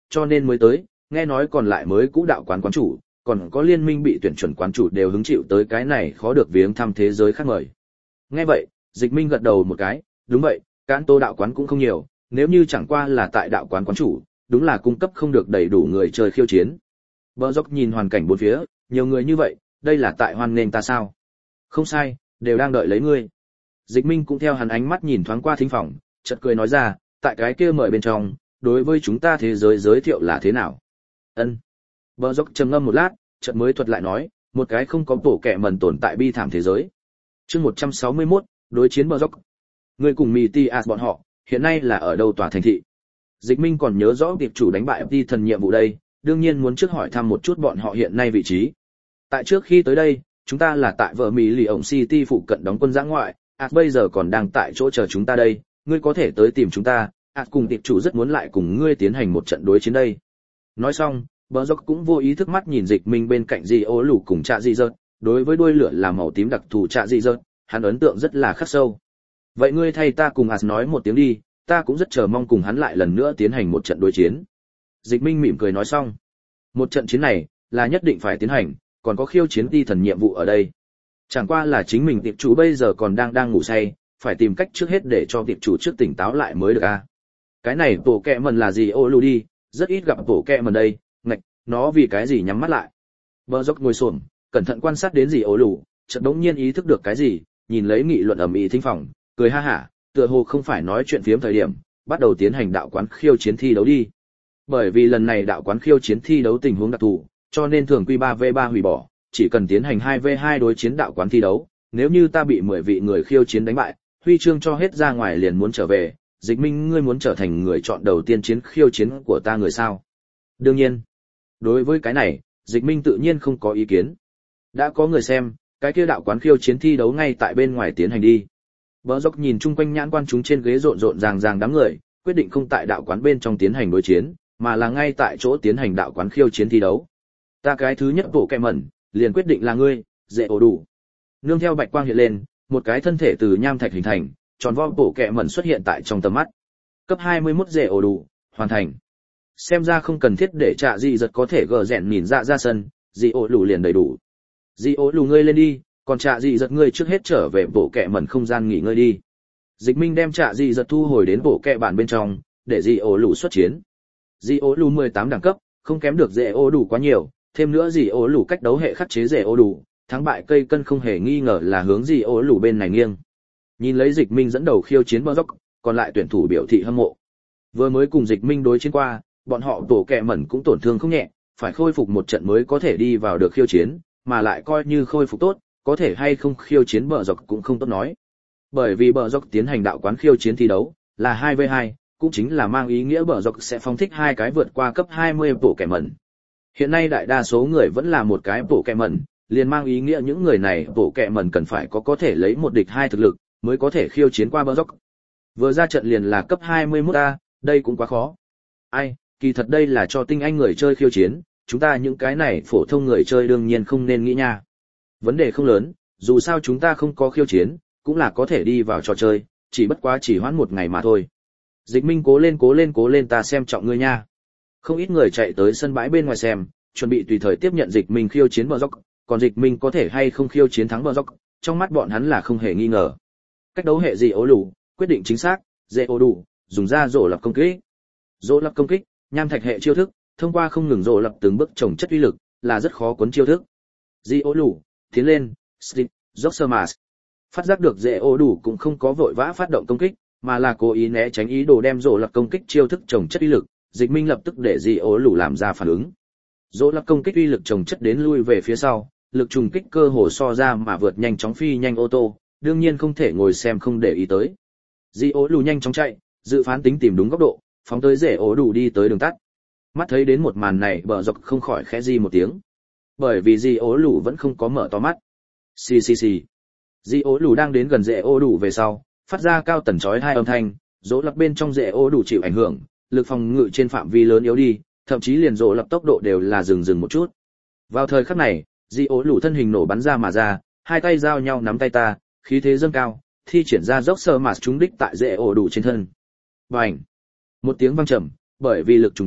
[SPEAKER 1] cho nên mới tới, nghe nói còn lại mới cũ đạo quán quán chủ, còn có liên minh bị tuyển chuẩn quán chủ đều hứng chịu tới cái này khó được viếng thăm thế giới khác mời. Nghe vậy, Dịch Minh gật đầu một cái, đúng vậy, Cán Tô đạo quán cũng không nhiều, nếu như chẳng qua là tại đạo quán quán chủ, đúng là cung cấp không được đầy đủ người chơi khiêu chiến. Bờ Dốc nhìn hoàn cảnh bốn phía, nhiều người như vậy, đây là tại hoan nghênh ta sao? Không sai, đều đang đợi lấy ngươi. Dịch Minh cũng theo hắn ánh mắt nhìn thoáng qua thính phòng, chợt cười nói ra, tại cái kia mời bên trong, đối với chúng ta thế giới giới thiệu là thế nào? Ân. Bờ Dốc trầm ngâm một lát, chợt mới thuật lại nói, một cái không có tổ kẻ mẩn tồn tại bi thảm thế giới. Chương một trăm sáu mươi mốt, đối chiến Bờ Dốc. Ngươi cùng Mitias bọn họ, hiện nay là ở đâu tòa thành thị? Dịch Minh còn nhớ rõ tiệp chủ đánh bại Ti thần nhiệm vụ đây, đương nhiên muốn trước hỏi thăm một chút bọn họ hiện nay vị trí. Tại trước khi tới đây, chúng ta là tại vợ Mỹ Lì ổng City phụ cận đóng quân giã ngoại, ạt bây giờ còn đang tại chỗ chờ chúng ta đây, ngươi có thể tới tìm chúng ta, ạt cùng tiệp chủ rất muốn lại cùng ngươi tiến hành một trận đối chiến đây. Nói xong, Bờ Dốc cũng vô ý thức mắt nhìn Dịch Minh bên cạnh Di Ô Lù cùng Trạ Dị Dợt, đối với đuôi lửa là màu tím đặc thù Trạ Dị Dợt, hắn ấn tượng rất là khắc sâu. Vậy ngươi thay ta cùng ạt nói một tiếng đi, ta cũng rất chờ mong cùng hắn lại lần nữa tiến hành một trận đối chiến. Dịch Minh mỉm cười nói xong. Một trận chiến này, là nhất định phải tiến hành, còn có khiêu chiến Ti thần nhiệm vụ ở đây. Chẳng qua là chính mình tiệp chủ bây giờ còn đang đang ngủ say, phải tìm cách trước hết để cho tiệp chủ trước tỉnh táo lại mới được a. Cái này tổ kẹ mần là gì ô lù đi, rất ít gặp tổ kẹ mần đây, ngạch, nó vì cái gì nhắm mắt lại. Bờ Dốc ngồi xổm, cẩn thận quan sát đến gì ô lù, chợt đống nhiên ý thức được cái gì, nhìn lấy nghị luận ầm ĩ thính phòng, cười ha hả, tựa hồ không phải nói chuyện phiếm thời điểm, bắt đầu tiến hành đạo quán khiêu chiến thi đấu đi. Bởi vì lần này đạo quán khiêu chiến thi đấu tình huống đặc thù, cho nên thường quy ba vs ba hủy bỏ, chỉ cần tiến hành hai vs hai đối chiến đạo quán thi đấu, nếu như ta bị mười vị người khiêu chiến đánh bại, huy chương cho hết ra ngoài liền muốn trở về, Dịch Minh ngươi muốn trở thành người chọn đầu tiên chiến khiêu chiến của ta người sao? Đương nhiên. Đối với cái này, Dịch Minh tự nhiên không có ý kiến. Đã có người xem, cái kia đạo quán khiêu chiến thi đấu ngay tại bên ngoài tiến hành đi. Bờ Dốc nhìn chung quanh nhãn quan chúng trên ghế rộn rộn ràng ràng đám người, quyết định không tại đạo quán bên trong tiến hành đối chiến, mà là ngay tại chỗ tiến hành đạo quán khiêu chiến thi đấu. Ta cái thứ nhất bộ kẹ mẩn, liền quyết định là ngươi, dễ ổ đủ. Nương theo bạch quang hiện lên, một cái thân thể từ nham thạch hình thành, tròn vo bộ kẹ mẩn xuất hiện tại trong tầm mắt. Cấp hai mươi mốt dễ ổ đủ, hoàn thành. Xem ra không cần thiết để Trạ Dị Dợt có thể gờ rẹn nhìn ra ra sân, dị ổ đủ liền đầy đủ. Dị ổ đủ ngươi lên đi, còn Trạ Dị Dợt ngươi trước hết trở về bộ kẹ mẩn không gian nghỉ ngơi đi. Dịch Minh đem Trạ Dị Dợt thu hồi đến bộ kẹ bản bên trong, để dị ổ đủ xuất chiến. Dị ổ đủ mười tám đẳng cấp, không kém được dễ ổ đủ quá nhiều, thêm nữa dị ổ đủ cách đấu hệ khắc chế dễ ổ đủ, thắng bại cây cân không hề nghi ngờ là hướng dị ổ đủ bên này nghiêng. Nhìn lấy Dịch Minh dẫn đầu khiêu chiến Bờ Dốc, còn lại tuyển thủ biểu thị hâm mộ. Vừa mới cùng Dịch Minh đối chiến qua, bọn họ tổ kẹ mẩn cũng tổn thương không nhẹ, phải khôi phục một trận mới có thể đi vào được khiêu chiến, mà lại coi như khôi phục tốt, có thể hay không khiêu chiến Bờ Dốc cũng không tốt nói. Bởi vì Bờ Dốc tiến hành đạo quán khiêu chiến thi đấu là hai vs hai, cũng chính là mang ý nghĩa Bờ Dốc sẽ phóng thích hai cái vượt qua cấp hai mươi bộ kẹ mẩn. Hiện nay đại đa số người vẫn là một cái bộ kẹ mẩn, liền mang ý nghĩa những người này bộ kẹ mẩn cần phải có có thể lấy một địch hai thực lực mới có thể khiêu chiến qua Bờ Dốc. Vừa ra trận liền là cấp hai mươi mốt a, đây cũng quá khó. Ai, kỳ thật đây là cho tinh anh người chơi khiêu chiến, chúng ta những cái này phổ thông người chơi đương nhiên không nên nghĩ nha. Vấn đề không lớn, dù sao chúng ta không có khiêu chiến, cũng là có thể đi vào trò chơi, chỉ bất quá chỉ hoãn một ngày mà thôi. Dịch Minh cố lên cố lên cố lên ta xem trọng ngươi nha. Không ít người chạy tới sân bãi bên ngoài xem, chuẩn bị tùy thời tiếp nhận Dịch Minh khiêu chiến Bờ Dốc, còn Dịch Minh có thể hay không khiêu chiến thắng Bờ Dốc, trong mắt bọn hắn là không hề nghi ngờ. Cách đấu hệ gì ố lù, quyết định chính xác, dễ ố đủ, dùng ra rổ lập công kích. Rổ lập công kích, nham thạch hệ chiêu thức, thông qua không ngừng rổ lập từng bước trồng chất uy lực, là rất khó cuốn chiêu thức. Dị ố lù, tiến lên, stick, Joxermas. Phát giác được dễ ố đủ cũng không có vội vã phát động công kích, mà là cố ý né tránh ý đồ đem rổ lập công kích chiêu thức trồng chất uy lực, Dịch Minh lập tức để dị ố lù làm ra phản ứng. Rổ lập công kích uy lực trồng chất đến lui về phía sau, lực trùng kích cơ hồ so ra mà vượt nhanh chóng phi nhanh ô tô, đương nhiên không thể ngồi xem không để ý tới. Dị ố lù nhanh chóng chạy, dự phán tính tìm đúng góc độ, phóng tới rễ ố đủ đi tới đường tắt. Mắt thấy đến một màn này Bờ Dốc không khỏi khẽ di một tiếng. Bởi vì dị ố lù vẫn không có mở to mắt. Xì xì xì. Dị ố lù đang đến gần rễ ố đủ về sau, phát ra cao tần chói hai âm thanh, rỗ lập bên trong rễ ố đủ chịu ảnh hưởng, lực phòng ngự trên phạm vi lớn yếu đi, thậm chí liền rỗ lập tốc độ đều là dừng dừng một chút. Vào thời khắc này, dị ố lù thân hình nổ bắn ra mà ra, hai tay giao nhau nắm tay ta, khí thế dâng cao, thi triển ra dốc sơ mà trúng đích tại rễ ổ đủ trên thân. Bành! Một tiếng vang trầm, bởi vì lực trúng kích,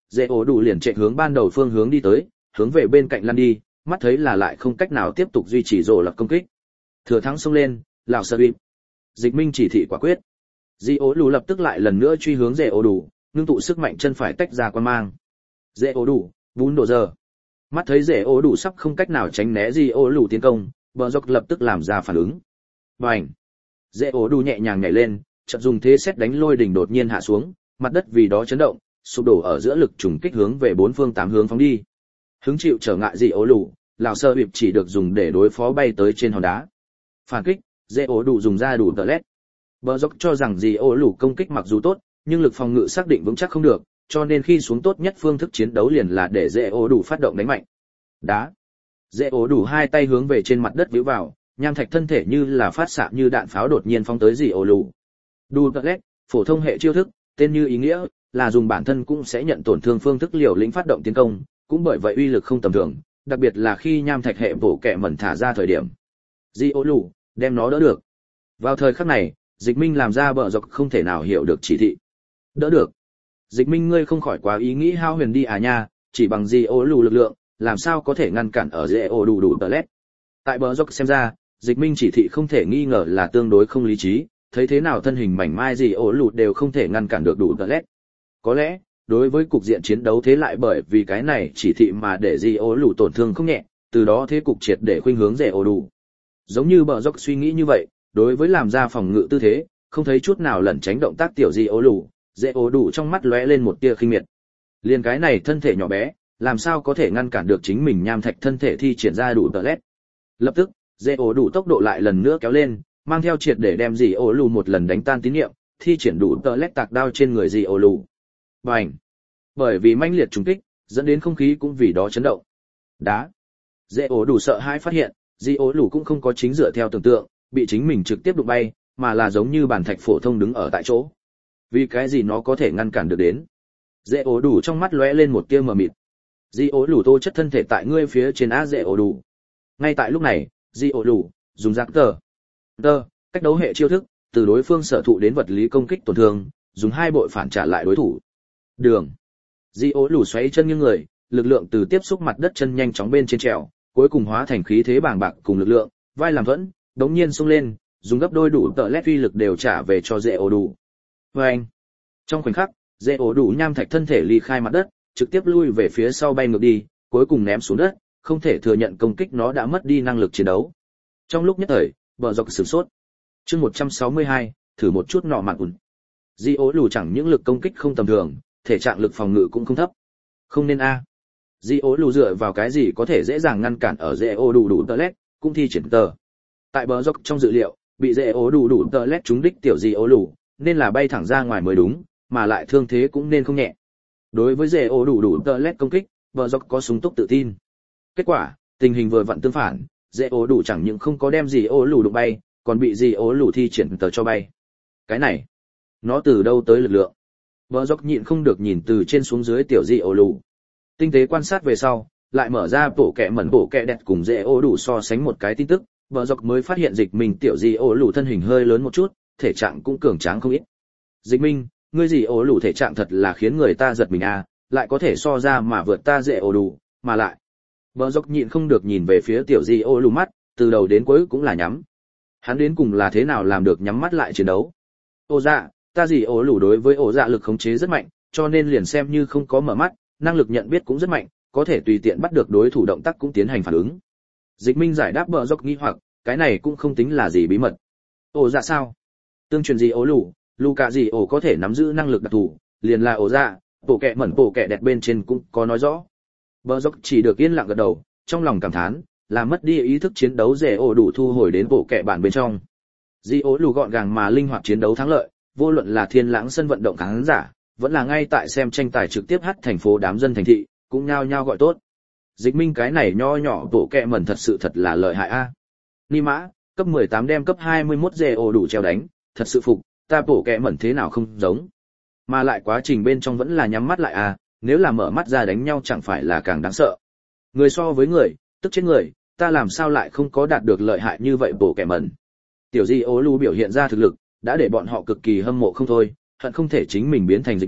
[SPEAKER 1] dễ ổ đủ liền chạy hướng ban đầu phương hướng đi tới, hướng về bên cạnh lăn đi, mắt thấy là lại không cách nào tiếp tục duy trì rồ lập công kích. Thừa thắng xông lên, lão sơ bịp. Dịch Minh chỉ thị quả quyết. Dễ ổ đủ lập tức lại lần nữa truy hướng dễ ổ đủ, ngưng tụ sức mạnh chân phải tách ra quan mang. Dễ ổ đủ, bún đồ giờ. Mắt thấy dễ ổ đủ sắp không cách nào tránh né dễ ổ đủ tiến công, bờ dọc lập tức làm ra phản ứng. Bành! Dễ ổ đủ nhẹ nhàng nhảy lên, chợt dùng thế xét đánh lôi đỉnh đột nhiên hạ xuống, mặt đất vì đó chấn động, sụp đổ ở giữa lực trùng kích hướng về bốn phương tám hướng phóng đi. Hứng chịu trở ngại dễ ổ đủ, lão sơ bịp chỉ được dùng để đối phó bay tới trên hòn đá. Phản kích, dễ ổ đủ dùng ra đủ tờ lét. Bờ dốc cho rằng dễ ổ đủ công kích mặc dù tốt, nhưng lực phòng ngự xác định vững chắc không được, cho nên khi xuống tốt nhất phương thức chiến đấu liền là để dễ ổ đủ phát động đánh mạnh. Đá. Dễ ổ đủ hai tay hướng về trên mặt đất vĩu vào, nham thạch thân thể như là phát xạ như đạn pháo đột nhiên phóng tới dễ ổ đủ. Đủ tờ lét, phổ thông hệ chiêu thức, tên như ý nghĩa là dùng bản thân cũng sẽ nhận tổn thương phương thức liều lĩnh phát động tiến công, cũng bởi vậy uy lực không tầm thường, đặc biệt là khi nham thạch hệ bổ kẹ mẩn thả ra thời điểm. Dễ ổ đủ, đem nó đỡ được. Vào thời khắc này, Dịch Minh làm ra bờ dọc không thể nào hiểu được chỉ thị. Đỡ được. Dịch Minh ngươi không khỏi quá ý nghĩ hao huyền đi à nha, chỉ bằng gì ố lù lực lượng, làm sao có thể ngăn cản ở dễ ổ đủ đủ tờ lét. Tại bờ dọc xem ra, Dịch Minh chỉ thị không thể nghi ngờ là tương đối không lý trí, thấy thế nào thân hình mảnh mai gì ổ lù đều không thể ngăn cản được đủ tờ lét. Có lẽ, đối với cục diện chiến đấu thế lại bởi vì cái này chỉ thị mà để gì ổ lù tổn thương không nhẹ, từ đó thế cục triệt để khuynh hướng dễ ổ đủ. Giống như bờ dọc suy nghĩ như vậy, đối với làm ra phòng ngự tư thế, không thấy chút nào lẩn tránh động tác tiểu gì ố lù, dễ ố đủ trong mắt lóe lên một tia khinh miệt. Liên cái này thân thể nhỏ bé, làm sao có thể ngăn cản được chính mình nham thạch thân thể thi triển ra đủ tờ lét. Lập tức, dễ ố đủ tốc độ lại lần nữa kéo lên, mang theo triệt để đem gì ố lù một lần đánh tan tín niệm, thi triển đủ tờ lét tạc đao trên người gì ố lù. Bành! Bởi vì mãnh liệt trùng kích, dẫn đến không khí cũng vì đó chấn động. Đá! Dễ ố đủ sợ hãi phát hiện, gì ố lù cũng không có chính dựa theo tưởng tượng, bị chính mình trực tiếp đụng bay, mà là giống như bàn thạch phổ thông đứng ở tại chỗ. Vì cái gì nó có thể ngăn cản được đến? Dễ ố đủ trong mắt lóe lên một tia mờ mịt. Di ố lù tô chất thân thể tại ngươi phía trên á dễ ố đủ. Ngay tại lúc này, di ố lù dùng giặc tờ tờ cách đấu hệ chiêu thức, từ đối phương sở thụ đến vật lý công kích tổn thương, dùng hai bội phản trả lại đối thủ. Đường. Di ố lù xoáy chân nghiêng người, lực lượng từ tiếp xúc mặt đất chân nhanh chóng bên trên trèo, cuối cùng hóa thành khí thế bàng bạc cùng lực lượng, vai làm thuẫn, đống nhiên xông lên, dùng gấp đôi đủ tợ lét uy lực đều trả về cho dễ ổ đủ. Và anh, trong khoảnh khắc, dễ ổ đủ nham thạch thân thể ly khai mặt đất, trực tiếp lui về phía sau bay ngược đi, cuối cùng ném xuống đất, không thể thừa nhận công kích nó đã mất đi năng lực chiến đấu. Trong lúc nhất thời, bờ dọc sửng sốt. Chương một trăm sáu mươi hai, thử một chút nọ mạn ủn. Di ố lù chẳng những lực công kích không tầm thường, thể trạng lực phòng ngự cũng không thấp. Không nên a. Di ố lù dựa vào cái gì có thể dễ dàng ngăn cản ở dễ ổ đủ đủ tợ lét, cũng thi triển tờ. Tại bờ dọc trong dự liệu, bị dễ ố đủ đủ tợ lét trúng đích tiểu di ố lù, nên là bay thẳng ra ngoài mới đúng, mà lại thương thế cũng nên không nhẹ. Đối với dễ ố đủ đủ tợ lét công kích, bờ dọc có súng túc tự tin. Kết quả, tình hình vừa vặn tương phản, dễ ố đủ chẳng những không có đem gì ố lù đụng bay, còn bị gì ố lù thi triển tờ cho bay. Cái này, nó từ đâu tới lực lượng? Bờ dọc nhịn không được nhìn từ trên xuống dưới tiểu di ố lù. Tinh tế quan sát về sau, lại mở ra bộ kẹ mẩn bộ kẹ đẹp cùng dễ ố đủ so sánh một cái tin tức, bờ dọc mới phát hiện Dịch Minh tiểu di ố lù thân hình hơi lớn một chút, thể trạng cũng cường tráng không ít. Dịch Minh, ngươi gì ố lù thể trạng thật là khiến người ta giật mình à, lại có thể so ra mà vượt ta dễ ố đủ, mà lại. Bờ dọc nhịn không được nhìn về phía tiểu di ố lù mắt, từ đầu đến cuối cũng là nhắm. Hắn đến cùng là thế nào làm được nhắm mắt lại chiến đấu? Ô dạ, ta gì ố lù đối với ổ dạ lực khống chế rất mạnh, cho nên liền xem như không có mở mắt, năng lực nhận biết cũng rất mạnh, có thể tùy tiện bắt được đối thủ động tác cũng tiến hành phản ứng. Dịch Minh giải đáp bờ dọc nghi hoặc, cái này cũng không tính là gì bí mật. Ổ dạ sao? Tương truyền gì ố lù, lù cả gì ổ có thể nắm giữ năng lực đặc thù, liền là ổ dạ, bộ kẹ mẩn bộ kẹ đẹp bên trên cũng có nói rõ. Bờ dọc chỉ được yên lặng gật đầu, trong lòng cảm thán, là mất đi ý thức chiến đấu dễ ổ đủ thu hồi đến bộ kẹ bản bên trong. Di ố lù gọn gàng mà linh hoạt chiến đấu thắng lợi, vô luận là thiên lãng sân vận động khán giả, vẫn là ngay tại xem tranh tài trực tiếp hát thành phố đám dân thành thị, cũng nhao nhao gọi tốt. Dịch Minh cái này nho nhỏ bộ kẹ mẩn thật sự thật là lợi hại a. Ni mã, cấp mười tám đem cấp hai mươi mốt dễ ổ đủ treo đánh, thật sự phục, ta bộ kẹ mẩn thế nào không giống. Mà lại quá trình bên trong vẫn là nhắm mắt lại a, nếu là mở mắt ra đánh nhau chẳng phải là càng đáng sợ. Người so với người, tức chết người, ta làm sao lại không có đạt được lợi hại như vậy bộ kẹ mẩn. Tiểu Di ố lù biểu hiện ra thực lực, đã để bọn họ cực kỳ hâm mộ không thôi, hận không thể chính mình biến thành Dịch Minh,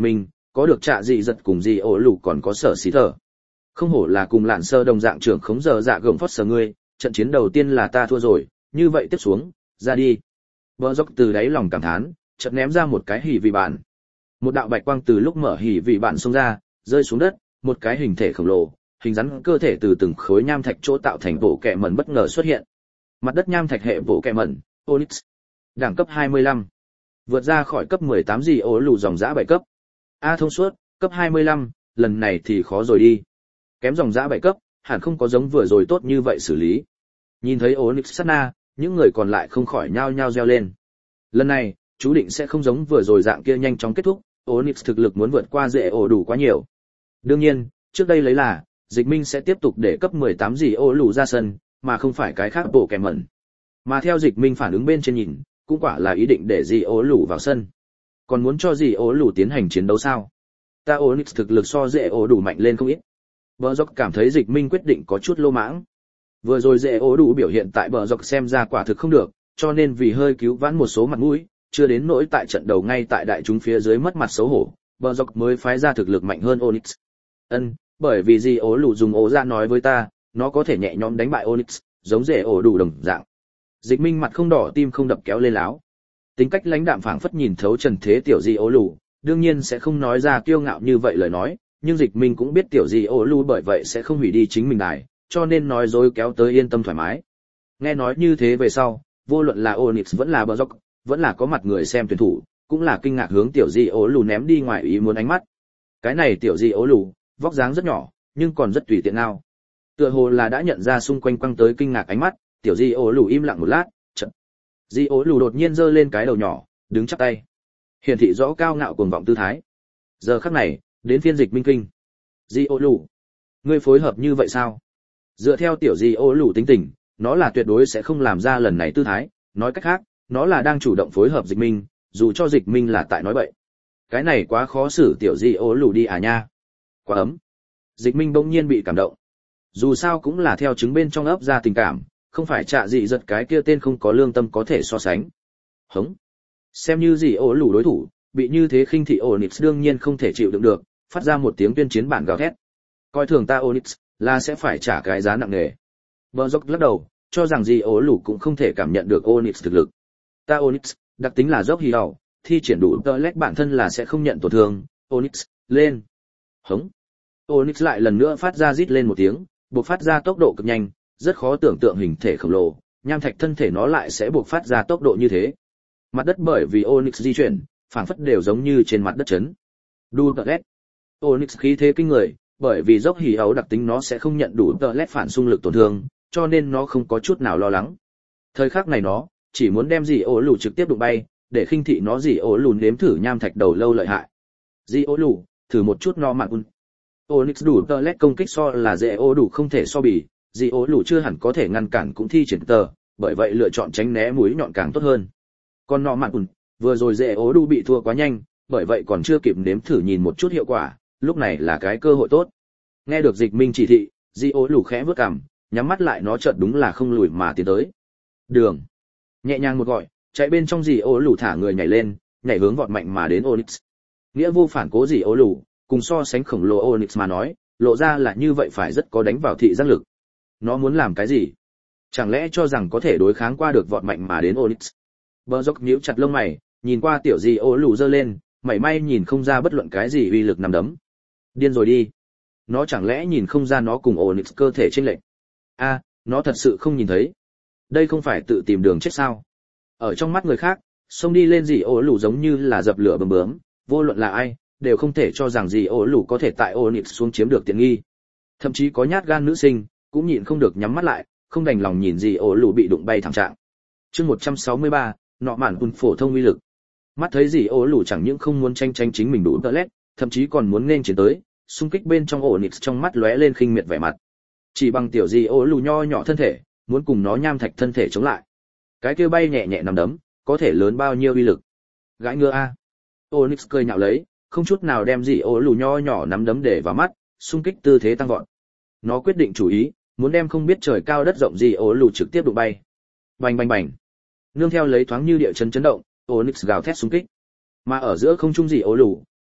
[SPEAKER 1] có được trạ dị giật cùng dị ổ lù còn có sở xí thở. Không hổ là cùng lạn sơ đồng dạng trưởng khống giờ dạ gồng phót sở ngươi, trận chiến đầu tiên là ta thua rồi, như vậy tiếp xuống, ra đi. Bờ dốc từ đáy lòng cảm thán, chợt ném ra một cái hỉ vị bản. Một đạo bạch quang từ lúc mở hỉ vị bản xông ra, rơi xuống đất, một cái hình thể khổng lồ, hình rắn cơ thể từ từng khối nham thạch chỗ tạo thành bộ kẹ mẩn bất ngờ xuất hiện. Mặt đất nham thạch hệ bộ kẹ mẩn, Onyx. Đẳng cấp hai mươi lăm. Vượt ra khỏi cấp mười tám gì ố lù dòng dã bảy cấp. A thông suốt, cấp hai mươi lăm, lần này thì khó rồi đi. Kém dòng dã bảy cấp, hẳn không có giống vừa rồi tốt như vậy xử lý. Nhìn thấy Onyx sát na, những người còn lại không khỏi nhao nhao reo lên. Lần này, chú định sẽ không giống vừa rồi dạng kia nhanh chóng kết thúc, Onyx thực lực muốn vượt qua dễ ổ đủ quá nhiều. Đương nhiên, trước đây lấy là, Dịch Minh sẽ tiếp tục để cấp mười tám gì ổ lù ra sân, mà không phải cái khác bộ kẻ mẩn. Mà theo Dịch Minh phản ứng bên trên nhìn, cũng quả là ý định để gì ổ lù vào sân. Còn muốn cho gì ổ lù tiến hành chiến đấu sao? Ta Onyx thực lực so dễ ổ đủ mạnh lên không ít. Bờ dọc cảm thấy Dịch Minh quyết định có chút lô mãng. Vừa rồi dễ ổ đủ biểu hiện tại bờ dọc xem ra quả thực không được, cho nên vì hơi cứu vãn một số mặt mũi, chưa đến nỗi tại trận đầu ngay tại đại chúng phía dưới mất mặt xấu hổ, bờ dọc mới phái ra thực lực mạnh hơn Onyx. Ân, bởi vì gì ổ lù dùng ổ ra nói với ta, nó có thể nhẹ nhõm đánh bại Onyx, giống dễ ổ đủ đồng dạng. Dịch Minh mặt không đỏ tim không đập kéo lên láo. Tính cách lãnh đạm phảng phất nhìn thấu trần thế tiểu gì ổ lù, đương nhiên sẽ không nói ra kiêu ngạo như vậy lời nói, nhưng Dịch Minh cũng biết tiểu gì ổ lù bởi vậy sẽ không hủy đi chính mình đài, cho nên nói dối kéo tới yên tâm thoải mái. Nghe nói như thế về sau, vô luận là Onyx vẫn là bờ dọc, vẫn là có mặt người xem tuyển thủ, cũng là kinh ngạc hướng tiểu di ố lù ném đi ngoài ý muốn ánh mắt. Cái này tiểu di ố lù, vóc dáng rất nhỏ, nhưng còn rất tùy tiện nào. Tựa hồ là đã nhận ra xung quanh quăng tới kinh ngạc ánh mắt, tiểu di ố lù im lặng một lát, chợt. Di ố lù đột nhiên giơ lên cái đầu nhỏ, đứng chắp tay. Hiển thị rõ cao ngạo cuồng vọng tư thái. Giờ khắc này, đến phiên Dịch Minh kinh. Di ố lù, ngươi phối hợp như vậy sao? Dựa theo tiểu di ố lù tính tình, nó là tuyệt đối sẽ không làm ra lần này tư thái, nói cách khác, nó là đang chủ động phối hợp Dịch Minh, dù cho Dịch Minh là tại nói bậy. Cái này quá khó xử tiểu di ố lù đi à nha. Quá ấm. Dịch Minh bỗng nhiên bị cảm động. Dù sao cũng là theo trứng bên trong ấp ra tình cảm, không phải trạ dị giật cái kia tên không có lương tâm có thể so sánh. Hống. Xem như gì ố lù đối thủ, bị như thế khinh thị Onyx đương nhiên không thể chịu đựng được, phát ra một tiếng tuyên chiến bản gào thét. Coi thường ta Onyx, là sẽ phải trả cái giá nặng nề. Bờ dốc lắc đầu, cho rằng gì ố lù cũng không thể cảm nhận được Onyx thực lực. Ta Onyx, đặc tính là dốc hì hầu, thi triển đủ tơ lách bản thân là sẽ không nhận tổn thương. Onyx, lên. Hống. Onyx lại lần nữa phát ra rít lên một tiếng, buộc phát ra tốc độ cực nhanh, rất khó tưởng tượng hình thể khổng lồ, nham thạch thân thể nó lại sẽ buộc phát ra tốc độ như thế. Mặt đất bởi vì Onyx di chuyển, phảng phất đều giống như trên mặt đất chấn. Đủ tơ lách. Onyx khí thế kinh người, bởi vì dốc hì hầu đặc tính nó sẽ không nhận đủ tơ lách phản xung lực tổn thương, cho nên nó không có chút nào lo lắng. Thời khắc này nó chỉ muốn đem dì ố lù trực tiếp đụng bay, để khinh thị nó dì ố lù nếm thử nham thạch đầu lâu lợi hại. Dì ố lù, thử một chút no mạng un. Onyx đủ tơ lét công kích so là dễ ố đủ không thể so bì, dì ố lù chưa hẳn có thể ngăn cản cũng thi triển tờ, bởi vậy lựa chọn tránh né mũi nhọn càng tốt hơn. Còn no mạng un, vừa rồi dễ ố đủ bị thua quá nhanh, bởi vậy còn chưa kịp nếm thử nhìn một chút hiệu quả, lúc này là cái cơ hội tốt. Nghe được Dịch Minh chỉ thị, dì ố lù khẽ vớt cằm, nhắm mắt lại nó chợt đúng là không lùi mà tiến tới. Đường. Nhẹ nhàng một gọi, chạy bên trong dì ố lù thả người nhảy lên, nhảy hướng vọt mạnh mà đến Onyx. Nghĩa vô phản cố dì ố lù, cùng so sánh khổng lồ Onyx mà nói, lộ ra là như vậy phải rất có đánh vào thị giác lực. Nó muốn làm cái gì? Chẳng lẽ cho rằng có thể đối kháng qua được vọt mạnh mà đến Onyx? Bờ dốc nhíu chặt lông mày, nhìn qua tiểu dì ố lù giơ lên, mảy may nhìn không ra bất luận cái gì uy lực nằm đấm. Điên rồi đi. Nó chẳng lẽ nhìn không ra nó cùng Onyx cơ thể chênh lệch? A, à, nó thật sự không nhìn thấy. Đây không phải tự tìm đường chết sao? Ở trong mắt người khác, xông đi lên dì ố lù giống như là dập lửa bướm bướm, vô luận là ai, đều không thể cho rằng dì ố lù có thể tại Onyx xuống chiếm được tiện nghi. Thậm chí có nhát gan nữ sinh, cũng nhịn không được nhắm mắt lại, không đành lòng nhìn dì ố lù bị đụng bay thảm trạng. Chương một trăm sáu mươi ba, nọ mạn quân phổ thông uy lực. Mắt thấy dì ố lù chẳng những không muốn tranh tranh chính mình đủ tơ lét, thậm chí còn muốn nên chiến tới, xung kích bên trong Onyx trong mắt lóe lên khinh miệt vẻ mặt. Chỉ bằng tiểu dì ố lù nho nhỏ thân thể, muốn cùng nó nham thạch thân thể chống lại. Cái kia bay nhẹ nhẹ nằm đấm, có thể lớn bao nhiêu uy lực. Gãi ngựa a. Onyx cười nhạo lấy, không chút nào đem dì ố lù nho nhỏ nắm đấm để vào mắt, xung kích tư thế tăng vọt. Nó quyết định chủ ý, muốn đem không biết trời cao đất rộng dì ố lù trực tiếp đụng bay. Bành bành bành. Nương theo lấy thoáng như địa chấn chấn động, Onyx gào thét xung kích. Mà ở giữa không trung dì ố lù,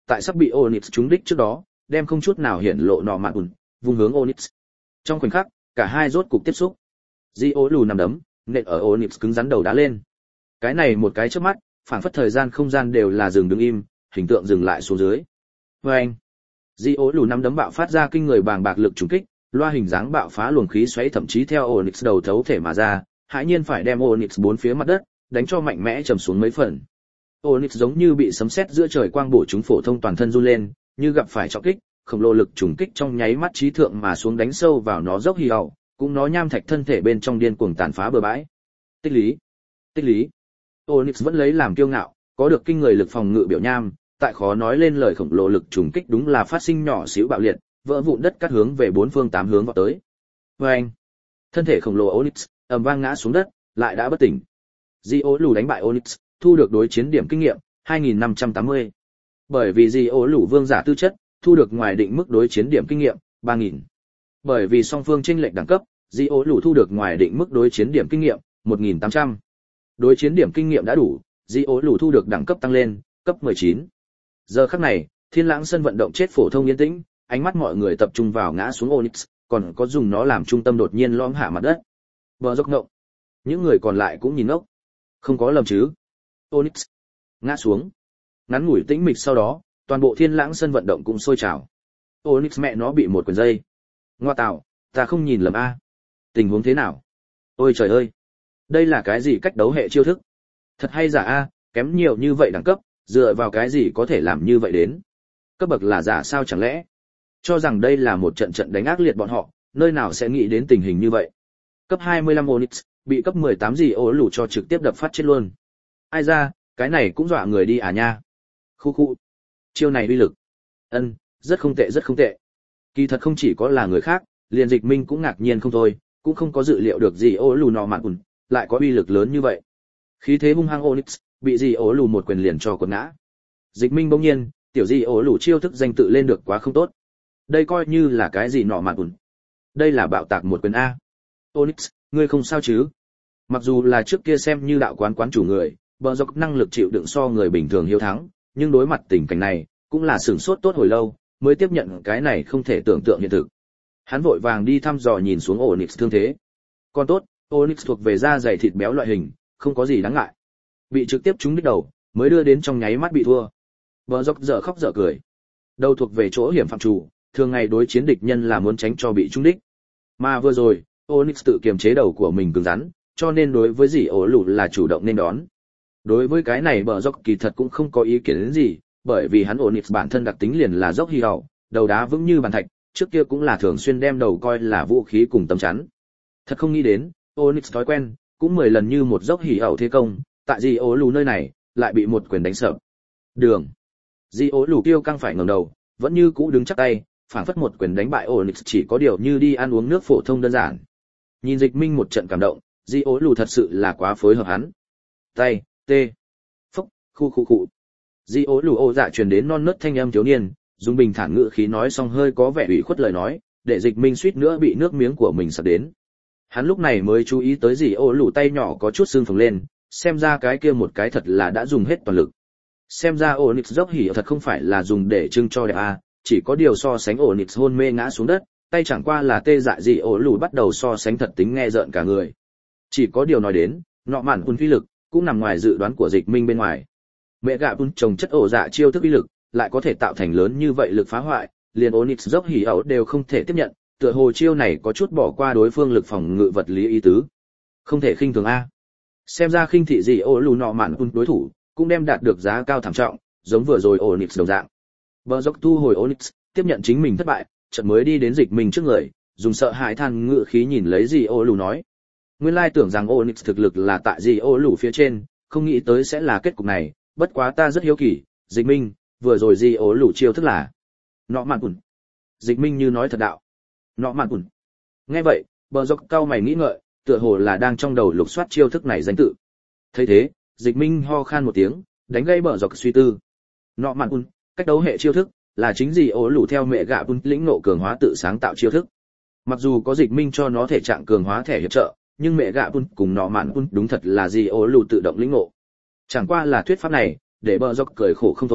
[SPEAKER 1] tại sắp bị Onyx trúng đích trước đó, đem không chút nào hiển lộ nọ mạn ùn, vung hướng Onyx. Trong khoảnh khắc, cả hai rốt cục tiếp xúc. Di ố lù nằm đấm, nện ở Onyx cứng rắn đầu đá lên. Cái này một cái chớp mắt, phảng phất thời gian không gian đều là dừng đứng im, hình tượng dừng lại xuống dưới. Oeng! Di ố lù nằm đấm bạo phát ra kinh người bàng bạc lực trùng kích, loa hình dáng bạo phá luồng khí xoáy thậm chí theo Onyx đầu thấu thể mà ra, hãi nhiên phải đem Onyx bốn phía mặt đất đánh cho mạnh mẽ trầm xuống mấy phần. Onyx giống như bị sấm sét giữa trời quang bổ chúng phổ thông toàn thân run lên, như gặp phải trọng kích, khổng lồ lực trùng kích trong nháy mắt trí thượng mà xuống đánh sâu vào nó dốc hì hầu, cũng nó nham thạch thân thể bên trong điên cuồng tàn phá bừa bãi. Tích lý, tích lý. Onyx vẫn lấy làm kiêu ngạo, có được kinh người lực phòng ngự biểu nham, tại khó nói lên lời khổng lồ lực trùng kích đúng là phát sinh nhỏ xíu bạo liệt, vỡ vụn đất cắt hướng về bốn phương tám hướng vọt tới. Oeng! Thân thể khổng lồ Onyx ầm vang ngã xuống đất, lại đã bất tỉnh. Di ố lù đánh bại Onyx, thu được đối chiến điểm kinh nghiệm hai nghìn năm trăm tám mươi. Bởi vì Di ố lù vương giả tư chất, thu được ngoài định mức đối chiến điểm kinh nghiệm ba nghìn. Bởi vì song phương chênh lệch đẳng cấp, Di ố lù thu được ngoài định mức đối chiến điểm kinh nghiệm một nghìn tám trăm. Đối chiến điểm kinh nghiệm đã đủ, Di ố lù thu được đẳng cấp tăng lên, cấp mười chín. Giờ khắc này, Thiên Lãng sân vận động chết phổ thông yên tĩnh, ánh mắt mọi người tập trung vào ngã xuống Onyx, còn có dùng nó làm trung tâm đột nhiên lõm hạ mặt đất. Bờ dốc ngộng. Những người còn lại cũng nhìn ngốc. Không có lầm chứ? Onyx ngã xuống. Ngắn ngủi tĩnh mịch sau đó, toàn bộ Thiên Lãng sân vận động cũng sôi trào. Onyx mẹ nó bị một quyền dây. Ngoa tạo, ta không nhìn lầm a. Tình huống thế nào? Ôi trời ơi, đây là cái gì cách đấu hệ chiêu thức? Thật hay giả a, kém nhiều như vậy đẳng cấp, dựa vào cái gì có thể làm như vậy đến? Cấp bậc là giả sao chẳng lẽ? Cho rằng đây là một trận trận đánh ác liệt bọn họ, nơi nào sẽ nghĩ đến tình hình như vậy? Cấp hai mươi lăm Onyx, bị cấp mười tám gì ố lù cho trực tiếp đập phát chết luôn. Ai ra, cái này cũng dọa người đi à nha. Khu khu. Chiêu này uy lực. Ân, rất không tệ rất không tệ. Kỳ thật không chỉ có là người khác, liền Dịch Minh cũng ngạc nhiên không thôi, cũng không có dự liệu được gì ố lù nọ mạn ùn, lại có uy lực lớn như vậy. Khí thế hung hăng Onyx, bị gì ố lù một quyền liền cho quật ngã. Dịch Minh bỗng nhiên, tiểu gì ố lù chiêu thức danh tự lên được quá không tốt. Đây coi như là cái gì nọ mạn ùn. Đây là bạo tạc một quyền A. Onyx, ngươi không sao chứ? Mặc dù là trước kia xem như đạo quán quán chủ người, bờ dọc năng lực chịu đựng so người bình thường hiếu thắng, nhưng đối mặt tình cảnh này, cũng là sửng sốt tốt hồi lâu, mới tiếp nhận cái này không thể tưởng tượng hiện thực. Hắn vội vàng đi thăm dò nhìn xuống Onyx thương thế. Còn tốt, Onyx thuộc về da dày thịt béo loại hình, không có gì đáng ngại. Bị trực tiếp trúng đích đầu, mới đưa đến trong nháy mắt bị thua. Bờ dọc dở khóc dở cười. Đầu thuộc về chỗ hiểm phạm chủ, thường ngày đối chiến địch nhân là muốn tránh cho bị trúng đích. Mà vừa rồi, Onyx tự kiềm chế đầu của mình cứng rắn, cho nên đối với dì ổ lù là chủ động nên đón. Đối với cái này bờ dốc kỳ thật cũng không có ý kiến đến gì, bởi vì hắn Onyx bản thân đặc tính liền là dốc hì hậu, đầu đá vững như bàn thạch, trước kia cũng là thường xuyên đem đầu coi là vũ khí cùng tấm chắn. Thật không nghĩ đến, Onyx thói quen, cũng mười lần như một dốc hì hậu thế công, tại dì ổ lù nơi này, lại bị một quyền đánh sập. Đường. Dì ổ lù kêu căng phải ngẩng đầu, vẫn như cũ đứng chắc tay, phảng phất một quyền đánh bại Onyx chỉ có điều như đi ăn uống nước phổ thông đơn giản. Nhìn Dịch Minh một trận cảm động, Di ố lù thật sự là quá phối hợp hắn. Tay, tê, phốc, khu khu khu. Di ố lù ô dạ truyền đến non nớt thanh âm thiếu niên, dùng bình thản ngữ khí nói xong hơi có vẻ ủy khuất lời nói, để Dịch Minh suýt nữa bị nước miếng của mình sặc đến. Hắn lúc này mới chú ý tới Di ố lù tay nhỏ có chút sưng phồng lên, xem ra cái kia một cái thật là đã dùng hết toàn lực. Xem ra Onyx dốc hỉ thật không phải là dùng để trưng cho đẹp a, chỉ có điều so sánh Onyx hôn mê ngã xuống đất, tay chẳng qua là tê dại Di ố lù bắt đầu so sánh thật tính nghe rợn cả người. Chỉ có điều nói đến, nọ mạn ùn uy lực cũng nằm ngoài dự đoán của Dịch Minh bên ngoài. Mẹ gạ ùn trồng chất ổ dạ chiêu thức uy lực, lại có thể tạo thành lớn như vậy lực phá hoại, liền Onyx dốc hỉ ẩu đều không thể tiếp nhận, tựa hồ chiêu này có chút bỏ qua đối phương lực phòng ngự vật lý ý tứ. Không thể khinh thường a. Xem ra khinh thị gì ổ lù nọ mạn ùn đối thủ, cũng đem đạt được giá cao thảm trọng, giống vừa rồi Onyx đồng dạng. Bờ dốc thu hồi Onyx, tiếp nhận chính mình thất bại, chợt mới đi đến Dịch Minh trước người, dùng sợ hãi than ngự khí nhìn lấy gì ổ lù nói. Nguyên lai tưởng rằng Onyx thực lực là tại gì ổ lù phía trên, không nghĩ tới sẽ là kết cục này, bất quá ta rất hiếu kỳ, Dịch Minh, vừa rồi gì ổ lù chiêu thức là nọ mạn ùn. Dịch Minh như nói thật đạo. Nọ mạn ùn. Nghe vậy, bờ dốc cao mày nghĩ ngợi, tựa hồ là đang trong đầu lục soát chiêu thức này danh tự. Thấy thế, Dịch Minh ho khan một tiếng, đánh gây bờ dốc suy tư. Nọ mạn ùn, cách đấu hệ chiêu thức, là chính gì ổ lù theo mẹ gạ ùn lĩnh nộ cường hóa tự sáng tạo chiêu thức. Mặc dù có Dịch Minh cho nó thể trạng cường hóa thẻ hiệp trợ, nhưng mẹ gạ ùn cùng nọ mạn ùn đúng thật là gì ổ lù tự động lĩnh ngộ. Chẳng qua là thuyết pháp này, để bờ dốc cười khổ không thôi,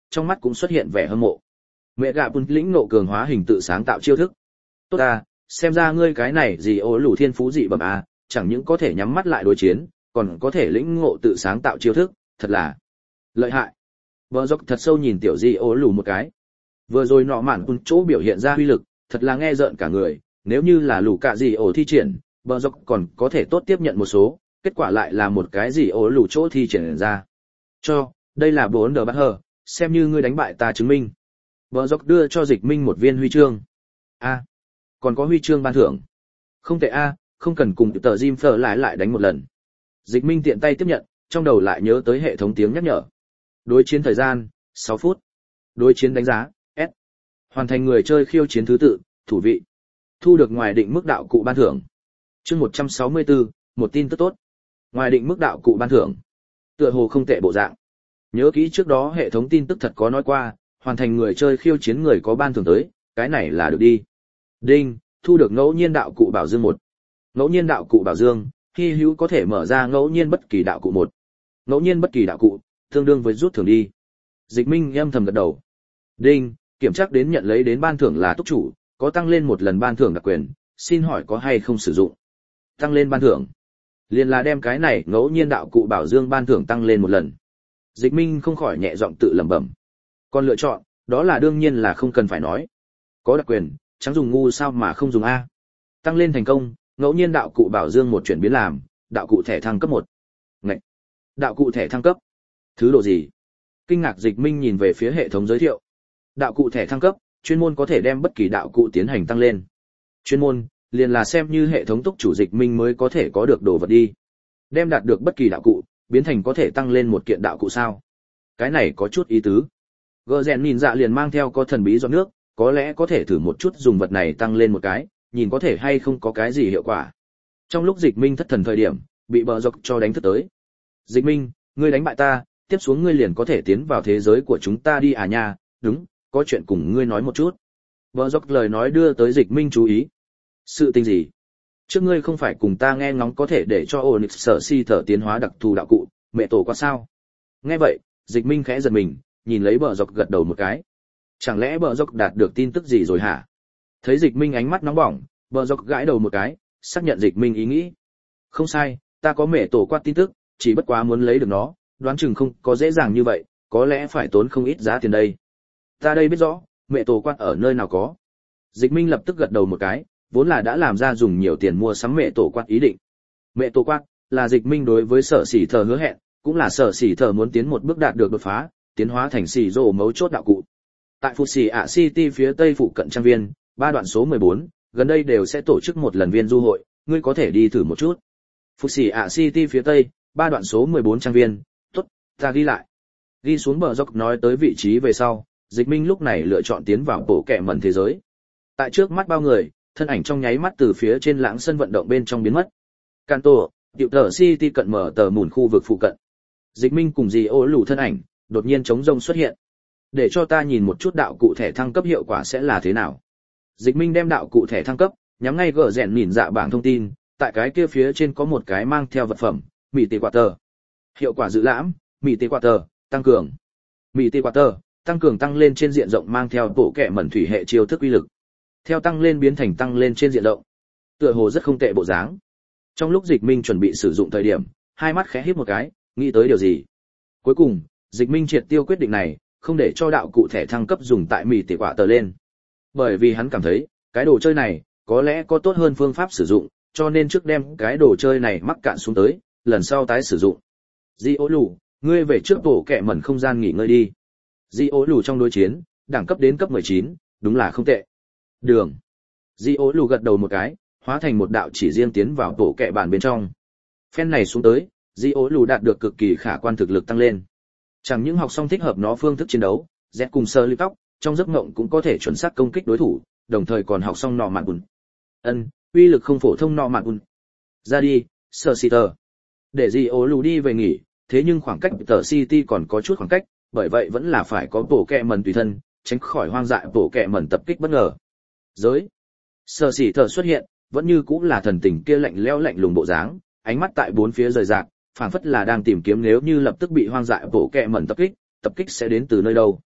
[SPEAKER 1] trong mắt cũng xuất hiện vẻ hâm mộ. Mẹ gạ bùn lĩnh nộ cường hóa hình tự sáng tạo chiêu thức. Tốt ta, xem ra ngươi cái này gì ố lù thiên phú dị bẩm a, chẳng những có thể nhắm mắt lại đối chiến, còn có thể lĩnh ngộ tự sáng tạo chiêu thức, thật là lợi hại. Bờ dốc thật sâu nhìn tiểu dị ố lù một cái. Vừa rồi nọ mạn bùn chỗ biểu hiện ra uy lực, thật là nghe rợn cả người, nếu như là lù cạ dị ổ thi triển, bờ dốc còn có thể tốt tiếp nhận một số, kết quả lại là một cái gì ố lù chỗ thi triển ra. Cho, đây là bốn đờ bắt hờ, xem như ngươi đánh bại ta chứng minh. Bờ dốc đưa cho Dịch Minh một viên huy chương. A, còn có huy chương ban thưởng. Không tệ a, không cần cùng tờ Jim Phở lại lại đánh một lần. Dịch Minh tiện tay tiếp nhận, trong đầu lại nhớ tới hệ thống tiếng nhắc nhở. Đối chiến thời gian, sáu phút. Đối chiến đánh giá, S. Hoàn thành người chơi khiêu chiến thứ tự, thủ vị. Thu được ngoài định mức đạo cụ ban thưởng. Chương một trăm sáu mươi tư, một tin tức tốt. Ngoài định mức đạo cụ ban thưởng. Tựa hồ không tệ bộ dạng. Nhớ kỹ trước đó hệ thống tin tức thật có nói qua, hoàn thành người chơi khiêu chiến người có ban thưởng tới, cái này là được đi. Đinh, thu được ngẫu nhiên đạo cụ bảo dương một. Ngẫu nhiên đạo cụ bảo dương, hy hữu có thể mở ra ngẫu nhiên bất kỳ đạo cụ một. Ngẫu nhiên bất kỳ đạo cụ, tương đương với rút thưởng đi. Dịch Minh âm thầm gật đầu. Đinh, kiểm tra đến nhận lấy đến ban thưởng là túc chủ, có tăng lên một lần ban thưởng đặc quyền, xin hỏi có hay không sử dụng. Tăng lên ban thưởng. Liền là đem cái này ngẫu nhiên đạo cụ bảo dương ban thưởng tăng lên một lần. Dịch Minh không khỏi nhẹ giọng tự lẩm bẩm. Còn lựa chọn, đó là đương nhiên là không cần phải nói. Có đặc quyền, chẳng dùng ngu sao mà không dùng a. Tăng lên thành công, ngẫu nhiên đạo cụ bảo dương một chuyển biến làm, đạo cụ thẻ thăng cấp một. Ngậy. Đạo cụ thẻ thăng cấp. Thứ độ gì? Kinh ngạc Dịch Minh nhìn về phía hệ thống giới thiệu. Đạo cụ thẻ thăng cấp, chuyên môn có thể đem bất kỳ đạo cụ tiến hành tăng lên. Chuyên môn, liền là xem như hệ thống túc chủ Dịch Minh mới có thể có được đồ vật đi. Đem đạt được bất kỳ đạo cụ, biến thành có thể tăng lên một kiện đạo cụ sao? Cái này có chút ý tứ. Gơ rèn nhìn dạ liền mang theo có thần bí giọt nước, có lẽ có thể thử một chút dùng vật này tăng lên một cái, nhìn có thể hay không có cái gì hiệu quả. Trong lúc Dịch Minh thất thần thời điểm, bị bờ dọc cho đánh thức tới. Dịch Minh, ngươi đánh bại ta, tiếp xuống ngươi liền có thể tiến vào thế giới của chúng ta đi à nha, đúng, có chuyện cùng ngươi nói một chút. Bờ dọc lời nói đưa tới Dịch Minh chú ý. Sự tình gì? Trước ngươi không phải cùng ta nghe ngóng có thể để cho Onyx sở si thở tiến hóa đặc thù đạo cụ, mẹ tổ qua sao? Nghe vậy, Dịch Minh khẽ giật mình, nhìn lấy bờ dọc gật đầu một cái. Chẳng lẽ bờ dọc đạt được tin tức gì rồi hả? Thấy Dịch Minh ánh mắt nóng bỏng, bờ dọc gãi đầu một cái, xác nhận Dịch Minh ý nghĩ. Không sai, ta có mẹ tổ quát tin tức, chỉ bất quá muốn lấy được nó, đoán chừng không có dễ dàng như vậy, có lẽ phải tốn không ít giá tiền đây. Ta đây biết rõ, mẹ tổ quát ở nơi nào có. Dịch Minh lập tức gật đầu một cái, vốn là đã làm ra dùng nhiều tiền mua sắm mẹ tổ quát ý định. Mẹ tổ quát là Dịch Minh đối với sở sỉ thờ hứa hẹn, cũng là sở sỉ thờ muốn tiến một bước đạt được đột phá, tiến hóa thành sỉ rồ mấu chốt đạo cụ. Tại Phù Xỉ ạ City phía tây phụ cận trang viên, ba đoạn số mười bốn, gần đây đều sẽ tổ chức một lần viên du hội, ngươi có thể đi thử một chút. Phù Xỉ ạ City phía tây, ba đoạn số mười bốn trang viên, tốt, ta ghi lại. Ghi xuống bờ dốc nói tới vị trí về sau, Dịch Minh lúc này lựa chọn tiến vào bộ kệ mẩn thế giới. Tại trước mắt bao người, thân ảnh trong nháy mắt từ phía trên lãng sân vận động bên trong biến mất. Kanto, Diệu Tở City cận mở tờ mùn khu vực phụ cận. Dịch Minh cùng dì ô lù thân ảnh, đột nhiên chống rông xuất hiện. Để cho ta nhìn một chút đạo cụ thẻ thăng cấp hiệu quả sẽ là thế nào. Dịch Minh đem đạo cụ thẻ thăng cấp, nhắm ngay gỡ rèn nhìn dạ bảng thông tin, tại cái kia phía trên có một cái mang theo vật phẩm, mì tê quạt tờ. Hiệu quả dự lãm, mì tê quạt tờ, tăng cường. Mì tê quạt tờ, tăng cường tăng lên trên diện rộng mang theo bộ kệ mẩn thủy hệ chiêu thức uy lực. Theo tăng lên biến thành tăng lên trên diện rộng. Tựa hồ rất không tệ bộ dáng. Trong lúc Dịch Minh chuẩn bị sử dụng thời điểm, hai mắt khẽ híp một cái, nghĩ tới điều gì. Cuối cùng, Dịch Minh triệt tiêu quyết định này, không để cho đạo cụ thẻ thăng cấp dùng tại mì tỉ quả tờ lên. Bởi vì hắn cảm thấy, cái đồ chơi này, có lẽ có tốt hơn phương pháp sử dụng, cho nên trước đem cái đồ chơi này mắc cạn xuống tới, lần sau tái sử dụng. Di ố lù, ngươi về trước tổ kệ mẩn không gian nghỉ ngơi đi. Di ố lù trong đối chiến, đẳng cấp đến cấp mười chín, đúng là không tệ. Đường. Di ố lù gật đầu một cái, hóa thành một đạo chỉ riêng tiến vào tổ kệ bản bên trong. Phen này xuống tới, Di ố lù đạt được cực kỳ khả quan thực lực tăng lên. Chẳng những học xong thích hợp nó phương thức chiến đấu, Z cùng sơ lưu tóc, trong giấc mộng cũng có thể chuẩn xác công kích đối thủ, đồng thời còn học xong nọ mạn bùn. Ân, uy lực không phổ thông nọ mạn bùn. Ra đi, sơ xì tờ. Để Di ố lù đi về nghỉ, thế nhưng khoảng cách tờ City còn có chút khoảng cách, bởi vậy vẫn là phải có bộ kệ mẩn tùy thân, tránh khỏi hoang dại bộ kệ mẩn tập kích bất ngờ. Giới. Sơ xì tờ xuất hiện, vẫn như cũng là thần tình kia lạnh lẽo lạnh lùng bộ dáng, ánh mắt tại bốn phía rời rạc, phảng phất là đang tìm kiếm nếu như lập tức bị hoang dại bộ kệ mẩn tập kích, tập kích sẽ đến từ nơi đâu.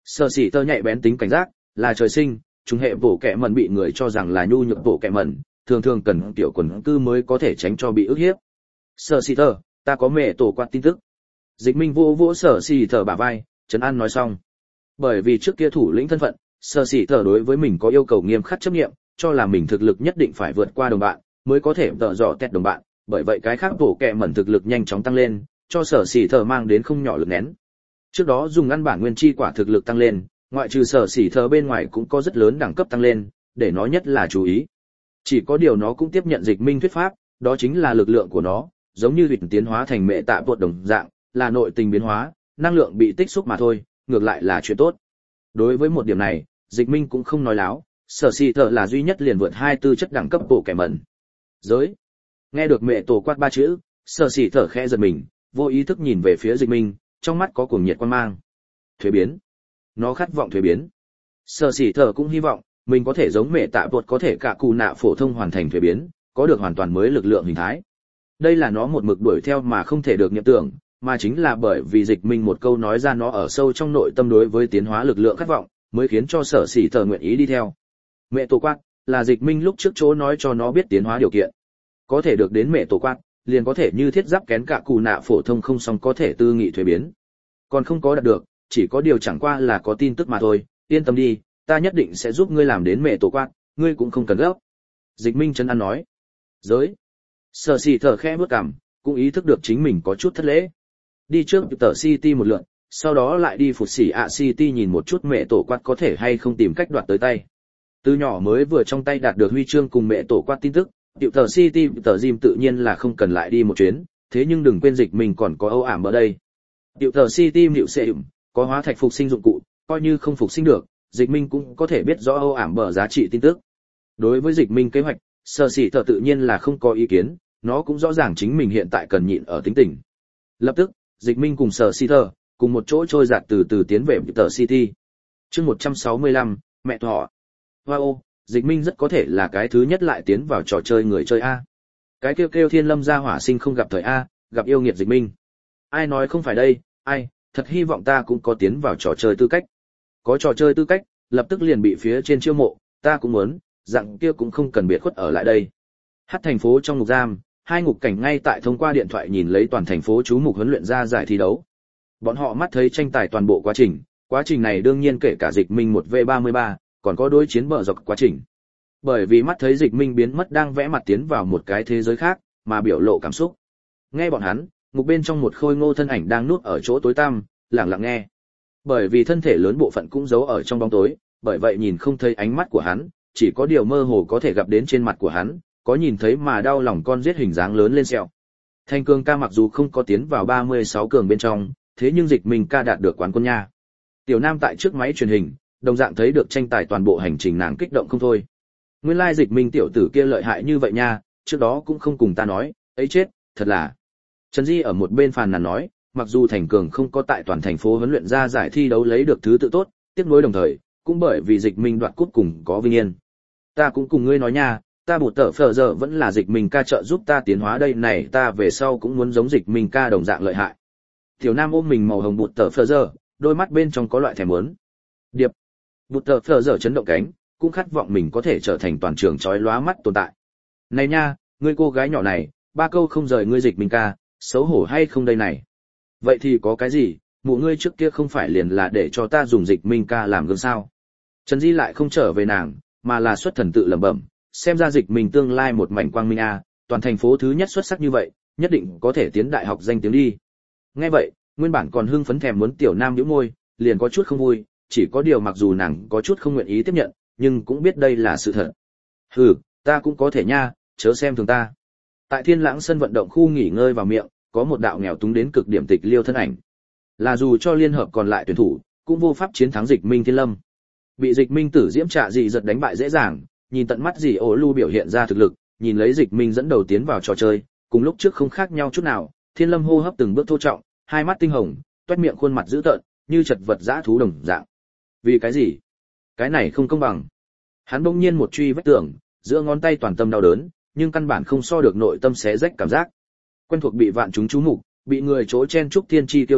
[SPEAKER 1] Sở Sĩ Tơ nhạy bén tính cảnh giác, là trời sinh, chúng hệ bổ kẹ mẩn bị người cho rằng là nhu nhược bổ kẹ mẩn, thường thường cần tiểu quần cư mới có thể tránh cho bị ức hiếp. Sở Sĩ Tơ, ta có mẹ tổ quát tin tức. Dịch Minh vỗ vỗ Sở Sĩ Tơ bả vai, trấn an nói xong. Bởi vì trước kia thủ lĩnh thân phận, Sở Sĩ Tơ đối với mình có yêu cầu nghiêm khắc chấp nghiệm, cho là mình thực lực nhất định phải vượt qua đồng bạn, mới có thể tợ dò tẹt đồng bạn, bởi vậy cái khác bổ kẹ mẩn thực lực nhanh chóng tăng lên, cho Sở Sĩ Tơ mang đến không nhỏ lực nén. Trước đó dùng ăn bản nguyên chi quả thực lực tăng lên, ngoại trừ Sở Sĩ Tơ bên ngoài cũng có rất lớn đẳng cấp tăng lên, để nó nhất là chú ý. Chỉ có điều nó cũng tiếp nhận Dịch Minh thuyết pháp, đó chính là lực lượng của nó, giống như vịt tiến hóa thành mẹ tạ bột đồng dạng, là nội tình biến hóa, năng lượng bị tích xúc mà thôi, ngược lại là chuyện tốt. Đối với một điểm này, Dịch Minh cũng không nói láo, Sở Sĩ Tơ là duy nhất liền vượt hai tư chất đẳng cấp bộ kẻ mẩn. Giới. Nghe được mẹ tổ quát ba chữ, Sở Sĩ Tơ khẽ giật mình, vô ý thức nhìn về phía Dịch Minh, trong mắt có cuồng nhiệt quan mang. Thuế biến. Nó khát vọng thuế biến. Sở Sĩ Tơ cũng hy vọng mình có thể giống mẹ tạ bột có thể cả cù nạ phổ thông hoàn thành thuế biến, có được hoàn toàn mới lực lượng hình thái. Đây là nó một mực đuổi theo mà không thể được nghiệm tưởng, mà chính là bởi vì Dịch Minh một câu nói ra nó ở sâu trong nội tâm đối với tiến hóa lực lượng khát vọng, mới khiến cho Sở Sĩ Tơ nguyện ý đi theo. Mẹ tổ quát là Dịch Minh lúc trước chỗ nói cho nó biết tiến hóa điều kiện. Có thể được đến mẹ tổ quát, liền có thể như thiết giáp kén cả cù nạ phổ thông không xong có thể tư nghị thuế biến. Còn không có đạt được, chỉ có điều chẳng qua là có tin tức mà thôi, yên tâm đi, ta nhất định sẽ giúp ngươi làm đến mẹ tổ quát, ngươi cũng không cần gấp. Dịch Minh trấn an nói. Giới. Sở Sĩ Tơ khẽ bước cằm, cũng ý thức được chính mình có chút thất lễ. Đi trước tờ City một lượt, sau đó lại đi Phụt Xỉ ạ City nhìn một chút mẹ tổ quát có thể hay không tìm cách đoạt tới tay. Từ nhỏ mới vừa trong tay đạt được huy chương cùng mẹ tổ quát tin tức, tiểu tờ City tờ Jim tự nhiên là không cần lại đi một chuyến, thế nhưng đừng quên Dịch Minh còn có Âu ảm ở đây. Tiểu tờ City liệu sẽ có hóa thạch phục sinh dụng cụ, coi như không phục sinh được, Dịch Minh cũng có thể biết rõ Âu ảm bờ giá trị tin tức. Đối với Dịch Minh kế hoạch, Sở Sĩ Tơ tự nhiên là không có ý kiến, nó cũng rõ ràng chính mình hiện tại cần nhịn ở tính tình. Lập tức, Dịch Minh cùng Sở Sĩ Tơ cùng một chỗ trôi dạt từ từ tiến về tờ City. Chương một trăm sáu mươi lăm, mẹ thọ. Wow, Dịch Minh rất có thể là cái thứ nhất lại tiến vào trò chơi người chơi a. Cái kêu kêu Thiên Lâm gia hỏa sinh không gặp thời a, gặp yêu nghiệt Dịch Minh. Ai nói không phải đây, ai, thật hy vọng ta cũng có tiến vào trò chơi tư cách. Có trò chơi tư cách, lập tức liền bị phía trên chiêu mộ, ta cũng muốn, dạng kia cũng không cần biệt khuất ở lại đây. Hát thành phố trong ngục giam, hai ngục cảnh ngay tại thông qua điện thoại nhìn lấy toàn thành phố chú mục huấn luyện ra giải thi đấu. Bọn họ mắt thấy tranh tài toàn bộ quá trình, quá trình này đương nhiên kể cả Dịch Minh một v ba mươi ba, còn có đối chiến bờ dọc quá trình. Bởi vì mắt thấy Dịch Minh biến mất đang vẽ mặt tiến vào một cái thế giới khác, mà biểu lộ cảm xúc. Nghe bọn hắn, ngục bên trong một khôi ngô thân ảnh đang núp ở chỗ tối tăm, lặng lặng nghe. Bởi vì thân thể lớn bộ phận cũng giấu ở trong bóng tối, bởi vậy nhìn không thấy ánh mắt của hắn, chỉ có điều mơ hồ có thể gặp đến trên mặt của hắn, có nhìn thấy mà đau lòng con giết hình dáng lớn lên sẹo. Thanh Cương ca mặc dù không có tiến vào ba mươi sáu cường bên trong, thế nhưng Dịch Minh ca đạt được quán quân nha. Tiểu Nam tại trước máy truyền hình, đồng dạng thấy được tranh tài toàn bộ hành trình nàng kích động không thôi. Nguyên lai Dịch Minh tiểu tử kia lợi hại như vậy nha, trước đó cũng không cùng ta nói, ấy chết, thật là. Trần Di ở một bên phàn nàn nói, mặc dù Thành Cường không có tại toàn thành phố huấn luyện ra giải thi đấu lấy được thứ tự tốt, tiếc nuối đồng thời, cũng bởi vì Dịch Minh đoạt cúp cùng có vinh yên. Ta cũng cùng ngươi nói nha, ta bụt tở phở giờ vẫn là Dịch Minh ca trợ giúp ta tiến hóa đây này, ta về sau cũng muốn giống Dịch Minh ca đồng dạng lợi hại. Tiểu Nam ôm mình màu hồng bụt tở phở giờ, đôi mắt bên trong có loại thèm muốn. Điệp. Bụt tở phở giờ chấn động cánh, cũng khát vọng mình có thể trở thành toàn trường chói lóa mắt tồn tại. Này nha, ngươi cô gái nhỏ này, ba câu không rời ngươi Dịch Minh ca, xấu hổ hay không đây này? Vậy thì có cái gì, mụ ngươi trước kia không phải liền là để cho ta dùng Dịch Minh ca làm gương sao? Trần Di lại không trở về nàng, mà là xuất thần tự lẩm bẩm, xem ra Dịch Minh tương lai một mảnh quang minh a, toàn thành phố thứ nhất xuất sắc như vậy, nhất định có thể tiến đại học danh tiếng đi. Nghe vậy, nguyên bản còn hưng phấn thèm muốn Tiểu Nam nhíu môi, liền có chút không vui, chỉ có điều mặc dù nàng có chút không nguyện ý tiếp nhận, nhưng cũng biết đây là sự thật. Hừ, ta cũng có thể nha, chớ xem thường ta. Tại Thiên Lãng sân vận động khu nghỉ ngơi vào miệng, có một đạo nghèo túng đến cực điểm Tịch Liêu thân ảnh. Là dù cho liên hợp còn lại tuyển thủ, cũng vô pháp chiến thắng Dịch Minh Thiên Lâm. Bị Dịch Minh tử diễm trạ dị giật đánh bại dễ dàng, nhìn tận mắt gì ổ lu biểu hiện ra thực lực, nhìn lấy Dịch Minh dẫn đầu tiến vào trò chơi, cùng lúc trước không khác nhau chút nào, Thiên Lâm hô hấp từng bước thô trọng, hai mắt tinh hồng, toét miệng khuôn mặt dữ tợn, như chật vật dã thú đồng dạng. Vì cái gì? Cái này không công bằng. Hắn bỗng nhiên một truy vách tường, giữa ngón tay toàn tâm đau đớn, nhưng căn bản không so được nội tâm xé rách cảm giác. Quen thuộc bị vạn chúng chú mục, bị người chỗ chen chúc thiên chi tiêu tử,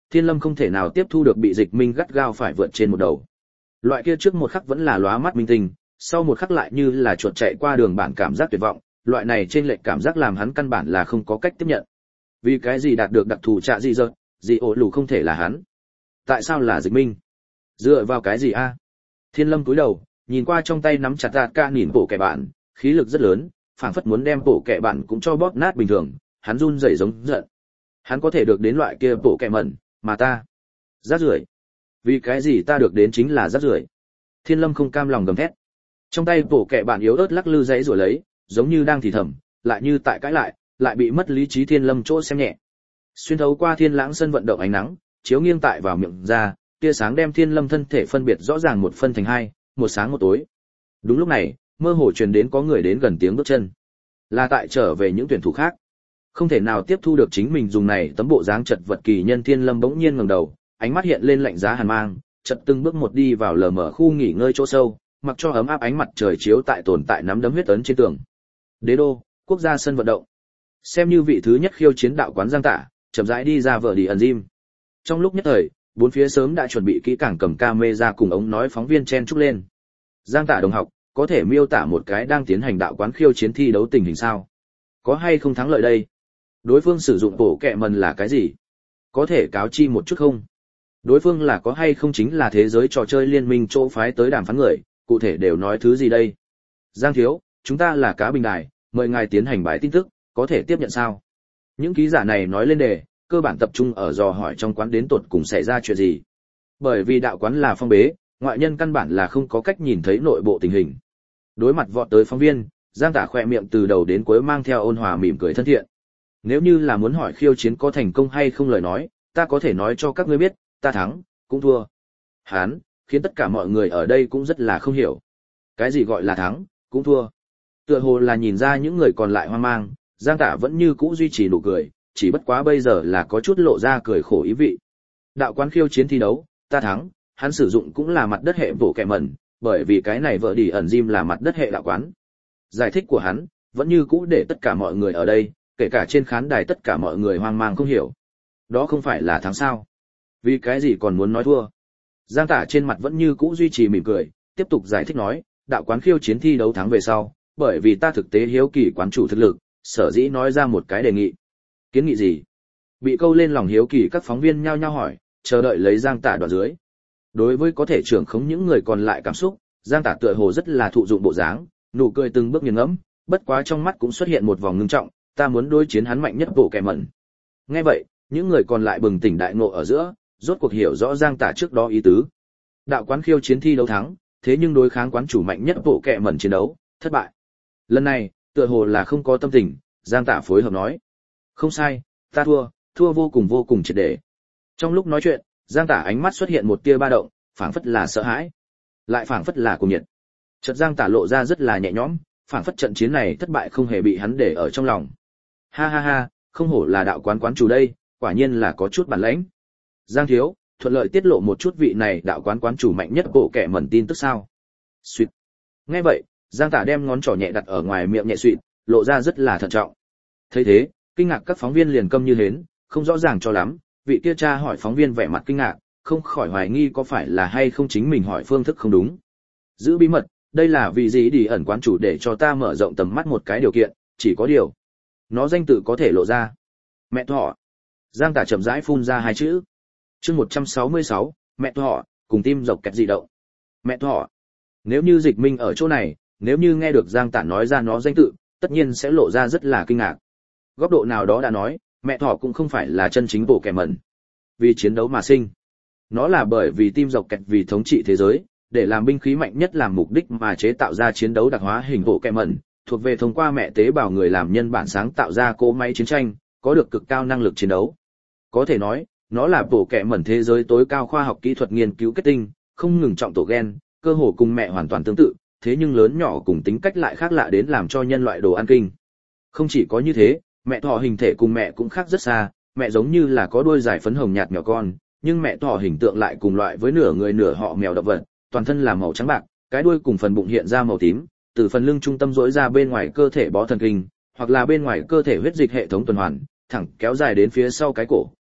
[SPEAKER 1] Thiên Lâm không thể nào tiếp thu được bị Dịch Minh gắt gao phải vượt trên một đầu. Loại kia trước một khắc vẫn là lóa mắt minh tinh, sau một khắc lại như là chuột chạy qua đường bản cảm giác tuyệt vọng, loại này trên lệch cảm giác làm hắn căn bản là không có cách tiếp nhận. Vì cái gì đạt được đặc thù trạ gì giờ, gì ổ lù không thể là hắn? Tại sao là Dịch Minh? Dựa vào cái gì a? Thiên Lâm cúi đầu, nhìn qua trong tay nắm chặt tạt ca nhìn bộ kẻ bạn, khí lực rất lớn, phảng phất muốn đem bộ kẻ bạn cũng cho bóp nát bình thường, hắn run rẩy giống giận. Hắn có thể được đến loại kia bộ kẻ mẩn, mà ta, rác rưởi. Vì cái gì ta được đến chính là rác rưởi? Thiên Lâm không cam lòng gầm thét. Trong tay bộ kẻ bạn yếu ớt lắc lư dãy rồi lấy, giống như đang thì thầm, lại như tại cãi lại, lại bị mất lý trí Thiên Lâm chỗ xem nhẹ. Xuyên thấu qua thiên lãng sân vận động ánh nắng, chiếu nghiêng tại vào miệng ra, tia sáng đem Thiên Lâm thân thể phân biệt rõ ràng một phân thành hai, một sáng một tối. Đúng lúc này, mơ hồ truyền đến có người đến gần tiếng bước chân. Là tại trở về những tuyển thủ khác. Không thể nào tiếp thu được chính mình dùng này tấm bộ dáng chật vật kỳ nhân Thiên Lâm bỗng nhiên ngẩng đầu, ánh mắt hiện lên lạnh giá hàn mang, chợt từng bước một đi vào lờ mờ khu nghỉ ngơi chỗ sâu, mặc cho ấm áp ánh mặt trời chiếu tại tồn tại nắm đấm huyết ấn trên tường. Đế đô, quốc gia sân vận động. Xem như vị thứ nhất khiêu chiến đạo quán Giang Tả, chậm rãi đi ra vở đi ẩn gym. Trong lúc nhất thời, bốn phía sớm đã chuẩn bị kỹ càng cầm camera cùng ống nói phóng viên chen chúc lên. Giang Tả đồng học, có thể miêu tả một cái đang tiến hành đạo quán khiêu chiến thi đấu tình hình sao? Có hay không thắng lợi đây? Đối phương sử dụng bộ kẹ mần là cái gì? Có thể cáo chi một chút không? Đối phương là có hay không chính là thế giới trò chơi liên minh chỗ phái tới đàm phán người, cụ thể đều nói thứ gì đây? Giang thiếu, chúng ta là cá bình đài, mời ngài tiến hành bài tin tức, có thể tiếp nhận sao? Những ký giả này nói lên đề, cơ bản tập trung ở dò hỏi trong quán đến tột cùng xảy ra chuyện gì. Bởi vì đạo quán là phong bế, ngoại nhân căn bản là không có cách nhìn thấy nội bộ tình hình. Đối mặt vọt tới phóng viên, Giang Tả khỏe miệng từ đầu đến cuối mang theo ôn hòa mỉm cười thân thiện. Nếu như là muốn hỏi khiêu chiến có thành công hay không lời nói, ta có thể nói cho các ngươi biết, ta thắng, cũng thua. Hán, khiến tất cả mọi người ở đây cũng rất là không hiểu. Cái gì gọi là thắng, cũng thua? Tựa hồ là nhìn ra những người còn lại hoang mang, Giang Tả vẫn như cũ duy trì nụ cười, chỉ bất quá bây giờ là có chút lộ ra cười khổ ý vị. Đạo quán khiêu chiến thi đấu, ta thắng, hắn sử dụng cũng là mặt đất hệ bộ kẻ mẩn, bởi vì cái này vợ đi ẩn gym là mặt đất hệ đạo quán. Giải thích của hắn, vẫn như cũ để tất cả mọi người ở đây, kể cả trên khán đài tất cả mọi người hoang mang không hiểu. Đó không phải là thắng sao? Vì cái gì còn muốn nói thua? Giang Tả trên mặt vẫn như cũ duy trì mỉm cười, tiếp tục giải thích nói, đạo quán khiêu chiến thi đấu thắng về sau, bởi vì ta thực tế hiếu kỳ quán chủ thực lực, sở dĩ nói ra một cái đề nghị. Kiến nghị gì? Bị câu lên lòng hiếu kỳ các phóng viên nhao nhao hỏi, chờ đợi lấy Giang Tả đoạn dưới. Đối với có thể trưởng khống những người còn lại cảm xúc, Giang Tả tựa hồ rất là thụ dụng bộ dáng, nụ cười từng bước nghiền ngẫm, bất quá trong mắt cũng xuất hiện một vòng ngưng trọng, ta muốn đối chiến hắn mạnh nhất bộ kẻ mẩn. Nghe vậy, những người còn lại bừng tỉnh đại ngộ ở giữa, rốt cuộc hiểu rõ Giang Tả trước đó ý tứ. Đạo quán khiêu chiến thi đấu thắng, thế nhưng đối kháng quán chủ mạnh nhất bộ kẻ mẩn chiến đấu, thất bại. Lần này, tựa hồ là không có tâm tình, Giang Tả phối hợp nói. Không sai, ta thua, thua vô cùng vô cùng triệt để. Trong lúc nói chuyện, Giang Tả ánh mắt xuất hiện một tia ba động, phảng phất là sợ hãi, lại phảng phất là cuồng nhiệt. Chợt Giang Tả lộ ra rất là nhẹ nhõm, phảng phất trận chiến này thất bại không hề bị hắn để ở trong lòng. Ha ha ha, không hổ là đạo quán quán chủ đây, quả nhiên là có chút bản lĩnh. Giang thiếu, thuận lợi tiết lộ một chút vị này đạo quán quán chủ mạnh nhất bộ kẻ mẩn tin tức sao? Xuyệt. Nghe vậy, Giang Tả đem ngón trỏ nhẹ đặt ở ngoài miệng nhẹ xuyệt, lộ ra rất là thận trọng. Thấy thế, kinh ngạc các phóng viên liền câm như hến, không rõ ràng cho lắm, vị kia cha hỏi phóng viên vẻ mặt kinh ngạc, không khỏi hoài nghi có phải là hay không chính mình hỏi phương thức không đúng. Giữ bí mật, đây là vì gì đi ẩn quán chủ để cho ta mở rộng tầm mắt một cái điều kiện, chỉ có điều. Nó danh tự có thể lộ ra. Mẹ thọ. Giang Tả chậm rãi phun ra hai chữ. Chương một trăm sáu mươi sáu, mẹ thọ, cùng tim dọc kẹt dị động. Mẹ thọ. Nếu như Dịch Minh ở chỗ này, nếu như nghe được Giang Tả nói ra nó danh tự, tất nhiên sẽ lộ ra rất là kinh ngạc. Góc độ nào đó đã nói, mẹ thọ cũng không phải là chân chính bộ kẻ mẩn. Vì chiến đấu mà sinh. Nó là bởi vì tim dọc kẹt vì thống trị thế giới, để làm binh khí mạnh nhất làm mục đích mà chế tạo ra chiến đấu đặc hóa hình bộ kẻ mẩn, thuộc về thông qua mẹ tế bào người làm nhân bản sáng tạo ra cỗ máy chiến tranh, có được cực cao năng lực chiến đấu. Có thể nói, nó là bộ kẻ mẩn thế giới tối cao khoa học kỹ thuật nghiên cứu kết tinh, không ngừng trọng tổ gen, cơ hồ cùng mẹ hoàn toàn tương tự, thế nhưng lớn nhỏ cùng tính cách lại khác lạ đến làm cho nhân loại đồ ăn kinh. Không chỉ có như thế, mẹ thỏ hình thể cùng mẹ cũng khác rất xa, mẹ giống như là có đuôi dài phấn hồng nhạt nhỏ con, nhưng mẹ thỏ hình tượng lại cùng loại với nửa người nửa họ mèo động vật, toàn thân là màu trắng bạc, cái đuôi cùng phần bụng hiện ra màu tím, từ phần lưng trung tâm rỗi ra bên ngoài cơ thể bó thần kinh, hoặc là bên ngoài cơ thể huyết dịch hệ thống tuần hoàn, thẳng kéo dài đến phía sau cái cổ,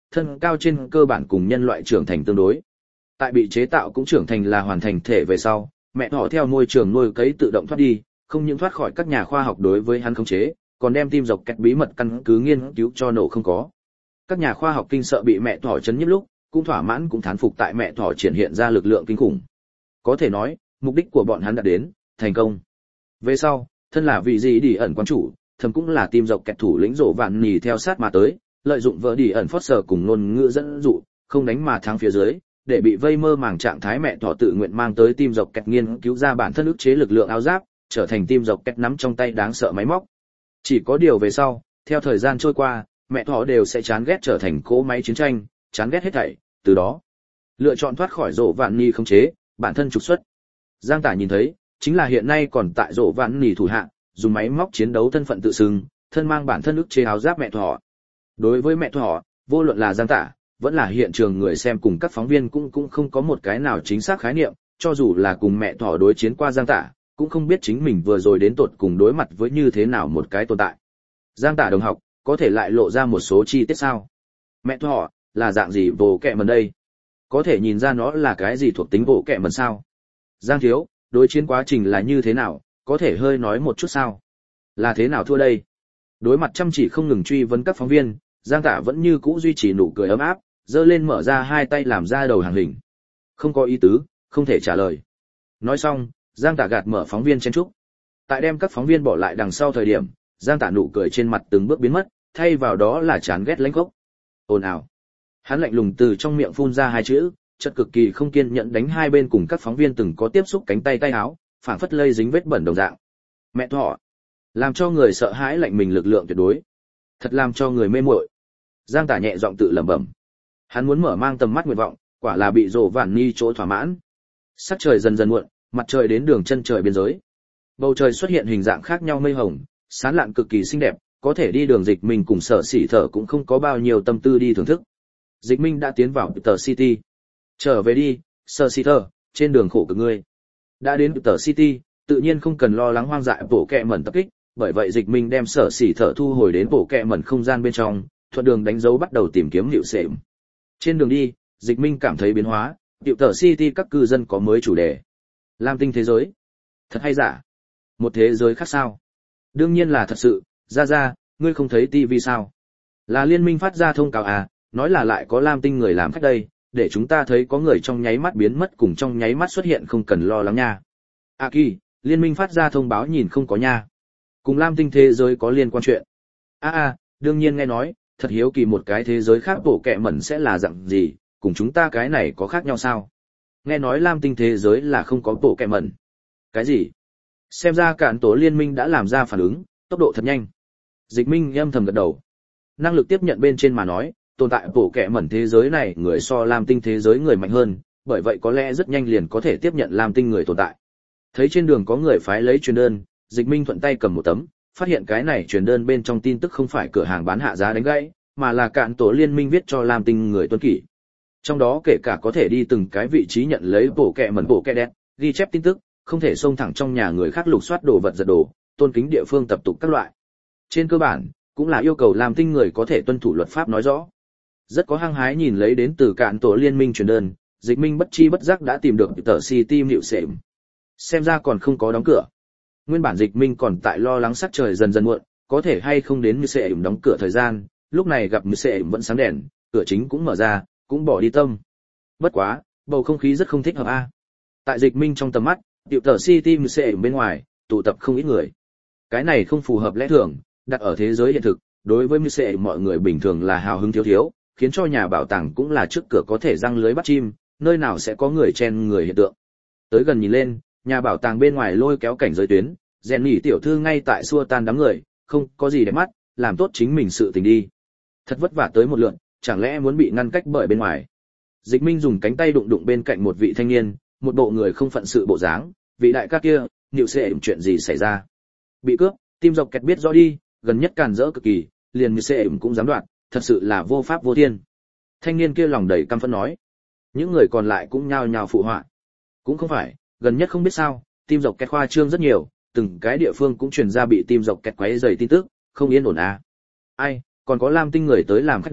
[SPEAKER 1] thân cao trên cơ bản cùng nhân loại trưởng thành tương đối. Tại bị chế tạo cũng trưởng thành là hoàn thành thể về sau, mẹ thỏ theo môi trường nuôi cấy tự động thoát đi, không những thoát khỏi các nhà khoa học đối với hắn khống chế, còn đem tim dọc kẹt bí mật căn cứ nghiên cứu cho nổ không có. Các nhà khoa học kinh sợ bị mẹ thỏ chấn nhiếp lúc, cũng thỏa mãn cũng thán phục tại mẹ thỏ triển hiện ra lực lượng kinh khủng. Có thể nói, mục đích của bọn hắn đã đến, thành công. Về sau, thân là vị gì đi ẩn quán chủ, thầm cũng là tim dọc kẹt thủ lĩnh rổ vạn nhì theo sát mà tới, lợi dụng vợ đi ẩn Foster cùng ngôn ngữ dẫn dụ, không đánh mà thắng phía dưới, để bị vây mơ màng trạng thái mẹ thỏ tự nguyện mang tới tim dọc kẹt nghiên cứu ra bản thân ức chế lực lượng áo giáp, trở thành tim dọc kẹt nắm trong tay đáng sợ máy móc. Chỉ có điều về sau, theo thời gian trôi qua, mẹ thỏ đều sẽ chán ghét trở thành cỗ máy chiến tranh, chán ghét hết thảy, từ đó lựa chọn thoát khỏi rổ vạn nhì khống chế, bản thân trục xuất. Giang Tả nhìn thấy, chính là hiện nay còn tại rổ vạn nhì thủ hạ, dùng máy móc chiến đấu thân phận tự xưng, thân mang bản thân ức chế áo giáp mẹ thỏ. Đối với mẹ thỏ, vô luận là Giang Tả, vẫn là hiện trường người xem cùng các phóng viên cũng cũng không có một cái nào chính xác khái niệm, cho dù là cùng mẹ thỏ đối chiến qua Giang Tả, cũng không biết chính mình vừa rồi đến tột cùng đối mặt với như thế nào một cái tồn tại. Giang Tả đồng học, có thể lại lộ ra một số chi tiết sao? Mẹ thỏ, là dạng gì bộ kẹ mần đây? Có thể nhìn ra nó là cái gì thuộc tính bộ kẹ mần sao? Giang thiếu, đối chiến quá trình là như thế nào, có thể hơi nói một chút sao? Là thế nào thua đây? Đối mặt chăm chỉ không ngừng truy vấn các phóng viên, Giang Tả vẫn như cũ duy trì nụ cười ấm áp, giơ lên mở ra hai tay làm ra đầu hàng hình. Không có ý tứ, không thể trả lời. Nói xong, Giang Tả gạt mở phóng viên chen trúc. Tại đem các phóng viên bỏ lại đằng sau thời điểm, Giang Tả nụ cười trên mặt từng bước biến mất, thay vào đó là chán ghét lãnh khốc. Ồn ào. Hắn lạnh lùng từ trong miệng phun ra hai chữ, chợt cực kỳ không kiên nhẫn đánh hai bên cùng các phóng viên từng có tiếp xúc cánh tay tay áo, phảng phất lây dính vết bẩn đồng dạng. Mẹ thỏ, làm cho người sợ hãi lạnh mình lực lượng tuyệt đối, thật làm cho người mê muội. Giang Tả nhẹ giọng tự lẩm bẩm. Hắn muốn mở mang tầm mắt nguyện vọng, quả là bị rồ vạn ni chỗ thỏa mãn. Sắc trời dần dần muộn, mặt trời đến đường chân trời biên giới. Bầu trời xuất hiện hình dạng khác nhau mây hồng, sáng lạn cực kỳ xinh đẹp, có thể đi đường Dịch Minh cùng Sở Sỉ Thở cũng không có bao nhiêu tâm tư đi thưởng thức. Dịch Minh đã tiến vào Tờ City. Trở về đi, Sở Sỉ Thở, trên đường khổ cực ngươi. Đã đến Tờ City, tự nhiên không cần lo lắng hoang dại bổ kẹ mẩn tập kích, bởi vậy Dịch Minh đem Sở Sỉ Thở thu hồi đến bổ kẹ mẩn không gian bên trong, thuận đường đánh dấu bắt đầu tìm kiếm Liễu Sệm. Trên đường đi, Dịch Minh cảm thấy biến hóa, Tiểu Tờ City các cư dân có mới chủ đề. Lam tinh thế giới. Thật hay giả? Một thế giới khác sao? Đương nhiên là thật sự, ra ra, ngươi không thấy tivi sao? Là liên minh phát ra thông cáo à, nói là lại có Lam tinh người làm khách đây, để chúng ta thấy có người trong nháy mắt biến mất cùng trong nháy mắt xuất hiện không cần lo lắng nha. À kỳ, liên minh phát ra thông báo nhìn không có nha. Cùng Lam tinh thế giới có liên quan chuyện. À à, đương nhiên nghe nói, thật hiếu kỳ một cái thế giới khác bổ kẹ mẩn sẽ là dạng gì, cùng chúng ta cái này có khác nhau sao? Nghe nói Lam tinh thế giới là không có bổ kẹ mẩn. Cái gì? Xem ra cản tổ liên minh đã làm ra phản ứng, tốc độ thật nhanh. Dịch Minh âm thầm gật đầu. Năng lực tiếp nhận bên trên mà nói, tồn tại bổ kẹ mẩn thế giới này người so Lam tinh thế giới người mạnh hơn, bởi vậy có lẽ rất nhanh liền có thể tiếp nhận Lam tinh người tồn tại. Thấy trên đường có người phái lấy truyền đơn, Dịch Minh thuận tay cầm một tấm, phát hiện cái này truyền đơn bên trong tin tức không phải cửa hàng bán hạ giá đánh gãy, mà là cản tổ liên minh viết cho Lam tinh người tuân kỷ. Trong đó kể cả có thể đi từng cái vị trí nhận lấy bổ kẹ mẩn bổ kẹ đẹp, ghi chép tin tức, không thể xông thẳng trong nhà người khác lục soát đồ vật giật đồ, tôn kính địa phương tập tục các loại. Trên cơ bản, cũng là yêu cầu Lam tinh người có thể tuân thủ luật pháp nói rõ. Rất có hăng hái nhìn lấy đến từ cản tổ liên minh truyền đơn, Dịch Minh bất chi bất giác đã tìm được tờ City Liễu Sệm. Xem ra còn không có đóng cửa. Nguyên bản Dịch Minh còn tại lo lắng sắc trời dần dần muộn, có thể hay không đến Liễu Sệm đóng cửa thời gian, lúc này gặp Liễu Sệm vẫn sáng đèn, cửa chính cũng mở ra, cũng bỏ đi tâm. Bất quá, bầu không khí rất không thích hợp a. À. Tại Dịch Minh trong tầm mắt, tiểu tờ City Liễu Sệm bên ngoài, tụ tập không ít người. Cái này không phù hợp lẽ thường, đặt ở thế giới hiện thực, đối với Liễu Sệm mọi người bình thường là hào hứng thiếu thiếu, khiến cho nhà bảo tàng cũng là trước cửa có thể răng lưới bắt chim, nơi nào sẽ có người chen người hiện tượng. Tới gần nhìn lên, nhà bảo tàng bên ngoài lôi kéo cảnh giới tuyến, rèn nhỉ tiểu thư ngay tại xua tan đám người, không có gì để mắt, làm tốt chính mình sự tình đi. Thật vất vả tới một lượt, chẳng lẽ muốn bị ngăn cách bởi bên ngoài. Dịch Minh dùng cánh tay đụng đụng bên cạnh một vị thanh niên, một bộ người không phận sự bộ dáng, vị đại ca kia, Liễu Sệm chuyện gì xảy ra? Bị cướp, tim dọc kẹt biết rõ đi, gần nhất càn rỡ cực kỳ, liền Liễu Sệm cũng dám đoạt, thật sự là vô pháp vô thiên. Thanh niên kia lòng đầy căm phẫn nói. Những người còn lại cũng nhao nhao phụ họa. Cũng không phải, gần nhất không biết sao, tim dọc kẹt khoa trương rất nhiều, từng cái địa phương cũng truyền ra bị tim dọc kẹt quấy rầy tin tức, không yên ổn à. Ai, còn có Lam tinh người tới làm khách đây,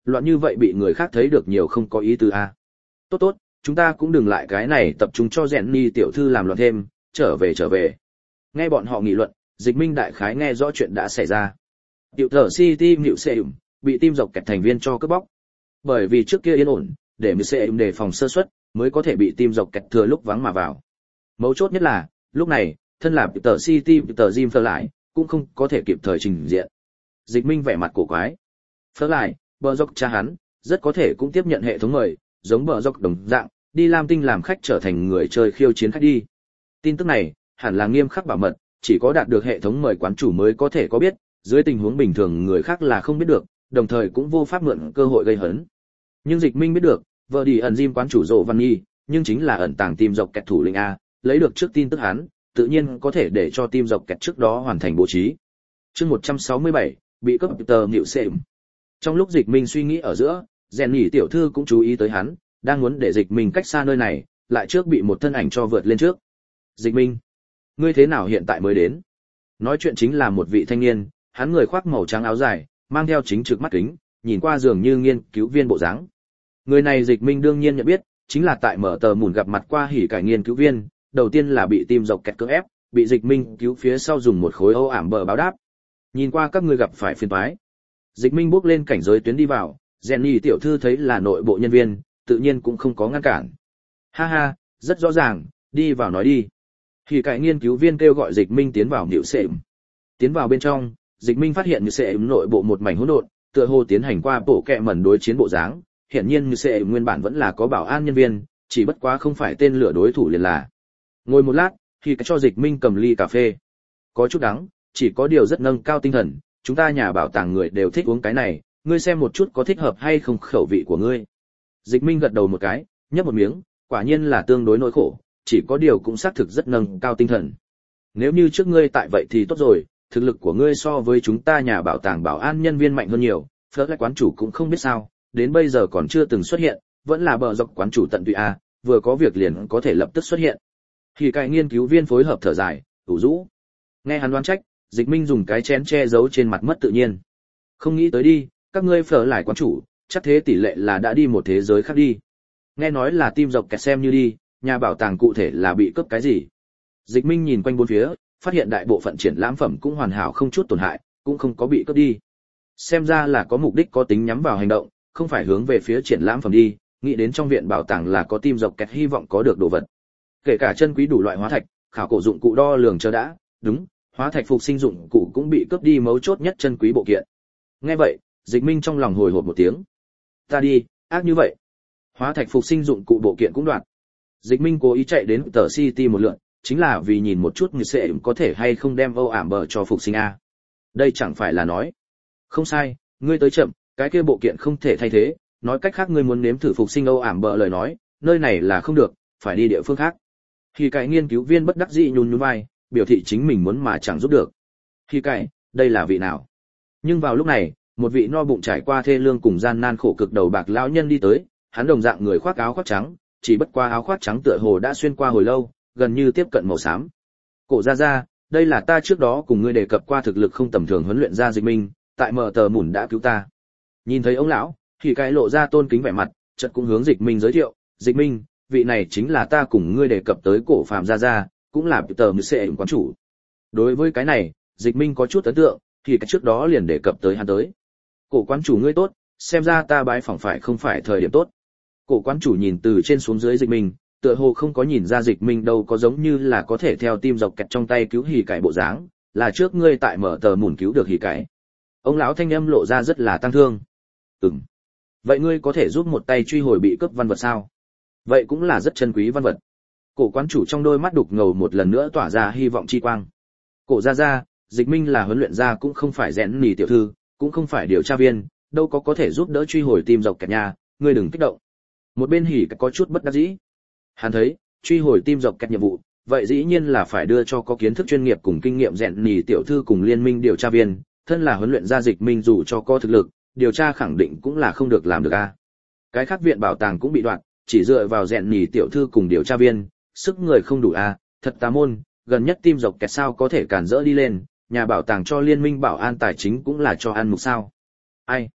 [SPEAKER 1] loạn như vậy bị người khác thấy được nhiều không có ý tứ a. Tốt tốt, chúng ta cũng đừng lại cái này tập trung cho Jenny tiểu thư làm loạn thêm, trở về trở về. Nghe bọn họ nghị luận, Dịch Minh đại khái nghe rõ chuyện đã xảy ra. Tiểu thở City Nhựu Seum bị team dọc kẹt thành viên cho cướp bóc. Bởi vì trước kia yên ổn, để Nhựu Seum đề phòng sơ suất, mới có thể bị team dọc kẹt thừa lúc vắng mà vào. Mấu chốt nhất là, lúc này, thân là Tiểu City Tiểu Jim Phơ lại, cũng không có thể kịp thời trình diện. Dịch Minh vẻ mặt cổ quái. Phơ lại, bờ dọc cha hắn, rất có thể cũng tiếp nhận hệ thống mời, giống bờ dọc đồng dạng, đi Lam Tinh làm khách trở thành người chơi khiêu chiến khách đi. Tin tức này, hẳn là nghiêm khắc bảo mật, chỉ có đạt được hệ thống mời quán chủ mới có thể có biết, dưới tình huống bình thường người khác là không biết được, đồng thời cũng vô pháp mượn cơ hội gây hấn. Nhưng Dịch Minh biết được, vợ đi ẩn Jim quán chủ Dỗ Văn Nhi, nhưng chính là ẩn tàng team dọc kẹt thủ lĩnh a, lấy được trước tin tức hắn, tự nhiên có thể để cho team dọc kẹt trước đó hoàn thành bố trí. Chương một trăm sáu mươi bảy, bị cấp tờ Nhựu Seum. Trong lúc Dịch Minh suy nghĩ ở giữa, Rèn Nhỉ tiểu thư cũng chú ý tới hắn, đang muốn để Dịch Minh cách xa nơi này, lại trước bị một thân ảnh cho vượt lên trước. Dịch Minh, ngươi thế nào hiện tại mới đến? Nói chuyện chính là một vị thanh niên, hắn người khoác màu trắng áo dài, mang theo chính trực mắt kính, nhìn qua dường như nghiên cứu viên bộ dáng. Người này Dịch Minh đương nhiên nhận biết, chính là tại mở tờ mùn gặp mặt qua hỉ cải nghiên cứu viên, đầu tiên là bị team dọc kẹt cưỡng ép, bị Dịch Minh cứu phía sau dùng một khối âu ảm bờ báo đáp. Nhìn qua các ngươi gặp phải phiền toái. Dịch Minh bước lên cảnh giới tuyến đi vào, Jenny tiểu thư thấy là nội bộ nhân viên, tự nhiên cũng không có ngăn cản. Ha ha, rất rõ ràng, đi vào nói đi. Hỉ cải nghiên cứu viên kêu gọi Dịch Minh tiến vào Nhựu Seum. Tiến vào bên trong, Dịch Minh phát hiện Nhựu Seum nội bộ một mảnh hỗn độn, tựa hồ tiến hành qua bộ kệ mẩn đối chiến bộ dáng, hiển nhiên Nhựu Seum nguyên bản vẫn là có bảo an nhân viên, chỉ bất quá không phải tên lửa đối thủ liền là. Ngồi một lát, thì cho Dịch Minh cầm ly cà phê. Có chút đắng, chỉ có điều rất nâng cao tinh thần, chúng ta nhà bảo tàng người đều thích uống cái này, ngươi xem một chút có thích hợp hay không khẩu vị của ngươi. Dịch Minh gật đầu một cái, nhấp một miếng, quả nhiên là tương đối nỗi khổ, chỉ có điều cũng xác thực rất nâng cao tinh thần. Nếu như trước ngươi tại vậy thì tốt rồi, thực lực của ngươi so với chúng ta nhà bảo tàng bảo an nhân viên mạnh hơn nhiều, phớt lại quán chủ cũng không biết sao, đến bây giờ còn chưa từng xuất hiện, vẫn là bờ dọc quán chủ tận tụy a, vừa có việc liền có thể lập tức xuất hiện. Thì cái nghiên cứu viên phối hợp thở dài, ủ rũ. Nghe hắn đoán trách, Dịch Minh dùng cái chén che giấu trên mặt mất tự nhiên. Không nghĩ tới đi, các ngươi phở lại quán chủ, chắc thế tỷ lệ là đã đi một thế giới khác đi. Nghe nói là team dọc kẹt xem như đi, nhà bảo tàng cụ thể là bị cướp cái gì. Dịch Minh nhìn quanh bốn phía, phát hiện đại bộ phận triển lãm phẩm cũng hoàn hảo không chút tổn hại, cũng không có bị cướp đi. Xem ra là có mục đích có tính nhắm vào hành động, không phải hướng về phía triển lãm phẩm đi, nghĩ đến trong viện bảo tàng là có team dọc kẹt hy vọng có được đồ vật. Kể cả chân quý đủ loại hóa thạch, khảo cổ dụng cụ đo lường chờ đã, đúng, hóa thạch phục sinh dụng cụ cũng bị cướp đi mấu chốt nhất chân quý bộ kiện. Nghe vậy, Dịch Minh trong lòng hồi hộp một tiếng. Ta đi, ác như vậy. Hóa thạch phục sinh dụng cụ bộ kiện cũng đoạt. Dịch Minh cố ý chạy đến tờ City một lượt, chính là vì nhìn một chút người sẽ có thể hay không đem âu ảm bờ cho phục sinh a. Đây chẳng phải là nói. Không sai, ngươi tới chậm, cái kia bộ kiện không thể thay thế, nói cách khác ngươi muốn nếm thử phục sinh âu ảm bờ lời nói, nơi này là không được, phải đi địa phương khác. Khi cái nghiên cứu viên bất đắc dĩ nhún nhún vai, biểu thị chính mình muốn mà chẳng giúp được. Khi cái, đây là vị nào? Nhưng vào lúc này, một vị no bụng trải qua thê lương cùng gian nan khổ cực đầu bạc lão nhân đi tới, hắn đồng dạng người khoác áo khoác trắng, chỉ bất qua áo khoác trắng tựa hồ đã xuyên qua hồi lâu, gần như tiếp cận màu xám. Cổ gia gia, đây là ta trước đó cùng ngươi đề cập qua thực lực không tầm thường huấn luyện ra Dịch Minh, tại mở tờ mủn đã cứu ta. Nhìn thấy ông lão, thì cái lộ ra tôn kính vẻ mặt, chợt cũng hướng Dịch Minh giới thiệu, Dịch Minh, vị này chính là ta cùng ngươi đề cập tới cổ phàm gia gia, cũng là tờ mười sẽ quán chủ. Đối với cái này, Dịch Minh có chút ấn tượng, thì cái trước đó liền đề cập tới hắn tới. Cổ quán chủ ngươi tốt, xem ra ta bái phỏng phải không phải thời điểm tốt. Cổ quán chủ nhìn từ trên xuống dưới Dịch Minh, tựa hồ không có nhìn ra Dịch Minh đâu có giống như là có thể theo tim dọc kẹt trong tay cứu hỉ cải bộ dáng, là trước ngươi tại mở tờ mủn cứu được hỉ cải. Ông lão thanh âm lộ ra rất là tăng thương. Ừm. Vậy ngươi có thể giúp một tay truy hồi bị cướp văn vật sao? Vậy cũng là rất chân quý văn vật. Cổ quán chủ trong đôi mắt đục ngầu một lần nữa tỏa ra hy vọng chi quang. Cổ gia gia, Dịch Minh là huấn luyện gia cũng không phải rèn nỉ tiểu thư, cũng không phải điều tra viên, đâu có có thể giúp đỡ truy hồi tim dọc kẹt nhà, ngươi đừng kích động. Một bên hỉ có chút bất đắc dĩ. Hắn thấy, truy hồi tim dọc kẹt nhiệm vụ, vậy dĩ nhiên là phải đưa cho có kiến thức chuyên nghiệp cùng kinh nghiệm rèn nỉ tiểu thư cùng liên minh điều tra viên, thân là huấn luyện gia Dịch Minh dù cho có thực lực, điều tra khẳng định cũng là không được làm được a. Cái khác viện bảo tàng cũng bị đoạn, chỉ dựa vào rèn nỉ tiểu thư cùng điều tra viên, sức người không đủ a, thật tà môn, gần nhất tim dọc kẹt sao có thể cản rỡ đi lên, nhà bảo tàng cho liên minh bảo an tài chính cũng là cho ăn mục sao. Ai?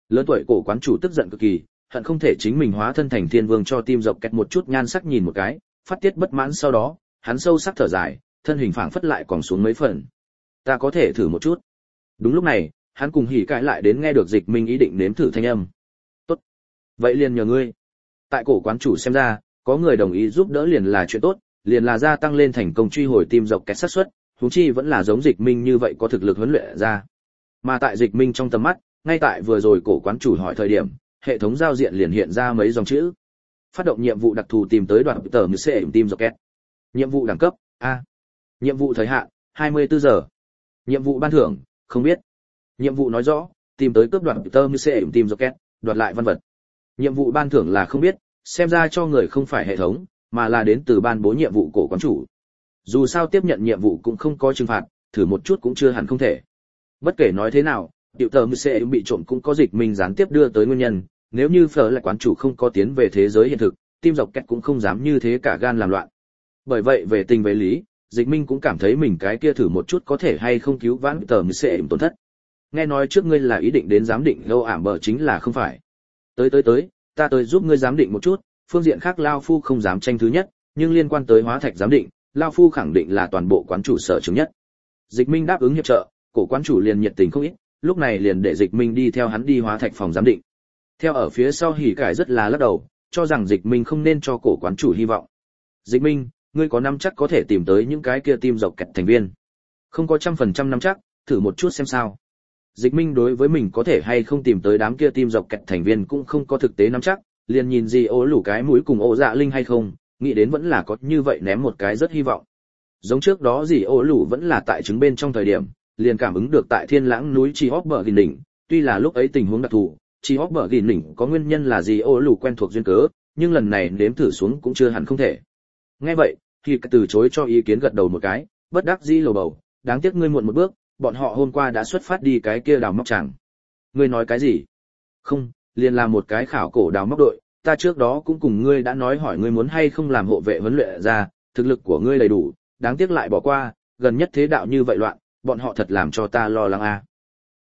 [SPEAKER 1] Lớn tuổi cổ quán chủ tức giận cực kỳ, hận không thể chính mình hóa thân thành thiên vương cho tim dọc kẹt một chút nhan sắc nhìn một cái, phát tiết bất mãn sau đó, hắn sâu sắc thở dài, thân hình phảng phất lại còn xuống mấy phần. Ta có thể thử một chút. Đúng lúc này, hắn cùng hỉ cãi lại đến nghe được Dịch Minh ý định nếm thử thanh âm. Tốt. Vậy liền nhờ ngươi. Tại cổ quán chủ xem ra, có người đồng ý giúp đỡ liền là chuyện tốt, liền là gia tăng lên thành công truy hồi tim dọc kẹt xác suất, huống chi vẫn là giống Dịch Minh như vậy có thực lực huấn luyện ra. Mà tại Dịch Minh trong tầm mắt, ngay tại vừa rồi cổ quán chủ hỏi thời điểm, hệ thống giao diện liền hiện ra mấy dòng chữ. Phát động nhiệm vụ đặc thù tìm tới đoạn tờ như sẽ tim dọc kẹt. Nhiệm vụ đẳng cấp A. Nhiệm vụ thời hạn hai mươi tư giờ. Nhiệm vụ ban thưởng không biết. Nhiệm vụ nói rõ tìm tới cướp đoạn tờ như sẽ tim dọc kẹt, đoạt lại văn vật. Nhiệm vụ ban thưởng là không biết, xem ra cho người không phải hệ thống, mà là đến từ ban bố nhiệm vụ cổ quán chủ. Dù sao tiếp nhận nhiệm vụ cũng không có trừng phạt, thử một chút cũng chưa hẳn không thể. Bất kể nói thế nào, tiểu tờ như sẽ bị trộm cũng có Dịch Minh gián tiếp đưa tới nguyên nhân, nếu như phở lại quán chủ không có tiến về thế giới hiện thực, tim dọc kẹt cũng không dám như thế cả gan làm loạn. Bởi vậy về tình về lý, Dịch Minh cũng cảm thấy mình cái kia thử một chút có thể hay không cứu vãn tờ như sẽ tổn thất. Nghe nói trước ngươi là ý định đến giám định lâu ảm bờ chính là không phải. Tới tới tới, ta tới giúp ngươi giám định một chút, phương diện khác Lao Phu không dám tranh thứ nhất, nhưng liên quan tới hóa thạch giám định, Lao Phu khẳng định là toàn bộ quán chủ sở chứng nhất. Dịch Minh đáp ứng hiệp trợ, cổ quán chủ liền nhiệt tình không ít, lúc này liền để Dịch Minh đi theo hắn đi hóa thạch phòng giám định. Theo ở phía sau hỉ cải rất là lắc đầu, cho rằng Dịch Minh không nên cho cổ quán chủ hy vọng. Dịch Minh, ngươi có nắm chắc có thể tìm tới những cái kia tim dọc kẹt thành viên? Không có trăm phần trăm nắm chắc, thử một chút xem sao. Dịch Minh đối với mình có thể hay không tìm tới đám kia tim dọc kẹt thành viên cũng không có thực tế nắm chắc, liền nhìn gì ố lủ cái mũi cùng ố dạ linh hay không, nghĩ đến vẫn là có như vậy ném một cái rất hy vọng. Giống trước đó gì ố lủ vẫn là tại trứng bên trong thời điểm, liền cảm ứng được tại Thiên Lãng núi Chi Hóc Bờ Gìn đỉnh, tuy là lúc ấy tình huống đặc thù, Chi Hóc Bờ Gìn đỉnh có nguyên nhân là gì ố lủ quen thuộc duyên cớ, nhưng lần này nếm thử xuống cũng chưa hẳn không thể. Nghe vậy, thì từ chối cho ý kiến gật đầu một cái, bất đắc dĩ lầu bầu, đáng tiếc ngươi muộn một bước, bọn họ hôm qua đã xuất phát đi cái kia đào móc chẳng. Ngươi nói cái gì? Không, liền là một cái khảo cổ đào móc đội, ta trước đó cũng cùng ngươi đã nói hỏi ngươi muốn hay không làm hộ vệ huấn luyện ra, thực lực của ngươi đầy đủ, đáng tiếc lại bỏ qua, gần nhất thế đạo như vậy loạn, bọn họ thật làm cho ta lo lắng a. À.